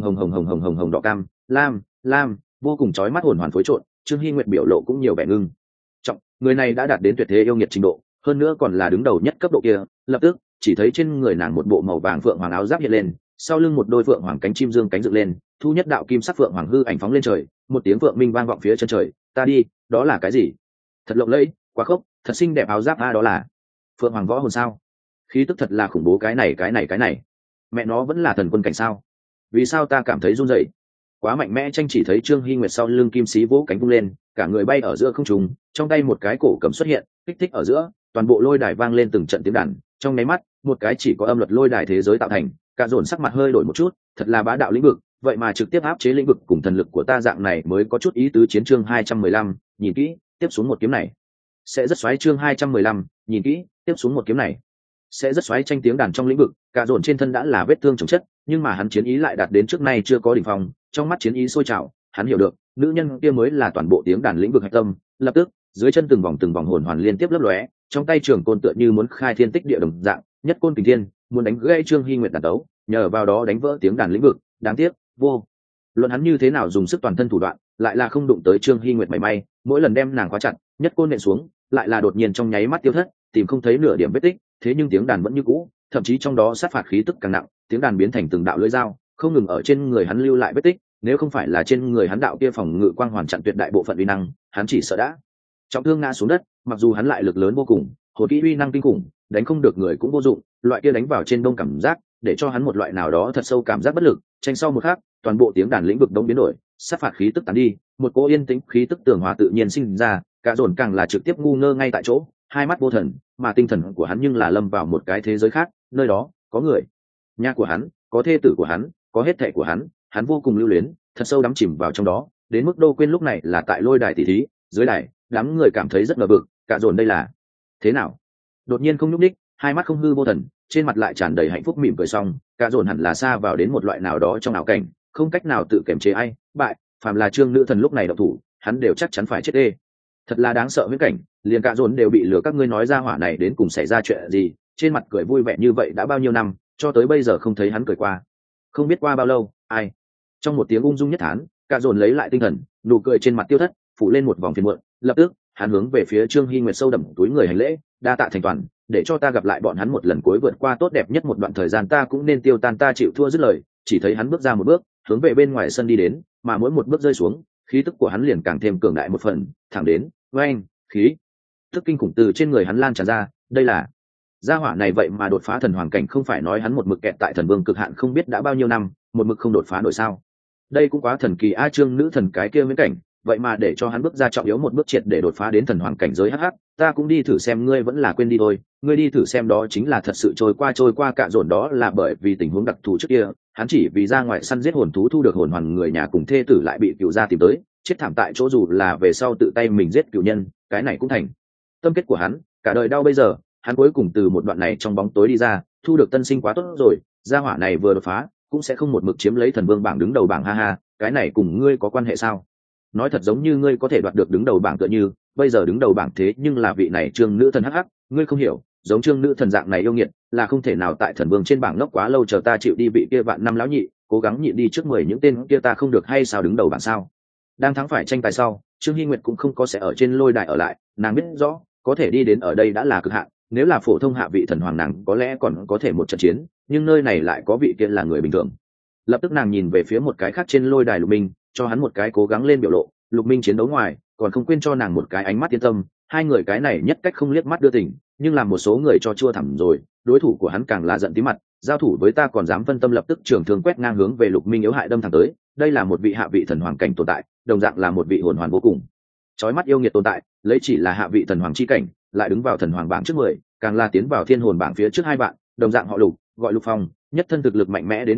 Speaker 1: Hồng đỏ cam lam vô cùng chói mắt hồn hoàn phối trộn. Trương Hy Nguyệt biểu lộ cũng nhiều vẻ ngưng trọng, người này đã đạt đến tuyệt thế yêu nghiệt trình độ, hơn nữa còn là đứng đầu nhất cấp độ kia. Lập tức chỉ thấy trên người nàng một bộ màu vàng phượng hoàng áo giáp hiện lên, sau lưng một đôi phượng hoàng cánh chim dương cánh dựng lên, thu nhất đạo kim sắc phượng hoàng hư ảnh phóng lên trời, một tiếng phượng minh vang vọng phía chân trời. Ta đi, đó là cái gì? Thật lộng lẫy, quá khốc, thật xinh đẹp áo giáp a. Đó là phượng hoàng võ hồn sao? Khí tức thật là khủng bố. Cái này mẹ nó vẫn là thần quân cảnh sao? Vì sao ta cảm thấy run rẩy? Quá mạnh mẽ. Tranh chỉ thấy Trương Hy Nguyệt sau lưng kim xí vỗ cánh vung lên, cả người bay ở giữa không trung, trong tay một cái cổ cầm xuất hiện, kích thích ở giữa, toàn bộ lôi đài vang lên từng trận tiếng đàn. Trong nháy mắt, một cái chỉ có âm luật lôi đài thế giới tạo thành, cả dồn sắc mặt hơi đổi một chút, thật là bá đạo lĩnh vực, vậy mà trực tiếp áp chế lĩnh vực cùng thần lực của ta, dạng này mới có chút ý tứ. Chiến chương 215, nhìn kỹ, tiếp xuống một kiếm này sẽ rất xoáy. Chương 215, nhìn kỹ, tiếp xuống một kiếm này sẽ rất xoáy. Tranh tiếng đàn trong lĩnh vực, cả dồn trên thân đã là vết thương chồng chất, nhưng mà hắn chiến ý lại đạt đến trước nay chưa có đỉnh phong, trong mắt chiến ý sôi trào, hắn hiểu được, nữ nhân kia mới là toàn bộ tiếng đàn lĩnh vực hạch tâm. Lập tức, dưới chân từng vòng hồn hoàn liên tiếp lấp lóe, trong tay trường côn tựa như muốn khai thiên tích địa đồng dạng, nhất côn kình thiên, muốn đánh gãy Trương Hy Nguyệt đàn tấu, nhờ vào đó đánh vỡ tiếng đàn lĩnh vực. Đáng tiếc, vô luận hắn như thế nào dùng sức toàn thân thủ đoạn, lại là không đụng tới Trương Hy Nguyệt mảy may. Mỗi lần đem nàng khóa chặt, nhất côn nện xuống, lại là đột nhiên trong nháy mắt tiêu thất, tìm không thấy nửa điểm vết tích. Thế nhưng tiếng đàn vẫn như cũ, thậm chí trong đó sát phạt khí tức càng nặng, tiếng đàn biến thành từng đạo lưỡi dao, không ngừng ở trên người hắn lưu lại vết tích. Nếu không phải là trên người hắn đạo kia phòng ngự quang hoàn chặn tuyệt đại bộ phận uy năng, hắn chỉ sợ đã trọng thương ngã xuống đất. Mặc dù hắn lại lực lớn vô cùng, hồn kỹ uy năng kinh khủng, đánh không được người cũng vô dụng, loại kia đánh vào trên đông cảm giác, để cho hắn một loại nào đó thật sâu cảm giác bất lực. Tranh sau một khắc, toàn bộ tiếng đàn lĩnh vực đông biến đổi, sát phạt khí tức tán đi, một cỗ yên tĩnh khí tức tường hòa tự nhiên sinh ra. Cả dồn càng là trực tiếp ngu ngơ ngay tại chỗ, hai mắt vô thần, mà tinh thần của hắn nhưng là lâm vào một cái thế giới khác. Nơi đó có người nhà của hắn, có thê tử của hắn, có hết thệ của hắn, hắn vô cùng lưu luyến, thật sâu đắm chìm vào trong đó, đến mức đâu quên lúc này là tại lôi đài tỷ thí. Dưới đài, đám người cảm thấy rất ngờ vực, cả dồn đây là thế nào? Đột nhiên không nhúc nhích, hai mắt không hư vô thần, trên mặt lại tràn đầy hạnh phúc mỉm cười. Xong, cả dồn hẳn là xa vào đến một loại nào đó trong ảo cảnh, không cách nào tự kiềm chế ai bại. Phàm là Trương nữ thần lúc này động thủ, hắn đều chắc chắn phải chết đê. Thật là đáng sợ viễn cảnh, liền cả dồn đều bị lừa. Các ngươi nói ra hỏa này đến cùng xảy ra chuyện gì? Trên mặt cười vui vẻ như vậy đã bao nhiêu năm, cho tới bây giờ không thấy hắn cười qua. Không biết qua bao lâu, ai? Trong một tiếng ung dung nhất thán, cả dồn lấy lại tinh thần, nụ cười trên mặt tiêu thất, phủ lên một vòng phiền muộn. Lập tức, hắn hướng về phía Trương Hy Nguyệt sâu đậm túi người hành lễ, đa tạ thành toàn, để cho ta gặp lại bọn hắn một lần cuối, vượt qua tốt đẹp nhất một đoạn thời gian. Ta cũng nên tiêu tan. Ta chịu thua. Dứt lời, chỉ thấy hắn bước ra một bước, hướng về bên ngoài sân đi đến, mà mỗi một bước rơi xuống, khí tức của hắn liền càng thêm cường đại một phần, thẳng đến oanh, khí tức kinh khủng từ trên người hắn lan tràn ra. Đây là gia hỏa này vậy mà đột phá thần hoàng cảnh, không phải nói hắn một mực kẹt tại thần vương cực hạn không biết đã bao nhiêu năm, một mực không đột phá nổi sao? Đây cũng quá thần kỳ a. Trương nữ thần cái kia viễn cảnh, vậy mà để cho hắn bước ra trọng yếu một bước, triệt để đột phá đến thần hoàng cảnh giới. hh Ta cũng đi thử xem. Ngươi vẫn là quên đi thôi, ngươi đi thử xem, đó chính là thật sự trôi qua cạ dồn. Đó là bởi vì tình huống đặc thù trước kia, hắn chỉ vì ra ngoài săn giết hồn thú thu được hồn hoàn, người nhà cùng thê tử lại bị cựu gia tìm tới, chết thảm tại chỗ. Dù là về sau tự tay mình giết cựu nhân, cái này cũng thành tâm kết của hắn, cả đời đau. Bây giờ hắn cuối cùng từ một đoạn này trong bóng tối đi ra, thu được tân sinh, quá tốt rồi. Gia hỏa này vừa đột phá, cũng sẽ không một mực chiếm lấy thần vương bảng đứng đầu bảng. Ha ha, cái này cùng ngươi có quan hệ sao? Nói thật giống như ngươi có thể đoạt được đứng đầu bảng, tựa như bây giờ đứng đầu bảng thế nhưng là vị này Trương nữ thần. hh Ngươi không hiểu, giống Trương nữ thần dạng này yêu nghiệt là không thể nào tại thần vương trên bảng ngốc quá lâu. Chờ ta chịu đi vị kia vạn năm lão nhị, cố gắng nhịn đi trước 10 những tên kia, ta không được hay sao? Đứng đầu bảng sao? Đang thắng phải tranh tài sau, Trương Hy Nguyệt cũng không có sẽ ở trên lôi đài ở lại, nàng biết rõ có thể đi đến ở đây đã là cực hạn. Nếu là phổ thông hạ vị thần hoàng, nàng có lẽ còn có thể một trận chiến, nhưng nơi này lại có vị kia là người bình thường. Lập tức nàng nhìn về phía một cái khác trên lôi đài Lục Minh, cho hắn một cái cố gắng lên biểu lộ. Lục Minh chiến đấu ngoài, còn không quên cho nàng một cái ánh mắt yên tâm. Hai người cái này nhất cách không liếc mắt đưa tình, nhưng làm một số người cho chua thẳm rồi. Đối thủ của hắn càng là giận tí mặt, giao thủ với ta còn dám phân tâm. Lập tức trường thương quét ngang hướng về Lục Minh yếu hại đâm thẳng tới. Đây là một vị hạ vị thần hoàng cảnh tồn tại, đồng dạng là một vị hồn hoàn vô cùng chói mắt yêu nghiệt tồn tại, lấy chỉ là hạ vị thần hoàng chi cảnh, lại đứng vào thần hoàng bảng trước 10, càng là tiến vào thiên hồn bảng phía trước hai bạn, đồng dạng họ Lục, gọi Lục Phong, nhất thân thực lực mạnh mẽ đến cực điểm,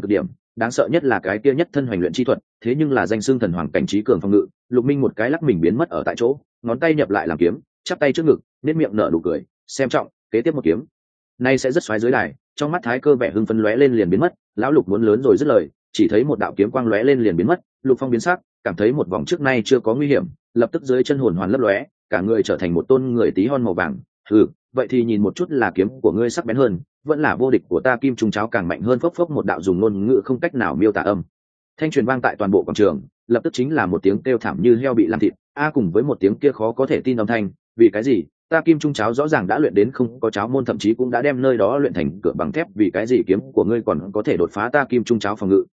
Speaker 1: đáng sợ nhất là cái kia nhất thân hoành luyện chi thuật, thế nhưng là danh xưng thần hoàng cảnh trí cường phòng ngự. Lục Minh một cái lắc mình biến mất ở tại chỗ, ngón tay nhập lại làm kiếm, chắp tay trước ngực, nét miệng nở nụ cười, xem trọng, kế tiếp một kiếm nay sẽ rất xoáy dưới đài. Trong mắt Thái Cơ vẻ hưng phấn lóe lên liền biến mất, lão Lục muốn lớn rồi dứt lời, chỉ thấy một đạo kiếm quang lóe lên liền biến mất. Lục Phong biến sắc, cảm thấy một vòng trước nay chưa có nguy hiểm, lập tức dưới chân hồn hoàn lấp lóe, cả người trở thành một tôn người tí hon màu vàng. Vậy thì nhìn một chút là kiếm của ngươi sắc bén hơn, vẫn là vô địch của ta kim trung cháo càng mạnh hơn. Phốc phốc một đạo dùng ngôn ngữ không cách nào miêu tả âm thanh truyền vang tại toàn bộ quảng trường, lập tức chính là một tiếng kêu thảm như heo bị làm thịt cùng với một tiếng kia khó có thể tin âm thanh. Vì cái gì? Ta kim trung cháo rõ ràng đã luyện đến không có cháo môn, thậm chí cũng đã đem nơi đó luyện thành cửa bằng thép, vì cái gì kiếm của ngươi còn có thể đột phá ta kim trung cháo phòng ngự?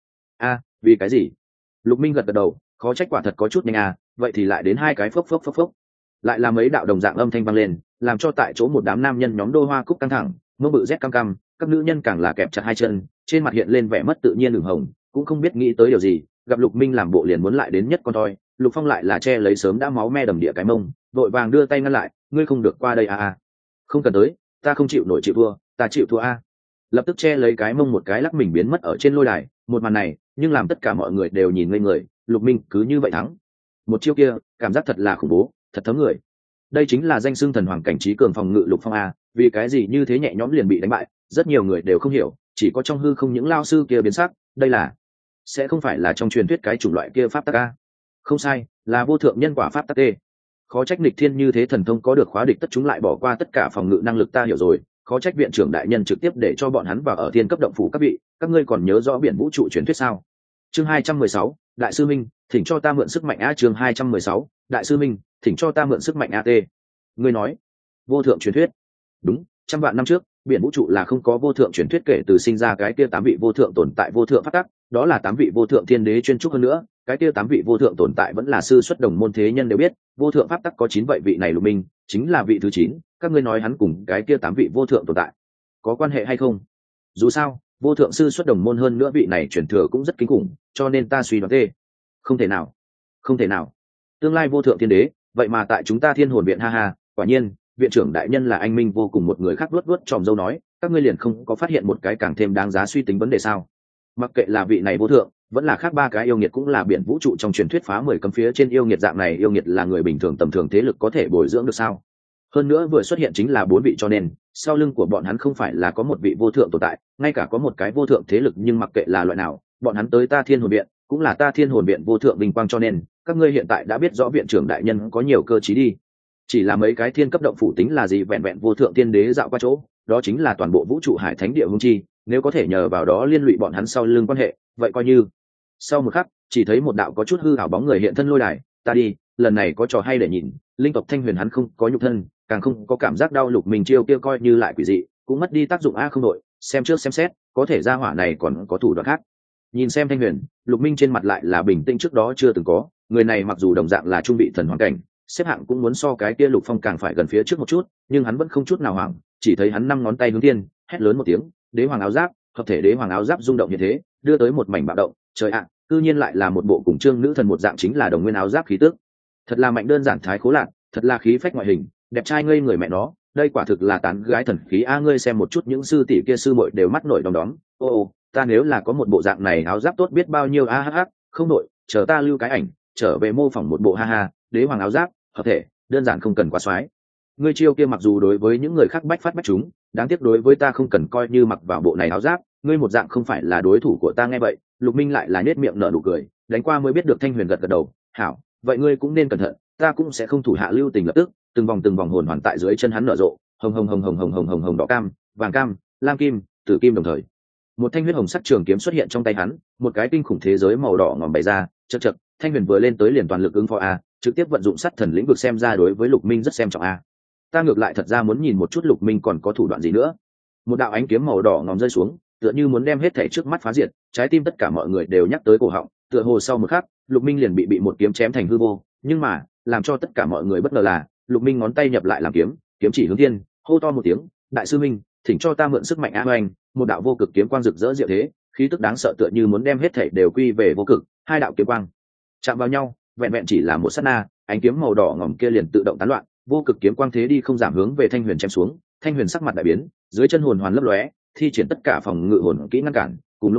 Speaker 1: Vì cái gì? Lục Minh gật gật đầu, khó trách quả thật có chút nhanh vậy thì lại đến hai cái phốc phốc phốc phốc, lại là mấy đạo đồng dạng âm thanh vang lên, làm cho tại chỗ một đám nam nhân nhóm đô hoa cúc căng thẳng, mông bự rét cam cam, các nữ nhân càng là kẹp chặt hai chân, trên mặt hiện lên vẻ mất tự nhiên đường hồng, cũng không biết nghĩ tới điều gì, gặp Lục Minh làm bộ liền muốn lại đến nhất con toi. Lục Phong lại là che lấy sớm đã máu me đầm địa cái mông, vội vàng đưa tay ngăn lại, ngươi không được qua đây không cần tới, ta không chịu nổi chịu thua, ta chịu thua lập tức che lấy cái mông một cái lắc mình biến mất ở trên lôi đài. Một màn này nhưng làm tất cả mọi người đều nhìn ngây người, Lục Minh cứ như vậy thắng một chiêu kia, cảm giác thật là khủng bố, thật thấm người. Đây chính là danh xưng thần hoàng cảnh trí cường phòng ngự Lục Phong vì cái gì như thế nhẹ nhõm liền bị đánh bại? Rất nhiều người đều không hiểu, chỉ có trong hư không những lao sư kia biến sắc, đây là sẽ không phải là trong truyền thuyết cái chủng loại kia pháp tắc Không sai, là vô thượng nhân quả pháp tắc Khó trách nghịch thiên như thế thần thông có được khóa địch tất chúng lại bỏ qua tất cả phòng ngự năng lực, ta hiểu rồi. Khó trách viện trưởng đại nhân trực tiếp để cho bọn hắn vào ở thiên cấp động phủ. Các vị, các ngươi còn nhớ rõ biển vũ trụ truyền thuyết sao? Chương 216, đại sư minh, thỉnh cho ta mượn sức mạnh chương 216, đại sư minh, thỉnh cho ta mượn sức mạnh Ngươi nói vô thượng truyền thuyết? Đúng, trăm vạn năm trước biển vũ trụ là không có vô thượng truyền thuyết, kể từ sinh ra cái kia 8 vị vô thượng tồn tại vô thượng pháp tắc, đó là 8 vị vô thượng thiên đế chuyên trúc. Hơn nữa cái kia 8 vị vô thượng tồn tại vẫn là sư xuất đồng môn, thế nhân đều biết vô thượng pháp tắc có 9, vậy vị này Lục Minh chính là vị thứ 9. Các ngươi nói hắn cùng cái kia 8 vị vô thượng tồn tại có quan hệ hay không? Dù sao vô thượng sư xuất đồng môn, hơn nữa vị này truyền thừa cũng rất kinh khủng, cho nên ta suy đoán không thể nào, không thể nào, tương lai vô thượng thiên đế vậy mà tại chúng ta Thiên Hồn viện. Quả nhiên viện trưởng đại nhân là anh minh vô cùng. Một người khác luốt luốt tròm dâu nói, các ngươi liền không có phát hiện một cái càng thêm đáng giá suy tính vấn đề sao? Mặc kệ là vị này vô thượng vẫn là khác 3 cái yêu nghiệt, cũng là biển vũ trụ trong truyền thuyết phá 10 cấm phía trên yêu nghiệt. Dạng này yêu nghiệt là người bình thường tầm thường thế lực có thể bồi dưỡng được sao? Hơn nữa vừa xuất hiện chính là 4 vị, cho nên sau lưng của bọn hắn không phải là có một vị vô thượng tồn tại, ngay cả có một cái vô thượng thế lực. Nhưng mặc kệ là loại nào, bọn hắn tới ta Thiên Hồn viện cũng là ta Thiên Hồn viện vô thượng vinh quang, cho nên các ngươi hiện tại đã biết rõ viện trưởng đại nhân có nhiều cơ trí đi. Chỉ là mấy cái thiên cấp động phủ tính là gì? Vẹn vẹn vô thượng tiên đế dạo qua chỗ, đó chính là toàn bộ vũ trụ hải thánh địa hung chi, nếu có thể nhờ vào đó liên lụy bọn hắn sau lưng quan hệ, vậy coi như. Sau một khắc, chỉ thấy một đạo có chút hư ảo bóng người hiện thân lôi đài. Ta đi, lần này có trò hay để nhìn. Linh tộc Thanh Huyền hắn không có nhục thân, càng không có cảm giác đau. Lục Minh chiêu kia coi như lại quỷ dị, cũng mất đi tác dụng không đội. Xem trước xem xét, có thể ra hỏa này còn có thủ đoạn khác. Nhìn xem Thanh Huyền, Lục Minh trên mặt lại là bình tĩnh trước đó chưa từng có. Người này mặc dù đồng dạng là trung vị thần hoàng cảnh, xếp hạng cũng muốn so cái kia Lục Phong càng phải gần phía trước một chút, nhưng hắn vẫn không chút nào hoảng. Chỉ thấy hắn 5 ngón tay hướng thiên, hét lớn một tiếng, đế hoàng áo giáp, hợp thể đế hoàng áo giáp rung động như thế, đưa tới một mảnh bạo động. Trời ạ, cư nhiên lại là một bộ cùng trương nữ thần một dạng, chính là đồng nguyên áo giáp khí tức. Thật là mạnh, đơn giản thái khố lạc, thật là khí phách ngoại hình, đẹp trai ngây người mẹ nó, đây quả thực là tán gái thần khí ngươi xem một chút những sư tỷ kia sư muội đều mắt nổi đom đóm. Ta nếu là có một bộ dạng này áo giáp tốt biết bao nhiêu. Không đội, chờ ta lưu cái ảnh trở về mô phỏng một bộ. Đế hoàng áo giáp hợp thể, đơn giản không cần quá xoái. Ngươi chiêu kia mặc dù đối với những người khác bách phát bách chúng, đáng tiếc đối với ta không cần, coi như mặc vào bộ này áo giáp ngươi một dạng không phải là đối thủ của ta. Nghe vậy Lục Minh lại là nhếch miệng nở nụ cười, đánh qua mới biết được. Thanh Huyền gật gật đầu, hảo, vậy ngươi cũng nên cẩn thận, ta cũng sẽ không thủ hạ lưu tình. Lập tức từng vòng hồn hoàn tại dưới chân hắn nở rộ, hồng đỏ cam, vàng cam, lam kim, tử kim, đồng thời một thanh huyết hồng sắc trường kiếm xuất hiện trong tay hắn, một cái kinh khủng thế giới màu đỏ ngòm bày ra. Chậc Thanh Huyền vừa lên tới liền toàn lực ứng phó trực tiếp vận dụng sát thần lĩnh vực, xem ra đối với Lục Minh rất xem trọng ta ngược lại thật ra muốn nhìn một chút Lục Minh còn có thủ đoạn gì nữa. Một đạo ánh kiếm màu đỏ ngòm rơi xuống, tựa như muốn đem hết thảy trước mắt phá diệt. Trái tim tất cả mọi người đều nhắc tới cổ họng, tựa hồ sau một khắc Lục Minh liền bị một kiếm chém thành hư vô. Nhưng mà làm cho tất cả mọi người bất ngờ là Lục Minh ngón tay nhập lại làm kiếm, kiếm chỉ hướng thiên, hô to một tiếng, đại sư minh, thỉnh cho ta mượn sức mạnh oanh. Một đạo vô cực kiếm quang rực rỡ diệu thế, khí tức đáng sợ tựa như muốn đem hết thảy đều quy về vô cực. Hai đạo kiếm quang chạm vào nhau, vẹn vẹn chỉ là một sát na, ánh kiếm màu đỏ ngòm kia liền tự động tán loạn, vô cực kiếm quang thế đi không giảm hướng về Thanh Huyền chém xuống. Thanh Huyền sắc mặt đại biến, dưới chân hồn hoàn lấp lóe, thi triển tất cả phòng ngự hồn kỹ ngăn cản. Cùng lúc đó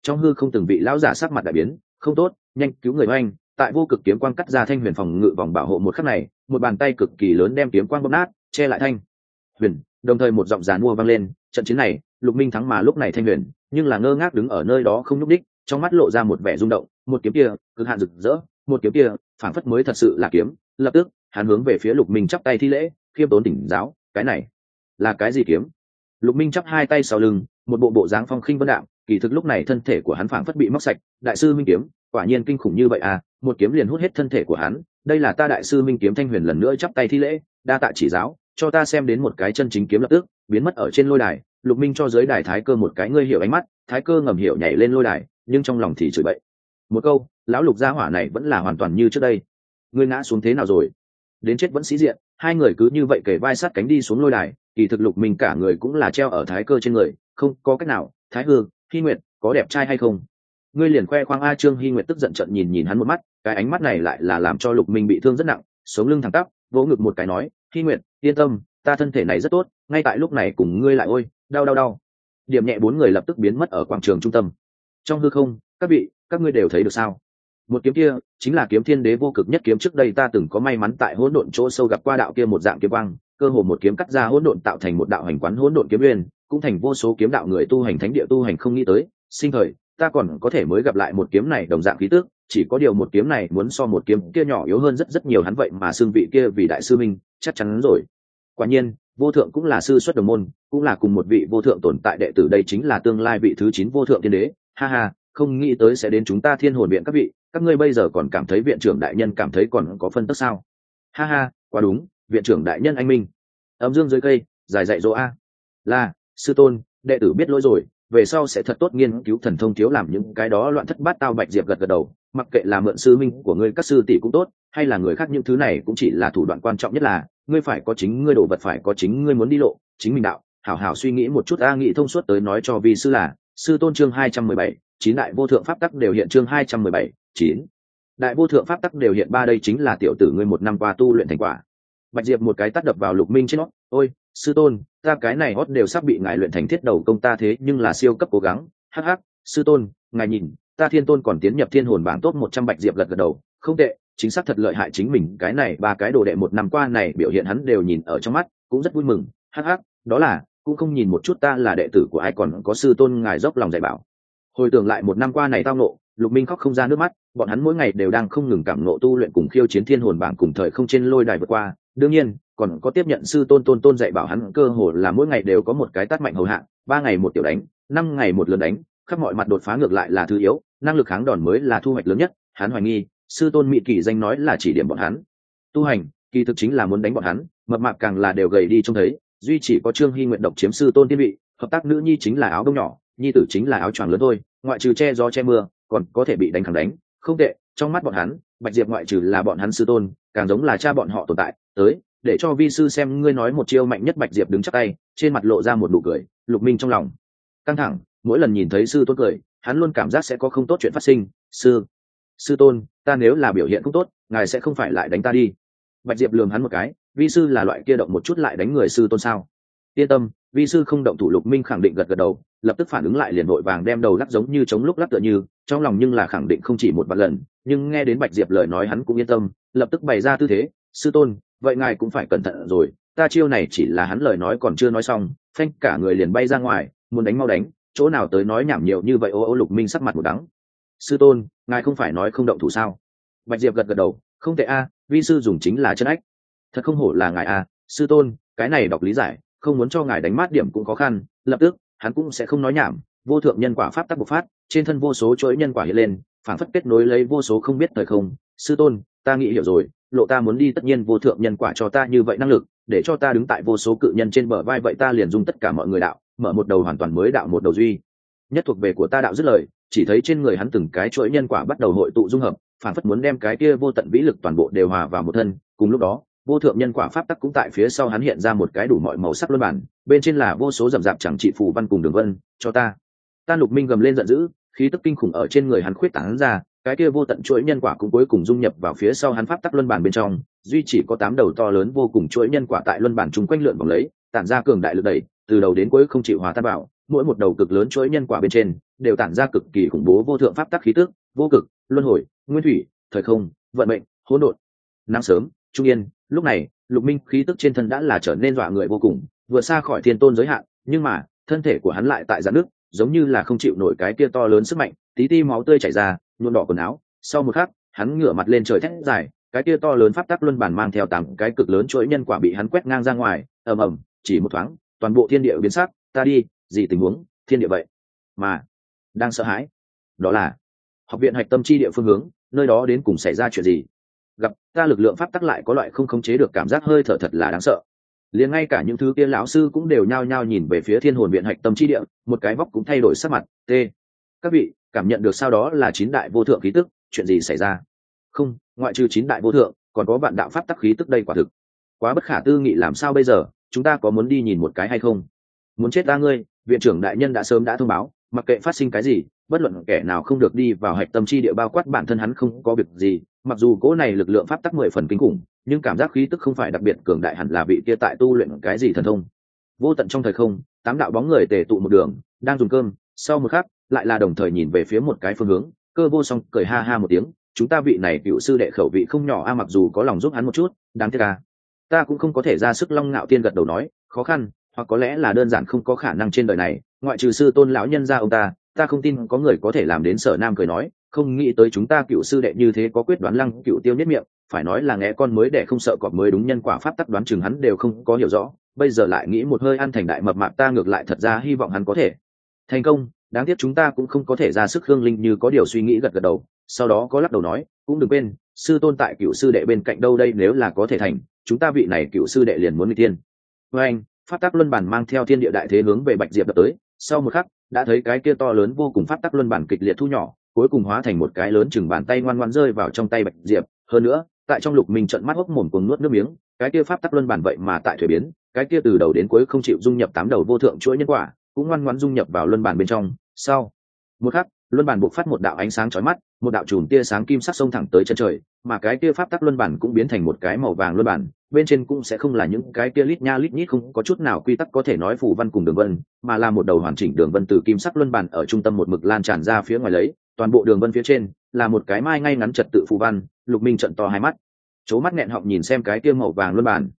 Speaker 1: Trong hư không từng vị lão giả sắc mặt đại biến, không tốt, nhanh cứu người oanh. Tại vô cực kiếm quang cắt ra thanh huyền phòng ngự vòng bảo hộ một khắc này, một bàn tay cực kỳ lớn đem kiếm quang bóp nát, che lại thanh huyền, đồng thời một giọng giàn mua vang lên. Trận chiến này Lục Minh thắng, mà lúc này thanh huyền nhưng là ngơ ngác đứng ở nơi đó không nhúc đích, trong mắt lộ ra một vẻ rung động. Một kiếm kia cực hạn rực rỡ, một kiếm kia phảng phất mới thật sự là kiếm. Lập tức hắn hướng về phía Lục Minh chắp tay thi lễ, khiêm tốn tỉnh giáo, cái này là cái gì kiếm? Lục Minh chắp hai tay sau lưng, một bộ bộ dáng phong khinh vân đạm. Kỳ thực lúc này thân thể của hắn phảng phất bị móc sạch. Đại sư Minh kiếm quả nhiên kinh khủng như vậy à, một kiếm liền hút hết thân thể của hắn. Đây là ta đại sư Minh kiếm. Thanh huyền lần nữa chắp tay thi lễ, đa tạ chỉ giáo, cho ta xem đến một cái chân chính kiếm. Lập tức biến mất ở trên lôi đài. Lục Minh cho dưới đài Thái Cơ một cái ngươi hiểu ánh mắt. Thái Cơ ngầm hiểu nhảy lên lôi đài, nhưng trong lòng thì chửi bậy một câu, lão Lục gia hỏa này vẫn là hoàn toàn như trước đây. Ngươi ngã xuống thế nào rồi? Đến chết vẫn sĩ diện. Hai người cứ như vậy kề vai sát cánh đi xuống lôi đài. Kỳ thực Lục Minh cả người cũng là treo ở Thái Cơ trên người, không có cách nào. Thái Hư, Hy Nguyệt, có đẹp trai hay không? Ngươi liền khoe khoang a. Trương Hy Nguyệt tức giận trận nhìn hắn một mắt, cái ánh mắt này lại là làm cho Lục Minh bị thương rất nặng, sống lưng thẳng tắp, vỗ ngực một cái nói, Hy Nguyệt, yên tâm, ta thân thể này rất tốt, ngay tại lúc này cùng ngươi lại ôi, đau. Điểm nhẹ bốn người lập tức biến mất ở quảng trường trung tâm. Trong hư không, các vị, các ngươi đều thấy được sao? Một kiếm kia chính là kiếm Thiên Đế vô cực nhất kiếm. Trước đây ta từng có may mắn tại hỗn độn chỗ sâu gặp qua đạo kia một dạng kiếm quang, cơ hồ một kiếm cắt ra hỗn độn tạo thành một đạo hành quán hỗn độn kiếm nguyên, cũng thành vô số kiếm đạo người tu hành thánh địa tu hành không nghĩ tới, sinh thời ta còn có thể mới gặp lại một kiếm này đồng dạng khí tức, chỉ có điều một kiếm này muốn so một kiếm kia nhỏ yếu hơn rất nhiều. Hắn vậy mà xưng vị kia vì đại sư Minh, chắc chắn rồi. Quả nhiên, vô thượng cũng là sư xuất đồng môn, cũng là cùng một vị vô thượng tồn tại đệ tử, đây chính là tương lai vị thứ 9 vô thượng tiên đế. Ha ha, không nghĩ tới sẽ đến chúng ta Thiên Hồn viện. Các vị, các ngươi bây giờ còn cảm thấy viện trưởng đại nhân cảm thấy còn có phân tức sao? Ha ha, quá đúng, viện trưởng đại nhân anh minh. Âm dương dưới cây, dài dạy dỗ a. Là, sư tôn, đệ tử biết lỗi rồi, về sau sẽ thật tốt nghiên cứu thần thông, thiếu làm những cái đó loạn thất bát tao. Bạch Diệp gật gật đầu, mặc kệ là mượn sư minh của ngươi các sư tỷ cũng tốt, hay là người khác, những thứ này cũng chỉ là thủ đoạn, quan trọng nhất là ngươi phải có chính ngươi đồ vật, phải có chính ngươi muốn đi lộ, chính mình đạo. Hảo hảo suy nghĩ một chút a. Nghị thông suốt tới nói cho vi sư là sư tôn. Chương 217, 9 đại vô thượng pháp tắc đều hiện. Chương 217, 9 đại vô thượng pháp tắc đều hiện. Đây chính là tiểu tử ngươi một năm qua tu luyện thành quả. Bạch Diệp một cái tát đập vào Lục Minh trên nót. Ôi sư tôn, ta cái này hót đều sắp bị ngài luyện thành thiết đầu công, ta thế nhưng là siêu cấp cố gắng. Hắc hắc, sư tôn, ngài nhìn, ta Thiên Tôn còn tiến nhập Thiên Hồn bảng top 100. Bạch Diệp gật gật đầu, không tệ, chính xác thật lợi hại. Chính mình cái này ba cái đồ đệ một năm qua này biểu hiện hắn đều nhìn ở trong mắt, cũng rất vui mừng. Hắc hắc, đó là cũng không nhìn một chút ta là đệ tử của ai, còn có sư tôn ngài dốc lòng dạy bảo. Hồi tưởng lại một năm qua này tao nộ, Lục Minh khóc không ra nước mắt. Bọn hắn mỗi ngày đều đang không ngừng cảm nộ tu luyện cùng khiêu chiến Thiên Hồn bảng, cùng thời không trên lôi đài vượt qua. Đương nhiên còn có tiếp nhận sư tôn dạy bảo hắn, cơ hồ là mỗi ngày đều có một cái tát mạnh hầu hạ. 3 ngày một tiểu đánh, 5 ngày một lớn đánh, khắp mọi mặt đột phá ngược lại là thứ yếu, năng lực kháng đòn mới là thu hoạch lớn nhất. Hắn hoài nghi sư tôn Mị Kỳ danh nói là chỉ điểm bọn hắn tu hành, kỳ thực chính là muốn đánh bọn hắn. Mập mạp càng là đều gầy đi trông thấy, duy chỉ có Trương Hy Nguyện độc chiếm sư tôn thiên vị. Hợp tác nữ nhi chính là áo đông nhỏ, nhi tử chính là áo choàng lớn thôi, ngoại trừ che gió che mưa còn có thể bị đánh thẳng đánh. Không tệ, trong mắt bọn hắn, Bạch Diệp ngoại trừ là bọn hắn sư tôn, càng giống là cha bọn họ tồn tại. Tới, để cho vi sư xem ngươi nói một chiêu mạnh nhất. Bạch Diệp đứng chắc tay, trên mặt lộ ra một nụ cười. Lục Minh trong lòng căng thẳng, mỗi lần nhìn thấy sư tôn cười, hắn luôn cảm giác sẽ có không tốt chuyện phát sinh. Sư tôn, ta nếu là biểu hiện không tốt, ngài sẽ không phải lại đánh ta đi? Bạch Diệp lườm hắn một cái, vi sư là loại kia động một chút lại đánh người sư tôn sao? Yên tâm, vi sư không động thủ. Lục Minh khẳng định gật gật đầu, lập tức phản ứng lại, liền vội vàng đem đầu lắc giống như chống lúc lắc tựa như, trong lòng nhưng là khẳng định không chỉ một vạn lần. Nhưng nghe đến Bạch Diệp lời nói hắn cũng yên tâm, lập tức bày ra tư thế. Sư tôn, vậy ngài cũng phải cẩn thận rồi, ta chiêu này chỉ là. Hắn lời nói còn chưa nói xong, phanh cả người liền bay ra ngoài. Muốn đánh mau đánh, chỗ nào tới nói nhảm nhiều như vậy. Ô Lục Minh sắc mặt một đắng. Sư tôn, ngài không phải nói không động thủ sao? Bạch Diệp gật gật đầu, không tệ a, vi sư dùng chính là chân ách. Thật không hổ là ngài a, sư tôn, cái này đọc lý giải, không muốn cho ngài đánh mát điểm cũng khó khăn. Lập tức hắn cũng sẽ không nói nhảm, vô thượng nhân quả pháp tắc bộc phát, trên thân vô số chuỗi nhân quả hiện lên, phảng phất kết nối lấy vô số không biết thời không. Sư tôn, ta nghĩ hiểu rồi, lộ ta muốn đi, tất nhiên vô thượng nhân quả cho ta như vậy năng lực, để cho ta đứng tại vô số cự nhân trên bờ vai, vậy ta liền dùng tất cả mọi người đạo, mở một đầu hoàn toàn mới đạo, một đầu duy nhất thuộc về của ta đạo. Dứt lời, chỉ thấy trên người hắn từng cái chuỗi nhân quả bắt đầu hội tụ dung hợp, phản phất muốn đem cái kia vô tận vĩ lực toàn bộ đều hòa vào một thân. Cùng lúc đó, vô thượng nhân quả pháp tắc cũng tại phía sau hắn hiện ra một cái đủ mọi màu sắc luân bản, bên trên là vô số rậm rạp chẳng trị phù văn cùng đường vân. Cho ta tan! Lục Minh gầm lên giận dữ, khí tức kinh khủng ở trên người hắn khuyết tán ra, cái kia vô tận chuỗi nhân quả cũng cuối cùng dung nhập vào phía sau hắn pháp tắc luân bản bên trong. Duy chỉ có 8 đầu to lớn vô cùng chuỗi nhân quả tại luân bản chung quanh lượn vòng lấy, tản ra cường đại lực đẩy, từ đầu đến cuối không chịu hòa tan vào. mỗi một đầu cực lớn chuỗi nhân quả bên trên đều tản ra cực kỳ khủng bố vô thượng pháp tắc khí tức, vô cực, luân hồi, nguyên thủy, thời không, vận mệnh, hỗn độn. Nắng sớm, trung yên, lúc này Lục Minh khí tức trên thân đã là trở nên dọa người vô cùng, vượt xa khỏi thiên tôn giới hạn, nhưng mà thân thể của hắn lại tại giãn nước, giống như là không chịu nổi cái kia to lớn sức mạnh, tí ti máu tươi chảy ra, nhuộm đỏ quần áo. Sau một khắc, hắn ngửa mặt lên trời thét dài, cái kia to lớn pháp tắc luân bản mang theo tám cái cực lớn chuỗi nhân quả bị hắn quét ngang ra ngoài, ầm ầm, chỉ một thoáng, toàn bộ thiên địa biến sắc. Ta đi, gì tình huống, thiên địa vậy mà đang sợ hãi. Đó là học viện hạch tâm chi địa phương hướng, nơi đó đến cùng xảy ra chuyện gì? Gặp ta lực lượng pháp tắc lại có loại không khống chế được cảm giác hơi thở thật là đáng sợ. Liền ngay cả những thứ kia lão sư cũng đều nhao nhao nhìn về phía thiên hồn viện hạch tâm chi địa, một cái vóc cũng thay đổi sắc mặt. T, các vị cảm nhận được sau đó là chín đại vô thượng khí tức, chuyện gì xảy ra? Không, ngoại trừ chín đại vô thượng, còn có vạn đạo pháp tắc khí tức đây, quả thực quá bất khả tư nghị. Làm sao bây giờ, chúng ta có muốn đi nhìn một cái hay không? Muốn chết ta ngươi, viện trưởng đại nhân đã sớm đã thông báo, mặc kệ phát sinh cái gì, bất luận kẻ nào không được đi vào hạch tâm chi địa, bao quát bản thân hắn không có việc gì. Mặc dù cỗ này lực lượng pháp tắc 10 phần kinh khủng, nhưng cảm giác khí tức không phải đặc biệt cường đại, hẳn là vị kia tại tu luyện cái gì thần thông. Vô tận trong thời không, 8 đạo bóng người tề tụ một đường, đang dùng cơm. Sau một khắc, lại là đồng thời nhìn về phía một cái phương hướng. Cơ Vô Song cười ha ha một tiếng, chúng ta vị này cựu sư đệ khẩu vị không nhỏ a, mặc dù có lòng giúp hắn một chút, đáng tiếc a, ta cũng không có thể ra sức. Long Ngạo Tiên gật đầu nói, khó khăn, hoặc có lẽ là đơn giản không có khả năng trên đời này, ngoại trừ sư tôn lão nhân gia ông ta không tin có người có thể làm đến. Sở Nam cười nói, không nghĩ tới chúng ta cựu sư đệ như thế có quyết đoán. Lăng Cựu Tiêu nhất miệng, phải nói là nghe con mới để không sợ cọp mới đúng, nhân quả pháp tắc đoán chừng hắn đều không có hiểu rõ, bây giờ lại nghĩ một hơi ăn thành đại mập mạp. Ta ngược lại thật ra hy vọng hắn có thể thành công, đáng tiếc chúng ta cũng không có thể ra sức. Khương Linh như có điều suy nghĩ gật gật đầu, sau đó có lắc đầu nói, cũng đừng quên sư tôn tại cựu sư đệ bên cạnh đâu đây, nếu là có thể thành, chúng ta vị này cựu sư đệ liền muốn nguy tiên. Với anh, pháp tắc luân bản mang theo thiên địa đại thế hướng về Bạch Diệp đập tới. Sau một khắc, đã thấy cái kia to lớn vô cùng pháp tắc luân bản kịch liệt thu nhỏ, cuối cùng hóa thành một cái lớn chừng bàn tay ngoan ngoãn rơi vào trong tay Bạch Diệp. Hơn nữa, tại trong Lục Minh trợn mắt hốc mồm cuồng nuốt nước miếng, cái kia pháp tắc luân bản vậy mà tại thuế biến, cái kia từ đầu đến cuối không chịu dung nhập 8 đầu vô thượng chuỗi nhân quả, cũng ngoan ngoãn dung nhập vào luân bản bên trong. Sau một khắc, luân bản bộc phát một đạo ánh sáng chói mắt, một đạo chùm tia sáng kim sắc xông thẳng tới chân trời, mà cái kia pháp tắc luân bản cũng biến thành một cái màu vàng luân bản, bên trên cũng sẽ không là những cái kia lít nha lít nhít không có chút nào quy tắc có thể nói phù văn cùng đường vân, mà là một đầu hoàn chỉnh đường vân từ kim sắc luân bản ở trung tâm một mực lan tràn ra phía ngoài, lấy toàn bộ đường vân phía trên là một cái mai ngay ngắn trật tự phù văn. Lục Minh trợn to hai mắt, chố mắt nghẹn họng nhìn xem cái kia màu vàng luân bản.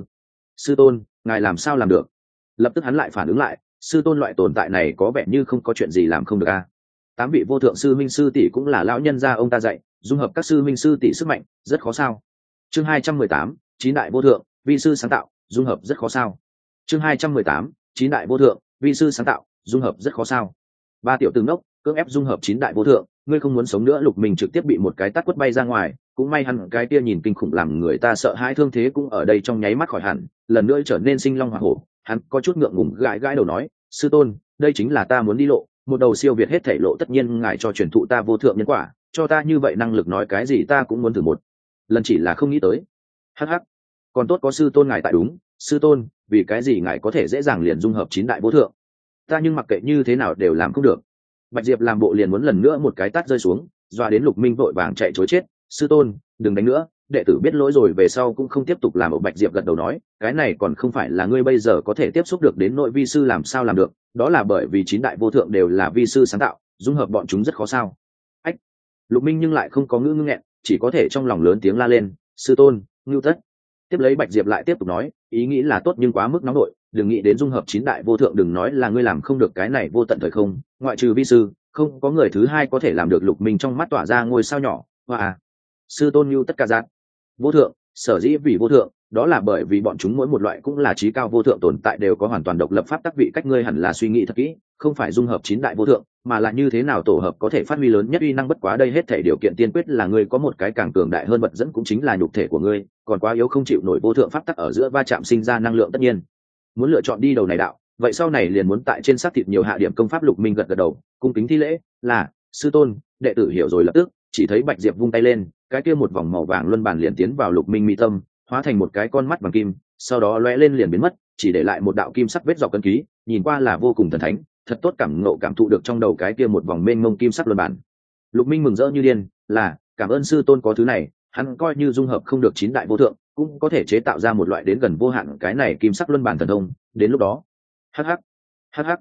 Speaker 1: Sư tôn, ngài làm sao làm được? Lập tức hắn lại phản ứng lại, sư tôn loại tồn tại này có vẻ như không có chuyện gì làm không được a. 8 vị vô thượng sư minh sư tỷ cũng là lão nhân gia ông ta dạy, dung hợp các sư minh sư tỷ sức mạnh rất khó sao? Chương 218, 9 đại vô thượng, vi sư sáng tạo, dung hợp rất khó sao? Chương 218, 9 đại vô thượng, vi sư sáng tạo, dung hợp rất khó sao? Ba tiểu tử ngốc, cưỡng ép dung hợp 9 đại vô thượng, ngươi không muốn sống nữa. Lục Minh trực tiếp bị một cái tát quất bay ra ngoài, cũng may hắn cái kia nhìn kinh khủng làm người ta sợ hãi thương thế cũng ở đây trong nháy mắt khỏi hẳn, lần nữa trở nên sinh long hỏa hổ. Hắn có chút ngượng ngùng gãi gãi đầu nói, sư tôn, đây chính là ta muốn đi lộ, một đầu siêu việt hết thể lộ, tất nhiên ngài cho truyền thụ ta vô thượng nhân quả, cho ta như vậy năng lực, nói cái gì ta cũng muốn thử một lần, chỉ là không nghĩ tới. Hắc hắc, còn tốt có sư tôn ngài tại. Đúng, sư tôn, vì cái gì ngài có thể dễ dàng liền dung hợp 9 đại vô thượng, ta nhưng mặc kệ như thế nào đều làm không được. Bạch Diệp làm bộ liền muốn lần nữa một cái tát rơi xuống, dọa đến Lục Minh vội vàng chạy chối chết. Sư tôn, đừng đánh nữa, đệ tử biết lỗi rồi, về sau cũng không tiếp tục làm. Bạch Diệp gật đầu nói, cái này còn không phải là ngươi bây giờ có thể tiếp xúc được, đến nội vi sư làm sao làm được, đó là bởi vì 9 đại vô thượng đều là vi sư sáng tạo, dung hợp bọn chúng rất khó sao? Ách. Lục Minh nhưng lại không có ngữ nghẹn, chỉ có thể trong lòng lớn tiếng la lên, sư tôn, ngưu tất. Tiếp lấy Bạch Diệp lại tiếp tục nói, ý nghĩ là tốt nhưng quá mức nóng nội, đừng nghĩ đến dung hợp 9 đại vô thượng, đừng nói là ngươi làm không được, cái này vô tận thời không, ngoại trừ vi sư, không có người thứ hai có thể làm được. Lục Minh trong mắt tỏa ra ngôi sao nhỏ, hoa sư tôn như tất cả dạng vô thượng, sở dĩ vì vô thượng, đó là bởi vì bọn chúng mỗi một loại cũng là trí cao vô thượng tồn tại, đều có hoàn toàn độc lập pháp tắc. Vị cách ngươi hẳn là suy nghĩ thật kỹ, không phải dung hợp 9 đại vô thượng, mà là như thế nào tổ hợp có thể phát huy lớn nhất uy năng. Bất quá đây hết thể điều kiện tiên quyết là ngươi có một cái càng cường đại hơn vật dẫn, cũng chính là nhục thể của ngươi, còn quá yếu không chịu nổi vô thượng pháp tắc ở giữa va chạm sinh ra năng lượng. Tất nhiên muốn lựa chọn đi đầu này đạo, vậy sau này liền muốn tại trên xác thịt nhiều hạ điểm công pháp. Lục Minh gật gật đầu, cung kính thi lễ, là sư tôn, đệ tử hiểu rồi. Lập tức chỉ thấy Bạch Diệp vung tay lên, cái kia một vòng màu vàng luân bản liền tiến vào Lục Minh mi tâm, hóa thành một cái con mắt vàng kim, sau đó lóe lên liền biến mất, chỉ để lại một đạo kim sắc vết dọc cân ký, nhìn qua là vô cùng thần thánh, thật tốt cảm thụ được trong đầu cái kia một vòng mênh mông kim sắc luân bản. Lục Minh mừng rỡ như điên, là cảm ơn sư tôn có thứ này, hắn coi như dung hợp không được 9 đại vô thượng, cũng có thể chế tạo ra một loại đến gần vô hạn cái này kim sắc luân bản thần thông, đến lúc đó hắc hắc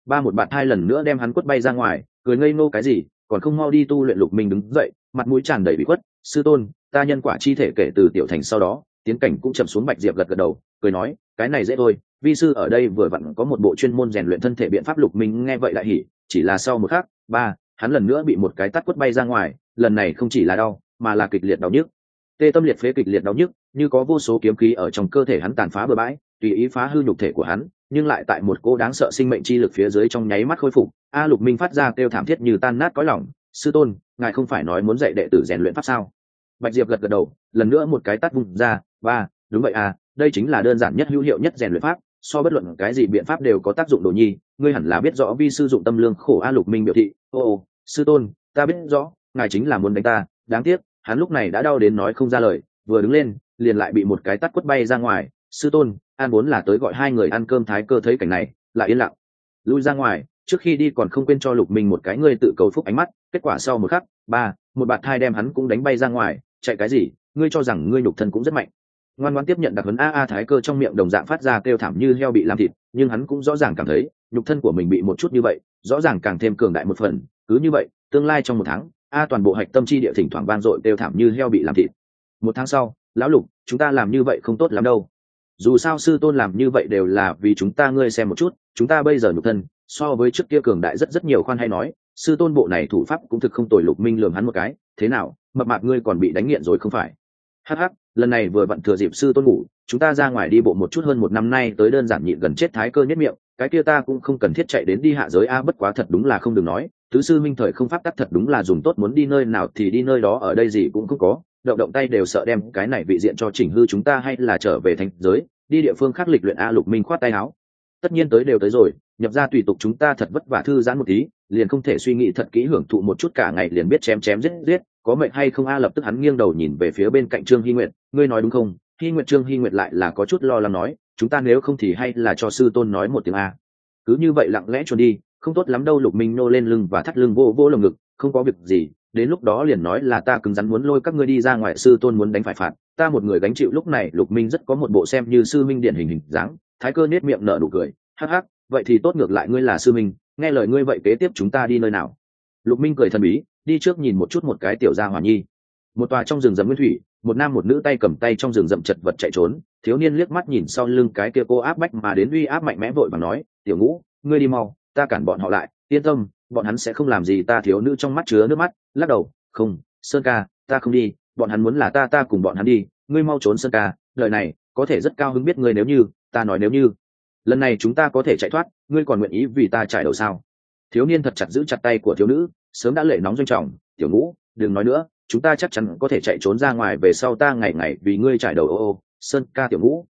Speaker 1: ba một bạt hai lần nữa đem hắn quất bay ra ngoài, cười ngây ngô cái gì, còn không mau đi tu luyện. Lục Minh đứng dậy, mặt mũi tràn đầy bị khuất. Sư tôn, ta nhân quả chi thể kể từ tiểu thành sau đó tiến cảnh cũng chậm xuống. Bạch Diệp gật gật đầu, cười nói, cái này dễ thôi, vi sư ở đây vừa vặn có một bộ chuyên môn rèn luyện thân thể biện pháp. Lục Minh nghe vậy lại hỉ, chỉ là sau một khắc, ba, hắn lần nữa bị một cái tát quất bay ra ngoài, lần này không chỉ là đau, mà là kịch liệt đau nhức, tê tâm liệt phế, kịch liệt đau nhức, như có vô số kiếm khí ở trong cơ thể hắn tàn phá bừa bãi, tùy ý phá hư nhục thể của hắn, nhưng lại tại một cô đáng sợ sinh mệnh chi lực phía dưới trong nháy mắt khôi phục. Lục Minh phát ra kêu thảm thiết như tan nát cõi lòng. Sư tôn, ngài không phải nói muốn dạy đệ tử rèn luyện pháp sao? Bạch Diệp gật gật đầu, lần nữa một cái tát vung ra. Ba, đúng vậy đây chính là đơn giản nhất hữu hiệu nhất rèn luyện pháp, so bất luận cái gì biện pháp đều có tác dụng. Đồ nhi, ngươi hẳn là biết rõ vi sư dụng tâm lương khổ. Lục Minh biểu thị, sư tôn, ta biết rõ, ngài chính là muốn đánh ta, đáng tiếc hắn lúc này đã đau đến nói không ra lời, vừa đứng lên liền lại bị một cái tát quất bay ra ngoài. Sư tôn, an vốn là tới gọi hai người ăn cơm. Thái Cơ thấy cảnh này lại yên lặng lui ra ngoài, trước khi đi còn không quên cho Lục Minh một cái ngươi tự cầu phúc ánh mắt. Kết quả sau một khắc, ba, một bạt thai đem hắn cũng đánh bay ra ngoài. Chạy cái gì, ngươi cho rằng ngươi nhục thân cũng rất mạnh? Ngoan ngoãn tiếp nhận đặc huấn. Thái Cơ trong miệng đồng dạng phát ra kêu thảm như heo bị làm thịt, nhưng hắn cũng rõ ràng cảm thấy nhục thân của mình bị một chút như vậy rõ ràng càng thêm cường đại một phần. Cứ như vậy, tương lai trong một tháng, toàn bộ hạch tâm chi địa thỉnh thoảng vang dội kêu thảm như heo bị làm thịt. Một tháng sau, lão Lục, chúng ta làm như vậy không tốt lắm đâu, dù sao sư tôn làm như vậy đều là vì chúng ta. Ngươi xem một chút, chúng ta bây giờ nhục thân so với trước kia cường đại rất rất nhiều. Khoan hay nói, sư tôn bộ này thủ pháp cũng thực không tồi. Lục Minh lườm hắn một cái, thế nào, mập mạp ngươi còn bị đánh nghiện rồi không phải? Hắc hắc, lần này vừa vặn thừa dịp sư tôn ngủ, chúng ta ra ngoài đi bộ một chút. Hơn một năm nay tới đơn giản nhịn gần chết. Thái Cơ nhếch miệng, cái kia ta cũng không cần thiết chạy đến đi hạ giới. Bất quá thật đúng là không đừng nói, tứ sư minh thời không pháp tắc thật đúng là dùng tốt, muốn đi nơi nào thì đi nơi đó, ở đây gì cũng không có, động động tay đều sợ đem cái này vị diện cho chỉnh hư. Chúng ta hay là trở về thành giới, đi địa phương khác lịch luyện. Lục Minh khoát tay áo, tất nhiên tới đều tới rồi, nhập ra tùy tục, chúng ta thật vất vả thư giãn một tí, liền không thể suy nghĩ thật kỹ hưởng thụ một chút cả ngày liền biết chém chém giết giết, có mệnh hay không? Lập tức hắn nghiêng đầu nhìn về phía bên cạnh Trương Hy Nguyệt, ngươi nói đúng không? Hy Nguyệt, Trương Hy Nguyệt lại là có chút lo lắng nói, chúng ta nếu không thì hay là cho sư tôn nói một tiếng cứ như vậy lặng lẽ trốn đi, không tốt lắm đâu. Lục Minh nô lên lưng và thắt lưng vô vô lồng ngực, không có việc gì, đến lúc đó liền nói là ta cứng rắn muốn lôi các ngươi đi ra ngoài, sư tôn muốn đánh phải phạt, ta một người gánh chịu. Lúc này Lục Minh rất có một bộ xem như sư minh điển hình dáng. Thái Cơ nết miệng nở nụ cười, hắc hắc, vậy thì tốt, ngược lại ngươi là sư minh, nghe lời ngươi. Vậy kế tiếp chúng ta đi nơi nào? Lục Minh cười thần bí, đi trước nhìn một chút một cái tiểu gia hỏa nhi. Một tòa trong rừng rậm nguyên thủy, một nam một nữ tay cầm tay trong rừng rậm chật vật chạy trốn. Thiếu niên liếc mắt nhìn sau lưng cái kia cô áp bách mà đến uy áp mạnh mẽ, vội vàng nói, tiểu Ngũ, ngươi đi mau, ta cản bọn họ lại, yên tâm, bọn hắn sẽ không làm gì ta. Thiếu nữ trong mắt chứa nước mắt, lắc đầu, không, Sơn ca, ta không đi, bọn hắn muốn là ta cùng bọn hắn đi, ngươi mau trốn Sơn ca. Lời này có thể rất cao hứng, biết ngươi, nếu như ta nói nếu như lần này chúng ta có thể chạy thoát, ngươi còn nguyện ý vì ta trải đầu sao? Thiếu niên thật chặt giữ chặt tay của thiếu nữ, sớm đã lệ nóng doanh trọng. Tiểu Ngũ, đừng nói nữa, chúng ta chắc chắn có thể chạy trốn ra ngoài, về sau ta ngày ngày vì ngươi trải đầu. Sơn ca, tiểu Ngũ,